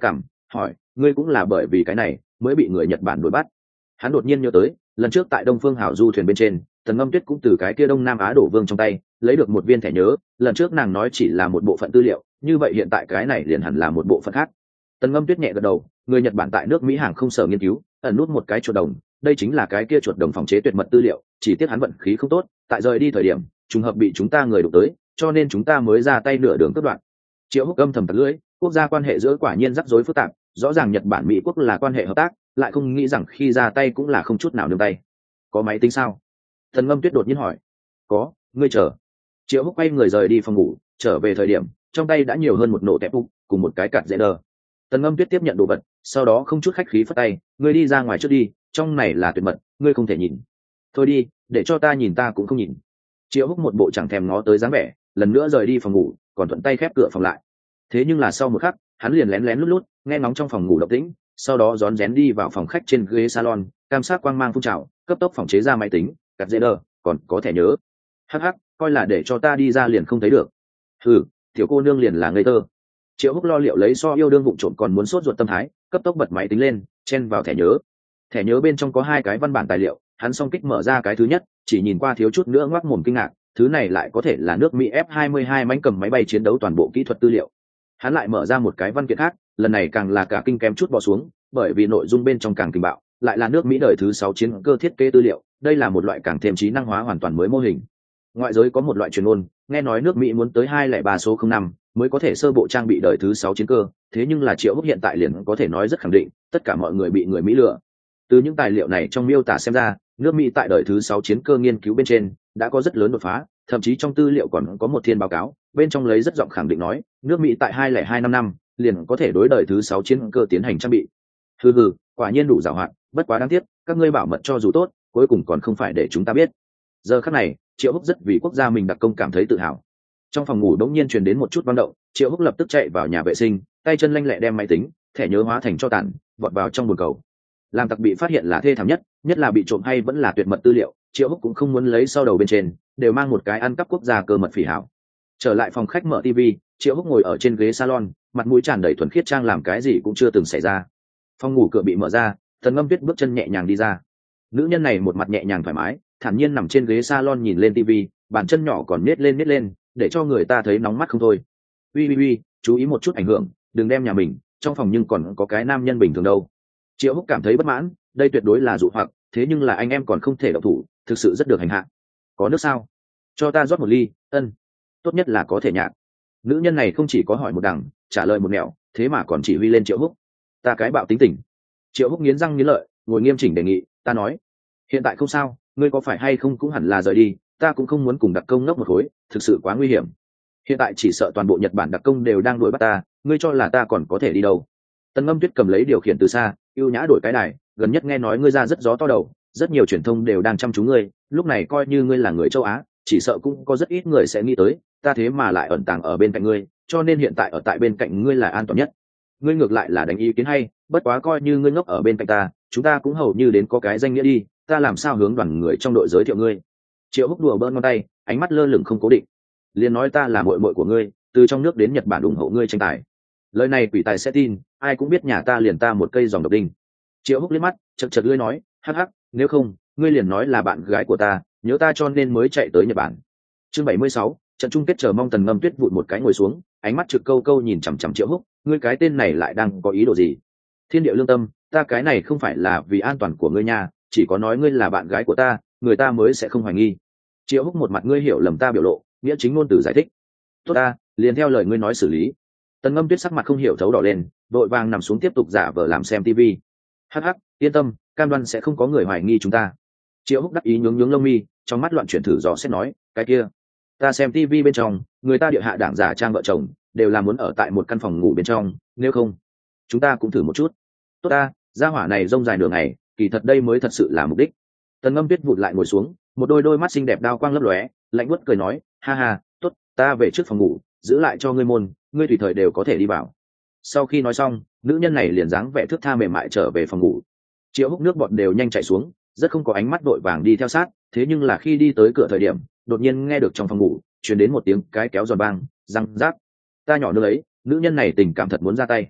Speaker 1: hỏi ngươi cũng là bởi vì cái này mới bị người Nhật Bản đuổi bắt. Hắn đột nhiên nhớ tới lần trước tại Đông Phương Hảo du thuyền bên trên, Tần Ngâm Tuyết cũng từ cái kia Đông Nam Á đổ vương trong tay lấy được một viên thẻ nhớ, lần trước nàng nói chỉ là một bộ phận tư liệu, như vậy hiện tại cái này liền hẳn là một bộ phận khác. Tần Ngâm Tuyết nhẹ gật đầu, người Nhật Bản tại nước Mỹ hàng không sở nghiên cứu ẩn nút một cái chuột đồng, đây chính là cái kia chuột đồng phòng chế tuyệt mật tư liệu, chỉ tiếc hắn vận khí không tốt, tại rời đi thời điểm trùng hợp bị chúng ta người đụng tới, cho nên chúng ta mới ra tay nửa đường cắt đoạn. Triệu Húc âm thầm tặc lưỡi, quốc gia quan hệ giữa quả nhiên rắc rối phức tạp, rõ ràng Nhật Bản Mỹ quốc là quan hệ hợp tác, lại không nghĩ rằng khi ra tay cũng là không chút nào nương tay. Có máy tính sao? Tần Ngâm Tuyết đột nhiên hỏi. Có, ngươi chờ. Triệu Húc quay người rời đi phòng ngủ, trở về thời điểm trong tay đã nhiều hơn một nổ tẹp úc cùng một cái cạt dễ đờ. Tần Ngâm Tuyết tiếp nhận đồ vật, sau đó không chút khách khí phất tay, ngươi đi ra ngoài trước đi, trong này là tuyệt mật, ngươi không thể nhìn. Thôi đi, để cho ta nhìn ta cũng không nhìn. Triệu Húc một bộ chẳng thèm ngó tới dáng vẻ, lần nữa rời đi phòng ngủ, còn thuận tay khép cửa phòng lại. Thế nhưng là sau một khắc, hắn liền lén lén lút lút nghe ngóng trong phòng ngủ động tĩnh, sau đó rón rén đi vào phòng khách trên ghế salon, cam sát quang mang phun trào, cấp tốc phòng chế ra máy tính, cắt dễ đờ, còn có thẻ nhớ. Hắc hắc, coi là để cho ta đi ra liền không thấy được. Hừ, tiểu cô nương liền là ngây thơ. Triệu Húc lo liệu lấy so yêu đương vụng trộm còn muốn sốt ruột tâm thái, cấp tốc bật máy tính lên, chen vào thẻ nhớ. Thẻ nhớ bên trong có hai cái văn bản tài liệu, hắn song kích mở ra cái thứ nhất, chỉ nhìn qua thiếu chút nữa ngoác mồm kinh ngạc, thứ này lại có thể là nước Mỹ F hai mươi hai mánh cầm máy bay chiến đấu toàn bộ kỹ thuật tư liệu. Hắn lại mở ra một cái văn kiện khác, lần này càng là cả kinh kém chút bỏ xuống, bởi vì nội dung bên trong càng kinh bạo, lại là nước Mỹ đời thứ sáu chiến cơ thiết kế tư liệu, đây là một loại càng thêm trí năng hóa hoàn toàn mới mô hình. Ngoại giới có một loại truyền ngôn, nghe nói nước Mỹ muốn tới hai lẻ ba số không năm mới có thể sơ bộ trang bị đời thứ sáu chiến cơ, thế nhưng là Triệu Húc hiện tại liền có thể nói rất khẳng định, tất cả mọi người bị người Mỹ lừa. Từ những tài liệu này trong miêu tả xem ra, nước Mỹ tại đời thứ sáu chiến cơ nghiên cứu bên trên đã có rất lớn đột phá, thậm chí trong tư liệu còn có một thiên báo cáo, bên trong lấy rất giọng khẳng định nói, nước Mỹ tại hai lẻ hai năm năm liền có thể đối đời thứ sáu chiến cơ tiến hành trang bị. Hừ hừ, quả nhiên đủ giàu hạn, bất quá đáng tiếc, các ngươi bảo mật cho dù tốt, cuối cùng còn không phải để chúng ta biết. Giờ khắc này, Triệu Húc rất vì quốc gia mình đặc công cảm thấy tự hào. Trong phòng ngủ đống nhiên truyền đến một chút vang động, Triệu Húc lập tức chạy vào nhà vệ sinh, tay chân lanh lẹ đem máy tính, thẻ nhớ hóa thành cho tàn, vọt vào trong bồn cầu. Làm tặc bị phát hiện là thê thảm nhất, nhất là bị trộm hay vẫn là tuyệt mật tư liệu, Triệu Húc cũng không muốn lấy sau đầu bên trên, đều mang một cái ăn cắp quốc gia cơ mật phỉ hảo. Trở lại phòng khách mở tivi, Triệu Húc ngồi ở trên ghế salon, mặt mũi tràn đầy thuần khiết trang làm cái gì cũng chưa từng xảy ra. Phòng ngủ cửa bị mở ra, Tần Ngâm Tuyết bước chân nhẹ nhàng đi ra. Nữ nhân này một mặt nhẹ nhàng thoải mái, thản nhiên nằm trên ghế salon nhìn lên tivi, bàn chân nhỏ còn nết lên nết lên, để cho người ta thấy nóng mắt không thôi. Uy uy uy, chú ý một chút ảnh hưởng, đừng đem nhà mình, trong phòng nhưng còn có cái nam nhân bình thường đâu. Triệu Húc cảm thấy bất mãn, đây tuyệt đối là dụ hoặc, thế nhưng là anh em còn không thể động thủ, thực sự rất được hành hạ. Có nước sao? Cho ta rót một ly. Ân. Tốt nhất là có thể nhạt. Nữ nhân này không chỉ có hỏi một đằng, trả lời một nẻo, thế mà còn chỉ huy lên Triệu Húc. Ta cái bạo tính tình. Triệu Húc nghiến răng nghiến lợi, ngồi nghiêm chỉnh đề nghị, ta nói, hiện tại không sao, ngươi có phải hay không cũng hẳn là rời đi, ta cũng không muốn cùng đặc công ngốc một khối, thực sự quá nguy hiểm. Hiện tại chỉ sợ toàn bộ Nhật Bản đặc công đều đang đuổi bắt ta, ngươi cho là ta còn có thể đi đâu? Tần Ngâm Tuyết cầm lấy điều khiển từ xa, ưu nhã đổi cái đài, gần nhất nghe nói ngươi ra rất gió to đầu, rất nhiều truyền thông đều đang chăm chú ngươi, lúc này coi như ngươi là người châu Á, chỉ sợ cũng có rất ít người sẽ nghĩ tới, ta thế mà lại ẩn tàng ở bên cạnh ngươi, cho nên hiện tại ở tại bên cạnh ngươi là an toàn nhất. Ngươi ngược lại là đánh ý kiến hay, bất quá coi như ngươi ngốc ở bên cạnh ta, chúng ta cũng hầu như đến có cái danh nghĩa đi, ta làm sao hướng đoàn người trong đội giới thiệu ngươi? Triệu Húc đùa bỡn ngón tay, ánh mắt lơ lửng không cố định. Liền nói ta là muội muội của ngươi, từ trong nước đến Nhật Bản ủng hộ ngươi tranh tài. Lời này quỷ tài sẽ tin, ai cũng biết nhà ta liền ta một cây dòng độc đinh. Triệu Húc liếc mắt, chật chật lưỡi nói, hắc hắc, nếu không, ngươi liền nói là bạn gái của ta, nhớ ta cho nên mới chạy tới Nhật Bản. Chương bảy mươi sáu, trận chung kết chờ mong. Tần Ngâm Tuyết vụt một cái ngồi xuống, ánh mắt trực câu câu nhìn chằm chằm Triệu Húc, ngươi cái tên này lại đang có ý đồ gì? Thiên địa lương tâm, ta cái này không phải là vì an toàn của ngươi nha, chỉ có nói ngươi là bạn gái của ta, người ta mới sẽ không hoài nghi. Triệu Húc một mặt ngươi hiểu lầm ta biểu lộ, nghĩa chính ngôn từ giải thích. Tốt ta, liền theo lời ngươi nói xử lý. Tần Ngâm Tuyết sắc mặt không hiểu thấu đỏ lên, vội vàng nằm xuống tiếp tục giả vờ làm xem tivi. Hắc hắc, yên tâm, cam đoan sẽ không có người hoài nghi chúng ta. Triệu Húc đắc ý nhướng nhướng lông mi, trong mắt loạn chuyển thử dò xét nói, cái kia, ta xem tivi bên trong, người ta địa hạ đảng giả trang vợ chồng, đều là muốn ở tại một căn phòng ngủ bên trong, nếu không, chúng ta cũng thử một chút. Tốt ta, gia hỏa này rông dài nửa ngày, kỳ thật đây mới thật sự là mục đích. Tần Ngâm Tuyết vụt lại ngồi xuống, một đôi đôi mắt xinh đẹp đao quang lấp lóe, lạnh buốt cười nói, ha ha, tốt, ta về trước phòng ngủ, giữ lại cho ngươi môn, ngươi tùy thời đều có thể đi vào. Sau khi nói xong, nữ nhân này liền dáng vẻ thước tha mềm mại trở về phòng ngủ. Triệu Húc nước bọt đều nhanh chảy xuống, rất không có ánh mắt vội vàng đi theo sát, thế nhưng là khi đi tới cửa thời điểm, đột nhiên nghe được trong phòng ngủ truyền đến một tiếng cái kéo giòn bang, răng rác. Ta nhỏ nữa ấy, nữ nhân này tình cảm thật muốn ra tay.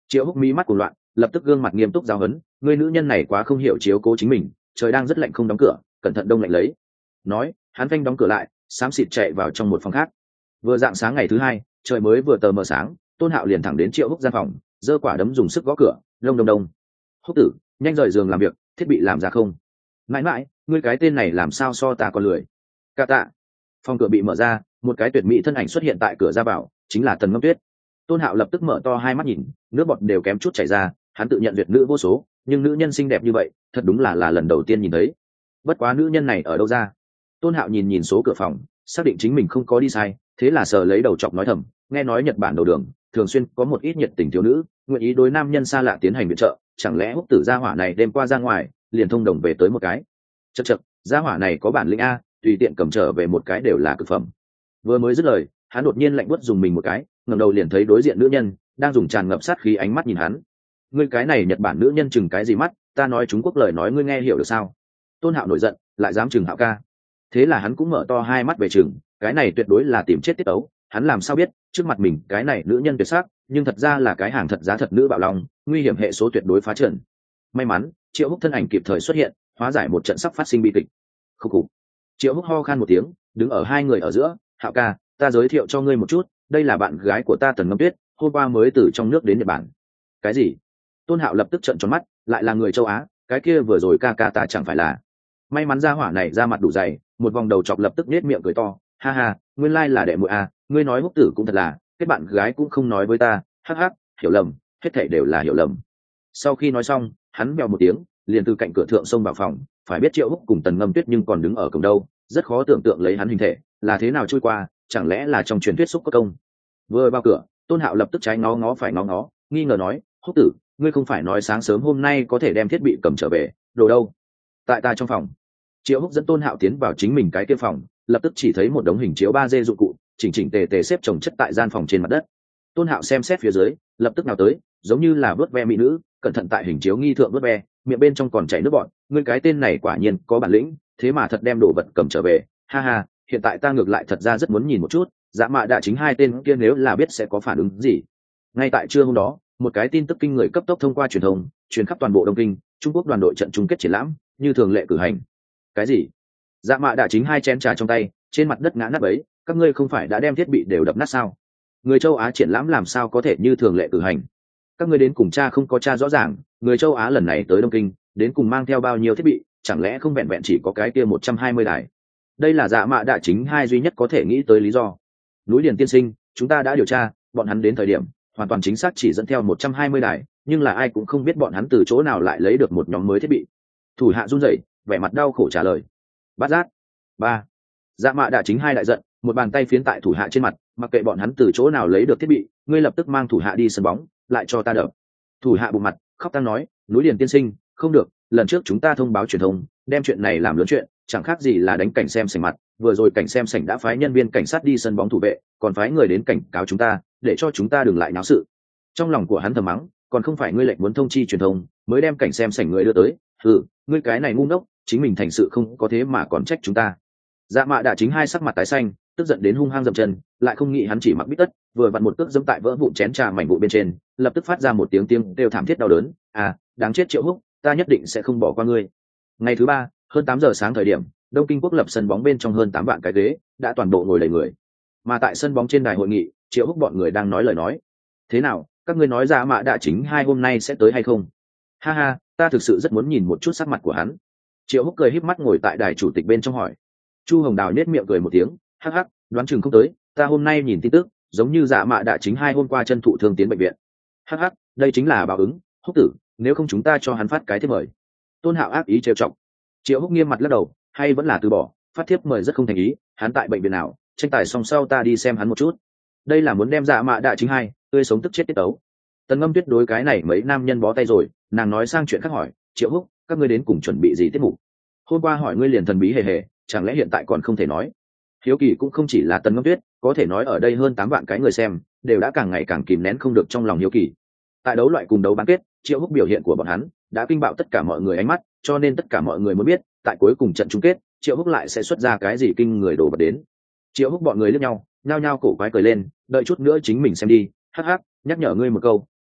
Speaker 1: Triệu Húc mí mắt cuồng loạn, lập tức gương mặt nghiêm túc giáo huấn, người nữ nhân này quá không hiểu chiếu cố chính mình, trời đang rất lạnh không đóng cửa, cẩn thận đông lạnh lấy. Nói, hắn phanh đóng cửa lại, xám xịt chạy vào trong một phòng khác. Vừa dạng sáng ngày thứ hai, trời mới vừa tờ mờ sáng, Tôn Hạo liền thẳng đến Triệu Húc gian phòng, giơ quả đấm dùng sức gõ cửa, đông đông đông. Húc tử, nhanh rời giường làm việc, thiết bị làm ra không? Mãi mãi, ngươi cái tên này làm sao so ta còn lười? Cả tạ. Phòng cửa bị mở ra, một cái tuyệt mỹ thân ảnh xuất hiện tại cửa ra vào, chính là Tần Ngâm Tuyết. Tôn Hạo lập tức mở to hai mắt nhìn, nước bọt đều kém chút chảy ra, hắn tự nhận duyệt nữ vô số, nhưng nữ nhân xinh đẹp như vậy, thật đúng là là lần đầu tiên nhìn thấy. Bất quá nữ nhân này ở đâu ra? Tôn Hạo nhìn nhìn số cửa phòng, xác định chính mình không có đi sai, thế là sờ lấy đầu chọc nói thầm, nghe nói Nhật Bản đầu đường thường xuyên có một ít nhiệt tình thiếu nữ, nguyện ý đối nam nhân xa lạ tiến hành viện trợ, chẳng lẽ Húc tử gia hỏa này đêm qua ra ngoài, liền thông đồng về tới một cái. Chậc chậc, gia hỏa này có bản lĩnh a, tùy tiện cầm trở về một cái đều là cực phẩm. Vừa mới dứt lời, hắn đột nhiên lạnh buốt dùng mình một cái, ngẩng đầu liền thấy đối diện nữ nhân đang dùng tràn ngập sát khí ánh mắt nhìn hắn. Ngươi cái này Nhật Bản nữ nhân chừng cái gì mắt, ta nói Trung Quốc lời nói ngươi nghe hiểu được sao? Tôn Hạo nổi giận, lại dám chừng Hạo ca. Thế là hắn cũng mở to hai mắt về chừng, cái này tuyệt đối là tìm chết tiết ấu, hắn làm sao biết, trước mặt mình cái này nữ nhân tuyệt sắc, nhưng thật ra là cái hàng thật giá thật nữ bạo lòng, nguy hiểm hệ số tuyệt đối phá trận. May mắn, Triệu Húc thân ảnh kịp thời xuất hiện, hóa giải một trận sắp phát sinh bi kịch. Khúc khục. Triệu Húc ho khan một tiếng, đứng ở hai người ở giữa, Hạo ca, ta giới thiệu cho ngươi một chút, đây là bạn gái của ta Tần Ngâm Tuyết, hôm qua mới từ trong nước đến Nhật Bản. Cái gì? Tôn Hạo lập tức trợn tròn mắt, lại là người châu Á, cái kia vừa rồi ca ca ta chẳng phải là? May mắn ra hỏa này ra mặt đủ dày, một vòng đầu chọc lập tức nết miệng cười to, ha ha, nguyên lai là đệ muội a, ngươi nói Húc tử cũng thật là, kết bạn gái cũng không nói với ta, hắc hắc, hiểu lầm, hết thảy đều là hiểu lầm. Sau khi nói xong, hắn mèo một tiếng, liền từ cạnh cửa thượng xông vào phòng, phải biết Triệu Húc cùng Tần Ngâm Tuyết nhưng còn đứng ở cổng đâu, rất khó tưởng tượng lấy hắn hình thể là thế nào trôi qua, chẳng lẽ là trong truyền thuyết xúc có công. Vừa vào cửa, Tôn Hạo lập tức trái ngó ngó phải ngó ngó, nghi ngờ nói, Húc tử, ngươi không phải nói sáng sớm hôm nay có thể đem thiết bị cầm trở về, đồ đâu? Tại ta trong phòng. Triệu Húc dẫn Tôn Hạo tiến vào chính mình cái kia phòng, lập tức chỉ thấy một đống hình chiếu ba D dụng cụ chỉnh chỉnh tề tề xếp chồng chất tại gian phòng trên mặt đất. Tôn Hạo xem xét phía dưới, lập tức nào tới, giống như là vớt ve mỹ nữ, cẩn thận tại hình chiếu nghi thượng vớt ve, miệng bên trong còn chảy nước bọt, ngươi cái tên này quả nhiên có bản lĩnh, thế mà thật đem đồ vật cầm trở về, ha ha, hiện tại ta ngược lại thật ra rất muốn nhìn một chút, Dạ Mạ Đạ Chính hai tên kia nếu là biết sẽ có phản ứng gì. Ngay tại trưa hôm đó, một cái tin tức kinh người cấp tốc thông qua truyền thông, truyền khắp toàn bộ Đông Kinh, Trung Quốc đoàn đội trận chung kết triển lãm, như thường lệ cử hành. Cái gì? Dạ Mạ Đạ Chính hai chén trà trong tay, trên mặt đất ngã nát bấy, các ngươi không phải đã đem thiết bị đều đập nát sao? Người châu Á triển lãm làm sao có thể như thường lệ cử hành? Các ngươi đến cùng cha không có cha rõ ràng, người châu Á lần này tới Đông Kinh, đến cùng mang theo bao nhiêu thiết bị, chẳng lẽ không vẹn vẹn chỉ có cái kia một trăm hai mươi đài? Đây là Dạ Mạ Đạ Chính hai duy nhất có thể nghĩ tới lý do. Núi Điền tiên sinh, chúng ta đã điều tra, bọn hắn đến thời điểm hoàn toàn chính xác chỉ dẫn theo một trăm hai mươi đài, nhưng là ai cũng không biết bọn hắn từ chỗ nào lại lấy được một nhóm mới thiết bị. Thủ hạ run rẩy, vẻ mặt đau khổ trả lời. Bát giác. Ba. Dạ Mạ Đạ Chính hai đại giận, một bàn tay phiến tại thủ hạ trên mặt, mặc kệ bọn hắn từ chỗ nào lấy được thiết bị, ngươi lập tức mang thủ hạ đi sân bóng, lại cho ta đập. Thủ hạ bụng mặt, khóc tang nói, Núi Điền tiên sinh, không được, lần trước chúng ta thông báo truyền thông, đem chuyện này làm lớn chuyện, chẳng khác gì là đánh cảnh xem sảnh mặt, vừa rồi cảnh xem sảnh đã phái nhân viên cảnh sát đi sân bóng thủ vệ, còn phái người đến cảnh cáo chúng ta, để cho chúng ta đừng lại náo sự. Trong lòng của hắn thầm mắng, còn không phải ngươi lệnh muốn thông chi truyền thông, mới đem cảnh xem sảnh người đưa tới, ừ, ngươi cái này ngu ngốc, chính mình thành sự không có thế mà còn trách chúng ta. Dạ Mạ Đạ Chính hai sắc mặt tái xanh, tức giận đến hung hăng dậm chân, lại không nghĩ hắn chỉ mặc bít tất, vừa vặn một cước dẫm tại vỡ vụn chén trà mảnh vụn bên trên, lập tức phát ra một tiếng tiếng kêu thảm thiết đau đớn, à, đáng chết Triệu Húc, ta nhất định sẽ không bỏ qua ngươi. Ngày thứ ba, hơn tám giờ sáng thời điểm, Đông Kinh Quốc lập sân bóng bên trong hơn tám vạn cái ghế, đã toàn bộ ngồi đầy người. Mà tại sân bóng trên đài hội nghị, Triệu Húc bọn người đang nói lời nói. Thế nào, các ngươi nói Dạ Mạ Đạ Chính hai hôm nay sẽ tới hay không? Ha ha, ta thực sự rất muốn nhìn một chút sắc mặt của hắn. Triệu Húc cười híp mắt ngồi tại đài chủ tịch bên trong hỏi. Chu Hồng Đào nhếch miệng cười một tiếng, hắc hắc, đoán chừng không tới, ta hôm nay nhìn tin tức, giống như Dạ Mạ Đạ Chính hai hôm qua chân thụ thương tiến bệnh viện. Hắc hắc, đây chính là báo ứng, Húc tử, nếu không chúng ta cho hắn phát cái thiếp mời. Tôn Hạo ác ý trêu chọc. Triệu Húc nghiêm mặt lắc đầu, hay vẫn là từ bỏ, phát thiếp mời rất không thành ý, hắn tại bệnh viện nào, tranh tài xong sau ta đi xem hắn một chút. Đây là muốn đem Dạ Mạ Đạ Chính hai tươi sống tức chết tiết tấu. Tần Ngâm Tuyết đối cái này mấy nam nhân bó tay rồi, nàng nói sang chuyện khác hỏi, Triệu Húc, các ngươi đến cùng chuẩn bị gì tiết mục? Hôm qua hỏi ngươi liền thần bí hề hề, chẳng lẽ hiện tại còn không thể nói? Hiếu kỳ cũng không chỉ là Tần Ngâm Tuyết, có thể nói ở đây hơn tám vạn cái người xem, đều đã càng ngày càng kìm nén không được trong lòng hiếu kỳ. Tại đấu loại cùng đấu bán kết, Triệu Húc biểu hiện của bọn hắn đã kinh bạo tất cả mọi người ánh mắt, cho nên tất cả mọi người muốn biết, tại cuối cùng trận chung kết, Triệu Húc lại sẽ xuất ra cái gì kinh người đồ vật đến. Triệu Húc bọn người liếc nhau, nhao nhao cổ quái cười lên, đợi chút nữa chính mình xem đi, hắc hắc, nhắc nhở ngươi một câu,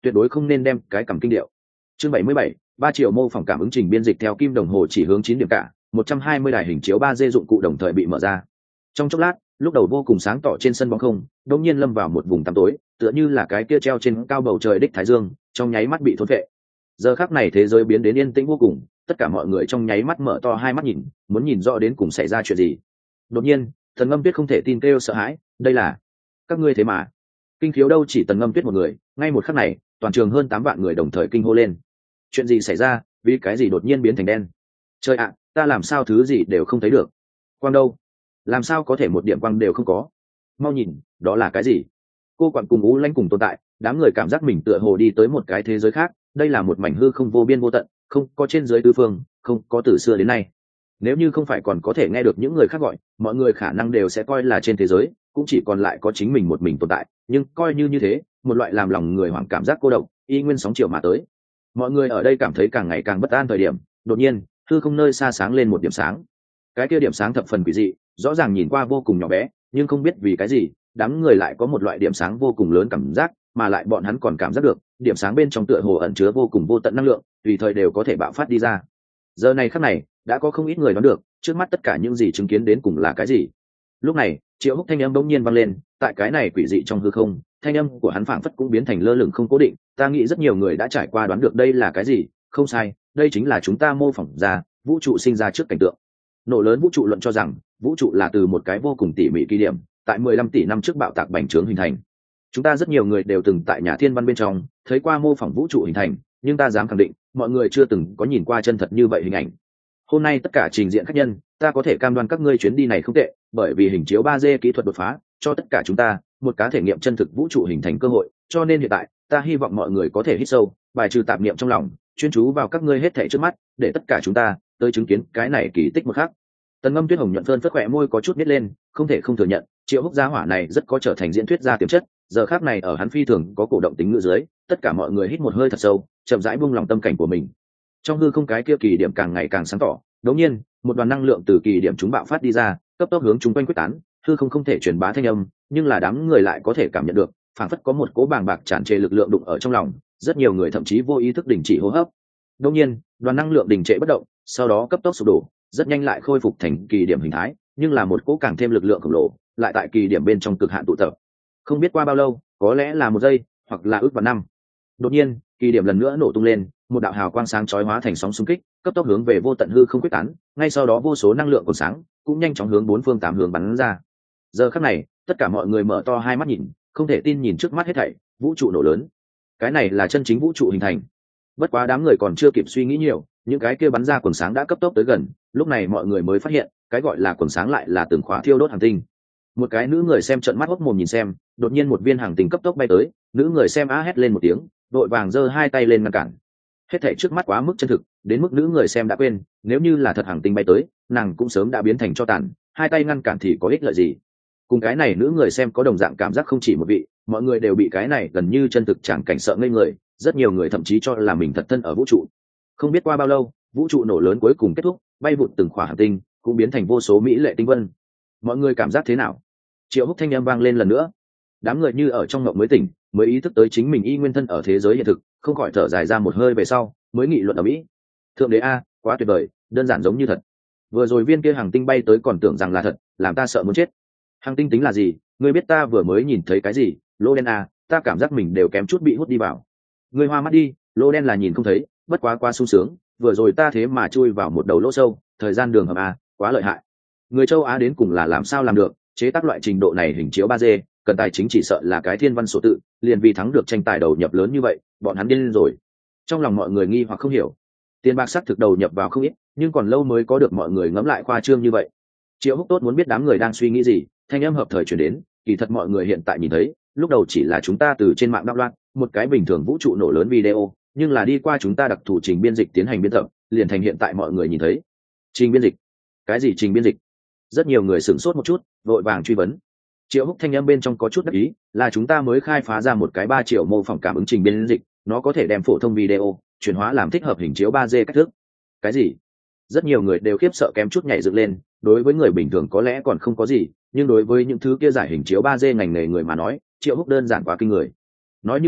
Speaker 1: tuyệt đối không nên đem cái cầm kinh điệu. Chương bảy mươi bảy, ba triệu mô phỏng cảm ứng trình biên dịch theo kim đồng hồ chỉ hướng chín điểm cả, một trăm hai mươi đài hình chiếu ba D dụng cụ đồng thời bị mở ra. Trong chốc lát, lúc đầu vô cùng sáng tỏ trên sân bóng không, đột nhiên lâm vào một vùng tăm tối, tựa như là cái kia treo trên cao bầu trời đích thái dương, trong nháy mắt bị thôn phệ. Giờ khắc này thế giới biến đến yên tĩnh vô cùng, tất cả mọi người trong nháy mắt mở to hai mắt nhìn, muốn nhìn rõ đến cùng xảy ra chuyện gì. Đột nhiên, Tần Ngâm Tuyết không thể tin kêu sợ hãi, đây là các ngươi thế mà? Kinh khiếu đâu chỉ Tần Ngâm Tuyết một người, ngay một khắc này, toàn trường hơn tám vạn người đồng thời kinh hô lên. Chuyện gì xảy ra, vì cái gì đột nhiên biến thành đen? Trời ạ, ta làm sao thứ gì đều không thấy được? Quang đâu? Làm sao có thể một điểm quang đều không có? Mau nhìn, đó là cái gì? Cô quản cùng Ú Lanh cùng tồn tại, đám người cảm giác mình tựa hồ đi tới một cái thế giới khác, đây là một mảnh hư không vô biên vô tận, không có trên dưới tứ phương, không có từ xưa đến nay. Nếu như không phải còn có thể nghe được những người khác gọi, mọi người khả năng đều sẽ coi là trên thế giới cũng chỉ còn lại có chính mình một mình tồn tại, nhưng coi như như thế, một loại làm lòng người hoảng cảm giác cô độc y nguyên sóng chiều mà tới. Mọi người ở đây cảm thấy càng ngày càng bất an thời điểm, đột nhiên hư không nơi xa sáng lên một điểm sáng. Cái kia điểm sáng thập phần quỷ dị, rõ ràng nhìn qua vô cùng nhỏ bé, nhưng không biết vì cái gì đám người lại có một loại điểm sáng vô cùng lớn cảm giác, mà lại bọn hắn còn cảm giác được điểm sáng bên trong tựa hồ ẩn chứa vô cùng vô tận năng lượng, tùy thời đều có thể bạo phát đi ra. Giờ này khắc này đã có không ít người đoán được trước mắt tất cả những gì chứng kiến đến cùng là cái gì. Lúc này Triệu Húc thanh âm bỗng nhiên vang lên, tại cái này quỷ dị trong hư không, thanh âm của hắn phảng phất cũng biến thành lơ lửng không cố định. Ta nghĩ rất nhiều người đã trải qua đoán được đây là cái gì. Không sai, đây chính là chúng ta mô phỏng ra vũ trụ sinh ra trước cảnh tượng. Nổ lớn vũ trụ luận cho rằng vũ trụ là từ một cái vô cùng tỉ mỉ kỳ điểm tại mười lăm tỷ năm trước bạo tạc bành trướng hình thành. Chúng ta rất nhiều người đều từng tại nhà thiên văn bên trong thấy qua mô phỏng vũ trụ hình thành, nhưng ta dám khẳng định mọi người chưa từng có nhìn qua chân thật như vậy hình ảnh. Hôm nay tất cả trình diện khách nhân, ta có thể cam đoan các ngươi chuyến đi này không tệ, bởi vì hình chiếu ba D kỹ thuật đột phá cho tất cả chúng ta một cá thể nghiệm chân thực vũ trụ hình thành cơ hội, cho nên hiện tại ta hy vọng mọi người có thể hít sâu, bài trừ tạp niệm trong lòng, chuyên chú vào các ngươi hết thảy trước mắt, để tất cả chúng ta tới chứng kiến cái này kỳ tích một khắc. Tần Ngâm Tuyết hồng nhuận phơn phất khỏe môi có chút nít lên, không thể không thừa nhận, Triệu Húc gia hỏa này rất có trở thành diễn thuyết gia tiềm chất. Giờ khắc này ở hắn phi thường có cổ động tính ngữ dưới, tất cả mọi người hít một hơi thật sâu, chậm rãi buông lòng tâm cảnh của mình. Trong hư không cái kia kỳ điểm càng ngày càng sáng tỏ, đột nhiên một đoàn năng lượng từ kỳ điểm chúng bạo phát đi ra, cấp tốc hướng chúng quanh quyết tán. Hư không không thể truyền bá thanh âm, nhưng là đám người lại có thể cảm nhận được, phảng phất có một cỗ bàng bạc tràn trề lực lượng đụng ở trong lòng, rất nhiều người thậm chí vô ý thức đình chỉ hô hấp. Đột nhiên, đoàn năng lượng đình trệ bất động, sau đó cấp tốc sụp đổ, rất nhanh lại khôi phục thành kỳ điểm hình thái, nhưng là một cỗ càng thêm lực lượng khổng lồ, lại tại kỳ điểm bên trong cực hạn tụ tập. Không biết qua bao lâu, có lẽ là một giây, hoặc là ước vạn năm. Đột nhiên, kỳ điểm lần nữa nổ tung lên, một đạo hào quang sáng chói hóa thành sóng xung kích, cấp tốc hướng về vô tận hư không quyết tán, ngay sau đó vô số năng lượng còn sáng cũng nhanh chóng hướng bốn phương tám hướng bắn ra. Giờ khắc này, tất cả mọi người mở to hai mắt nhìn, không thể tin nhìn trước mắt hết thảy, vũ trụ nổ lớn. Cái này là chân chính vũ trụ hình thành. Bất quá đám người còn chưa kịp suy nghĩ nhiều, những cái kia bắn ra quần sáng đã cấp tốc tới gần, lúc này mọi người mới phát hiện, cái gọi là quần sáng lại là từng khóa thiêu đốt hành tinh. Một cái nữ người xem trợn mắt hốc mồm nhìn xem, đột nhiên một viên hành tinh cấp tốc bay tới, nữ người xem á hét lên một tiếng, đội vàng giơ hai tay lên ngăn cản. Hết thảy trước mắt quá mức chân thực, đến mức nữ người xem đã quên, nếu như là thật hành tinh bay tới, nàng cũng sớm đã biến thành tro tàn, hai tay ngăn cản thì có ích lợi gì. Cùng cái này nữ người xem có đồng dạng cảm giác không chỉ một vị, mọi người đều bị cái này gần như chân thực chẳng cảnh sợ ngây người, rất nhiều người thậm chí cho là mình thật thân ở vũ trụ. Không biết qua bao lâu, vũ trụ nổ lớn cuối cùng kết thúc, bay vụt từng khỏa hành tinh cũng biến thành vô số mỹ lệ tinh vân. Mọi người cảm giác thế nào? Triệu Húc thanh âm vang lên lần nữa. Đám người như ở trong mộng mới tỉnh, mới ý thức tới chính mình y nguyên thân ở thế giới hiện thực, không khỏi thở dài ra một hơi về sau, mới nghị luận ở mỹ. Thượng đế a, quá tuyệt vời, đơn giản giống như thật. Vừa rồi viên kia hành tinh bay tới còn tưởng rằng là thật, làm ta sợ muốn chết. Hành tinh tính là gì? Ngươi biết ta vừa mới nhìn thấy cái gì? Lô đen a, ta cảm giác mình đều kém chút bị hút đi vào. Ngươi hoa mắt đi, lô đen là nhìn không thấy, bất quá quá sung sướng, vừa rồi ta thế mà chui vào một đầu lỗ sâu, thời gian đường hầm a, quá lợi hại. Người châu Á đến cùng là làm sao làm được, chế tác loại trình độ này hình chiếu ba D, cần tài chính chỉ sợ là cái thiên văn số tự, liền vì thắng được tranh tài đầu nhập lớn như vậy, bọn hắn điên lên rồi. Trong lòng mọi người nghi hoặc không hiểu. Tiền bạc sắc thực đầu nhập vào không ít, nhưng còn lâu mới có được mọi người ngẫm lại khoa trương như vậy. Triệu Húc tốt muốn biết đám người đang suy nghĩ gì, thanh âm hợp thời truyền đến, kỳ thật mọi người hiện tại nhìn thấy, lúc đầu chỉ là chúng ta từ trên mạng đọc loạn, một cái bình thường vũ trụ nổ lớn video, nhưng là đi qua chúng ta đặc thủ trình biên dịch tiến hành biên tập, liền thành hiện tại mọi người nhìn thấy. Trình biên dịch? Cái gì trình biên dịch? Rất nhiều người sửng sốt một chút, vội vàng truy vấn. Triệu Húc thanh âm bên trong có chút đắc ý, là chúng ta mới khai phá ra một cái ba triệu mô phỏng cảm ứng trình biên dịch, nó có thể đem phổ thông video chuyển hóa làm thích hợp hình chiếu ba D cách thức. Cái gì? Rất nhiều người đều khiếp sợ kém chút nhảy dựng lên, đối với người bình thường có lẽ còn không có gì, nhưng đối với những thứ kia giải hình chiếu ba D ngành nghề người mà nói, Triệu Húc đơn giản quá kinh người. Nói như vậy,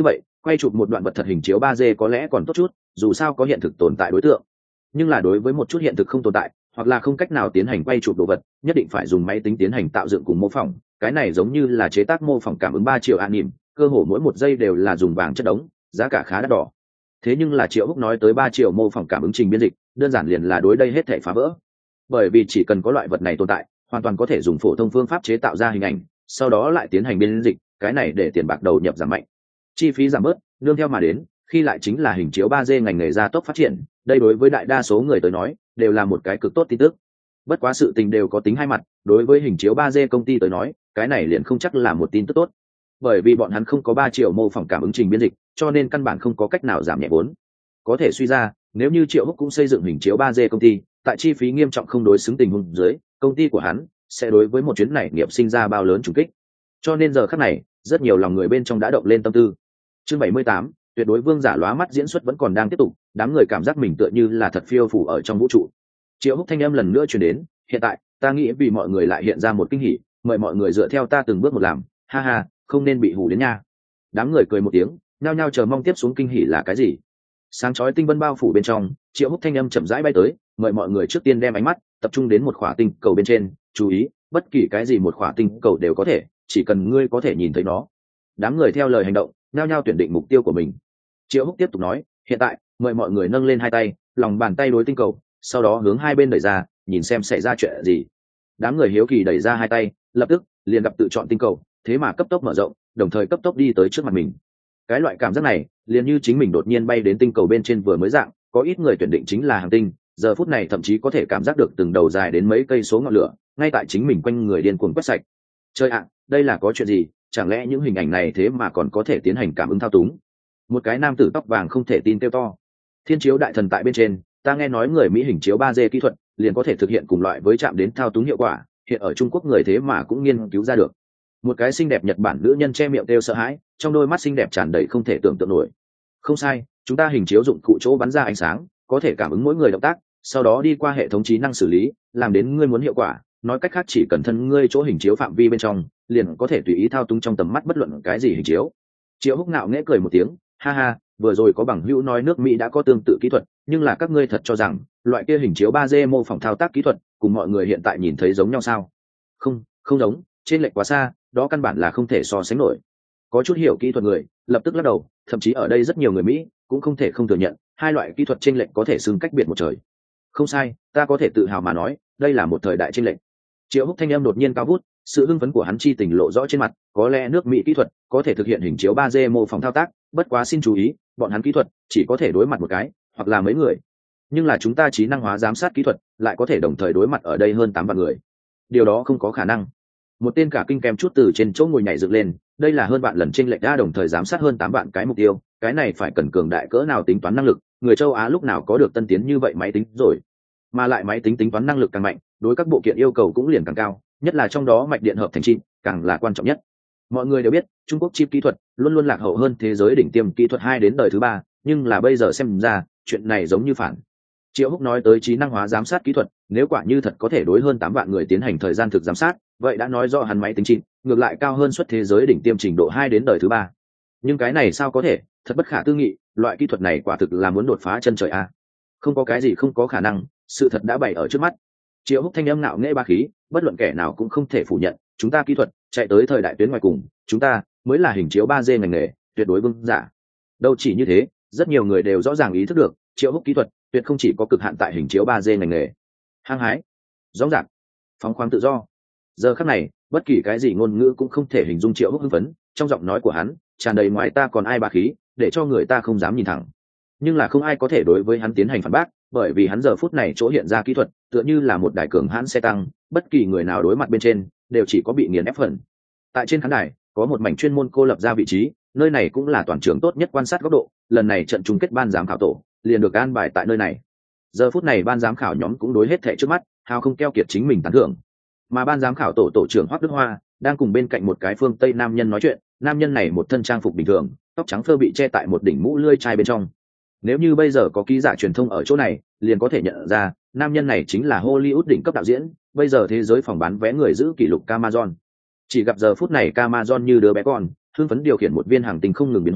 Speaker 1: quay chụp một đoạn vật thật hình chiếu ba d có lẽ còn tốt chút, dù sao có hiện thực tồn tại đối tượng. Nhưng là đối với một chút hiện thực không tồn tại hoặc là không cách nào tiến hành quay chụp đồ vật, nhất định phải dùng máy tính tiến hành tạo dựng cùng mô phỏng. Cái này giống như là chế tác mô phỏng cảm ứng ba triệu anime, cơ hồ mỗi một giây đều là dùng vàng chất đống, giá cả khá đắt đỏ. Thế nhưng là Triệu Húc nói tới ba triệu mô phỏng cảm ứng trình biên dịch, đơn giản liền là đối đây hết thảy phá vỡ. Bởi vì chỉ cần có loại vật này tồn tại, hoàn toàn có thể dùng phổ thông phương pháp chế tạo ra hình ảnh, sau đó lại tiến hành biên dịch, cái này để tiền bạc đầu nhập giảm mạnh, chi phí giảm bớt, nương theo mà đến, khi lại chính là hình chiếu ba d ngành nghề gia tốc phát triển, đây đối với đại đa số người tới nói, đều là một cái cực tốt tin tức. Bất quá sự tình đều có tính hai mặt, đối với hình chiếu ba d công ty tới nói, cái này liền không chắc là một tin tức tốt. Bởi vì bọn hắn không có ba triệu mô phỏng cảm ứng trình biên dịch, cho nên căn bản không có cách nào giảm nhẹ vốn. Có thể suy ra, nếu như Triệu Húc cũng xây dựng hình chiếu ba d công ty, tại chi phí nghiêm trọng không đối xứng tình huống dưới, công ty của hắn sẽ đối với một chuyến này nghiệp sinh ra bao lớn trùng kích. Cho nên giờ khắc này, rất nhiều lòng người bên trong đã động lên tâm tư. Chương bảy mươi tám, tuyệt đối vương giả lóa mắt diễn xuất vẫn còn đang tiếp tục, đám người cảm giác mình tựa như là thật phiêu phù ở trong vũ trụ. Triệu Húc thanh âm lần nữa truyền đến, hiện tại, ta nghĩ vì mọi người lại hiện ra một kinh hỉ, mời mọi người dựa theo ta từng bước một làm, ha ha, không nên bị hù đến nha. Đám người cười một tiếng, nhao nhao chờ mong tiếp xuống kinh hỉ là cái gì. Sáng chói tinh vân bao phủ bên trong, Triệu Húc thanh âm chậm rãi bay tới, mời mọi người trước tiên đem ánh mắt tập trung đến một khỏa tinh cầu bên trên, chú ý, bất kỳ cái gì một khỏa tinh cầu đều có thể, chỉ cần ngươi có thể nhìn thấy nó. Đám người theo lời hành động, nhao nhao tuyển định mục tiêu của mình. Triệu Húc tiếp tục nói, hiện tại, mời mọi người nâng lên hai tay, lòng bàn tay đối tinh cầu, sau đó hướng hai bên đẩy ra, nhìn xem xảy ra chuyện gì. Đám người hiếu kỳ đẩy ra hai tay, lập tức liền gặp tự chọn tinh cầu, thế mà cấp tốc mở rộng, đồng thời cấp tốc đi tới trước mặt mình. Cái loại cảm giác này, liền như chính mình đột nhiên bay đến tinh cầu bên trên vừa mới dạng, có ít người tuyển định chính là hành tinh, giờ phút này thậm chí có thể cảm giác được từng đầu dài đến mấy cây số ngọn lửa, ngay tại chính mình quanh người điên cuồng quét sạch. Chơi ạ, đây là có chuyện gì? Chẳng lẽ những hình ảnh này thế mà còn có thể tiến hành cảm ứng thao túng? Một cái nam tử tóc vàng không thể tin kêu to. Thiên chiếu đại thần tại bên trên, ta nghe nói người Mỹ hình chiếu ba d kỹ thuật liền có thể thực hiện cùng loại với chạm đến thao túng hiệu quả, hiện ở Trung Quốc người thế mà cũng nghiên cứu ra được. Một cái xinh đẹp Nhật Bản nữ nhân che miệng kêu sợ hãi, trong đôi mắt xinh đẹp tràn đầy không thể tưởng tượng nổi. Không sai, chúng ta hình chiếu dụng cụ chỗ bắn ra ánh sáng, có thể cảm ứng mỗi người động tác, sau đó đi qua hệ thống trí năng xử lý, làm đến ngươi muốn hiệu quả. Nói cách khác, chỉ cần thân ngươi chỗ hình chiếu phạm vi bên trong, liền có thể tùy ý thao túng trong tầm mắt bất luận cái gì hình chiếu. Triệu Húc ngạo nghễ cười một tiếng, ha ha, vừa rồi có bằng hữu nói nước Mỹ đã có tương tự kỹ thuật, nhưng là các ngươi thật cho rằng loại kia hình chiếu ba d mô phỏng thao tác kỹ thuật cùng mọi người hiện tại nhìn thấy giống nhau sao? Không, không giống, trên lệch quá xa, đó căn bản là không thể so sánh nổi. Có chút hiểu kỹ thuật người lập tức lắc đầu, thậm chí ở đây rất nhiều người Mỹ cũng không thể không thừa nhận hai loại kỹ thuật chênh lệch có thể xưng cách biệt một trời. Không sai, ta có thể tự hào mà nói, đây là một thời đại chênh lệch. Triệu Húc thanh âm đột nhiên cao vút, sự hưng phấn của hắn chi tình lộ rõ trên mặt, có lẽ nước Mỹ kỹ thuật có thể thực hiện hình chiếu ba d mô phỏng thao tác, bất quá xin chú ý, bọn hắn kỹ thuật chỉ có thể đối mặt một cái hoặc là mấy người, nhưng là chúng ta trí năng hóa giám sát kỹ thuật lại có thể đồng thời đối mặt ở đây hơn tám vạn người. Điều đó không có khả năng. Một tên cả kinh kèm chút từ trên chỗ ngồi nhảy dựng lên, đây là hơn bạn lần chênh lệch đã đồng thời giám sát hơn tám vạn cái mục tiêu, cái này phải cần cường đại cỡ nào tính toán năng lực, người châu Á lúc nào có được tân tiến như vậy máy tính rồi. Mà lại máy tính tính toán năng lực càng mạnh, đối các bộ kiện yêu cầu cũng liền càng cao, nhất là trong đó mạch điện hợp thành chip càng là quan trọng nhất. Mọi người đều biết, Trung Quốc chip kỹ thuật luôn luôn lạc hậu hơn thế giới đỉnh tiêm kỹ thuật hai đến đời thứ ba, nhưng là bây giờ xem ra, chuyện này giống như phản. Triệu Húc nói tới trí năng hóa giám sát kỹ thuật, nếu quả như thật có thể đối hơn tám vạn người tiến hành thời gian thực giám sát, vậy đã nói rõ hắn máy tính chip ngược lại cao hơn suất thế giới đỉnh tiêm trình độ hai đến đời thứ ba. Nhưng cái này sao có thể, thật bất khả tư nghị, loại kỹ thuật này quả thực là muốn đột phá chân trời a. Không có cái gì không có khả năng, sự thật đã bày ở trước mắt. Triệu Húc thanh âm ngạo nghễ ba khí, bất luận kẻ nào cũng không thể phủ nhận, chúng ta kỹ thuật chạy tới thời đại tuyến ngoài cùng, chúng ta mới là hình chiếu ba d ngành nghề tuyệt đối vương giả. Đâu chỉ như thế, rất nhiều người đều rõ ràng ý thức được, Triệu Húc kỹ thuật tuyệt không chỉ có cực hạn tại hình chiếu ba d ngành nghề. Hăng hái, rõ ràng, phóng khoáng tự do. Giờ khắc này, bất kỳ cái gì ngôn ngữ cũng không thể hình dung Triệu Húc hưng phấn, trong giọng nói của hắn tràn đầy ngoài ta còn ai ba khí, để cho người ta không dám nhìn thẳng. Nhưng là không ai có thể đối với hắn tiến hành phản bác, bởi vì hắn giờ phút này chỗ hiện ra kỹ thuật tựa như là một đài cường hãn xe tăng, bất kỳ người nào đối mặt bên trên đều chỉ có bị nghiền ép phần. Tại trên khán đài có một mảnh chuyên môn cô lập ra vị trí, nơi này cũng là toàn trường tốt nhất quan sát góc độ, lần này trận chung kết ban giám khảo tổ liền được an bài tại nơi này. Giờ phút này ban giám khảo nhóm cũng đối hết thệ trước mắt, hào không keo kiệt chính mình tán thưởng. Mà ban giám khảo tổ tổ trưởng Hoắc Đức Hoa đang cùng bên cạnh một cái phương Tây nam nhân nói chuyện, nam nhân này một thân trang phục bình thường, tóc trắng phơ bị che tại một đỉnh mũ lưỡi chai bên trong. Nếu như bây giờ có ký giả truyền thông ở chỗ này, liền có thể nhận ra, nam nhân này chính là Hollywood đỉnh cấp đạo diễn, bây giờ thế giới phòng bán vé người giữ kỷ lục Amazon. Chỉ gặp giờ phút này Amazon như đứa bé con, hưng phấn điều khiển một viên hàng tinh không ngừng biến hóa,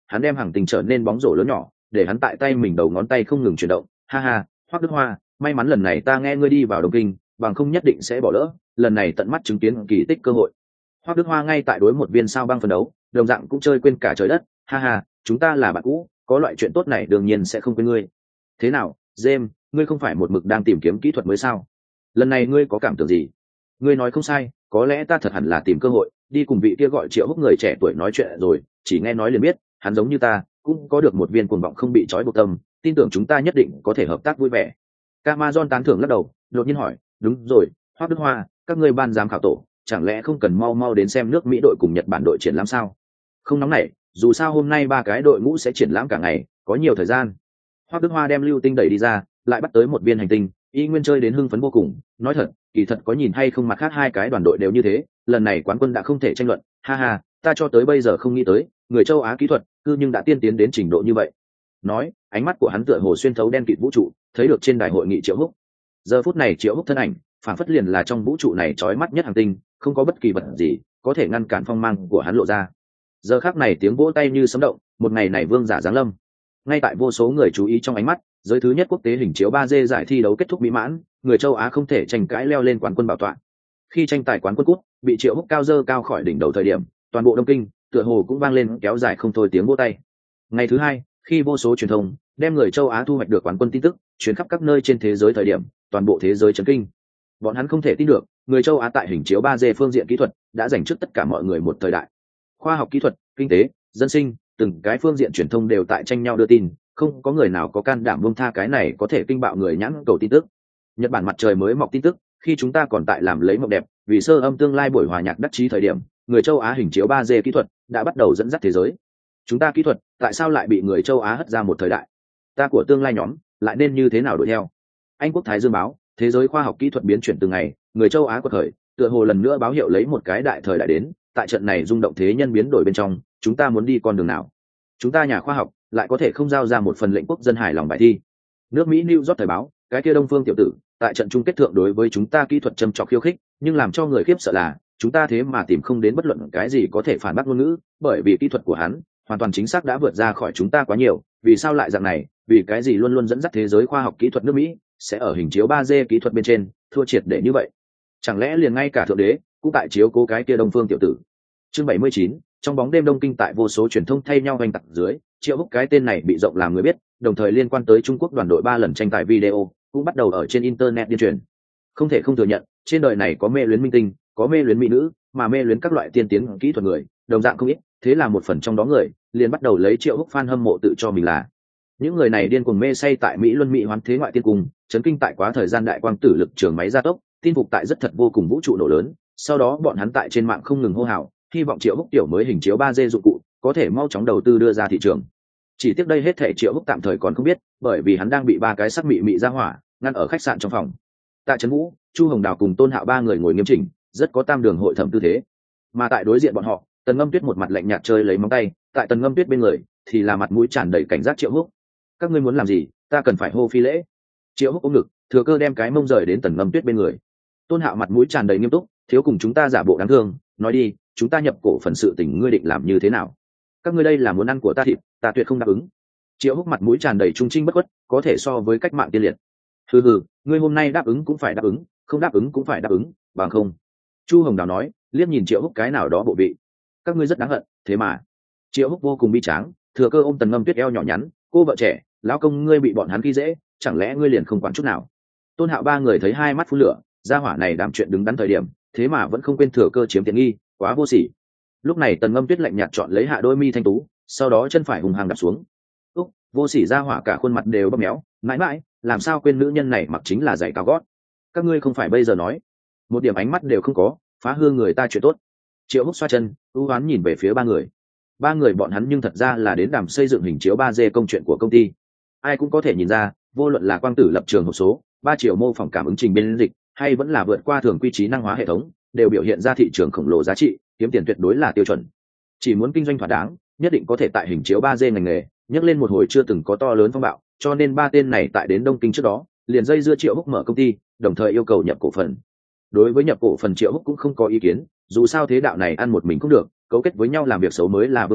Speaker 1: hắn đem hàng tình trở nên bóng rổ lớn nhỏ, để hắn tại tay mình đầu ngón tay không ngừng chuyển động. Ha ha, Hoắc Đức Hoa, may mắn lần này ta nghe ngươi đi vào Đông Kinh, bằng không nhất định sẽ bỏ lỡ lần này tận mắt chứng kiến kỳ tích cơ hội. Hoắc Đức Hoa ngay tại đối một viên sao băng phân đấu, đồng dạng cũng chơi quên cả trời đất. Ha ha, chúng ta là bạn cũ, có loại chuyện tốt này đương nhiên sẽ không quên ngươi. Thế nào, James, ngươi không phải một mực đang tìm kiếm kỹ thuật mới sao? Lần này ngươi có cảm tưởng gì? Ngươi nói không sai, có lẽ ta thật hẳn là tìm cơ hội đi cùng vị kia gọi Triệu Húc người trẻ tuổi nói chuyện rồi, chỉ nghe nói liền biết hắn giống như ta cũng có được một viên cuồng vọng không bị trói buộc tâm, tin tưởng chúng ta nhất định có thể hợp tác vui vẻ. Camazon tán thưởng lắc đầu, đột nhiên hỏi, đúng rồi, Hoắc Đức Hoa, các ngươi ban giám khảo tổ chẳng lẽ không cần mau mau đến xem nước Mỹ đội cùng Nhật Bản đội triển lãm sao? Không nóng nảy, dù sao hôm nay ba cái đội ngũ sẽ triển lãm cả ngày, có nhiều thời gian. Hoắc Đức Hoa đem lưu tinh đẩy đi ra, lại bắt tới một viên hành tinh, y nguyên chơi đến hưng phấn vô cùng. Nói thật, kỳ thật có nhìn hay không mặt khác hai cái đoàn đội đều như thế, lần này quán quân đã không thể tranh luận. Ha ha, ta cho tới bây giờ không nghĩ tới người châu Á kỹ thuật cư nhưng đã tiên tiến đến trình độ như vậy. Nói, ánh mắt của hắn tựa hồ xuyên thấu đen kịt vũ trụ, thấy được trên đài hội nghị Triệu Húc. Giờ phút này Triệu Húc thân ảnh phản phất liền là trong vũ trụ này chói mắt nhất hành tinh, không có bất kỳ vật gì có thể ngăn cản phong mang của hắn lộ ra. Giờ khắc này tiếng vỗ tay như sấm động, một ngày này vương giả giáng lâm. Ngay tại vô số người chú ý trong ánh mắt, giới thứ nhất quốc tế hình chiếu ba D giải thi đấu kết thúc mỹ mãn, người châu Á không thể tranh cãi leo lên quán quân bảo tọa. Khi tranh tài quán quân cúp bị Triệu Húc cao dơ cao khỏi đỉnh đầu thời điểm, toàn bộ Đông Kinh tựa hồ cũng vang lên kéo dài không thôi tiếng vỗ tay. Ngày thứ hai, khi vô số truyền thông đem người châu Á thu hoạch được quán quân tin tức truyền khắp các nơi trên thế giới thời điểm, toàn bộ thế giới chấn kinh. Bọn hắn không thể tin được, người châu Á tại hình chiếu ba D phương diện kỹ thuật đã giành trước tất cả mọi người một thời đại. Khoa học kỹ thuật, kinh tế, dân sinh, từng cái phương diện truyền thông đều tại tranh nhau đưa tin, không có người nào có can đảm buông tha cái này có thể kinh bạo người nhãn cầu tin tức. Nhật Bản mặt trời mới mọc tin tức, khi chúng ta còn tại làm lấy mộng đẹp, vì sơ âm tương lai buổi hòa nhạc đắc chí thời điểm, người châu Á hình chiếu ba D kỹ thuật đã bắt đầu dẫn dắt thế giới. Chúng ta kỹ thuật, tại sao lại bị người châu Á hất ra một thời đại? Ta của tương lai nhóm, lại nên như thế nào đuổi theo? Anh Quốc Thái Dương báo, thế giới khoa học kỹ thuật biến chuyển từng ngày, người châu Á quật khởi, tựa hồ lần nữa báo hiệu lấy một cái đại thời đại đến, tại trận này rung động thế nhân biến đổi bên trong, chúng ta muốn đi con đường nào? Chúng ta nhà khoa học lại có thể không giao ra một phần lệnh quốc dân hài lòng bài thi. Nước Mỹ New York thời báo, cái kia Đông Phương tiểu tử, tại trận chung kết thượng đối với chúng ta kỹ thuật châm trọc khiêu khích, nhưng làm cho người khiếp sợ là, chúng ta thế mà tìm không đến bất luận cái gì có thể phản bác ngôn ngữ, bởi vì kỹ thuật của hắn hoàn toàn chính xác đã vượt ra khỏi chúng ta quá nhiều. Vì sao lại dạng này? Vì cái gì luôn luôn dẫn dắt thế giới khoa học kỹ thuật nước Mỹ sẽ ở hình chiếu ba D kỹ thuật bên trên thua triệt để như vậy? Chẳng lẽ liền ngay cả thượng đế cũng tại chiếu cố cái kia Đông Phương tiểu tử? Chương bảy mươi chín, trong bóng đêm Đông Kinh tại vô số truyền thông thay nhau hoành tạc dưới, Triệu Húc cái tên này bị rộng làm người biết, đồng thời liên quan tới Trung Quốc đoàn đội ba lần tranh tài video cũng bắt đầu ở trên internet điên truyền. Không thể không thừa nhận, trên đời này có mê luyến minh tinh, có mê luyến mỹ nữ, mà mê luyến các loại tiên tiến kỹ thuật người, đồng dạng không ít. Thế là một phần trong đó người liền bắt đầu lấy Triệu Húc fan hâm mộ tự cho mình là. Những người này điên cuồng mê say tại Mỹ Luân Mỹ hoán thế ngoại tiên cung, chấn kinh tại quá thời gian đại quang tử lực trường máy gia tốc, tin phục tại rất thật vô cùng vũ trụ nổ lớn. Sau đó bọn hắn tại trên mạng không ngừng hô hào, hy vọng Triệu Húc tiểu mới hình chiếu ba D dụng cụ có thể mau chóng đầu tư đưa ra thị trường. Chỉ tiếc đây hết thảy Triệu Húc tạm thời còn không biết, bởi vì hắn đang bị ba cái sắc mị mị ra hỏa ngăn ở khách sạn trong phòng. Tạ Trấn Vũ, Chu Hồng Đào cùng Tôn Hạo ba người ngồi nghiêm chỉnh, rất có tam đường hội thẩm tư thế. Mà tại đối diện bọn họ, Tần Ngâm Tuyết một mặt lạnh nhạt chơi lấy móng tay, tại Tần Ngâm Tuyết bên người thì là mặt mũi tràn đầy cảnh giác Triệu Húc. Các ngươi muốn làm gì, ta cần phải hô phi lễ? Triệu Húc ôm ngực, thừa cơ đem cái mông rời đến Tần Ngâm Tuyết bên người. Tôn Hạo mặt mũi tràn đầy nghiêm túc, thiếu cùng chúng ta giả bộ đáng thương, nói đi, chúng ta nhập cổ phần sự tình ngươi định làm như thế nào? Các ngươi đây là muốn ăn của ta thịt, ta tuyệt không đáp ứng. Triệu Húc mặt mũi tràn đầy trung trinh bất khuất, có thể so với cách mạng tiên liệt. Hừ hừ, ngươi hôm nay đáp ứng cũng phải đáp ứng, không đáp ứng cũng phải đáp ứng, bằng không. Chu Hồng Đào nói, liếc nhìn Triệu Húc cái nào đó bộ vị. Các ngươi rất đáng hận, thế mà. Triệu Húc vô cùng bi tráng, thừa cơ ôm Tần Ngâm Tuyết eo nhỏ nhắn, cô vợ trẻ, lão công ngươi bị bọn hắn khi dễ, chẳng lẽ ngươi liền không quản chút nào? Tôn Hạo ba người thấy hai mắt phun lửa, gia hỏa này đàm chuyện đứng đắn thời điểm, thế mà vẫn không quên thừa cơ chiếm tiện nghi, quá vô sỉ. Lúc này Tần Ngâm Tuyết lạnh nhạt chọn lấy hạ đôi mi thanh tú, sau đó chân phải hùng hăng đạp xuống. Úc, vô sỉ gia hỏa cả khuôn mặt đều bóp méo, mãi mãi, làm sao quên nữ nhân này mặc chính là giày cao gót? Các ngươi không phải bây giờ nói, một điểm ánh mắt đều không có, phá hư người ta chuyện tốt. Triệu Húc xoa chân, ưu oán nhìn về phía ba người. Ba người bọn hắn nhưng thật ra là đến đàm xây dựng hình chiếu ba D công chuyện của công ty. Ai cũng có thể nhìn ra, vô luận là quang tử lập trường hộp số, ba triệu mô phỏng cảm ứng trình biên dịch, hay vẫn là vượt qua thường quy trí năng hóa hệ thống, đều biểu hiện ra thị trường khổng lồ giá trị, kiếm tiền tuyệt đối là tiêu chuẩn. Chỉ muốn kinh doanh thỏa đáng, nhất định có thể tại hình chiếu ba D ngành nghề nhấc lên một hồi chưa từng có to lớn phong bạo, cho nên ba tên này tại đến Đông Kinh trước đó, liền dây dưa Triệu Húc mở công ty, đồng thời yêu cầu nhập cổ phần. Đối với nhập cổ phần Triệu Húc cũng không có ý kiến, dù sao thế đạo này ăn một mình cũng được, cấu kết với nhau làm việc xấu mới là vương đạo,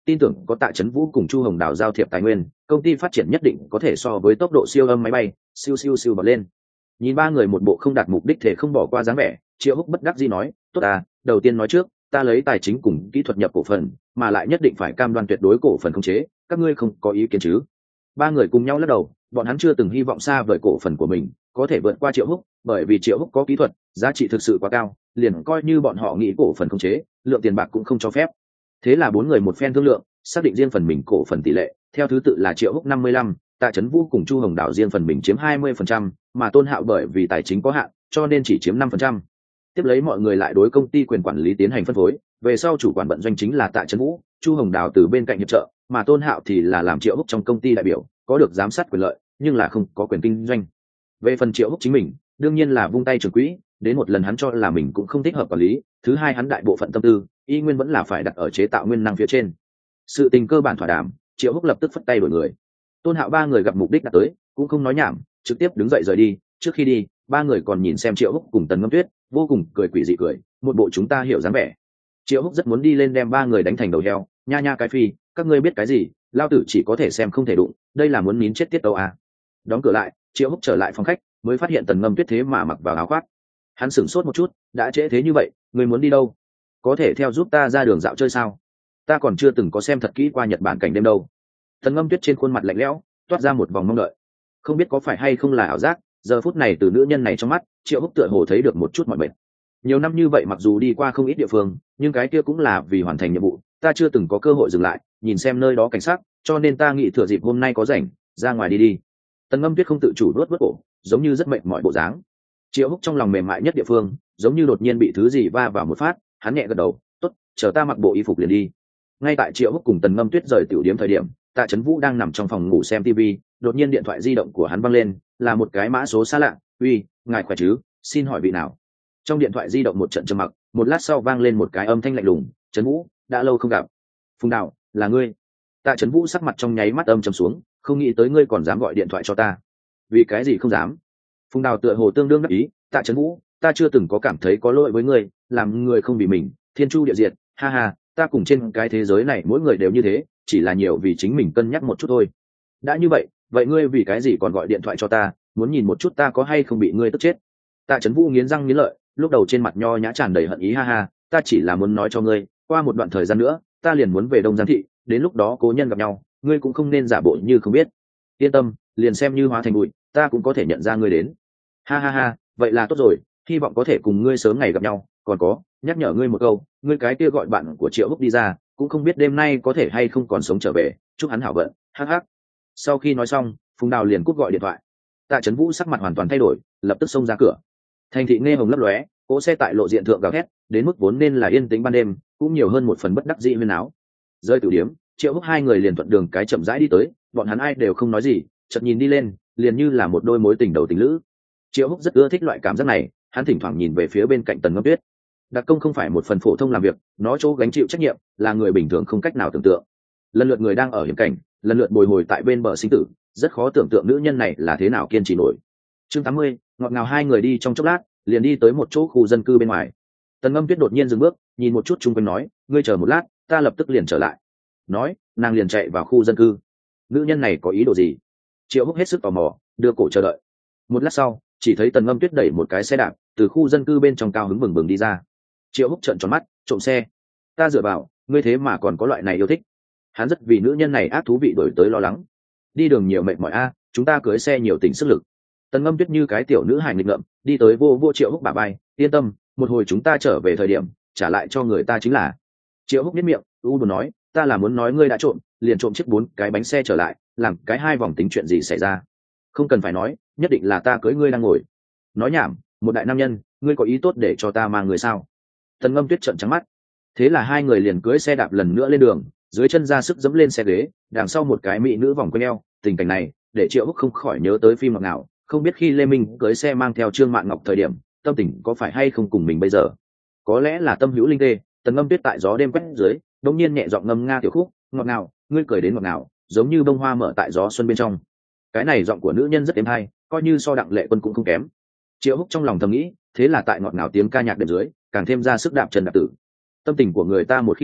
Speaker 1: tin tưởng có Tạ Chấn Vũ cùng Chu Hồng Đào giao thiệp tài nguyên, công ty phát triển nhất định có thể so với tốc độ siêu âm máy bay siêu siêu siêu bật lên. Nhìn ba người một bộ không đạt mục đích thể không bỏ qua dáng vẻ, Triệu Húc bất đắc dĩ nói, tốt à, đầu tiên nói trước, ta lấy tài chính cùng kỹ thuật nhập cổ phần, mà lại nhất định phải cam đoan tuyệt đối cổ phần khống chế, các ngươi không có ý kiến chứ? Ba người cùng nhau lắc đầu, bọn hắn chưa từng hy vọng xa vời cổ phần của mình có thể vượt qua Triệu Húc, bởi vì Triệu Húc có kỹ thuật, giá trị thực sự quá cao, liền coi như bọn họ nghĩ cổ phần khống chế, lượng tiền bạc cũng không cho phép. Thế là bốn người một phen thương lượng, xác định riêng phần mình cổ phần tỷ lệ, theo thứ tự là Triệu Húc năm mươi lăm, Tạ Chấn Vũ cùng Chu Hồng Đào riêng phần mình chiếm hai mươi phần trăm, mà Tôn Hạo bởi vì tài chính có hạn, cho nên chỉ chiếm năm phần trăm. Tiếp lấy mọi người lại đối công ty quyền quản lý tiến hành phân phối, về sau chủ quản bận doanh chính là Tạ Chấn Vũ, Chu Hồng Đào từ bên cạnh hiệp trợ, mà Tôn Hạo thì là làm Triệu Húc trong công ty đại biểu, có được giám sát quyền lợi, nhưng là không có quyền kinh doanh. Về phần Triệu Húc chính mình, đương nhiên là vung tay trưởng quỹ, đến một lần hắn cho là mình cũng không thích hợp quản lý, thứ hai hắn đại bộ phận tâm tư, y nguyên vẫn là phải đặt ở chế tạo nguyên năng phía trên. Sự tình cơ bản thỏa đàm, Triệu Húc lập tức phất tay đổi người. Tôn Hạo ba người gặp mục đích đã tới, cũng không nói nhảm, trực tiếp đứng dậy rời đi. Trước khi đi, ba người còn nhìn xem Triệu Húc cùng Tần Ngâm Tuyết, vô cùng cười quỷ dị cười, một bộ chúng ta hiểu dáng vẻ. Triệu Húc rất muốn đi lên đem ba người đánh thành đầu heo, nha nha cái phi, các ngươi biết cái gì, lao tử chỉ có thể xem không thể đụng, đây là muốn nín chết tiết tấu à. Đóng cửa lại, Triệu Húc trở lại phòng khách, mới phát hiện Tần Ngâm Tuyết thế mà mặc vào áo khoác. Hắn sửng sốt một chút, đã trễ thế như vậy, người muốn đi đâu? Có thể theo giúp ta ra đường dạo chơi sao? Ta còn chưa từng có xem thật kỹ qua Nhật Bản cảnh đêm đâu. Tần Ngâm Tuyết trên khuôn mặt lạnh lẽo, toát ra một vòng mong đợi. Không biết có phải hay không là ảo giác, giờ phút này từ nữ nhân này trong mắt, Triệu Húc tựa hồ thấy được một chút mọi mệt. Nhiều năm như vậy mặc dù đi qua không ít địa phương, nhưng cái kia cũng là vì hoàn thành nhiệm vụ, ta chưa từng có cơ hội dừng lại, nhìn xem nơi đó cảnh sát, cho nên ta nghĩ thừa dịp hôm nay có rảnh, ra ngoài đi đi. Tần Ngâm Tuyết không tự chủ nuốt vớt cổ, giống như rất mệt mỏi bộ dáng. Triệu Húc trong lòng mềm mại nhất địa phương, giống như đột nhiên bị thứ gì va vào một phát, hắn nhẹ gật đầu, tốt, chờ ta mặc bộ y phục liền đi. Ngay tại Triệu Húc cùng Tần Ngâm Tuyết rời tiểu điểm thời điểm, Tạ Chấn Vũ đang nằm trong phòng ngủ xem tivi, đột nhiên điện thoại di động của hắn vang lên, là một cái mã số xa lạ. Uy, ngài khỏe chứ, xin hỏi vị nào? Trong điện thoại di động một trận trầm mặc, một lát sau vang lên một cái âm thanh lạnh lùng, Chấn Vũ, đã lâu không gặp. Phùng Đào, là ngươi? Tạ Chấn Vũ sắc mặt trong nháy mắt âm trầm xuống, không nghĩ tới ngươi còn dám gọi điện thoại cho ta. Vì cái gì không dám? Phùng Đào tựa hồ tương đương đắc ý, Tạ Chấn Vũ, ta chưa từng có cảm thấy có lỗi với ngươi, làm người không vì mình, thiên chu địa diệt, ha ha, ta cùng trên cái thế giới này mỗi người đều như thế, chỉ là nhiều vì chính mình cân nhắc một chút thôi. Đã như vậy, vậy ngươi vì cái gì còn gọi điện thoại cho ta, muốn nhìn một chút ta có hay không bị ngươi tức chết? Tạ Chấn Vũ nghiến răng nghiến lợi, lúc đầu trên mặt nho nhã tràn đầy hận ý, ha ha, ta chỉ là muốn nói cho ngươi, qua một đoạn thời gian nữa, ta liền muốn về Đông Giang thị, đến lúc đó cố nhân gặp nhau, ngươi cũng không nên giả bộ như không biết. Yên tâm, liền xem như hóa thành bụi, ta cũng có thể nhận ra ngươi đến. Ha ha ha, vậy là tốt rồi, hy vọng có thể cùng ngươi sớm ngày gặp nhau, còn có, nhắc nhở ngươi một câu, ngươi cái kia gọi bạn của Triệu Húc đi ra, cũng không biết đêm nay có thể hay không còn sống trở về, chúc hắn hảo vận, hắc hắc. Sau khi nói xong, Phùng Đào liền cúp gọi điện thoại. Tạ Chấn Vũ sắc mặt hoàn toàn thay đổi, lập tức xông ra cửa. Thành thị nghe hồng lấp lóe, cỗ xe tại lộ diện thượng gào thét, đến mức vốn nên là yên tĩnh ban đêm, cũng nhiều hơn một phần bất đắc dĩ huyên áo. Rơi tử điếm, Triệu Húc hai người liền thuận đường cái chậm rãi đi tới, bọn hắn ai đều không nói gì, chợt nhìn đi lên, liền như là một đôi mối tình đầu tình lữ. Triệu Húc rất ưa thích loại cảm giác này, hắn thỉnh thoảng nhìn về phía bên cạnh Tần Ngâm Tuyết. Đặc công không phải một phần phổ thông làm việc, nó chỗ gánh chịu trách nhiệm là người bình thường không cách nào tưởng tượng. Lần lượt người đang ở hiểm cảnh, lần lượt bồi hồi tại bên bờ sinh tử, rất khó tưởng tượng nữ nhân này là thế nào kiên trì nổi. Chương tám mươi, ngọt ngào hai người đi trong chốc lát, liền đi tới một chỗ khu dân cư bên ngoài. Tần Ngâm Tuyết đột nhiên dừng bước, nhìn một chút chung quanh nói, ngươi chờ một lát, ta lập tức liền trở lại. Nói, nàng liền chạy vào khu dân cư. Nữ nhân này có ý đồ gì? Triệu Húc hết sức tò mò, đưa cổ chờ đợi. Một lát sau, chỉ thấy Tần Ngâm Tuyết đẩy một cái xe đạp, từ khu dân cư bên trong cao hứng bừng bừng đi ra. Triệu Húc trợn tròn mắt, trộm xe. Ta dựa vào, ngươi thế mà còn có loại này yêu thích. Hắn rất vì nữ nhân này ác thú vị đổi tới lo lắng. Đi đường nhiều mệt mỏi a, chúng ta cưới xe nhiều tình sức lực. Tần Ngâm Tuyết như cái tiểu nữ hài nghịch ngợm, đi tới vô vô Triệu Húc bả vai, yên tâm, một hồi chúng ta trở về thời điểm, trả lại cho người ta chính là. Triệu Húc biết miệng, u buồn nói, ta là muốn nói ngươi đã trộm, liền trộm chiếc bốn cái bánh xe trở lại, làm cái hai vòng tính chuyện gì xảy ra. Không cần phải nói, nhất định là ta cưới ngươi đang ngồi. Nói nhảm, một đại nam nhân, ngươi có ý tốt để cho ta mang người sao? Tần Ngâm Tuyết trợn trắng mắt. Thế là hai người liền cưới xe đạp lần nữa lên đường, dưới chân ra sức dẫm lên xe ghế, đằng sau một cái mỹ nữ vòng quanh eo. Tình cảnh này để Triệu Húc không khỏi nhớ tới phim ngọt ngào, không biết khi Lê Minh cưới xe mang theo Trương Mạn Ngọc thời điểm, tâm tình có phải hay không cùng mình bây giờ. Có lẽ là tâm hữu linh tê, Tần Ngâm Tuyết tại gió đêm quét dưới, đột nhiên nhẹ giọng ngâm nga tiểu khúc, ngọt ngào, ngươi cười đến ngọt ngào, giống như bông hoa mở tại gió xuân bên trong. Cái này giọng của nữ nhân rất êm hay, coi như so Đặng Lệ Quân cũng không kém. Triệu Húc trong lòng thầm nghĩ, thế là tại ngọt ngào tiếng ca nhạc đệm dưới, càng thêm ra sức đạp chân đạp tử. Tâm tình của người ta một khi tốt,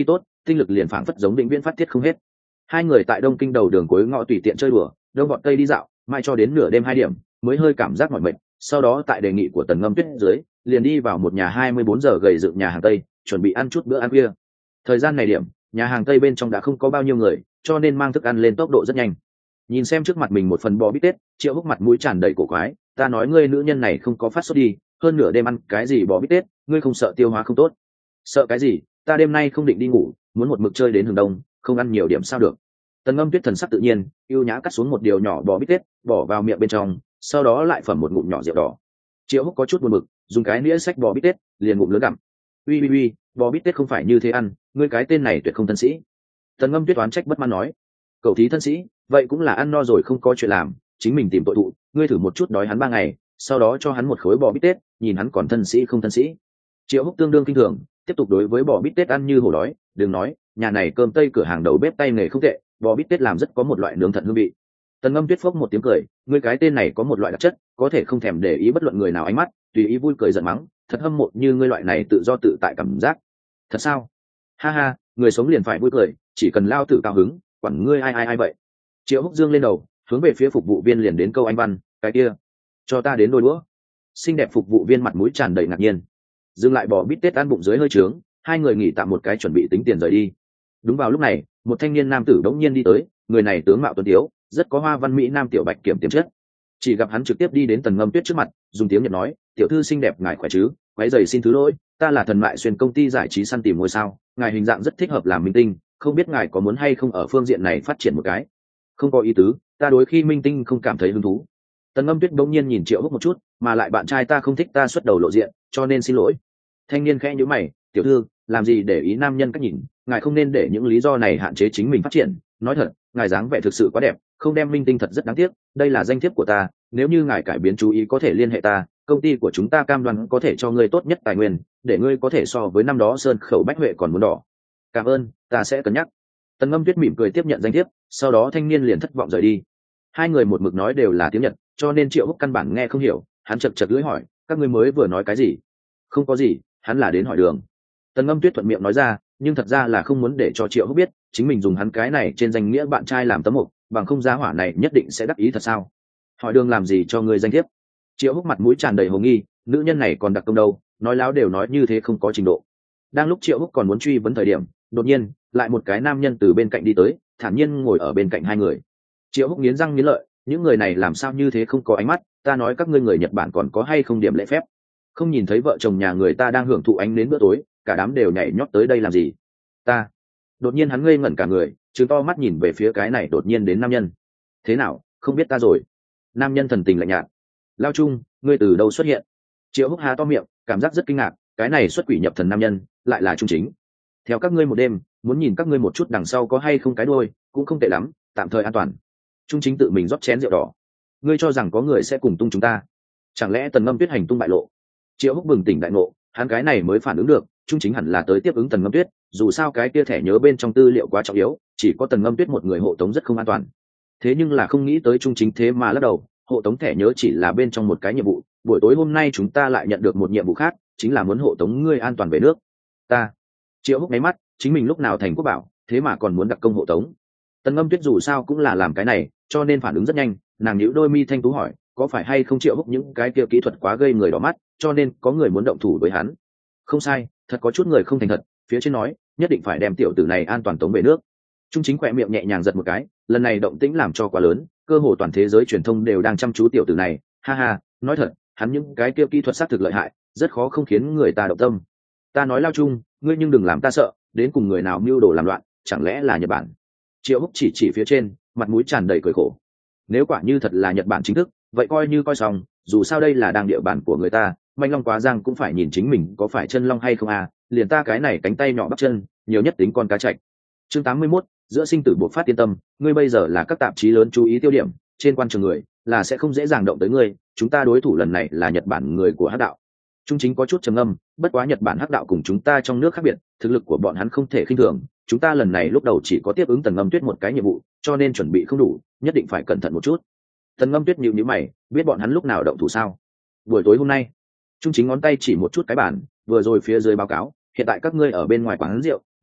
Speaker 1: tinh lực liền phảng phất giống định viễn phát tiết không hết. Hai người tại đông kinh đầu đường cuối ngõ tùy tiện chơi đùa, đông gọn tây đi dạo, mai cho đến nửa đêm hai điểm mới hơi cảm giác mỏi mệt. Sau đó tại đề nghị của Tần Ngâm Tuyết dưới, liền đi vào một nhà hai mươi bốn giờ gầy dựng nhà hàng tây, chuẩn bị ăn chút bữa ăn khuya. Thời gian này điểm, nhà hàng tây bên trong đã không có bao nhiêu người, cho nên mang thức ăn lên tốc độ rất nhanh. Nhìn xem trước mặt mình một phần bò bít tết, Triệu Húc mặt mũi tràn đầy cổ quái, ta nói ngươi nữ nhân này không có phát sốt đi, hơn nửa đêm ăn cái gì bò bít tết, ngươi không sợ tiêu hóa không tốt? Sợ cái gì, ta đêm nay không định đi ngủ, muốn một mực chơi đến hừng đông, không ăn nhiều điểm sao được. Tần Ngâm Tuyết thần sắc tự nhiên, ưu nhã cắt xuống một điều nhỏ bò bít tết, bỏ vào miệng bên trong, sau đó lại phẩm một ngụm nhỏ rượu đỏ. Triệu Húc có chút buồn bực, dùng cái nĩa xách bò bít tết, liền ngụm lớn gặm. Uy uy uy, bò bít tết không phải như thế ăn, ngươi cái tên này tuyệt không thân sĩ. Tần Ngâm Tuyết oán trách bất mãn nói, cậu thí thân sĩ, vậy cũng là ăn no rồi không có chuyện làm, chính mình tìm tội thụ, ngươi thử một chút đói hắn ba ngày, sau đó cho hắn một khối bò bít tết, nhìn hắn còn thân sĩ không thân sĩ. Triệu Húc tương đương kinh thường, tiếp tục đối với bò bít tết ăn như hổ đói, đừng nói, nhà này cơm tây cửa hàng đầu bếp tay nghề không tệ, bò bít tết làm rất có một loại nướng thận hương vị. Tần Ngâm Tuyết phốc một tiếng cười, ngươi cái tên này có một loại đặc chất, có thể không thèm để ý bất luận người nào ánh mắt, tùy ý vui cười giận mắng, thật hâm mộ như ngươi loại này tự do tự tại cảm giác. Thật sao? Ha ha, người sống liền phải vui cười, chỉ cần lao tử cao hứng, quản ngươi ai ai ai vậy. Triệu Húc dương lên đầu, hướng về phía phục vụ viên liền đến câu anh văn, cái kia, cho ta đến đôi đũa. Xinh đẹp phục vụ viên mặt mũi tràn đầy ngạc nhiên, dừng lại bò bít tết ăn bụng dưới hơi trướng, hai người nghỉ tạm một cái chuẩn bị tính tiền rời đi. Đúng vào lúc này, một thanh niên nam tử đống nhiên đi tới, người này tướng mạo tuấn tiếu, rất có hoa văn mỹ nam tiểu bạch kiểm tiềm chất. Chỉ gặp hắn trực tiếp đi đến Tần Ngâm Tuyết trước mặt, dùng tiếng Nhật nói, tiểu thư xinh đẹp ngài khỏe chứ, quấy giày xin thứ lỗi, ta là Thần Mại Xuyên công ty giải trí săn tìm ngôi sao, ngài hình dạng rất thích hợp làm minh tinh, không biết ngài có muốn hay không ở phương diện này phát triển một cái. Không có ý tứ, ta đối khi minh tinh không cảm thấy hứng thú. Tần Ngâm Tuyết bỗng nhiên nhìn Triệu Húc một chút, mà lại bạn trai ta không thích ta xuất đầu lộ diện, cho nên xin lỗi. Thanh niên khẽ nhíu mày, tiểu thư, làm gì để ý nam nhân cách nhìn, ngài không nên để những lý do này hạn chế chính mình phát triển. Nói thật, ngài dáng vẻ thực sự quá đẹp, không đem minh tinh thật rất đáng tiếc, đây là danh thiếp của ta, nếu như ngài cải biến chú ý có thể liên hệ ta, công ty của chúng ta cam đoan có thể cho ngươi tốt nhất tài nguyên, để ngươi có thể so với năm đó sơn khẩu bách huệ còn muốn đỏ. Cảm ơn, ta sẽ cân nhắc. Tần Ngâm Tuyết mỉm cười tiếp nhận danh thiếp, sau đó thanh niên liền thất vọng rời đi. Hai người một mực nói đều là tiếng Nhật, cho nên Triệu Húc căn bản nghe không hiểu, hắn chật chật lưỡi hỏi, các ngươi mới vừa nói cái gì? Không có gì, hắn là đến hỏi đường. Tần Ngâm Tuyết thuận miệng nói ra, nhưng thật ra là không muốn để cho Triệu Húc biết, chính mình dùng hắn cái này trên danh nghĩa bạn trai làm tấm mục, bằng không giá hỏa này nhất định sẽ đắc ý thật sao? Hỏi đường làm gì cho ngươi danh thiếp? Triệu Húc mặt mũi tràn đầy hồ nghi, nữ nhân này còn đặc công đâu, nói láo đều nói như thế không có trình độ. Đang lúc Triệu Húc còn muốn truy vấn thời điểm, đột nhiên lại một cái nam nhân từ bên cạnh đi tới, thản nhiên ngồi ở bên cạnh hai người. Triệu Húc nghiến răng nghiến lợi, những người này làm sao như thế không có ánh mắt, ta nói các ngươi người Nhật Bản còn có hay không điểm lễ phép? Không nhìn thấy vợ chồng nhà người ta đang hưởng thụ ánh đến bữa tối, cả đám đều nhảy nhót tới đây làm gì? Ta. Đột nhiên hắn ngây ngẩn cả người, trừng to mắt nhìn về phía cái này đột nhiên đến nam nhân. Thế nào, không biết ta rồi? Nam nhân thần tình lạnh nhạt. Lao Trung, ngươi từ đâu xuất hiện? Triệu Húc há to miệng, cảm giác rất kinh ngạc, cái này xuất quỷ nhập thần nam nhân, lại là Trung Chính. Theo các ngươi một đêm, muốn nhìn các ngươi một chút đằng sau có hay không cái đuôi, cũng không tệ lắm, tạm thời an toàn. Trung Chính tự mình rót chén rượu đỏ. Ngươi cho rằng có người sẽ cùng tung chúng ta? Chẳng lẽ Tần Ngâm Tuyết hành tung bại lộ? Triệu Húc bừng tỉnh đại ngộ, hắn cái này mới phản ứng được, Trung Chính hẳn là tới tiếp ứng Tần Ngâm Tuyết, dù sao cái kia thẻ nhớ bên trong tư liệu quá trọng yếu, chỉ có Tần Ngâm Tuyết một người hộ tống rất không an toàn. Thế nhưng là không nghĩ tới Trung Chính thế mà lắc đầu, hộ tống thẻ nhớ chỉ là bên trong một cái nhiệm vụ, buổi tối hôm nay chúng ta lại nhận được một nhiệm vụ khác, chính là muốn hộ tống ngươi an toàn về nước. Ta. Triệu Húc nháy mắt, chính mình lúc nào thành quốc bảo, thế mà còn muốn đặc công hộ tống. Tần Ngâm Tuyết dù sao cũng là làm cái này, cho nên phản ứng rất nhanh, nàng nhíu đôi mi thanh tú hỏi, có phải hay không Triệu Húc những cái kia kỹ thuật quá gây người đỏ mắt, cho nên có người muốn động thủ với hắn? Không sai, thật có chút người không thành thật, phía trên nói, nhất định phải đem tiểu tử này an toàn tống về nước. Trung Chính khỏe miệng nhẹ nhàng giật một cái, lần này động tĩnh làm cho quá lớn, cơ hồ toàn thế giới truyền thông đều đang chăm chú tiểu tử này, ha ha, nói thật, hắn những cái kia kỹ thuật xác thực lợi hại, rất khó không khiến người ta động tâm. Ta nói Lao Trung, ngươi nhưng đừng làm ta sợ, đến cùng người nào mưu đồ làm loạn, chẳng lẽ là Nhật Bản? Triệu Húc chỉ chỉ phía trên, mặt mũi tràn đầy cười khổ. Nếu quả như thật là Nhật Bản chính thức, vậy coi như coi xong, dù sao đây là đang địa bàn của người ta, manh long quá giang cũng phải nhìn chính mình có phải chân long hay không à, liền ta cái này cánh tay nhỏ bắp chân, nhiều nhất tính con cá chạch. Chương tám mươi mốt, giữa sinh tử buộc phát tiên tâm, ngươi bây giờ là các tạp chí lớn chú ý tiêu điểm, trên quan trường người là sẽ không dễ dàng động tới ngươi, chúng ta đối thủ lần này là Nhật Bản người của Hắc đạo. Trung Chính có chút trầm ngâm, bất quá Nhật Bản Hắc đạo cùng chúng ta trong nước khác biệt, thực lực của bọn hắn không thể khinh thường, chúng ta lần này lúc đầu chỉ có tiếp ứng Tần Ngâm Tuyết một cái nhiệm vụ, cho nên chuẩn bị không đủ, nhất định phải cẩn thận một chút. Tần Ngâm Tuyết nhíu nhíu mày, biết bọn hắn lúc nào động thủ sao? Buổi tối hôm nay. Trung Chính ngón tay chỉ một chút cái bản, vừa rồi phía dưới báo cáo, hiện tại các ngươi ở bên ngoài quán rượu,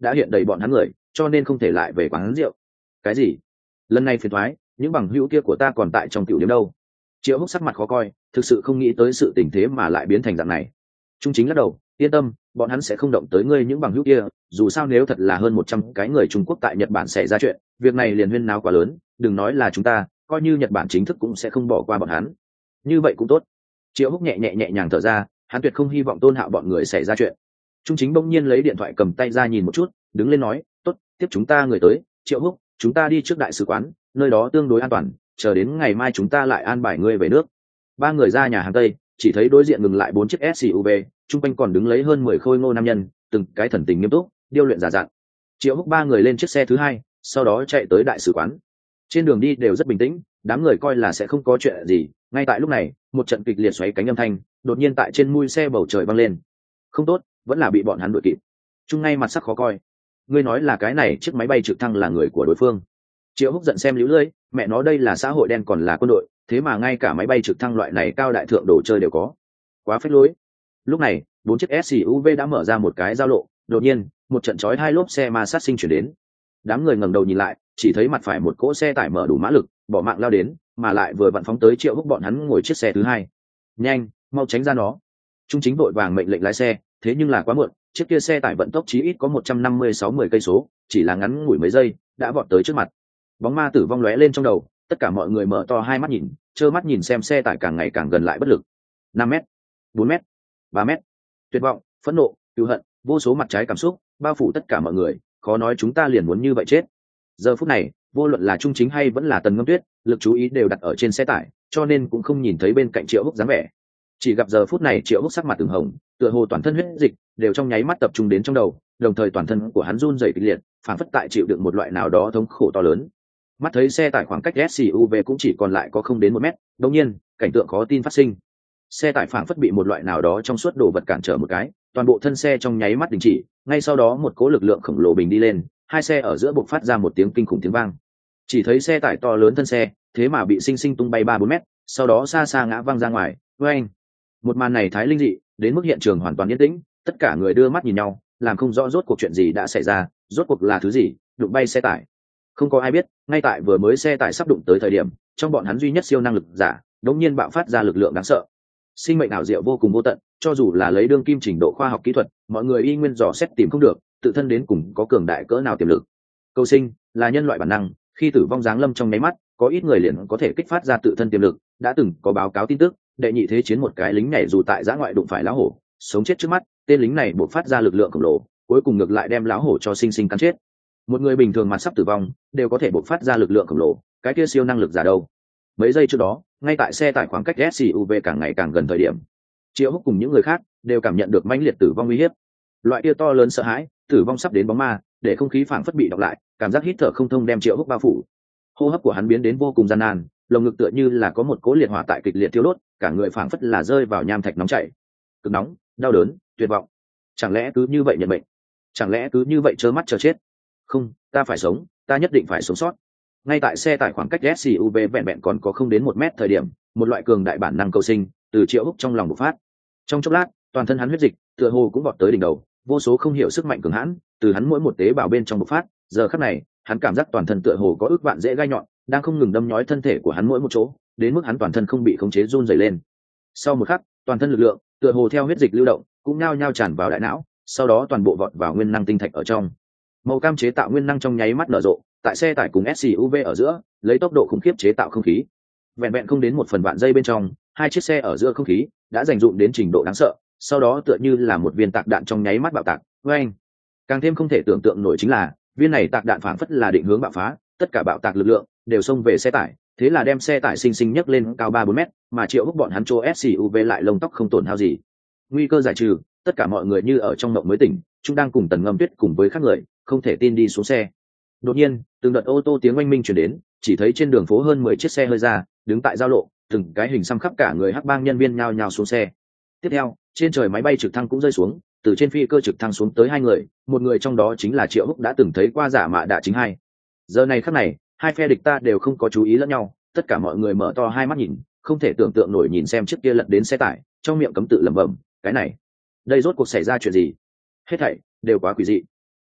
Speaker 1: đã hiện đầy bọn hắn người, cho nên không thể lại về quán rượu. Cái gì? Lần này phiền thoái, những bằng hữu kia của ta còn tại trong tiểu điểm đâu? Triệu Húc sắc mặt khó coi, thực sự không nghĩ tới sự tình thế mà lại biến thành dạng này. Trung Chính lắc đầu, yên tâm, bọn hắn sẽ không động tới ngươi những bằng hữu kia, dù sao nếu thật là hơn một trăm cái người Trung Quốc tại Nhật Bản xảy ra chuyện, việc này liền huyên náo quá lớn, đừng nói là chúng ta, coi như Nhật Bản chính thức cũng sẽ không bỏ qua bọn hắn. Như vậy cũng tốt. Triệu Húc nhẹ nhẹ nhẹ nhàng thở ra, hắn tuyệt không hy vọng Tôn Hạo bọn người xảy ra chuyện. Trung Chính bỗng nhiên lấy điện thoại cầm tay ra nhìn một chút, đứng lên nói, tốt, tiếp chúng ta người tới, Triệu Húc, chúng ta đi trước đại sứ quán, nơi đó tương đối an toàn, chờ đến ngày mai chúng ta lại an bài ngươi về nước. Ba người ra nhà hàng Tây, chỉ thấy đối diện ngừng lại bốn chiếc ét u vê, chung quanh còn đứng lấy hơn mười khôi ngô nam nhân, từng cái thần tình nghiêm túc, điêu luyện giả dặn. Triệu Húc ba người lên chiếc xe thứ hai, sau đó chạy tới đại sứ quán. Trên đường đi đều rất bình tĩnh, đám người coi là sẽ không có chuyện gì. Ngay tại lúc này, một trận kịch liệt xoáy cánh âm thanh đột nhiên tại trên mui xe bầu trời vang lên. Không tốt, vẫn là bị bọn hắn đuổi kịp. Trung ngay mặt sắc khó coi. Ngươi nói là cái này chiếc máy bay trực thăng là người của đối phương? Triệu Húc giận xem líu lưỡi, mẹ nó đây là xã hội đen còn là quân đội, thế mà ngay cả máy bay trực thăng loại này cao đại thượng đồ chơi đều có, quá phết lối. Lúc này bốn chiếc ét u vê đã mở ra một cái giao lộ, đột nhiên một trận chói hai lốp xe ma sát sinh chuyển đến. Đám người ngẩng đầu nhìn lại, chỉ thấy mặt phải một cỗ xe tải mở đủ mã lực bỏ mạng lao đến, mà lại vừa vặn phóng tới Triệu Húc bọn hắn ngồi chiếc xe thứ hai. Nhanh, mau tránh ra nó. Trung Chính vội vàng mệnh lệnh lái xe, thế nhưng là quá muộn, chiếc kia xe tải vận tốc chí ít có một trăm năm mươi sáu mươi cây số, chỉ là ngắn ngủi mấy giây đã vọt tới trước mặt. Bóng ma tử vong lóe lên trong đầu, tất cả mọi người mở to hai mắt nhìn, trơ mắt nhìn xem xe tải càng ngày càng gần lại bất lực. Năm mét, bốn mét, ba mét, tuyệt vọng, phẫn nộ, cừu hận, vô số mặt trái cảm xúc bao phủ tất cả mọi người, khó nói chúng ta liền muốn như vậy chết. Giờ phút này, vô luận là Trung Chính hay vẫn là Tần Ngâm Tuyết, lực chú ý đều đặt ở trên xe tải, cho nên cũng không nhìn thấy bên cạnh Triệu Húc dáng vẻ. Chỉ gặp giờ phút này Triệu Húc sắc mặt từng hồng, tựa hồ toàn thân huyết dịch đều trong nháy mắt tập trung đến trong đầu, đồng thời toàn thân của hắn run rẩy kịch liệt, phản phất tại chịu đựng một loại nào đó thống khổ to lớn. Mắt thấy xe tải khoảng cách ét u vê cũng chỉ còn lại có không đến một mét, đột nhiên cảnh tượng khó tin phát sinh. Xe tải phản phất bị một loại nào đó trong suốt đồ vật cản trở một cái, toàn bộ thân xe trong nháy mắt đình chỉ, ngay sau đó một cỗ lực lượng khổng lồ bình đi lên, hai xe ở giữa bộc phát ra một tiếng kinh khủng tiếng vang. Chỉ thấy xe tải to lớn thân xe thế mà bị sinh sinh tung bay ba bốn mét, sau đó xa xa ngã văng ra ngoài. Oeng! Một màn này thái linh dị, đến mức hiện trường hoàn toàn yên tĩnh, tất cả người đưa mắt nhìn nhau, làm không rõ rốt cuộc chuyện gì đã xảy ra, rốt cuộc là thứ gì đụng bay xe tải. Không có ai biết, ngay tại vừa mới xe tải sắp đụng tới thời điểm, trong bọn hắn duy nhất siêu năng lực giả đột nhiên bạo phát ra lực lượng đáng sợ. Sinh mệnh ảo diệu vô cùng vô tận, cho dù là lấy đương kim trình độ khoa học kỹ thuật, mọi người y nguyên dò xét tìm không được, tự thân đến cùng có cường đại cỡ nào tiềm lực. Cầu sinh là nhân loại bản năng, khi tử vong giáng lâm trong nháy mắt, có ít người liền có thể kích phát ra tự thân tiềm lực. Đã từng có báo cáo tin tức, đệ nhị thế chiến một cái lính nhảy dù tại giã ngoại đụng phải lão hổ, sống chết trước mắt, tên lính này buộc phát ra lực lượng khổng lồ, cuối cùng ngược lại đem lão hổ cho sinh sinh cắn chết. Một người bình thường mà sắp tử vong đều có thể buộc phát ra lực lượng khổng lồ, cái kia siêu năng lực giả đâu? Mấy giây trước đó, ngay tại xe tải khoảng cách ét u vê càng ngày càng gần thời điểm, Triệu Húc cùng những người khác đều cảm nhận được mãnh liệt tử vong uy hiếp. Loại kia to lớn sợ hãi, tử vong sắp đến bóng ma, để không khí phảng phất bị đọc lại, cảm giác hít thở không thông đem Triệu Húc bao phủ. Hô hấp của hắn biến đến vô cùng gian nan, lồng ngực tựa như là có một cỗ liệt hỏa tại kịch liệt thiêu đốt, cả người phảng phất là rơi vào nham thạch nóng chảy. Cực nóng, đau đớn, tuyệt vọng. Chẳng lẽ cứ như vậy nhận mệnh? Chẳng lẽ cứ như vậy trơ mắt chờ chết? Không, ta phải sống, ta nhất định phải sống sót. Ngay tại xe tải khoảng cách ét u vê vẹn vẹn còn có không đến một mét thời điểm, một loại cường đại bản năng cầu sinh từ Triệu Húc trong lòng bộc phát. Trong chốc lát, toàn thân hắn huyết dịch tựa hồ cũng vọt tới đỉnh đầu, vô số không hiểu sức mạnh cường hãn từ hắn mỗi một tế bào bên trong bộc phát. Giờ khắc này, hắn cảm giác toàn thân tựa hồ có ức vạn rễ gai nhọn đang không ngừng đâm nhói thân thể của hắn mỗi một chỗ, đến mức hắn toàn thân không bị khống chế run rẩy lên. Sau một khắc, toàn thân lực lượng tựa hồ theo huyết dịch lưu động cũng nhao nhao tràn vào đại não, sau đó toàn bộ vọt vào nguyên năng tinh thạch ở trong. Màu cam chế tạo nguyên năng trong nháy mắt nở rộ, tại xe tải cùng ét u vê ở giữa lấy tốc độ khủng khiếp chế tạo không khí. Vẹn vẹn không đến một phần vạn giây bên trong, hai chiếc xe ở giữa không khí đã dành dụm đến trình độ đáng sợ, sau đó tựa như là một viên tạc đạn trong nháy mắt bạo tạc. Oeng! Càng thêm không thể tưởng tượng nổi chính là viên này tạc đạn phảng phất là định hướng bạo phá, tất cả bạo tạc lực lượng đều xông về xe tải, thế là đem xe tải sinh sinh nhấc lên cao ba bốn mét, mà Triệu Húc bọn hắn chỗ ét u vê lại lông tóc không tổn hao gì. Nguy cơ giải trừ, tất cả mọi người như ở trong mộng mới tỉnh, chúng đang cùng Tần Ngâm Tuyết cùng với các người không thể tin đi xuống xe. Đột nhiên, từng đợt ô tô tiếng oanh minh truyền đến, chỉ thấy trên đường phố hơn mười chiếc xe hơi ra, đứng tại giao lộ, từng cái hình xăm khắp cả người hắc bang nhân viên nhao nhao xuống xe. Tiếp theo, trên trời máy bay trực thăng cũng rơi xuống, từ trên phi cơ trực thăng xuống tới hai người, một người trong đó chính là Triệu Húc đã từng thấy qua giả mạ đạ chính hai. Giờ này khắc này, hai phe địch ta đều không có chú ý lẫn nhau, tất cả mọi người mở to hai mắt nhìn, không thể tưởng tượng nổi nhìn xem chiếc kia lật đến xe tải, trong miệng cấm tự lẩm bẩm, cái này, đây rốt cuộc xảy ra chuyện gì? Hết thảy đều quá quỷ dị.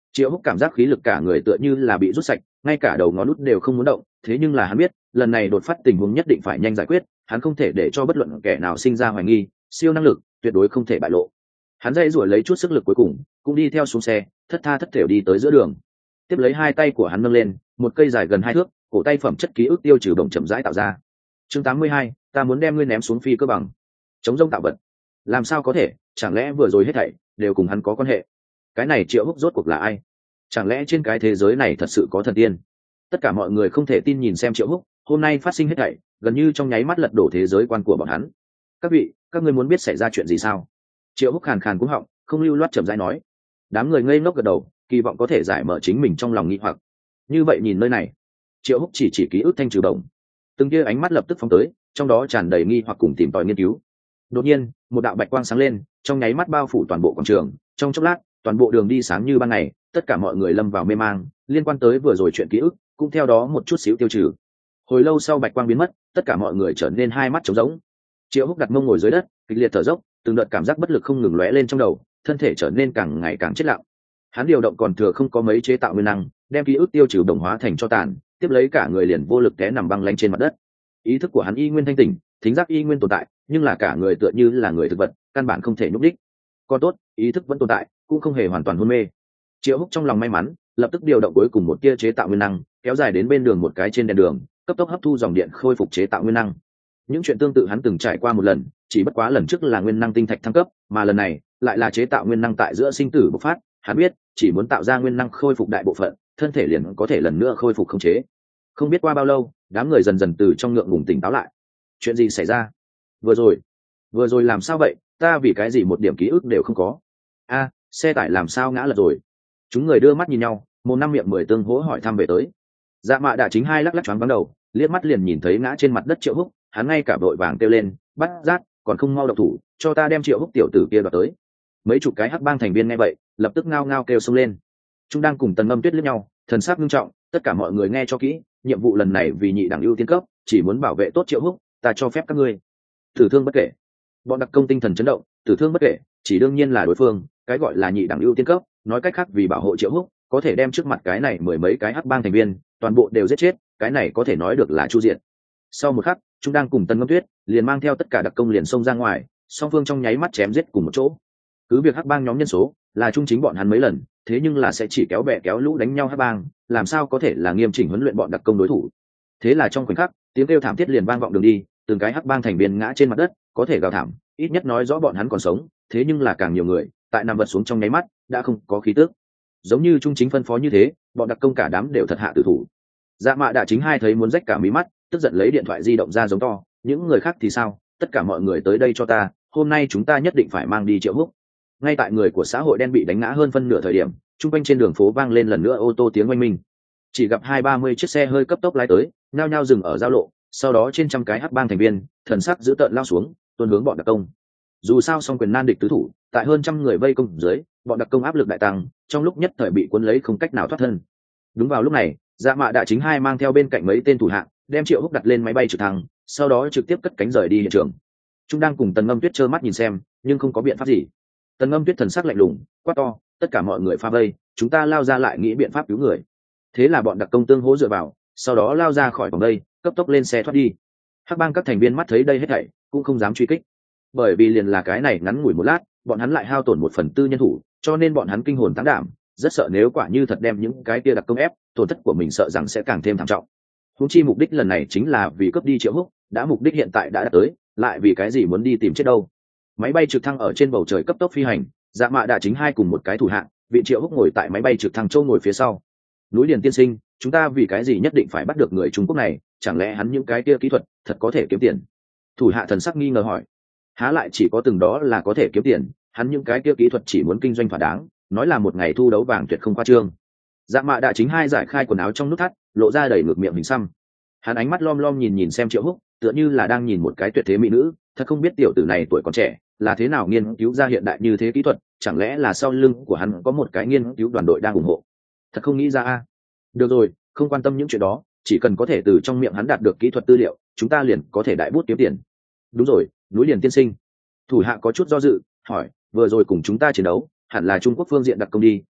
Speaker 1: Triệu Húc cảm giác khí lực cả người tựa như là bị rút sạch, ngay cả đầu ngón út đều không muốn động, thế nhưng là hắn biết lần này đột phát tình huống nhất định phải nhanh giải quyết, hắn không thể để cho bất luận kẻ nào sinh ra hoài nghi, siêu năng lực tuyệt đối không thể bại lộ. Hắn dây rủi lấy chút sức lực cuối cùng cũng đi theo xuống xe, thất tha thất thểu đi tới giữa đường. Tiếp lấy hai tay của hắn nâng lên, một cây dài gần hai thước cổ tay phẩm chất ký ức tiêu trừ bổng chậm rãi tạo ra. Chương tám mươi hai, ta muốn đem ngươi ném xuống phi cơ bằng. Chống rông tạo vật. Làm sao có thể, chẳng lẽ vừa rồi hết thảy đều cùng hắn có quan hệ? Cái này Triệu Húc rốt cuộc là ai? Chẳng lẽ trên cái thế giới này thật sự có thần tiên? Tất cả mọi người không thể tin nhìn xem Triệu Húc, hôm nay phát sinh hết thảy gần như trong nháy mắt lật đổ thế giới quan của bọn hắn. Các vị, các ngươi muốn biết xảy ra chuyện gì sao? Triệu Húc khàn khàn cúng họng, không lưu loát chậm rãi nói. Đám người ngây ngốc gật đầu, kỳ vọng có thể giải mở chính mình trong lòng nghi hoặc. Như vậy nhìn nơi này, Triệu Húc chỉ chỉ ký ức thanh trừ đồng, từng kia ánh mắt lập tức phóng tới, trong đó tràn đầy nghi hoặc cùng tìm tòi nghiên cứu. Đột nhiên, một đạo bạch quang sáng lên, trong nháy mắt bao phủ toàn bộ quảng trường, trong chốc lát, toàn bộ đường đi sáng như ban ngày, tất cả mọi người lâm vào mê mang, liên quan tới vừa rồi chuyện ký ức, cũng theo đó một chút xíu tiêu trừ. Hồi lâu sau bạch quang biến mất, tất cả mọi người trở nên hai mắt trống rỗng. Triệu Húc đặt mông ngồi dưới đất, kịch liệt thở dốc, từng đợt cảm giác bất lực không ngừng lóe lên trong đầu, thân thể trở nên càng ngày càng chết lặng. Hắn điều động còn thừa không có mấy chế tạo nguyên năng, đem ký ức tiêu trừ đồng hóa thành cho tàn, tiếp lấy cả người liền vô lực té nằm băng lanh trên mặt đất. Ý thức của hắn y nguyên thanh tỉnh, thính giác y nguyên tồn tại, nhưng là cả người tựa như là người thực vật, căn bản không thể nhúc đích. Còn tốt, ý thức vẫn tồn tại, cũng không hề hoàn toàn hôn mê. Triệu Húc trong lòng may mắn, lập tức điều động cuối cùng một tia chế tạo nguyên năng, kéo dài đến bên đường một cái trên đèn đường, cấp tốc hấp thu dòng điện khôi phục chế tạo nguyên năng. Những chuyện tương tự hắn từng trải qua một lần, chỉ bất quá lần trước là nguyên năng tinh thạch thăng cấp, mà lần này lại là chế tạo nguyên năng tại giữa sinh tử bộc phát. Hắn biết, chỉ muốn tạo ra nguyên năng khôi phục đại bộ phận, thân thể liền có thể lần nữa khôi phục khống chế. Không biết qua bao lâu, đám người dần dần từ trong ngượng ngùng tỉnh táo lại. Chuyện gì xảy ra? Vừa rồi, vừa rồi làm sao vậy? Ta vì cái gì một điểm ký ức đều không có? A, xe tải làm sao ngã lật rồi? Chúng người đưa mắt nhìn nhau, một năm miệng mười tương hỗ hỏi thăm về tới. Dạ Mạ Đạ Chính Hai lắc lắc choáng vắng đầu, liếc mắt liền nhìn thấy ngã trên mặt đất Triệu Húc, hắn ngay cả vội vàng kêu lên, bắt rát, còn không mau động thủ, cho ta đem Triệu Húc tiểu tử kia đoạt tới. Mấy chục cái hắc bang thành viên nghe vậy, lập tức ngao ngao kêu xông lên. Chúng đang cùng Tần Ngâm Tuyết liếc nhau, thần sắc nghiêm trọng, tất cả mọi người nghe cho kỹ, nhiệm vụ lần này vì nhị đẳng ưu tiên cấp, chỉ muốn bảo vệ tốt Triệu Húc, ta cho phép các ngươi tử thương bất kể. Bọn đặc công tinh thần chấn động, tử thương bất kể, chỉ đương nhiên là đối phương, cái gọi là nhị đẳng ưu tiên cấp, nói cách khác vì bảo hộ Triệu Húc, có thể đem trước mặt cái này mười mấy cái hắc bang thành viên, toàn bộ đều giết chết, cái này có thể nói được là chu diện. Sau một khắc, chúng đang cùng Tần Ngâm Tuyết, liền mang theo tất cả đặc công liền xông ra ngoài, song phương trong nháy mắt chém giết cùng một chỗ. Cứ việc hắc bang nhóm nhân số là trung chính bọn hắn mấy lần, thế nhưng là sẽ chỉ kéo bè kéo lũ đánh nhau hắc bang, làm sao có thể là nghiêm chỉnh huấn luyện bọn đặc công đối thủ. Thế là trong khoảnh khắc, tiếng kêu thảm thiết liền vang vọng đường đi, từng cái hắc bang thành viên ngã trên mặt đất, có thể gào thảm, ít nhất nói rõ bọn hắn còn sống, thế nhưng là càng nhiều người, tại nằm vật xuống trong nháy mắt, đã không có khí tức. Giống như trung chính phân phó như thế, bọn đặc công cả đám đều thật hạ tử thủ. Dạ Mạ Đạ Chính Hai thấy muốn rách cả mí mắt, tức giận lấy điện thoại di động ra giống to, những người khác thì sao? Tất cả mọi người tới đây cho ta, hôm nay chúng ta nhất định phải mang đi Triệu Húc. Ngay tại người của xã hội đen bị đánh ngã hơn phân nửa thời điểm, trung quanh trên đường phố vang lên lần nữa ô tô tiếng oanh minh. Chỉ gặp hai ba mươi chiếc xe hơi cấp tốc lái tới, nhao nhao dừng ở giao lộ, sau đó trên trăm cái hắc bang thành viên, thần sắc dữ tợn lao xuống, tuôn hướng bọn đặc công. Dù sao song quyền nan địch tứ thủ, tại hơn trăm người vây công dưới, bọn đặc công áp lực đại tăng, trong lúc nhất thời bị cuốn lấy không cách nào thoát thân. Đúng vào lúc này, Dạ Mạ Đạ Chính Hai mang theo bên cạnh mấy tên thủ hạ, đem Triệu Húc đặt lên máy bay trực thăng, sau đó trực tiếp cất cánh rời đi hiện trường. Chúng đang cùng Tần Ngâm Tuyết trơ mắt nhìn xem, nhưng không có biện pháp gì. Tần Ngâm Tuyết thần sắc lạnh lùng, quát to, tất cả mọi người pha vây, chúng ta lao ra lại nghĩ biện pháp cứu người. Thế là bọn đặc công tương hỗ dựa vào, sau đó lao ra khỏi vòng đây, cấp tốc lên xe thoát đi. Hắc bang các thành viên mắt thấy đây hết thảy, cũng không dám truy kích, bởi vì liền là cái này ngắn ngủi một lát, bọn hắn lại hao tổn một phần tư nhân thủ, cho nên bọn hắn kinh hồn táng đảm, rất sợ nếu quả như thật đem những cái kia đặc công ép, tổn thất của mình sợ rằng sẽ càng thêm thảm trọng. Huống chi mục đích lần này chính là vì cướp đi Triệu Húc, đã mục đích hiện tại đã đạt tới, lại vì cái gì muốn đi tìm chết đâu? Máy bay trực thăng ở trên bầu trời cấp tốc phi hành, Dạ Mạ Đạ Chính Hai cùng một cái thủ hạng, vị Triệu Húc ngồi tại máy bay trực thăng châu ngồi phía sau. Núi Điền tiên sinh, chúng ta vì cái gì nhất định phải bắt được người Trung Quốc này? Chẳng lẽ hắn những cái kia kỹ thuật thật có thể kiếm tiền? Thủ hạ thần sắc nghi ngờ hỏi. Há lại chỉ có từng đó là có thể kiếm tiền, hắn những cái kia kỹ thuật chỉ muốn kinh doanh thỏa đáng, nói là một ngày thu đấu vàng tuyệt không khoa trương. Dạ Mạ Đạ Chính Hai giải khai quần áo trong nút thắt, lộ ra đầy ngược miệng hình xăm. Hắn ánh mắt lom lom nhìn nhìn xem Triệu Húc, tựa như là đang nhìn một cái tuyệt thế mỹ nữ, thật không biết tiểu tử này tuổi còn trẻ, là thế nào nghiên cứu ra hiện đại như thế kỹ thuật, chẳng lẽ là sau lưng của hắn có một cái nghiên cứu đoàn đội đang ủng hộ. Thật không nghĩ ra a. Được rồi, không quan tâm những chuyện đó, chỉ cần có thể từ trong miệng hắn đạt được kỹ thuật tư liệu, chúng ta liền có thể đại bút kiếm tiền. Đúng rồi, Núi Điền tiên sinh. Thủ hạ có chút do dự, hỏi, vừa rồi cùng chúng ta chiến đấu, hẳn là Trung Quốc phương diện đặc công đi,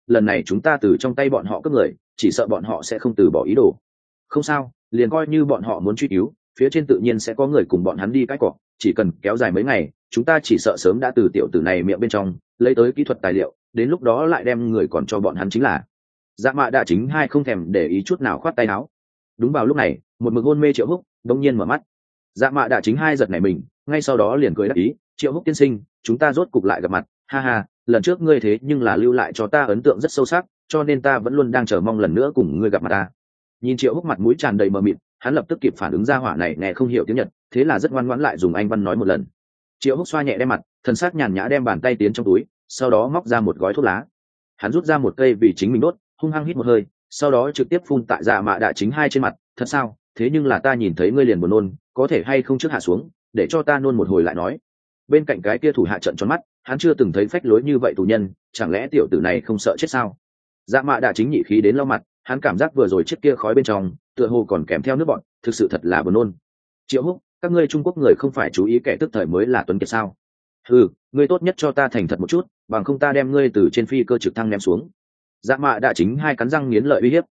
Speaker 1: lần này chúng ta từ trong tay bọn họ cướp người, chỉ sợ bọn họ sẽ không từ bỏ ý đồ. Không sao, liền coi như bọn họ muốn truy cứu, phía trên tự nhiên sẽ có người cùng bọn hắn đi cãi cọ, chỉ cần kéo dài mấy ngày, chúng ta chỉ sợ sớm đã từ tiểu tử này miệng bên trong lấy tới kỹ thuật tài liệu, đến lúc đó lại đem người còn cho bọn hắn chính là. Dạ Mạ Đạ Chính Hai không thèm để ý chút nào khoát tay áo. Đúng vào lúc này, một mực hôn mê Triệu Húc đột nhiên mở mắt. Dạ Mạ Đạ Chính Hai giật nảy mình, ngay sau đó liền cười đáp ý, Triệu Húc tiên sinh, chúng ta rốt cục lại gặp mặt, ha ha, lần trước ngươi thế nhưng là lưu lại cho ta ấn tượng rất sâu sắc, cho nên ta vẫn luôn đang chờ mong lần nữa cùng ngươi gặp mặt ta. Nhìn Triệu Húc mặt mũi tràn đầy mờ mịt, hắn lập tức kịp phản ứng ra hỏa này nghe không hiểu tiếng Nhật, thế là rất ngoan ngoãn lại dùng Anh văn nói một lần. Triệu Húc xoa nhẹ đem mặt, thần sắc nhàn nhã đem bàn tay tiến trong túi, sau đó móc ra một gói thuốc lá. Hắn rút ra một cây vì chính mình đốt, hung hăng hít một hơi, sau đó trực tiếp phun tại Dạ Mạ Đạ Chính Hai trên mặt. Thật sao? Thế nhưng là ta nhìn thấy ngươi liền buồn nôn, có thể hay không trước hạ xuống, để cho ta nôn một hồi lại nói. Bên cạnh cái kia thủ hạ trợn tròn mắt, hắn chưa từng thấy phách lối như vậy tù nhân, chẳng lẽ tiểu tử này không sợ chết sao? Dạ Mạ Đạ Chính nhị khí đến lau mặt, hắn cảm giác vừa rồi chiếc kia khói bên trong tựa hồ còn kèm theo nước bọn, thực sự thật là buồn nôn. Triệu Húc, các ngươi Trung Quốc người không phải chú ý kẻ tức thời mới là tuấn kiệt sao? Ừ, ngươi tốt nhất cho ta thành thật một chút, bằng không ta đem ngươi từ trên phi cơ trực thăng ném xuống. Dạ Mạ Đạ Chính Hai cắn răng nghiến lợi uy hiếp.